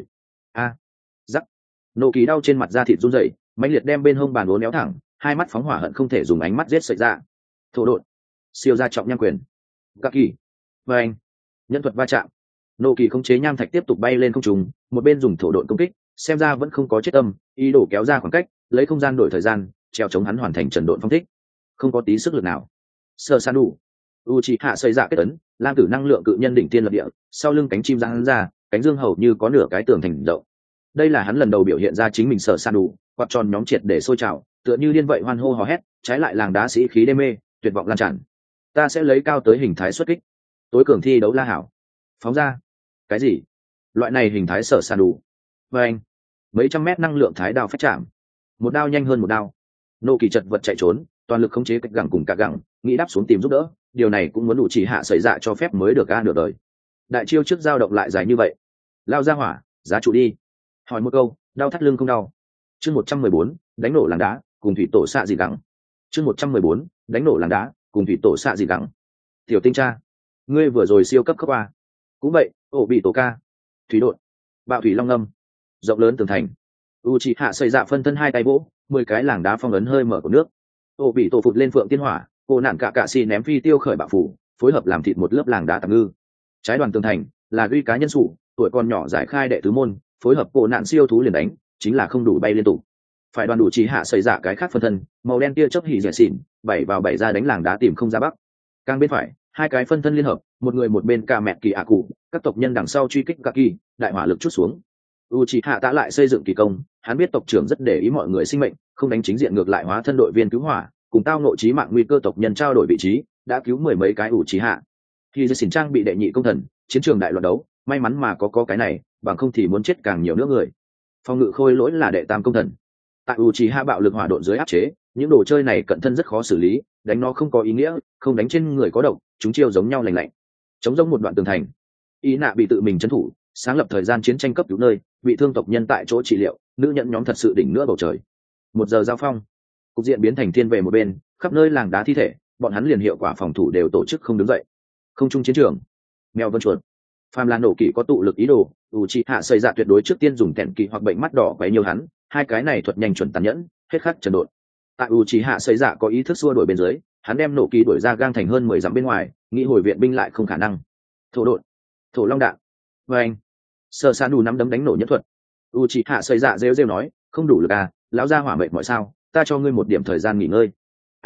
Rắc. Nổ kỳ đau trên mặt da thịt run rẩy, mãnh liệt đem bên hông bàn uốn éo thẳng, hai mắt phóng hỏa hận không thể dùng ánh mắt giết sợi ra. Thổ đột, siêu gia trọng nham quyền, các kỳ, và anh, nhân thuật va chạm. Nổ kỳ khống chế nham thạch tiếp tục bay lên không trung, một bên dùng thổ đột công kích, xem ra vẫn không có chết tâm, ý đồ kéo ra khoảng cách, lấy không gian đổi thời gian, treo chống hắn hoàn thành trần độn phong thích. Không có tí sức lực nào. Sơ san đủ. Uchiha xây ra kết ấn, lam tử năng lượng cự nhân đỉnh tiên lập địa, sau lưng cánh chim giang ra, cánh dương hầu như có nửa cái tường thành rộng. Đây là hắn lần đầu biểu hiện ra chính mình sở san đủ, quạt tròn nhóm triệt để sôi trào, tựa như điên vậy hoan hô hò hét, trái lại làng đá sĩ khí đê mê, tuyệt vọng lan tràn. Ta sẽ lấy cao tới hình thái xuất kích, tối cường thi đấu la hảo. Phóng ra. Cái gì? Loại này hình thái sở san đủ. Và anh, mấy trăm mét năng lượng thái đao phách chạm, một đao nhanh hơn một đao. Nô kỳ chật vật chạy trốn, toàn lực khống chế cách gẳng cùng cả gẳng, nghĩ đáp xuống tìm giúp đỡ, điều này cũng muốn đủ chỉ hạ xảy ra cho phép mới được nửa đời. Đại chiêu trước dao động lại dài như vậy, lao ra hỏa, giá trụ đi. Hỏi một câu, đau thắt lưng không đau. Chương 114, đánh nổ làng đá, cùng thủy tổ xạ dị gẳng. Chương 114, đánh nổ làng đá, cùng thủy tổ xạ dị gẳng. Tiểu tinh cha, ngươi vừa rồi siêu cấp qua. Cũng vậy, ổ bị tổ ca. Thủy đột, bạo thủy long âm, rộng lớn tường thành. Uchiha xây dạ phân thân hai tay vỗ, 10 cái làng đá phong ấn hơi mở của nước. Ổ bị tổ phụt lên phượng tiên hỏa, cô nạn cả xì ném phi tiêu khởi bạo phủ, phối hợp làm thịt một lớp làng đá tạm ngư. Trái đoàn tường thành là duy cá nhân sủ, tuổi con nhỏ giải khai đệ tứ môn, phối hợp cô nạn siêu thú liền đánh, chính là không đủ bay liên tục. Phải đoàn đủ chỉ hạ xây dạ cái khác phân thân, màu đen tia chớp hỉ rẻ xỉn, bảy vào bảy ra đánh làng đá tìm không ra bắc. Càng bên phải, hai cái phân thân liên hợp, một người một bên ca mẹ kỳ ạ cụ, các tộc nhân đằng sau truy kích cả kỳ, đại hỏa lực chút xuống. Uchiha tạ lại xây dựng kỳ công, hắn biết tộc trưởng rất để ý mọi người sinh mệnh, không đánh chính diện ngược lại hóa thân đội viên cứu hỏa, cùng tao nội chí mạng nguy cơ tộc nhân trao đổi vị trí, đã cứu 10 mấy cái Uchiha. Khi Dư Xỉn Trang bị đệ nhị công thần, chiến trường đại loạn đấu, may mắn mà có cái này, bằng không thì muốn chết càng nhiều nữa người. Phong ngự khôi lỗi là đệ tam công thần. Tại Uchiha bạo lực hỏa độn dưới áp chế, những đồ chơi này cận thân rất khó xử lý, đánh nó không có ý nghĩa, không đánh trên người có độc, chúng chiêu giống nhau lành lạnh. Chống giống một đoạn tường thành, ý nạ bị tự mình trấn thủ, sáng lập thời gian chiến tranh cấp cứu nơi, bị thương tộc nhân tại chỗ trị liệu, nữ nhận nhóm thật sự đỉnh nữa bầu trời. 1 giờ giao phong, cục diện biến thành thiên về một bên, khắp nơi làng đá thi thể, bọn hắn liền hiệu quả phòng thủ đều tổ chức không đứng dậy. Không trung chiến trường, mèo vân chuột, phàm là nổ kỵ có tụ lực ý đồ, Uchiha xây ra tuyệt đối trước tiên dùng kẹn kỵ hoặc bệnh mắt đỏ quấy nhiều hắn, hai cái này thuật nhanh chuẩn tàn nhẫn, hết khắc trần độn. Tại Uchiha xây ra có ý thức xua đuổi bên dưới, hắn đem nổ kỵ đuổi ra gang thành hơn 10 dặm bên ngoài, nghĩ hồi viện binh lại không khả năng. Thổ độn, thổ long đạn, và anh, sơ san đủ nắm đấm đánh nổ nhất thuật. Uchiha xây ra rêu rêu nói, không đủ lực à, lão gia hỏa mệt mọi sao, ta cho ngươi một điểm thời gian nghỉ ngơi.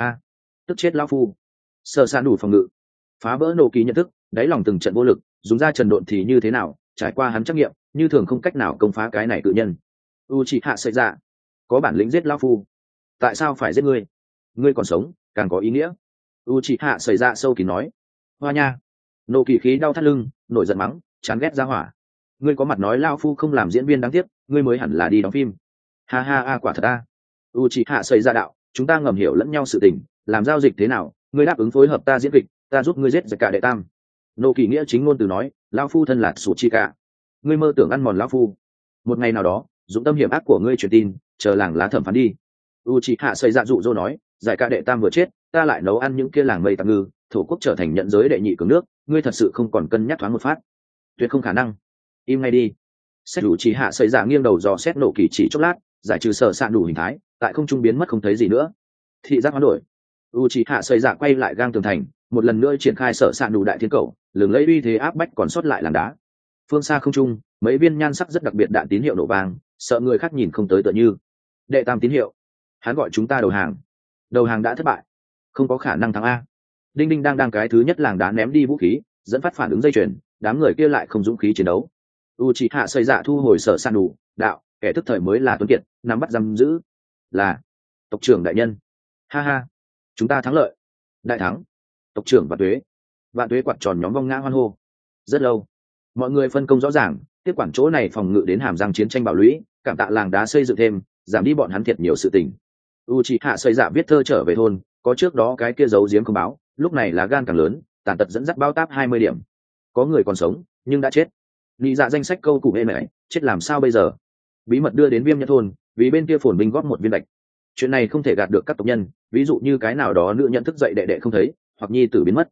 Tức chết lão phu. Sơ san đủ phòng ngự, phá vỡ nổ kỵ nhận thức, đáy lòng từng trận vô lực, dùng ra trần độn thì như thế nào, trải qua hắn trắc nghiệm, như thường không cách nào công phá cái này tự nhân. Uchiha xây ra, có bản lĩnh giết lão phu, tại sao phải giết ngươi? Ngươi còn sống càng có ý nghĩa. Uchiha xây ra sâu kín nói. Hoa nha, nộ kỳ khí đau thắt lưng, nổi giận mắng, chán ghét ra hỏa. Ngươi có mặt nói lão phu không làm diễn viên đáng tiếc, ngươi mới hẳn là đi đóng phim. Ha ha ha, quả thật a. Uchiha xây ra đạo, chúng ta ngầm hiểu lẫn nhau sự tình, làm giao dịch thế nào, ngươi đáp ứng phối hợp ta diễn kịch, ta giúp ngươi giết giặc cả đệ tam. Nô kỳ nghĩa chính ngôn từ nói, lão phu thân là sủ chi cả, ngươi mơ tưởng ăn mòn lão phu. Một ngày nào đó, dũng tâm hiểm ác của ngươi truyền tin, chờ làng lá thẩm phán đi. Uchiha xây ra dụ dỗ nói, giải ca đệ tam vừa chết, ta lại nấu ăn những kia làng mây tạm ngư, thổ quốc trở thành nhận giới đệ nhị cường nước, ngươi thật sự không còn cân nhắc thoáng một phát? Tuyệt không khả năng. Im ngay đi. Xét Uchiha xây ra nghiêng đầu dò xét nổ kỳ chỉ chốc lát, giải trừ sở sạn đủ hình thái, tại không trung biến mất không thấy gì nữa. Thị giác hoán đổi. Uchiha xây ra quay lại gang tường thành, một lần nữa triển khai sở sạn đủ đại thiên cầu, lừng lấy uy thế áp bách còn sót lại làng đá. Phương xa không trung, mấy viên nhan sắc rất đặc biệt đạn tín hiệu nổ vang, sợ người khác nhìn không tới tựa như đệ tam tín hiệu. Hắn gọi chúng ta đầu hàng. Đầu hàng đã thất bại, không có khả năng thắng a. Đinh đinh đang cái thứ nhất làng đá ném đi vũ khí, dẫn phát phản ứng dây chuyền, đám người kia lại không dũng khí chiến đấu. Uchiha xây dạ thu hồi sở san đủ đạo, kẻ thức thời mới là tuấn kiệt, nắm bắt giam giữ. Là tộc trưởng đại nhân. Ha ha, chúng ta thắng lợi, đại thắng. Tộc trưởng Vạn Tuế quạt tròn nhóm vong ngã hoan hô. Rất lâu, mọi người phân công rõ ràng, tiếp quản chỗ này phòng ngự đến hàm răng chiến tranh bảo lũy, cảm tạ làng đá xây dựng thêm, giảm đi bọn hắn thiệt nhiều sự tình. Uchiha xây dạ viết thơ trở về thôn, có trước đó cái kia giấu giếm không báo, lúc này là gan càng lớn, tàn tật dẫn dắt bao táp 20 điểm. Có người còn sống, nhưng đã chết. Lý dạ danh sách câu cụ êm ái, chết làm sao bây giờ? Bí mật đưa đến Viêm Nhẫn thôn, vì bên kia phồn binh góp một viên đạch. Chuyện này không thể gạt được các tộc nhân, ví dụ như cái nào đó nữ nhận thức dậy đệ đệ không thấy, hoặc nhi tử biến mất.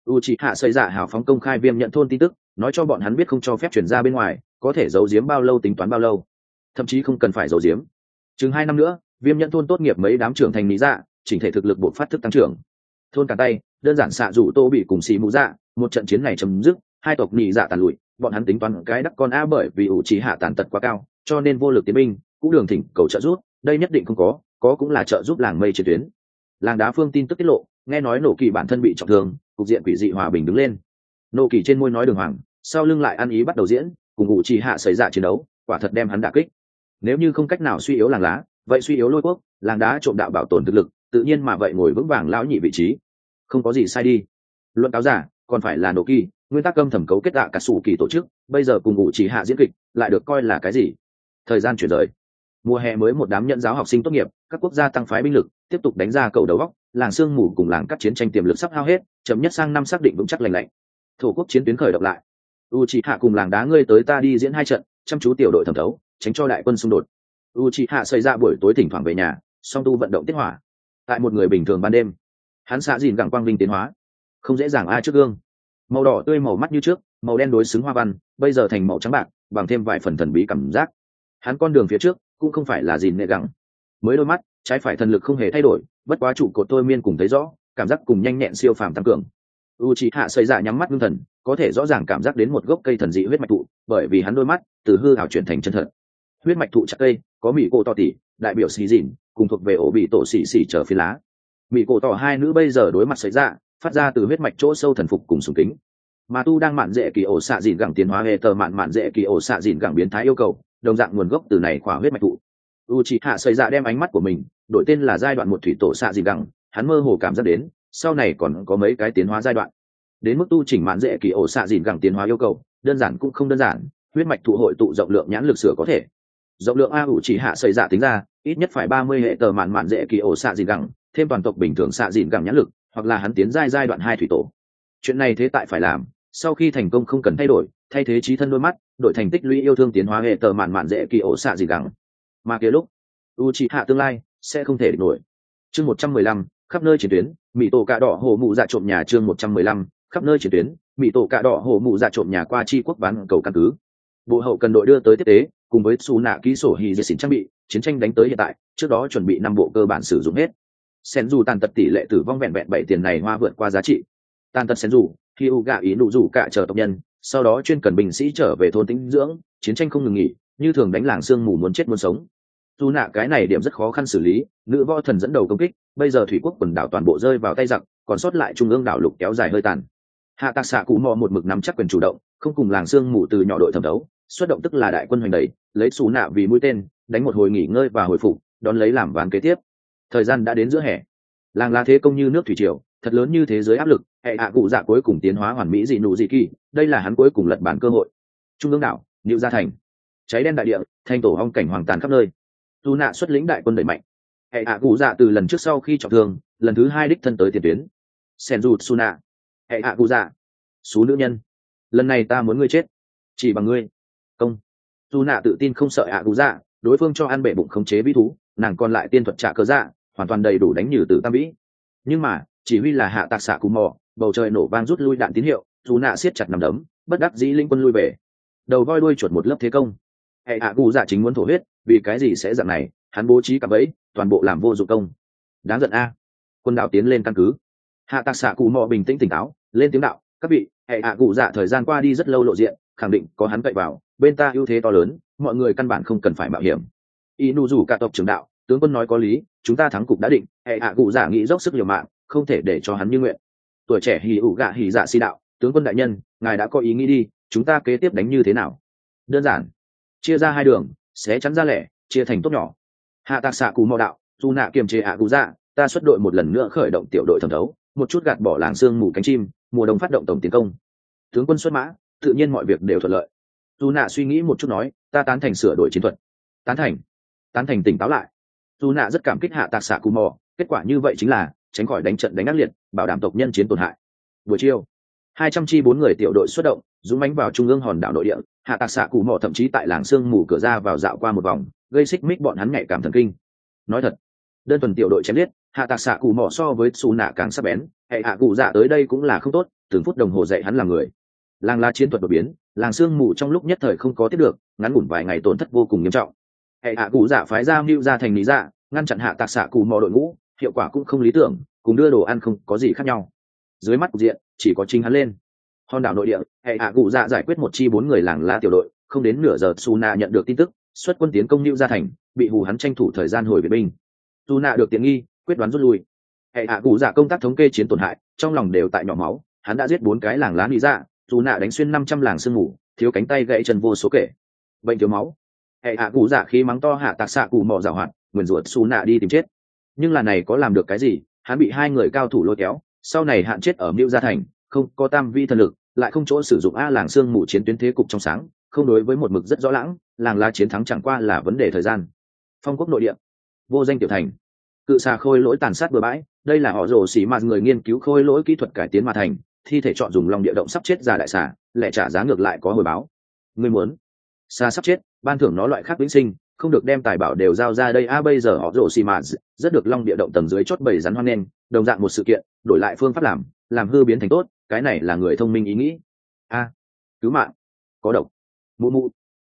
Uchiha xây dạ hào phóng công khai viêm nhận thôn tin tức, nói cho bọn hắn biết không cho phép chuyển ra bên ngoài, có thể giấu giếm bao lâu tính toán bao lâu, thậm chí không cần phải giấu giếm. Chừng 2 năm nữa, viêm nhận thôn tốt nghiệp mấy đám trưởng thành lý dạ, chỉnh thể thực lực bộ phát thức tăng trưởng. Thôn cả tay, đơn giản xạ rủ Tô bị cùng xì mũ dạ, một trận chiến này chấm dứt, hai tộc nhị dạ tàn lụi, bọn hắn tính toán cái đắc con a bởi vì Uchiha tàn tật quá cao, cho nên vô lực tiến binh, cũng đường thỉnh cầu trợ giúp, đây nhất định không có cũng là trợ giúp làng mây chiến tuyến. Làng đá phương tin tức tiết lộ, nghe nói nổ kỳ bản thân bị trọng thương, cục diện quỷ dị hòa bình đứng lên. Nổ kỳ trên môi nói đường hoàng, sau lưng lại ăn ý bắt đầu diễn, cùng Uchiha xảy ra chiến đấu, quả thật đem hắn đả kích. Nếu như không cách nào suy yếu làng lá, vậy suy yếu lôi quốc, làng đá trộm đạo bảo tồn thực lực, tự nhiên mà vậy ngồi vững vàng lão nhị vị trí, không có gì sai đi. Luận cáo giả, còn phải là nổ kỳ, nguyên tắc âm thầm cấu kết cả sủ kỳ tổ chức, bây giờ cùng Uchiha diễn kịch, lại được coi là cái gì? Thời gian chuyển rời. Mùa hè mới một đám nhận giáo học sinh tốt nghiệp, các quốc gia tăng phái binh lực, tiếp tục đánh ra cầu đầu góc, làng sương mù cùng làng cắt chiến tranh tiềm lực sắp hao hết, chậm nhất sang năm xác định vững chắc lành lạnh. Thổ quốc chiến tuyến khởi động lại. Uchiha cùng làng đá ngươi tới ta đi diễn 2 trận, chăm chú tiểu đội thẩm thấu, tránh cho đại quân xung đột. Uchiha xảy ra buổi tối thỉnh thoảng về nhà, song tu vận động tiết hỏa. Tại một người bình thường ban đêm, hắn xạ dìn gẳng quang vinh tiến hóa, không dễ dàng ai trước gương. Màu đỏ tươi màu mắt như trước, màu đen đối xứng hoa văn, bây giờ thành màu trắng bạc, bằng thêm vài phần thần bí cảm giác. Hắn con đường phía trước cũng không phải là gìn nệ gẳng, mới đôi mắt, trái phải thần lực không hề thay đổi, bất quá trụ cột tôi miên cùng thấy rõ, cảm giác cùng nhanh nhẹn siêu phàm tăng cường. Uchiha xây dạ nhắm mắt ngưng thần, có thể rõ ràng cảm giác đến một gốc cây thần dị huyết mạch thụ, bởi vì hắn đôi mắt từ hư ảo chuyển thành chân thật. Huyết mạch thụ chặt cây, có mỹ cổ to tỉ, đại biểu xì dìn, cùng thuộc về ổ bị tổ xì trở phía lá. Mỹ cổ tỏ hai nữ bây giờ đối mặt xảy ra, phát ra từ huyết mạch chỗ sâu thần phục cùng sùng kính. Mà tu đang mạn dễ kỳ ổ xạ dìn gẳng tiến hóa hệ tờ mạn dễ kỳ ổ xạ dìn gẳng biến thái yêu cầu, đồng dạng nguồn gốc từ này khỏa huyết mạch thụ. Uchiha xây dạ đem ánh mắt của mình đổi tên là giai đoạn một thủy tổ xạ dìn gẳng, hắn mơ hồ cảm giác đến sau này còn có mấy cái tiến hóa giai đoạn. Đến mức tu chỉnh mạn dễ kỳ ổ xạ dìn gẳng tiến hóa yêu cầu, đơn giản cũng không đơn giản, huyết mạch thụ hội tụ rộng lượng nhãn lực sửa có thể. Rộng lượng a Uchiha xây dạ tính ra, ít nhất phải 30 hệ tờ mạn dễ kỳ ổ xạ dìn gẳng, thêm toàn tộc bình thường xạ dìn gẳng nhãn lực, hoặc là hắn tiến giai đoạn 2 thủy tổ. Chuyện này thế tại phải làm, sau khi thành công không cần thay đổi, thay thế trí thân đôi mắt, đổi thành tích lũy yêu thương tiến hóa hệ tờ mạn dễ kỳ ổ xạ dìn gẳng. Mà kia lúc Uchiha tương lai sẽ không thể địch nổi. Chương 115, khắp nơi chiến tuyến, mỹ tổ cạ đỏ hổ mụ dạ trộm nhà. Chương 115, khắp nơi chiến tuyến, mỹ tổ cạ đỏ hổ mụ dạ trộm nhà qua chi quốc bán cầu căn cứ. Bộ hậu cần đội đưa tới tiếp tế, cùng với su nạ ký sổ hì dệt xỉn trang bị, chiến tranh đánh tới hiện tại, trước đó chuẩn bị 5 bộ cơ bản sử dụng hết. Sen dù tàn tật tỷ lệ tử vong vẹn vẹn 7 tiền này hoa vượt qua giá trị. Tàn tật sen dù, khi u gạ ý nụ rủ cả chờ tộc nhân, sau đó chuyên cần binh sĩ trở về thôn tĩnh dưỡng, chiến tranh không ngừng nghỉ, như thường đánh làng sương mù muốn chết muốn sống. Dù nạ cái này điểm rất khó khăn xử lý, nữ võ thần dẫn đầu công kích, bây giờ thủy quốc quần đảo toàn bộ rơi vào tay giặc, còn sót lại trung ương đảo lục kéo dài hơi tàn. Hạ tạc xạ cụ mò một mực nắm chắc quyền chủ động, không cùng làng sương mù từ nhỏ đội thẩm đấu, xuất động tức là đại quân hoành đẩy, lấy xù nạ vì mũi tên, đánh một hồi nghỉ ngơi và hồi phục, đón lấy làm ván kế tiếp. Thời gian đã đến giữa hè, làng là thế công như nước thủy triều, thật lớn như thế giới áp lực, hệ hạ cụ dạ cuối cùng tiến hóa hoàn mỹ dị nụ dị kỳ, đây là hắn cuối cùng lật bản cơ hội. Trung ương đảo, Niệu Gia thành, cháy đen đại địa, thanh tổ hong cảnh hoàng tàn khắp nơi. Dù nạ xuất lĩnh đại quân đẩy mạnh, hệ hạ cụ dạ từ lần trước sau khi trọng thương, lần thứ 2 đích thân tới tiền tuyến. Senju Suna, hệ hạ cụ dạ, số nữ nhân, lần này ta muốn ngươi chết, chỉ bằng ngươi. Công. Dù nạ tự tin không sợ hạ cụ dạ, đối phương cho ăn bể bụng khống chế vĩ thú, nàng còn lại tiên thuật trả cơ dạ, hoàn toàn đầy đủ đánh nhử từ tam vĩ. Nhưng mà chỉ huy là hạ tạc xạ cù mò, bầu trời nổ vang rút lui đạn tín hiệu, dù nạ siết chặt nằm đấm, bất đắc dĩ linh quân lui về. Đầu voi đuôi chuột một lớp thế công, hệ hạ cụ dạ chính muốn thổ huyết, vì cái gì sẽ dạng này, hắn bố trí cả bẫy, toàn bộ làm vô dụng công. Đáng giận a. Quân đạo tiến lên căn cứ. Hạ tạc xạ cụ mò bình tĩnh tỉnh táo, lên tiếng đạo, các vị, hệ hạ cụ dạ thời gian qua đi rất lâu lộ diện, khẳng định có hắn cậy vào, bên ta ưu thế to lớn, mọi người căn bản không cần phải mạo hiểm. Inu rủ cả tộc trưởng đạo, tướng quân nói có lý, chúng ta thắng cục đã định, hệ hạ cụ dạ nghĩ dốc sức liều mạng, không thể để cho hắn như nguyện. Tuổi trẻ hì ủ gạ hì dạ si đạo, tướng quân đại nhân, ngài đã có ý nghĩ đi, chúng ta kế tiếp đánh như thế nào? Đơn giản, chia ra 2 đường, xé chắn ra lẻ, chia thành tốt nhỏ. Hạ tạc xạ cù mò đạo, dù nạ kiềm chế hạ cụ dạ, ta xuất đội một lần nữa khởi động tiểu đội thẩm thấu, một chút gạt bỏ làng sương mù cánh chim, mùa đông phát động tổng tiến công. Tướng quân xuất mã, tự nhiên mọi việc đều thuận lợi. Dù nạ suy nghĩ một chút nói, ta tán thành sửa đổi chiến thuật. Tán thành tỉnh táo lại. Dù nạ rất cảm kích hạ tạc xạ cù mò, kết quả như vậy chính là tránh khỏi đánh trận đánh ác liệt, bảo đảm tộc nhân chiến tổn hại. Buổi chiều, 200 chi 4 người tiểu đội xuất động, dũng mãnh vào trung ương hòn đảo nội địa. Hạ tạc xạ cù mò thậm chí tại làng sương mù cửa ra vào dạo qua một vòng, gây xích mích bọn hắn nhạy cảm thần kinh. Nói thật, đơn thuần tiểu đội chém liết, hạ tạc xạ cù mò so với xù nạ càng sắc bén, hệ hạ cụ dạ tới đây cũng là không tốt, từng phút đồng hồ dạy hắn làm người. Làng lá chiến thuật đột biến, làng sương mù trong lúc nhất thời không có tiếp được, ngắn ngủn vài ngày tổn thất vô cùng nghiêm trọng. Hệ hạ cụ dạ phái ra mưu ra thành lý dạ, ngăn chặn hạ tạc xạ cụ mò đội ngũ, hiệu quả cũng không lý tưởng, cùng đưa đồ ăn không có gì khác nhau. Dưới mắt cục diện chỉ có chính hắn lên. Hòn đảo nội địa, hệ hạ cụ dạ giải quyết một chi 4 người làng lá tiểu đội, không đến nửa giờ Suna nhận được tin tức, xuất quân tiến công Nưu Gia thành, bị hù hắn tranh thủ thời gian hồi viện binh. Suna được tiện nghi, quyết đoán rút lui. Hệ hạ cụ dạ công tác thống kê chiến tổn hại, trong lòng đều tại nhỏ máu, hắn đã giết 4 cái làng lá lý dạ, Suna đánh xuyên 500 làng sương mù, thiếu cánh tay gãy chân vô số kể. Bệnh thiếu máu. Hệ hạ cụ dạ khí mắng to hạ tạc xạ cụ mò giảo hoạt, nguyền rủa Suna đi tìm chết. Nhưng là này có làm được cái gì, hắn bị 2 người cao thủ lôi kéo, sau này hạn chết ở Nưu Gia thành, không có tam vi thần lực, lại không chỗ sử dụng a làng sương mù chiến tuyến thế cục trong sáng, không đối với một mực rất rõ lãng, làng lá chiến thắng chẳng qua là vấn đề thời gian. Phong quốc nội địa, vô danh tiểu thành, cự xà khôi lỗi tàn sát bừa bãi, đây là họ rồ xỉ mà người nghiên cứu khôi lỗi kỹ thuật cải tiến mà thành, thi thể chọn dùng lòng địa động sắp chết già đại xà, lẽ trả giá ngược lại có hồi báo. Người muốn xà sắp chết, ban thưởng nó loại khác vĩnh sinh, không được đem tài bảo đều giao ra đây a bây giờ họ rồ xỉ mà rất được long địa động tầng dưới chốt bầy rắn hoan nghênh, đồng dạng một sự kiện, đổi lại phương pháp làm hư biến thành tốt, cái này là người thông minh ý nghĩ. A, cứu mạng, có độc. Mụ mụ,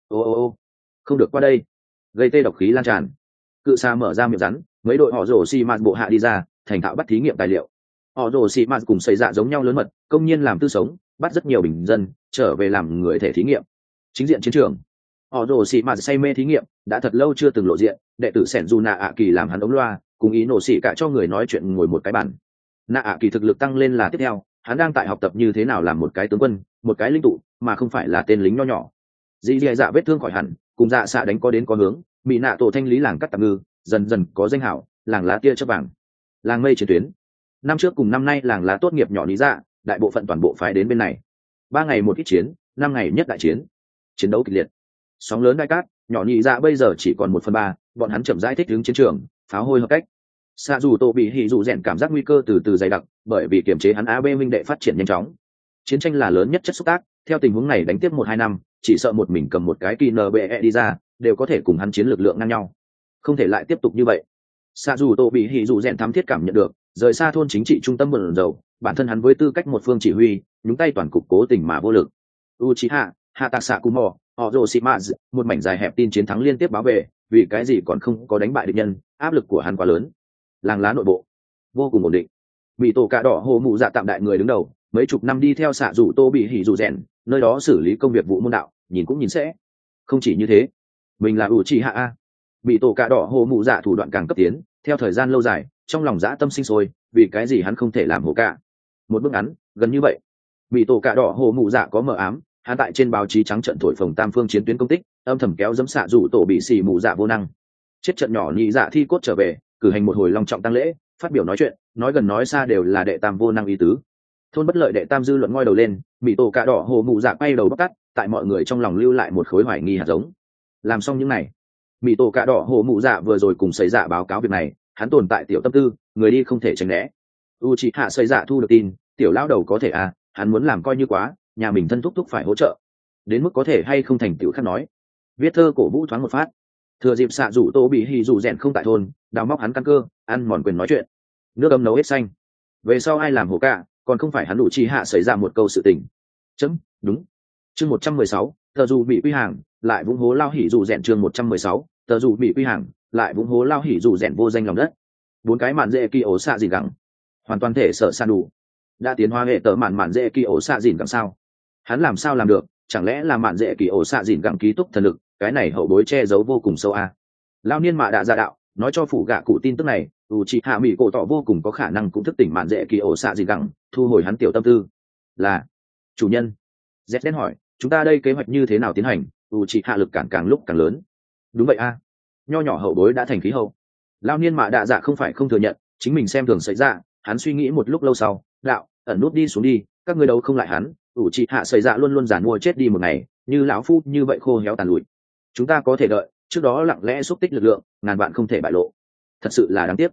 ô, không được qua đây, gây tê độc khí lan tràn. Cự xà mở ra miệng rắn, mấy đội họ rồ xì mạt bộ hạ đi ra, thành thạo bắt thí nghiệm tài liệu. Họ rồ xì mạt cùng xây dạ giống nhau lớn mật, công nhiên làm tư sống, bắt rất nhiều bình dân trở về làm người thể thí nghiệm. Chính diện chiến trường, họ rồ xì mạt say mê thí nghiệm, đã thật lâu chưa từng lộ diện. Đệ tử sẻn dù nạ ạ kỳ làm hắn ống loa, cùng ý nổ xỉ cả cho người nói chuyện ngồi một cái bàn. Nạ ạ kỳ thực lực tăng lên là tiếp theo, hắn đang tại học tập như thế nào làm một cái tướng quân, một cái linh tụ, mà không phải là tên lính nho nhỏ. Dì dì dạ vết thương khỏi hẳn, cùng dạ xạ đánh có đến có hướng, bị nạ tổ thanh lý làng cắt tạm ngư, dần dần có danh hảo, làng lá tia chớp vàng, làng mây chiến tuyến. Năm trước cùng năm nay làng lá tốt nghiệp nhỏ lý dạ, đại bộ phận toàn bộ phái đến bên này. 3 ngày một ít chiến, 5 ngày nhất đại chiến, chiến đấu kịch liệt, sóng lớn đại cát, nhỏ nhị dạ bây giờ chỉ còn 1/3, bọn hắn chậm rãi thích ứng chiến trường, pháo hôi hợp cách. Xạ dù tổ bị hỉ dù rèn cảm giác nguy cơ từ từ dày đặc, bởi vì kiềm chế hắn AB minh đệ phát triển nhanh chóng. Chiến tranh là lớn nhất chất xúc tác, theo tình huống này đánh tiếp 1-2 năm, chỉ sợ một mình cầm một cái kỳ NBE đi ra, đều có thể cùng hắn chiến lực lượng ngang nhau. Không thể lại tiếp tục như vậy. Xạ dù tổ bị hỉ dù rèn thám thiết cảm nhận được, rời xa thôn chính trị trung tâm bần dầu, bản thân hắn với tư cách một phương chỉ huy, nhúng tay toàn cục cố tình mà vô lực. Uchiha, Hatasakumo, Orochimaru, một mảnh dài hẹp tin chiến thắng liên tiếp báo về, vì cái gì còn không có đánh bại địch nhân, áp lực của hắn quá lớn. Làng lá nội bộ vô cùng ổn định. Bị tổ cà đỏ hồ mụ dạ tạm đại người đứng đầu, mấy chục năm đi theo xạ dù tô bị hỉ dù rèn, nơi đó xử lý công việc vụ môn đạo, nhìn cũng nhìn sẽ. Không chỉ như thế, mình là Uchiha a. Bị tổ cà đỏ hồ mụ dạ thủ đoạn càng cấp tiến, theo thời gian lâu dài, trong lòng dã tâm sinh sôi, vì cái gì hắn không thể làm hồ cả. Một bước ngắn, gần như vậy. Bị tổ cà đỏ hồ mụ dạ có mờ ám, hắn tại trên báo chí trắng trận thổi phồng tam phương chiến tuyến công tích, âm thầm kéo dẫm xạ dù tổ bị xì mụ dạ vô năng. Chết trận nhỏ nhị dạ thi cốt trở về, cử hành một hồi long trọng tăng lễ, phát biểu nói chuyện, nói gần nói xa đều là đệ tam vô năng ý tứ. Thôn bất lợi đệ tam dư luận ngoi đầu lên, mỹ tổ cà đỏ hồ mụ dạ quay đầu bắt cắt, tại mọi người trong lòng lưu lại một khối hoài nghi hạt giống. Làm xong những này, mỹ tổ cà đỏ hồ mụ dạ vừa rồi cùng xây dạ báo cáo việc này, hắn tồn tại tiểu tâm tư, người đi không thể tránh né. Uchiha xây dạ thu được tin, tiểu lão đầu có thể à, hắn muốn làm coi như quá, nhà mình thân thúc thúc phải hỗ trợ, đến mức có thể hay không thành tiểu khác nói. Viết thơ cổ vũ thoáng một phát, thừa dịp xạ rủ tô bị hì rủ rèn không tại thôn, đào móc hắn căn cơ, ăn mòn quyền nói chuyện, nước ấm nấu hết xanh. Về sau ai làm hổ cả, còn không phải hắn đủ chi hạ xảy ra một câu sự tình. Chấm, đúng. Chương 116, tờ dù bị quy hàng, lại vũng hố lao hỉ rủ rèn. Chương 116, tờ dù bị quy hàng, lại vũng hố lao hỉ rủ rèn vô danh lòng đất. 4 cái mạn dễ kỳ ổ xạ dìn gẳng, hoàn toàn thể sở san đủ. Đã tiến hóa hệ tờ mạn dễ kỳ ổ xạ dìn gẳng sao? Hắn làm sao làm được? Chẳng lẽ là mạn dễ kỳ ổ xạ dìn gẳng ký túc thần lực? Cái này hậu bối che giấu vô cùng sâu a. Lao niên mạ đã ra đạo, nói cho phủ gạ cụ tin tức này, Uchiha mỹ cổ tỏ vô cùng có khả năng cũng thức tỉnh mạn dễ kỳ ổ xạ dìn gẳng, thu hồi hắn tiểu tâm tư. Là chủ nhân. Z đen hỏi, chúng ta đây kế hoạch như thế nào tiến hành? Uchiha lực cản càng lúc càng lớn. Đúng vậy a. Nho nhỏ hậu bối đã thành khí hậu. Lao niên mạ đạ dạ không phải không thừa nhận, chính mình xem thường xảy ra, hắn suy nghĩ một lúc lâu sau, đạo, ẩn nút đi xuống đi, các ngươi đấu không lại hắn. Uchiha xảy ra luôn luôn giản mua chết đi một ngày, như lão phu như vậy khô héo tàn lụi. Chúng ta có thể đợi, trước đó lặng lẽ xúc tích lực lượng, ngàn vạn không thể bại lộ. Thật sự là đáng tiếc.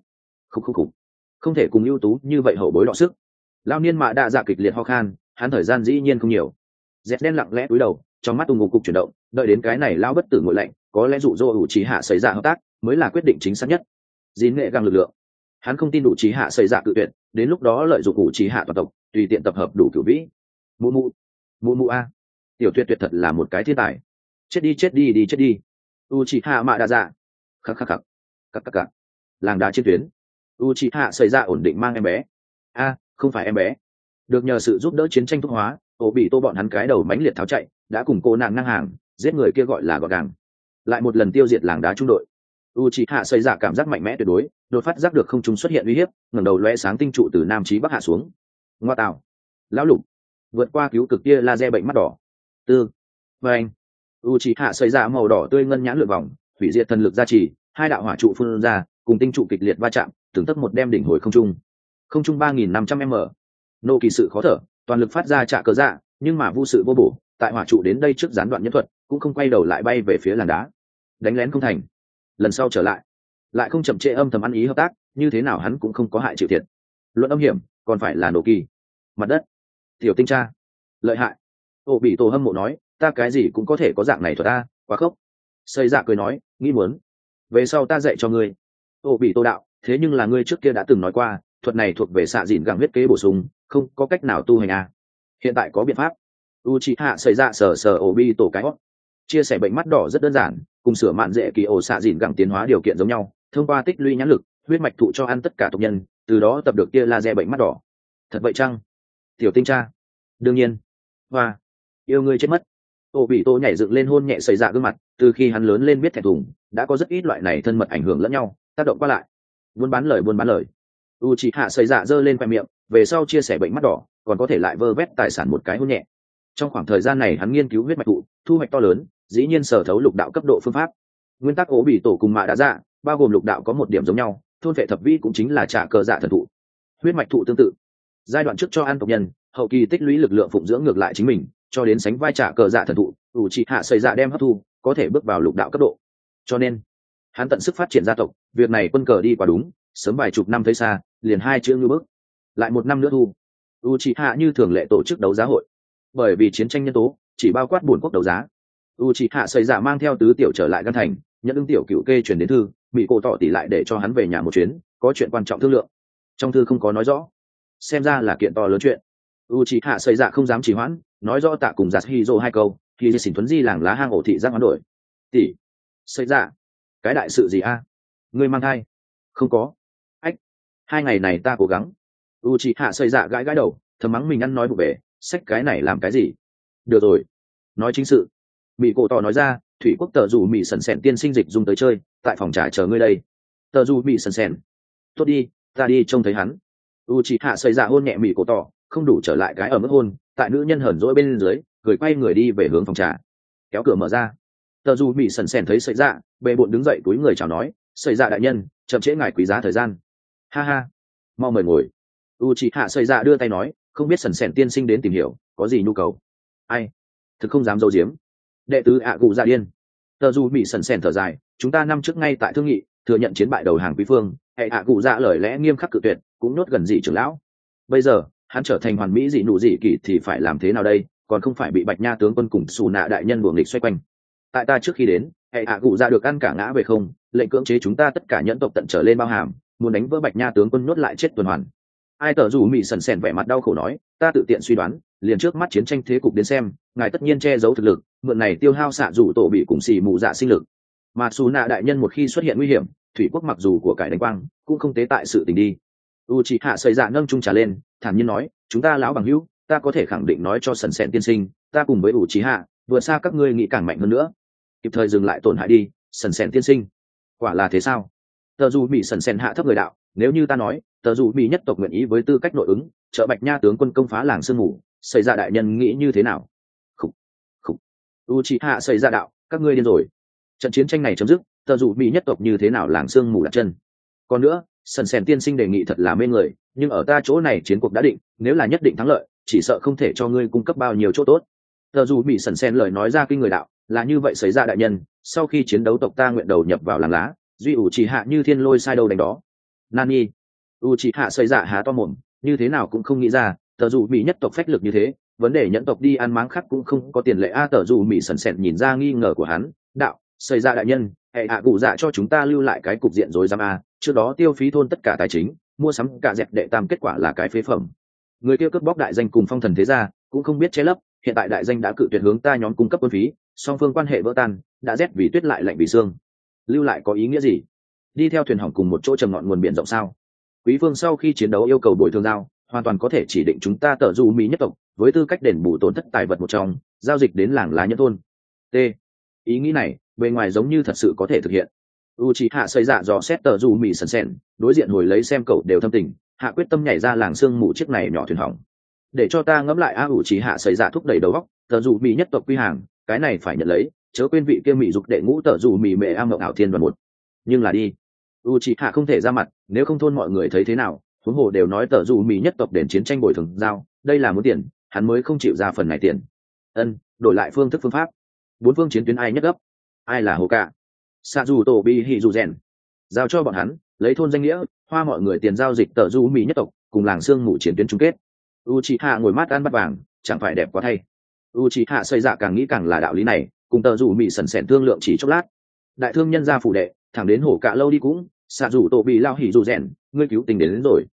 Không thể cùng ưu tú như vậy hậu bối đọ sức. Lao niên mạ đạ dạ kịch liệt ho khan, hắn thời gian dĩ nhiên không nhiều. Dẹt đen lặng lẽ cúi đầu, trong mắt tung ngục cục chuyển động, đợi đến cái này lao bất tử nguội lạnh, có lẽ dụ dỗ Uchiha xảy ra hợp tác mới là quyết định chính xác nhất. Dín nghệ găng lực lượng, hắn không tin Uchiha xảy ra cự tuyệt, đến lúc đó lợi dụng ủ trì hạ toàn tộc tùy tiện tập hợp đủ cửu vĩ. Mụ mụ, mụ mụ a, tiểu tuyệt tuyệt thật là một cái thiên tài. Chết đi chết đi đi chết đi. U trì hạ mạ đa dạ. Khắc khắc khắc khắc khắc khắc. Làng đá trên tuyến, u trì hạ xảy ra ổn định mang em bé. A, không phải em bé. Được nhờ sự giúp đỡ chiến tranh thuốc hóa, ổ bị tô bọn hắn cái đầu mãnh liệt tháo chạy, đã cùng cô nạn ngang hàng, giết người kia gọi là gọn gàng, lại một lần tiêu diệt làng đá trung đội. Uchiha xây ra cảm giác mạnh mẽ tuyệt đối, đột phát giác được không trung xuất hiện uy hiếp, ngẩng đầu lóe sáng tinh trụ từ nam chí bắc hạ xuống. Ngoa tạo, lão lục, vượt qua cứu cực kia laser bệnh mắt đỏ. Tư, và anh, Uchiha xây ra màu đỏ tươi ngân nhãn lượn vòng, hủy diệt thần lực gia trì, hai đạo hỏa trụ phun ra, cùng tinh trụ kịch liệt va chạm, từng tấc một đem đỉnh hồi không trung 3.500 m. Nô kỳ sự khó thở, toàn lực phát ra trả cờ dạ, nhưng mà vô sự vô bổ, tại hỏa trụ đến đây trước gián đoạn nhân thuật, cũng không quay đầu lại bay về phía làng đá. Đánh lén không thành, lần sau trở lại không chậm trễ âm thầm ăn ý hợp tác, như thế nào hắn cũng không có hại chịu thiệt. Luận âm hiểm còn phải là nổ kỳ. Mặt đất, tiểu tinh tra lợi hại. Ô bị tổ hâm mộ nói, ta cái gì cũng có thể có dạng này thuật ta, quá khốc. Xây dạ cười nói, nghĩ muốn về sau ta dạy cho ngươi. Ô bị tổ đạo, thế nhưng là ngươi trước kia đã từng nói qua, thuật này thuộc về xạ dìn gẳng huyết kế bổ sung, không có cách nào tu hành à. Hiện tại có biện pháp. Uchiha xây dạ sờ ô bị tổ cái hót. Chia sẻ bệnh mắt đỏ rất đơn giản, cùng sửa mạn dễ kỳ ổ xạ dìn gẳng tiến hóa điều kiện giống nhau, thông qua tích lũy nhãn lực, huyết mạch thụ cho ăn tất cả tộc nhân, từ đó tập được kia laser bệnh mắt đỏ. Thật vậy chăng? Tiểu tinh cha. Đương nhiên. Và yêu ngươi chết mất. Ô bị tô nhảy dựng lên hôn nhẹ xảy ra gương mặt, từ khi hắn lớn lên biết thẹn thùng, đã có rất ít loại này thân mật ảnh hưởng lẫn nhau, tác động qua lại. Buôn bán lời. Uchiha xảy ra giơ lên khoe miệng, về sau chia sẻ bệnh mắt đỏ, còn có thể lại vơ vét tài sản một cái hôn nhẹ. Trong khoảng thời gian này hắn nghiên cứu huyết mạch thụ, thu hoạch to lớn, dĩ nhiên sở thấu lục đạo cấp độ phương pháp. Nguyên tắc ố bị tổ cùng mạ đã dạ, bao gồm lục đạo có một điểm giống nhau, thôn vệ thập vi cũng chính là trả cờ dạ thần thụ. Huyết mạch thụ tương tự, giai đoạn trước cho ăn tộc nhân, hậu kỳ tích lũy lực lượng phụng dưỡng ngược lại chính mình, cho đến sánh vai trả cờ dạ thần thụ, Uchiha xây dạ đem hấp thu, có thể bước vào lục đạo cấp độ. Cho nên hắn tận sức phát triển gia tộc, việc này quân cờ đi quá đúng, sớm vài chục năm thấy xa, liền hai chữ như bước. Lại một năm nữa thu, Uchiha như thường lệ tổ chức đấu giá hội. Bởi vì chiến tranh nhân tố, chỉ bao quát buồn quốc đấu giá. Uchiha xây dạ mang theo tứ tiểu trở lại Gan Thành, nhận ứng tiểu cựu kê truyền đến thư, bị cô tỏ tỷ lại để cho hắn về nhà một chuyến, có chuyện quan trọng thương lượng. Trong thư không có nói rõ, xem ra là kiện to lớn chuyện. Uchiha xây dạ không dám trì hoãn, nói rõ tạ cùng Yasuhiro hai câu, thì di xỉn thuấn di làng lá hang ổ thị giác hoán đổi. Tỷ, xây dạ, cái đại sự gì a? Ngươi mang thai? Không có. Ách, 2 ngày này ta cố gắng. Uchiha xây dạ gãi gãi đầu, thầm mắng mình ăn nói vụ về, xách cái này làm cái gì? Được rồi, nói chính sự. Mỹ cổ tỏ nói ra, thủy quốc tờ dù Mỹ sần sèn tiên sinh dịch dùng tới chơi, tại phòng trà chờ ngươi đây. Tờ dù Mỹ sần sèn, tốt đi, ta đi trông thấy hắn. Uchiha xây dạ hôn nhẹ Mỹ cổ tỏ, không đủ trở lại cái ở mức hôn, tại nữ nhân hờn dỗi bên dưới, cười quay người đi về hướng phòng trà. Kéo cửa mở ra, tờ dù Mỹ sần sèn thấy sợi dạ, bệ bộn đứng dậy túi người chào nói, sợi dạ đại nhân, chậm trễ ngài quý giá thời gian. Ha ha, mau mời ngồi. Uchiha sợi dạ đưa tay nói, không biết sần sèn tiên sinh đến tìm hiểu, có gì nhu cầu? Ai? Thực không dám giấu giếm. Đệ tứ ạ cụ dạ điên. Tờ dù Mỹ sần sèn thở dài, chúng ta năm trước ngay tại thương nghị, thừa nhận chiến bại đầu hàng quý phương, hệ ạ cụ dạ lời lẽ nghiêm khắc cự tuyệt, cũng nhốt gần dị trưởng lão. Bây giờ hắn trở thành hoàn mỹ dị nụ dị kỷ thì phải làm thế nào đây, còn không phải bị bạch nha tướng quân cùng xù nạ đại nhân buồng nghịch xoay quanh. Tại ta trước khi đến, hệ ạ cụ dạ được ăn cả ngã về không, lệnh cưỡng chế chúng ta tất cả nhẫn tộc tận trở lên bao hàm, muốn đánh vỡ bạch nha tướng quân nhốt lại chết tuần hoàn. Ai tờ dù Mỹ sần sèn vẻ mặt đau khổ nói, ta tự tiện suy đoán, liền trước mắt chiến tranh thế cục đến xem, ngài tất nhiên che giấu thực lực, mượn này tiêu hao xạ dù tổ bị cùng xì mù dạ sinh lực. Mà xù nạ đại nhân một khi xuất hiện nguy hiểm, thủy quốc mặc dù của cải đánh quang, cũng không tế tại sự tình đi. Uchiha xây dạ nâng chung trà lên, thản nhiên nói, chúng ta lão bằng hữu, ta có thể khẳng định nói cho sần sèn tiên sinh, ta cùng với Uchiha vượt xa các ngươi nghĩ càng mạnh hơn nữa. Kịp thời dừng lại tổn hại đi, sần sèn tiên sinh. Quả là thế sao? Tờ dù Mỹ sần sèn hạ thấp người đạo, nếu như ta nói, tờ dù Mỹ nhất tộc nguyện ý với tư cách nội ứng, trợ bạch nha tướng quân công phá làng sương mù, xây ra đại nhân nghĩ như thế nào? Khục. Uchiha xây ra đạo, các ngươi điên rồi. Trận chiến tranh này chấm dứt, tờ dù Mỹ nhất tộc như thế nào làng sương mù đặt chân? Còn nữa, sần sèn tiên sinh đề nghị thật là mê người, nhưng ở ta chỗ này chiến cuộc đã định, nếu là nhất định thắng lợi, chỉ sợ không thể cho ngươi cung cấp bao nhiêu chỗ tốt. Tờ dù Mỹ sần sèn lời nói ra kinh người đạo, là như vậy xảy ra đại nhân, sau khi chiến đấu tộc ta nguyện đầu nhập vào làng lá, duy Uchiha như thiên lôi sai đâu đánh đó. Nani? Uchiha xây dạ há to mồm, như thế nào cũng không nghĩ ra, tờ dù Mỹ nhất tộc phách lực như thế, vấn đề nhẫn tộc đi ăn máng khác cũng không có tiền lệ a. Tờ dù Mỹ sần sèn nhìn ra nghi ngờ của hắn, đạo, xây ra đại nhân, hệ hạ cụ dạ cho chúng ta lưu lại cái cục diện rối rắm a, trước đó tiêu phí thôn tất cả tài chính, mua sắm cả dẹp đệ tam kết quả là cái phế phẩm. Người kia cướp bóc đại danh cùng phong thần thế gia cũng không biết che lấp, hiện tại đại danh đã cự tuyệt hướng ta nhóm cung cấp quân phí, song phương quan hệ vỡ tan, đã rét vì tuyết lại lạnh vì xương. Lưu lại có ý nghĩa gì? Đi theo thuyền hỏng cùng một chỗ trầm ngọn nguồn biển rộng sao? Quý phương sau khi chiến đấu yêu cầu bồi thường giao, hoàn toàn có thể chỉ định chúng ta tở du mỹ nhất tộc với tư cách đền bù tổn thất tài vật một trong, giao dịch đến làng lá nhân thôn. T. Ý nghĩ này bề ngoài giống như thật sự có thể thực hiện. Uchiha xây dạ dò xét tở du mỹ sần sèn, đối diện hồi lấy xem cậu đều thâm tình, hạ quyết tâm nhảy ra làng sương mù chiếc này nhỏ thuyền hỏng. Để cho ta ngẫm lại Uchiha xây dạ thúc đẩy đầu óc, tở du mỹ nhất tộc quy hàng, cái này phải nhận lấy, chớ quên vị kia mỹ dục đệ ngũ tở du mỹ mẹ am ngọc ảo thiên đoàn một. Nhưng là đi, Uchiha không thể ra mặt, nếu không thôn mọi người thấy thế nào, huống hồ đều nói tở du mỹ nhất tộc đền chiến tranh bồi thường giao, đây là muốn tiền, hắn mới không chịu ra phần này tiền. Đổi lại phương thức phương pháp. Bốn phương chiến tuyến ai nhất gấp? Ai là hồ cả? Sa dù tổ bi hỉ dù rèn, giao cho bọn hắn, lấy thôn danh nghĩa, hoa mọi người tiền giao dịch tở du mỹ nhất tộc, cùng làng xương mù chiến tuyến chung kết. Uchiha ngồi mát ăn bát vàng, chẳng phải đẹp quá thay. Uchiha xây dạ càng nghĩ càng là đạo lý này, cùng tở du mỹ sần sèn thương lượng chỉ chốc lát. Đại thương nhân gia phủ đệ, thẳng đến hổ cả lâu đi cũng, Sa dù tổ bị lao hỉ dù rèn, ngươi cứu tình đến rồi.